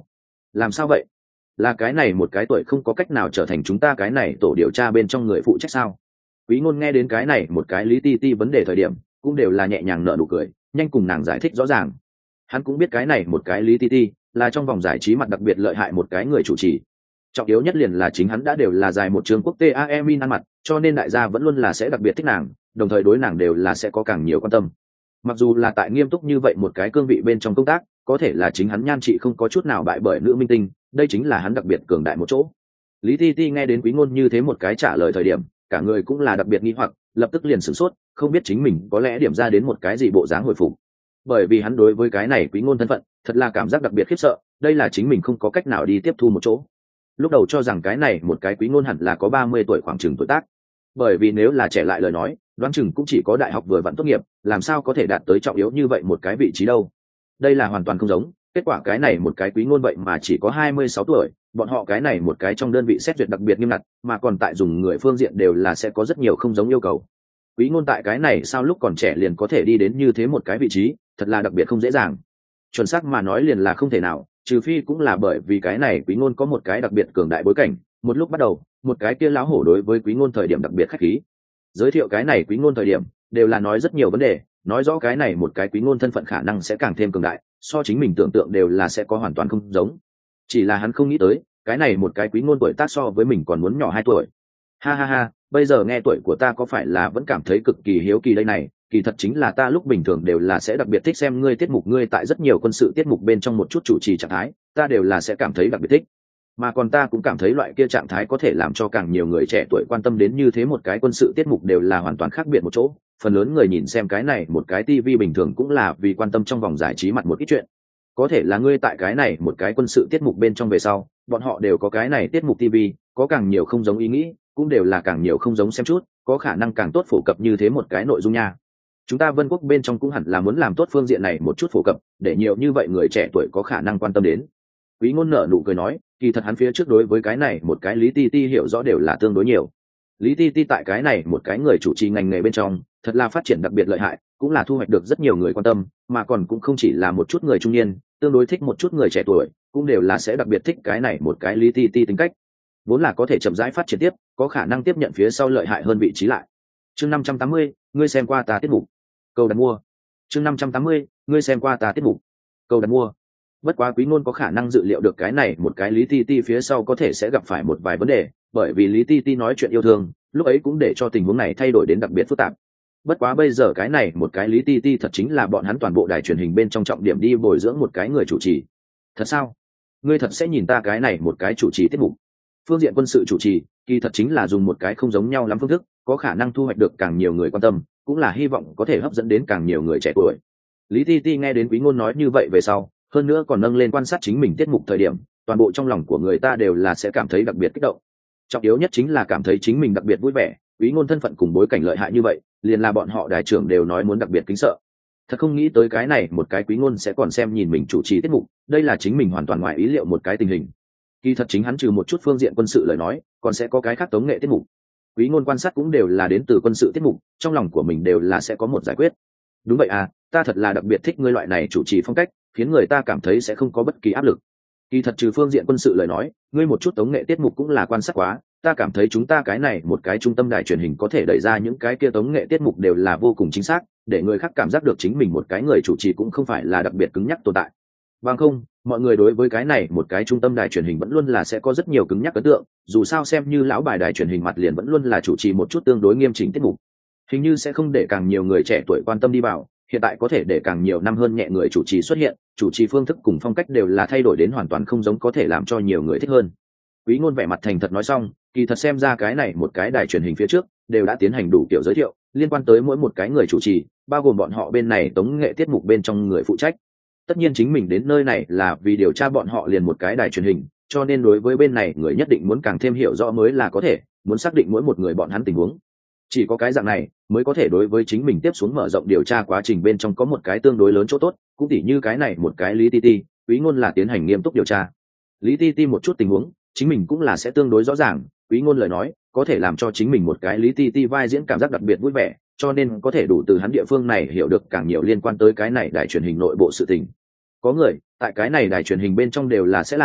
Làm sao vậy? Là cái này một cái tuổi không có cách nào trở thành chúng ta cái này tổ điều tra bên trong người phụ trách sao? Quý ngôn nghe đến cái này một cái Lý Ti Ti vấn đề thời điểm cũng đều là nhẹ nhàng nở nụ cười, nhanh cùng nàng giải thích rõ ràng. Hắn cũng biết cái này một cái Lý Ti Ti là trong vòng giải trí mặt đặc biệt lợi hại một cái người chủ trì. Trọng yếu nhất liền là chính hắn đã đều là dài một trường quốc tế a em in ăn mặt, cho nên đại gia vẫn luôn là sẽ đặc biệt thích nàng, đồng thời đối nàng đều là sẽ có càng nhiều quan tâm. Mặc dù là tại nghiêm túc như vậy một cái cương vị bên trong công tác, có thể là chính hắn nhan trị không có chút nào bại bởi nữ minh tinh, đây chính là hắn đặc biệt cường đại một chỗ. Lý Ti Ti nghe đến Quý ngôn như thế một cái trả lời thời điểm, cả người cũng là đặc biệt nghi hoặc, lập tức liền sửng sốt, không biết chính mình có lẽ điểm ra đến một cái gì bộ dáng hồi phục. Bởi vì hắn đối với cái này Quý ngôn thân phận, thật là cảm giác đặc biệt khiếp sợ, đây là chính mình không có cách nào đi tiếp thu một chỗ. Lúc đầu cho rằng cái này một cái Quý ngôn hẳn là có ba mươi tuổi khoảng chừng tuổi tác. Bởi vì nếu là trẻ lại lời nói, đoán chừng cũng chỉ có đại học vừa vặn tốt nghiệp, làm sao có thể đạt tới trọng yếu như vậy một cái vị trí đâu. Đây là hoàn toàn không giống, kết quả cái này một cái Quý ngôn vậy mà chỉ có hai mươi sáu tuổi, bọn họ cái này một cái trong đơn vị xét duyệt đặc biệt nghiêm ngặt, mà còn tại dùng người phương diện đều là sẽ có rất nhiều không giống yêu cầu. Quý ngôn tại cái này sao lúc còn trẻ liền có thể đi đến như thế một cái vị trí, thật là đặc biệt không dễ dàng. Chuẩn xác mà nói liền là không thể nào, trừ phi cũng là bởi vì cái này Quý ngôn có một cái đặc biệt cường đại bối cảnh. Một lúc bắt đầu, một cái kia lão hổ đối với Quý ngôn thời điểm đặc biệt khách khí, giới thiệu cái này Quý ngôn thời điểm đều là nói rất nhiều vấn đề, nói rõ cái này một cái Quý ngôn thân phận khả năng sẽ càng thêm cường đại, so chính mình tưởng tượng đều là sẽ có hoàn toàn không giống. Chỉ là hắn không nghĩ tới, cái này một cái Quý ngôn tuổi tác so với mình còn muốn nhỏ hai tuổi. Ha ha ha, bây giờ nghe tuổi của ta có phải là vẫn cảm thấy cực kỳ hiếu kỳ đây này, kỳ thật chính là ta lúc bình thường đều là sẽ đặc biệt thích xem ngươi tiết mục, ngươi tại rất nhiều quân sự tiết mục bên trong một chút chủ trì trạng thái, ta đều là sẽ cảm thấy đặc biệt thích. Mà còn ta cũng cảm thấy loại kia trạng thái có thể làm cho càng nhiều người trẻ tuổi quan tâm đến như thế một cái quân sự tiết mục đều là hoàn toàn khác biệt một chỗ. Phần lớn người nhìn xem cái này một cái ti vi bình thường cũng là vì quan tâm trong vòng giải trí mặt một ít chuyện. Có thể là ngươi tại cái này một cái quân sự tiết mục bên trong về sau, bọn họ đều có cái này tiết mục ti vi, có càng nhiều không giống ý nghĩ, cũng đều là càng nhiều không giống xem chút, có khả năng càng tốt phổ cập như thế một cái nội dung nha. Chúng ta Vân Quốc bên trong cũng hẳn là muốn làm tốt phương diện này một chút phổ cập, để nhiều như vậy người trẻ tuổi có khả năng quan tâm đến. Quý ngôn nở nụ cười nói, kỳ thật hắn phía trước đối với cái này một cái Lý Ti Ti hiểu rõ đều là tương đối nhiều. Lý Ti Ti tại cái này một cái người chủ trì ngành nghề bên trong, thật là phát triển đặc biệt lợi hại, cũng là thu hoạch được rất nhiều người quan tâm, mà còn cũng không chỉ là một chút người trung niên, tương đối thích một chút người trẻ tuổi, cũng đều là sẽ đặc biệt thích cái này một cái Lý Ti Ti tính cách. Vốn là có thể chậm rãi phát triển tiếp, có khả năng tiếp nhận phía sau lợi hại hơn vị trí lại. Chương năm trăm tám mươi, ngươi xem qua ta tiết mục. Câu đặt mua. Chương năm trăm tám mươi, ngươi xem qua ta tiết mục. Câu đặt mua. Bất quá Quý ngôn có khả năng dự liệu được cái này một cái Lý Ti Ti phía sau có thể sẽ gặp phải một vài vấn đề, bởi vì Lý Ti Ti nói chuyện yêu thương, lúc ấy cũng để cho tình huống này thay đổi đến đặc biệt phức tạp. Bất quá bây giờ cái này một cái Lý Ti Ti thật chính là bọn hắn toàn bộ đài truyền hình bên trong trọng điểm đi bồi dưỡng một cái người chủ trì. Thật sao? Ngươi thật sẽ nhìn ta cái này một cái chủ trì tiết mục? Phương diện quân sự chủ trì, kỳ thật chính là dùng một cái không giống nhau lắm phương thức, có khả năng thu hoạch được càng nhiều người quan tâm, cũng là hy vọng có thể hấp dẫn đến càng nhiều người trẻ tuổi. Lý Ti Ti nghe đến Quý ngôn nói như vậy về sau, hơn nữa còn nâng lên quan sát chính mình tiết mục thời điểm, toàn bộ trong lòng của người ta đều là sẽ cảm thấy đặc biệt kích động. Trọng yếu nhất chính là cảm thấy chính mình đặc biệt vui vẻ, Quý ngôn thân phận cùng bối cảnh lợi hại như vậy, liền là bọn họ đài trưởng đều nói muốn đặc biệt kính sợ. Thật không nghĩ tới cái này một cái Quý ngôn sẽ còn xem nhìn mình chủ trì tiết mục, đây là chính mình hoàn toàn ngoài ý liệu một cái tình hình. Kỳ thật chính hắn trừ một chút phương diện quân sự lời nói, còn sẽ có cái khác tống nghệ tiết mục. Quý ngôn quan sát cũng đều là đến từ quân sự tiết mục, trong lòng của mình đều là sẽ có một giải quyết. Đúng vậy à, ta thật là đặc biệt thích ngươi loại này chủ trì phong cách, khiến người ta cảm thấy sẽ không có bất kỳ áp lực. Kỳ thật trừ phương diện quân sự lời nói, ngươi một chút tống nghệ tiết mục cũng là quan sát quá, ta cảm thấy chúng ta cái này một cái trung tâm đài truyền hình có thể đẩy ra những cái kia tống nghệ tiết mục đều là vô cùng chính xác, để người khác cảm giác được chính mình một cái người chủ trì cũng không phải là đặc biệt cứng nhắc tồn tại. Bằng không, mọi người đối với cái này một cái trung tâm đài truyền hình vẫn luôn là sẽ có rất nhiều cứng nhắc ấn tượng, dù sao xem như lão bài đài truyền hình mặt liền vẫn luôn là chủ trì một chút tương đối nghiêm chỉnh tiết mục, hình như sẽ không để càng nhiều người trẻ tuổi quan tâm đi vào. Hiện tại có thể để càng nhiều năm hơn nhẹ người chủ trì xuất hiện, chủ trì phương thức cùng phong cách đều là thay đổi đến hoàn toàn không giống, có thể làm cho nhiều người thích hơn. Quý ngôn vẻ mặt thành thật nói xong, kỳ thật xem ra cái này một cái đài truyền hình phía trước đều đã tiến hành đủ kiểu giới thiệu liên quan tới mỗi một cái người chủ trì, bao gồm bọn họ bên này tống nghệ tiết mục bên trong người phụ trách. Tất nhiên chính mình đến nơi này là vì điều tra bọn họ liền một cái đài truyền hình, cho nên đối với bên này người nhất định muốn càng thêm hiểu rõ mới là có thể, muốn xác định mỗi một người bọn hắn tình huống. Chỉ có cái dạng này mới có thể đối với chính mình tiếp xuống mở rộng điều tra quá trình bên trong có một cái tương đối lớn chỗ tốt, cũng tỉ như cái này một cái Lý Ti Ti, Quý ngôn là tiến hành nghiêm túc điều tra. Lý Ti Ti một chút tình huống, chính mình cũng là sẽ tương đối rõ ràng, Quý ngôn lời nói có thể làm cho chính mình một cái Lý Ti Ti vai diễn cảm giác đặc biệt vui vẻ, cho nên có thể đủ từ hắn địa phương này hiểu được càng nhiều liên quan tới cái này đài truyền hình nội bộ sự tình. Có người tại cái này đài truyền hình bên trong đều là sẽ làm,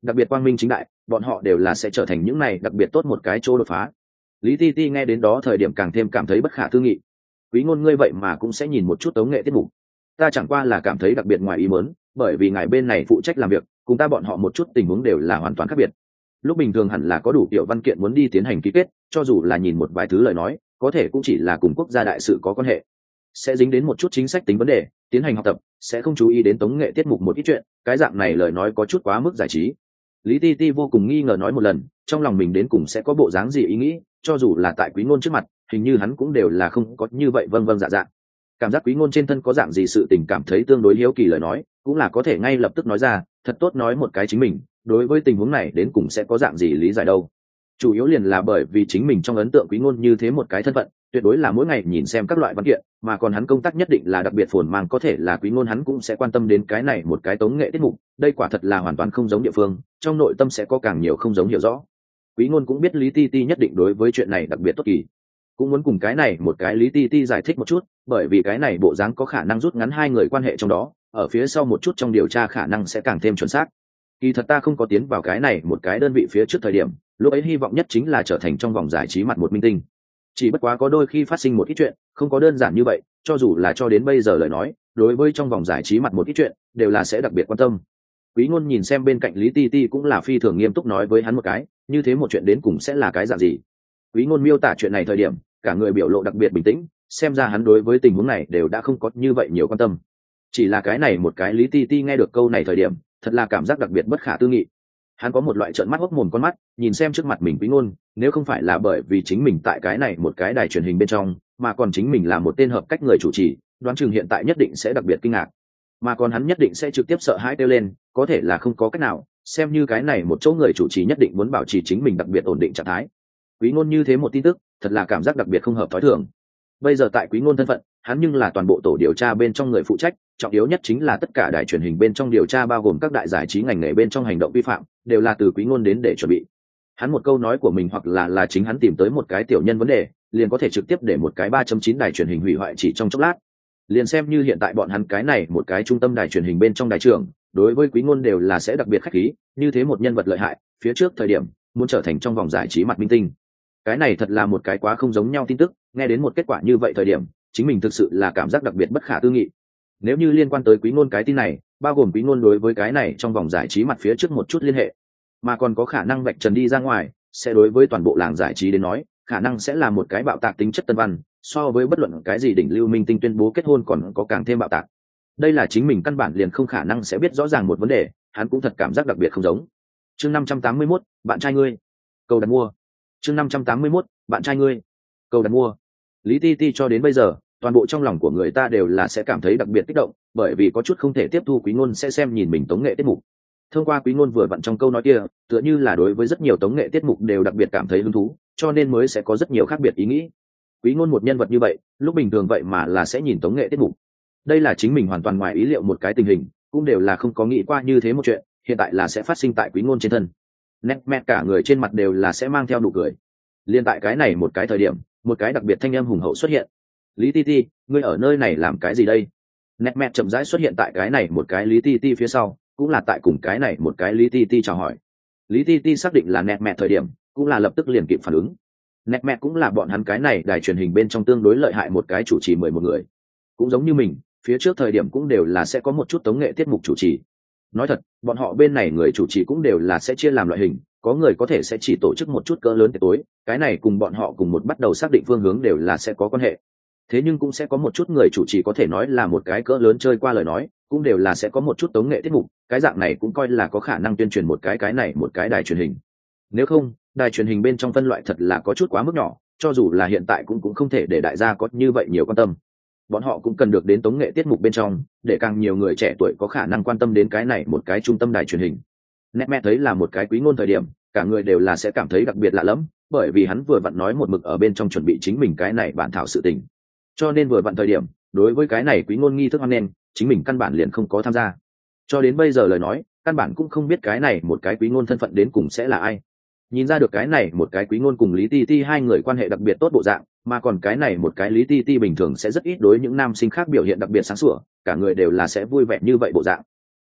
đặc biệt quang minh chính đại, bọn họ đều là sẽ trở thành những này đặc biệt tốt một cái chỗ đột phá. Lý Ti Ti nghe đến đó thời điểm càng thêm cảm thấy bất khả tư nghị. Quý ngôn ngươi vậy mà cũng sẽ nhìn một chút tống nghệ tiết mục. Ta chẳng qua là cảm thấy đặc biệt ngoài ý muốn, bởi vì ngài bên này phụ trách làm việc, cùng ta bọn họ một chút tình huống đều là hoàn toàn khác biệt. Lúc bình thường hẳn là có đủ tiểu văn kiện muốn đi tiến hành ký kết, cho dù là nhìn một vài thứ lời nói, có thể cũng chỉ là cùng quốc gia đại sự có quan hệ, sẽ dính đến một chút chính sách tính vấn đề, tiến hành học tập, sẽ không chú ý đến tống nghệ tiết mục một ít chuyện, cái dạng này lời nói có chút quá mức giải trí. Lý Ti Ti vô cùng nghi ngờ nói một lần, trong lòng mình đến cùng sẽ có bộ dáng gì ý nghĩ, cho dù là tại Quý ngôn trước mặt, hình như hắn cũng đều là không có như vậy vâng vâng dạ dạ. Cảm giác Quý ngôn trên thân có dạng gì sự tình cảm thấy tương đối hiếu kỳ lời nói, cũng là có thể ngay lập tức nói ra, thật tốt nói một cái chính mình, đối với tình huống này đến cùng sẽ có dạng gì lý giải đâu. Chủ yếu liền là bởi vì chính mình trong ấn tượng Quý ngôn như thế một cái thân phận, tuyệt đối là mỗi ngày nhìn xem các loại văn kiện, mà còn hắn công tác nhất định là đặc biệt phồn mang, có thể là Quý ngôn hắn cũng sẽ quan tâm đến cái này một cái tống nghệ tiết mục, đây quả thật là hoàn toàn không giống địa phương, trong nội tâm sẽ có càng nhiều không giống hiểu rõ. Quý ngôn cũng biết Lý Ti Ti nhất định đối với chuyện này đặc biệt tốt kỳ, cũng muốn cùng cái này một cái Lý Ti Ti giải thích một chút, bởi vì cái này bộ dáng có khả năng rút ngắn hai người quan hệ trong đó, ở phía sau một chút trong điều tra khả năng sẽ càng thêm chuẩn xác. Kỳ thật ta không có tiến vào cái này một cái đơn vị phía trước thời điểm, lúc ấy hy vọng nhất chính là trở thành trong vòng giải trí mặt một minh tinh. Chỉ bất quá có đôi khi phát sinh một ít chuyện, không có đơn giản như vậy, cho dù là cho đến bây giờ lời nói, đối với trong vòng giải trí mặt một ít chuyện, đều là sẽ đặc biệt quan tâm. Quý ngôn nhìn xem bên cạnh Lý Ti Ti cũng là phi thường nghiêm túc nói với hắn một cái, như thế một chuyện đến cùng sẽ là cái dạng gì. Quý ngôn miêu tả chuyện này thời điểm, cả người biểu lộ đặc biệt bình tĩnh, xem ra hắn đối với tình huống này đều đã không có như vậy nhiều quan tâm. Chỉ là cái này một cái Lý Ti Ti nghe được câu này thời điểm, thật là cảm giác đặc biệt bất khả tư nghị. Hắn có một loại trợn mắt hốc mồm con mắt, nhìn xem trước mặt mình Quý ngôn, nếu không phải là bởi vì chính mình tại cái này một cái đài truyền hình bên trong, mà còn chính mình là một tên hợp cách người chủ trì, đoán chừng hiện tại nhất định sẽ đặc biệt kinh ngạc. Mà còn hắn nhất định sẽ trực tiếp sợ hãi kêu lên, có thể là không có cách nào, xem như cái này một chỗ người chủ trì nhất định muốn bảo trì chính mình đặc biệt ổn định trạng thái. Quý ngôn như thế một tin tức, thật là cảm giác đặc biệt không hợp thói thường. Bây giờ tại Quý ngôn thân phận, hắn nhưng là toàn bộ tổ điều tra bên trong người phụ trách, trọng yếu nhất chính là tất cả đài truyền hình bên trong điều tra bao gồm các đại giải trí ngành nghề bên trong hành động vi phạm, đều là từ Quý ngôn đến để chuẩn bị. Hắn một câu nói của mình hoặc là là chính hắn tìm tới một cái tiểu nhân vấn đề, liền có thể trực tiếp để một cái ba chấm chín đài truyền hình hủy hoại chỉ trong chốc lát. Liền xem như hiện tại bọn hắn cái này một cái trung tâm đài truyền hình bên trong đài trưởng, đối với Quý ngôn đều là sẽ đặc biệt khách khí, như thế một nhân vật lợi hại, phía trước thời điểm muốn trở thành trong vòng giải trí mặt minh tinh. Cái này thật là một cái quá không giống nhau tin tức, nghe đến một kết quả như vậy thời điểm, chính mình thực sự là cảm giác đặc biệt bất khả tư nghị. Nếu như liên quan tới Quý ngôn cái tin này, bao gồm Quý ngôn đối với cái này trong vòng giải trí mặt phía trước một chút liên hệ, mà còn có khả năng vạch trần đi ra ngoài, sẽ đối với toàn bộ làng giải trí đến nói, khả năng sẽ là một cái bạo tạc tính chất tân văn, so với bất luận cái gì đỉnh lưu minh tinh tuyên bố kết hôn còn có càng thêm bạo tạc. Đây là chính mình căn bản liền không khả năng sẽ biết rõ ràng một vấn đề, hắn cũng thật cảm giác đặc biệt không giống. Chương năm trăm tám mươi mốt, bạn trai ngươi. Cầu đặt mua. Chương năm trăm tám mươi mốt, bạn trai ngươi. Cầu đặt mua. Lý Ti Ti cho đến bây giờ, toàn bộ trong lòng của người ta đều là sẽ cảm thấy đặc biệt kích động, bởi vì có chút không thể tiếp thu Quý ngôn sẽ xem nhìn mình tống nghệ tiết mục. Thông qua Quý ngôn vừa vặn trong câu nói kia, tựa như là đối với rất nhiều tống nghệ tiết mục đều đặc biệt cảm thấy hứng thú, cho nên mới sẽ có rất nhiều khác biệt ý nghĩ. Quý ngôn một nhân vật như vậy, lúc bình thường vậy mà là sẽ nhìn tống nghệ tiết mục. Đây là chính mình hoàn toàn ngoài ý liệu một cái tình hình, cũng đều là không có nghĩ qua như thế một chuyện, hiện tại là sẽ phát sinh tại Quý ngôn trên thân. Nét mẹ cả người trên mặt đều là sẽ mang theo nụ cười. Liên tại cái này một cái thời điểm, một cái đặc biệt thanh âm hùng hậu xuất hiện. Lý Ti Ti, ngươi ở nơi này làm cái gì đây? Nét mẹ chậm rãi xuất hiện tại cái này một cái Lý Ti Ti phía sau, cũng là tại cùng cái này một cái Lý Ti Ti chào hỏi. Lý Ti Ti xác định là nét mẹ thời điểm, cũng là lập tức liền kịp phản ứng. Nét mẹ cũng là bọn hắn cái này đài truyền hình bên trong tương đối lợi hại một cái chủ trì mười một người, cũng giống như mình, phía trước thời điểm cũng đều là sẽ có một chút tống nghệ tiết mục chủ trì. Nói thật, bọn họ bên này người chủ trì cũng đều là sẽ chia làm loại hình, có người có thể sẽ chỉ tổ chức một chút cỡ lớn tối, cái này cùng bọn họ cùng một bắt đầu xác định phương hướng đều là sẽ có quan hệ. Thế nhưng cũng sẽ có một chút người chủ trì có thể nói là một cái cỡ lớn chơi qua lời nói, cũng đều là sẽ có một chút tống nghệ tiết mục, cái dạng này cũng coi là có khả năng tuyên truyền một cái cái này một cái đài truyền hình. Nếu không, đài truyền hình bên trong phân loại thật là có chút quá mức nhỏ, cho dù là hiện tại cũng cũng không thể để đại gia có như vậy nhiều quan tâm. Bọn họ cũng cần được đến tống nghệ tiết mục bên trong, để càng nhiều người trẻ tuổi có khả năng quan tâm đến cái này một cái trung tâm đài truyền hình. Nét mẹ thấy là một cái Quý ngôn thời điểm, cả người đều là sẽ cảm thấy đặc biệt lạ lẫm, bởi vì hắn vừa vặn nói một mực ở bên trong chuẩn bị chính mình cái này bản thảo sự tình. Cho nên vừa vặn thời điểm, đối với cái này Quý ngôn nghi thức hoan nghênh, chính mình căn bản liền không có tham gia. Cho đến bây giờ lời nói, căn bản cũng không biết cái này một cái Quý ngôn thân phận đến cùng sẽ là ai. Nhìn ra được cái này một cái Quý ngôn cùng Lý Ti Ti hai người quan hệ đặc biệt tốt bộ dạng, mà còn cái này một cái Lý Ti Ti bình thường sẽ rất ít đối những nam sinh khác biểu hiện đặc biệt sáng sủa, cả người đều là sẽ vui vẻ như vậy bộ dạng.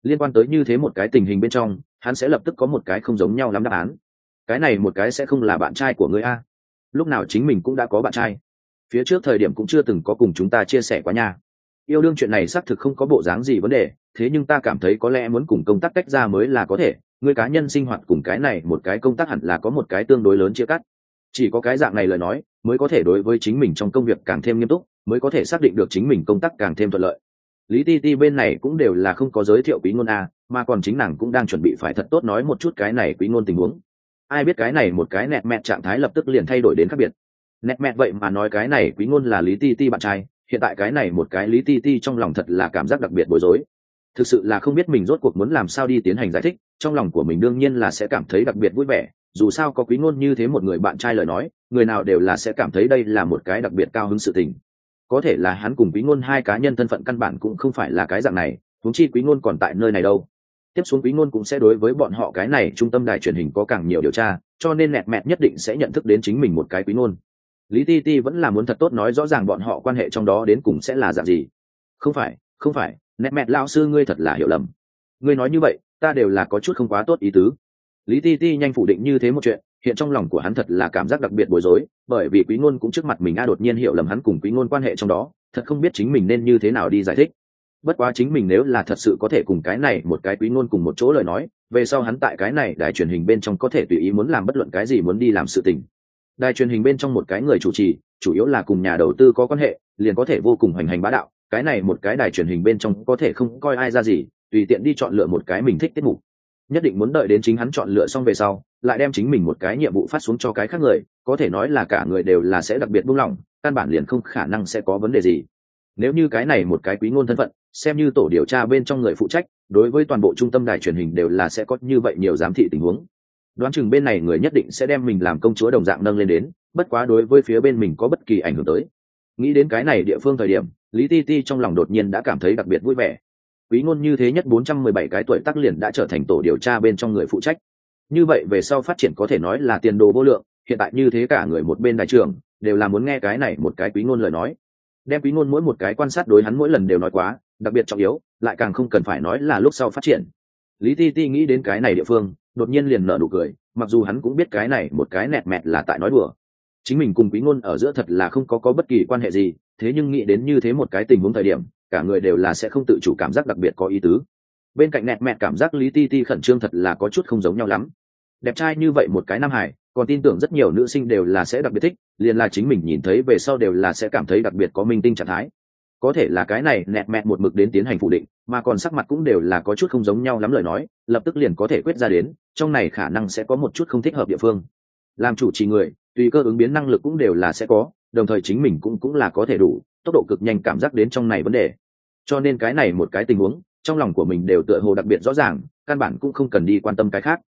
liên quan tới như thế một cái tình hình bên trong, hắn sẽ lập tức có một cái không giống nhau lắm đáp án. Cái này một cái sẽ không là bạn trai của ngươi a? Lúc nào chính mình cũng đã có bạn trai, phía trước thời điểm cũng chưa từng có cùng chúng ta chia sẻ quá nha. Yêu đương chuyện này xác thực không có bộ dáng gì vấn đề, thế nhưng ta cảm thấy có lẽ muốn cùng công tác tách ra mới là có thể. Ngươi cá nhân sinh hoạt cùng cái này một cái công tác hẳn là có một cái tương đối lớn chia cắt. Chỉ có cái dạng này lời nói mới có thể đối với chính mình trong công việc càng thêm nghiêm túc, mới có thể xác định được chính mình công tác càng thêm thuận lợi. Lý Ti Ti bên này cũng đều là không có giới thiệu Quý Ngôn a, mà còn chính nàng cũng đang chuẩn bị phải thật tốt nói một chút cái này Quý Ngôn tình huống. Ai biết cái này một cái nẹt mẹt trạng thái lập tức liền thay đổi đến khác biệt. Nẹt mẹt vậy mà nói cái này Quý Ngôn là Lý Ti Ti bạn trai, hiện tại cái này một cái Lý Ti Ti trong lòng thật là cảm giác đặc biệt bối rối. Thực sự là không biết mình rốt cuộc muốn làm sao đi tiến hành giải thích, trong lòng của mình đương nhiên là sẽ cảm thấy đặc biệt vui vẻ, dù sao có Quý Ngôn như thế một người bạn trai lời nói, người nào đều là sẽ cảm thấy đây là một cái đặc biệt cao hứng sự tình. Có thể là hắn cùng Quý Ngôn hai cá nhân thân phận căn bản cũng không phải là cái dạng này, huống chi Quý Ngôn còn tại nơi này đâu. Tiếp xuống Quý Ngôn cũng sẽ đối với bọn họ cái này trung tâm đài truyền hình có càng nhiều điều tra, cho nên nẹt mẹt nhất định sẽ nhận thức đến chính mình một cái Quý Ngôn. Lý Ti Ti vẫn là muốn thật tốt nói rõ ràng bọn họ quan hệ trong đó đến cùng sẽ là dạng gì. Không phải, không phải, nẹt mẹt lão sư ngươi thật là hiểu lầm. Ngươi nói như vậy, ta đều là có chút không quá tốt ý tứ. Lý Ti Ti nhanh phủ định như thế một chuyện, hiện trong lòng của hắn thật là cảm giác đặc biệt bối rối, bởi vì Quý Ngôn cũng trước mặt mình a đột nhiên hiểu lầm hắn cùng Quý Ngôn quan hệ trong đó, thật không biết chính mình nên như thế nào đi giải thích. Bất quá chính mình nếu là thật sự có thể cùng cái này một cái Quý Ngôn cùng một chỗ lời nói, về sau hắn tại cái này đài truyền hình bên trong có thể tùy ý muốn làm bất luận cái gì muốn đi làm sự tình. Đài truyền hình bên trong một cái người chủ trì, chủ yếu là cùng nhà đầu tư có quan hệ, liền có thể vô cùng hoành hành bá đạo, cái này một cái đài truyền hình bên trong có thể không coi ai ra gì, tùy tiện đi chọn lựa một cái mình thích tiết mục. Nhất định muốn đợi đến chính hắn chọn lựa xong về sau, lại đem chính mình một cái nhiệm vụ phát xuống cho cái khác người, có thể nói là cả người đều là sẽ đặc biệt buông lỏng, căn bản liền không khả năng sẽ có vấn đề gì. Nếu như cái này một cái Quý Ngôn thân phận, xem như tổ điều tra bên trong người phụ trách, đối với toàn bộ trung tâm đài truyền hình đều là sẽ có như vậy nhiều giám thị tình huống. Đoán chừng bên này người nhất định sẽ đem mình làm công chúa đồng dạng nâng lên đến, bất quá đối với phía bên mình có bất kỳ ảnh hưởng tới. Nghĩ đến cái này địa phương thời điểm, Lý Ti Ti trong lòng đột nhiên đã cảm thấy đặc biệt vui vẻ. Quý Ngôn như thế nhất bốn trăm mười bảy cái tuổi tác liền đã trở thành tổ điều tra bên trong người phụ trách. Như vậy về sau phát triển có thể nói là tiền đồ vô lượng, hiện tại như thế cả người một bên đại trưởng đều là muốn nghe cái này một cái Quý Ngôn lời nói. Đem Quý Ngôn mỗi một cái quan sát đối hắn mỗi lần đều nói quá, đặc biệt trọng yếu, lại càng không cần phải nói là lúc sau phát triển. Lý Ti Ti nghĩ đến cái này địa phương, đột nhiên liền nở nụ cười, mặc dù hắn cũng biết cái này một cái nẹt mẹt là tại nói đùa. Chính mình cùng Quý Ngôn ở giữa thật là không có có bất kỳ quan hệ gì, thế nhưng nghĩ đến như thế một cái tình huống thời điểm, cả người đều là sẽ không tự chủ cảm giác đặc biệt có ý tứ. Bên cạnh nẹt mẹt cảm giác Lý Ti Ti khẩn trương thật là có chút không giống nhau lắm. Đẹp trai như vậy một cái nam hải, còn tin tưởng rất nhiều nữ sinh đều là sẽ đặc biệt thích, liền là chính mình nhìn thấy về sau đều là sẽ cảm thấy đặc biệt có minh tinh trạng thái. Có thể là cái này nẹt mẹt một mực đến tiến hành phủ định, mà còn sắc mặt cũng đều là có chút không giống nhau lắm lời nói, lập tức liền có thể quyết ra đến, trong này khả năng sẽ có một chút không thích hợp địa phương. Làm chủ trì người, tùy cơ ứng biến năng lực cũng đều là sẽ có, đồng thời chính mình cũng cũng là có thể đủ tốc độ cực nhanh cảm giác đến trong này vấn đề. Cho nên cái này một cái tình huống, trong lòng của mình đều tựa hồ đặc biệt rõ ràng, căn bản cũng không cần đi quan tâm cái khác.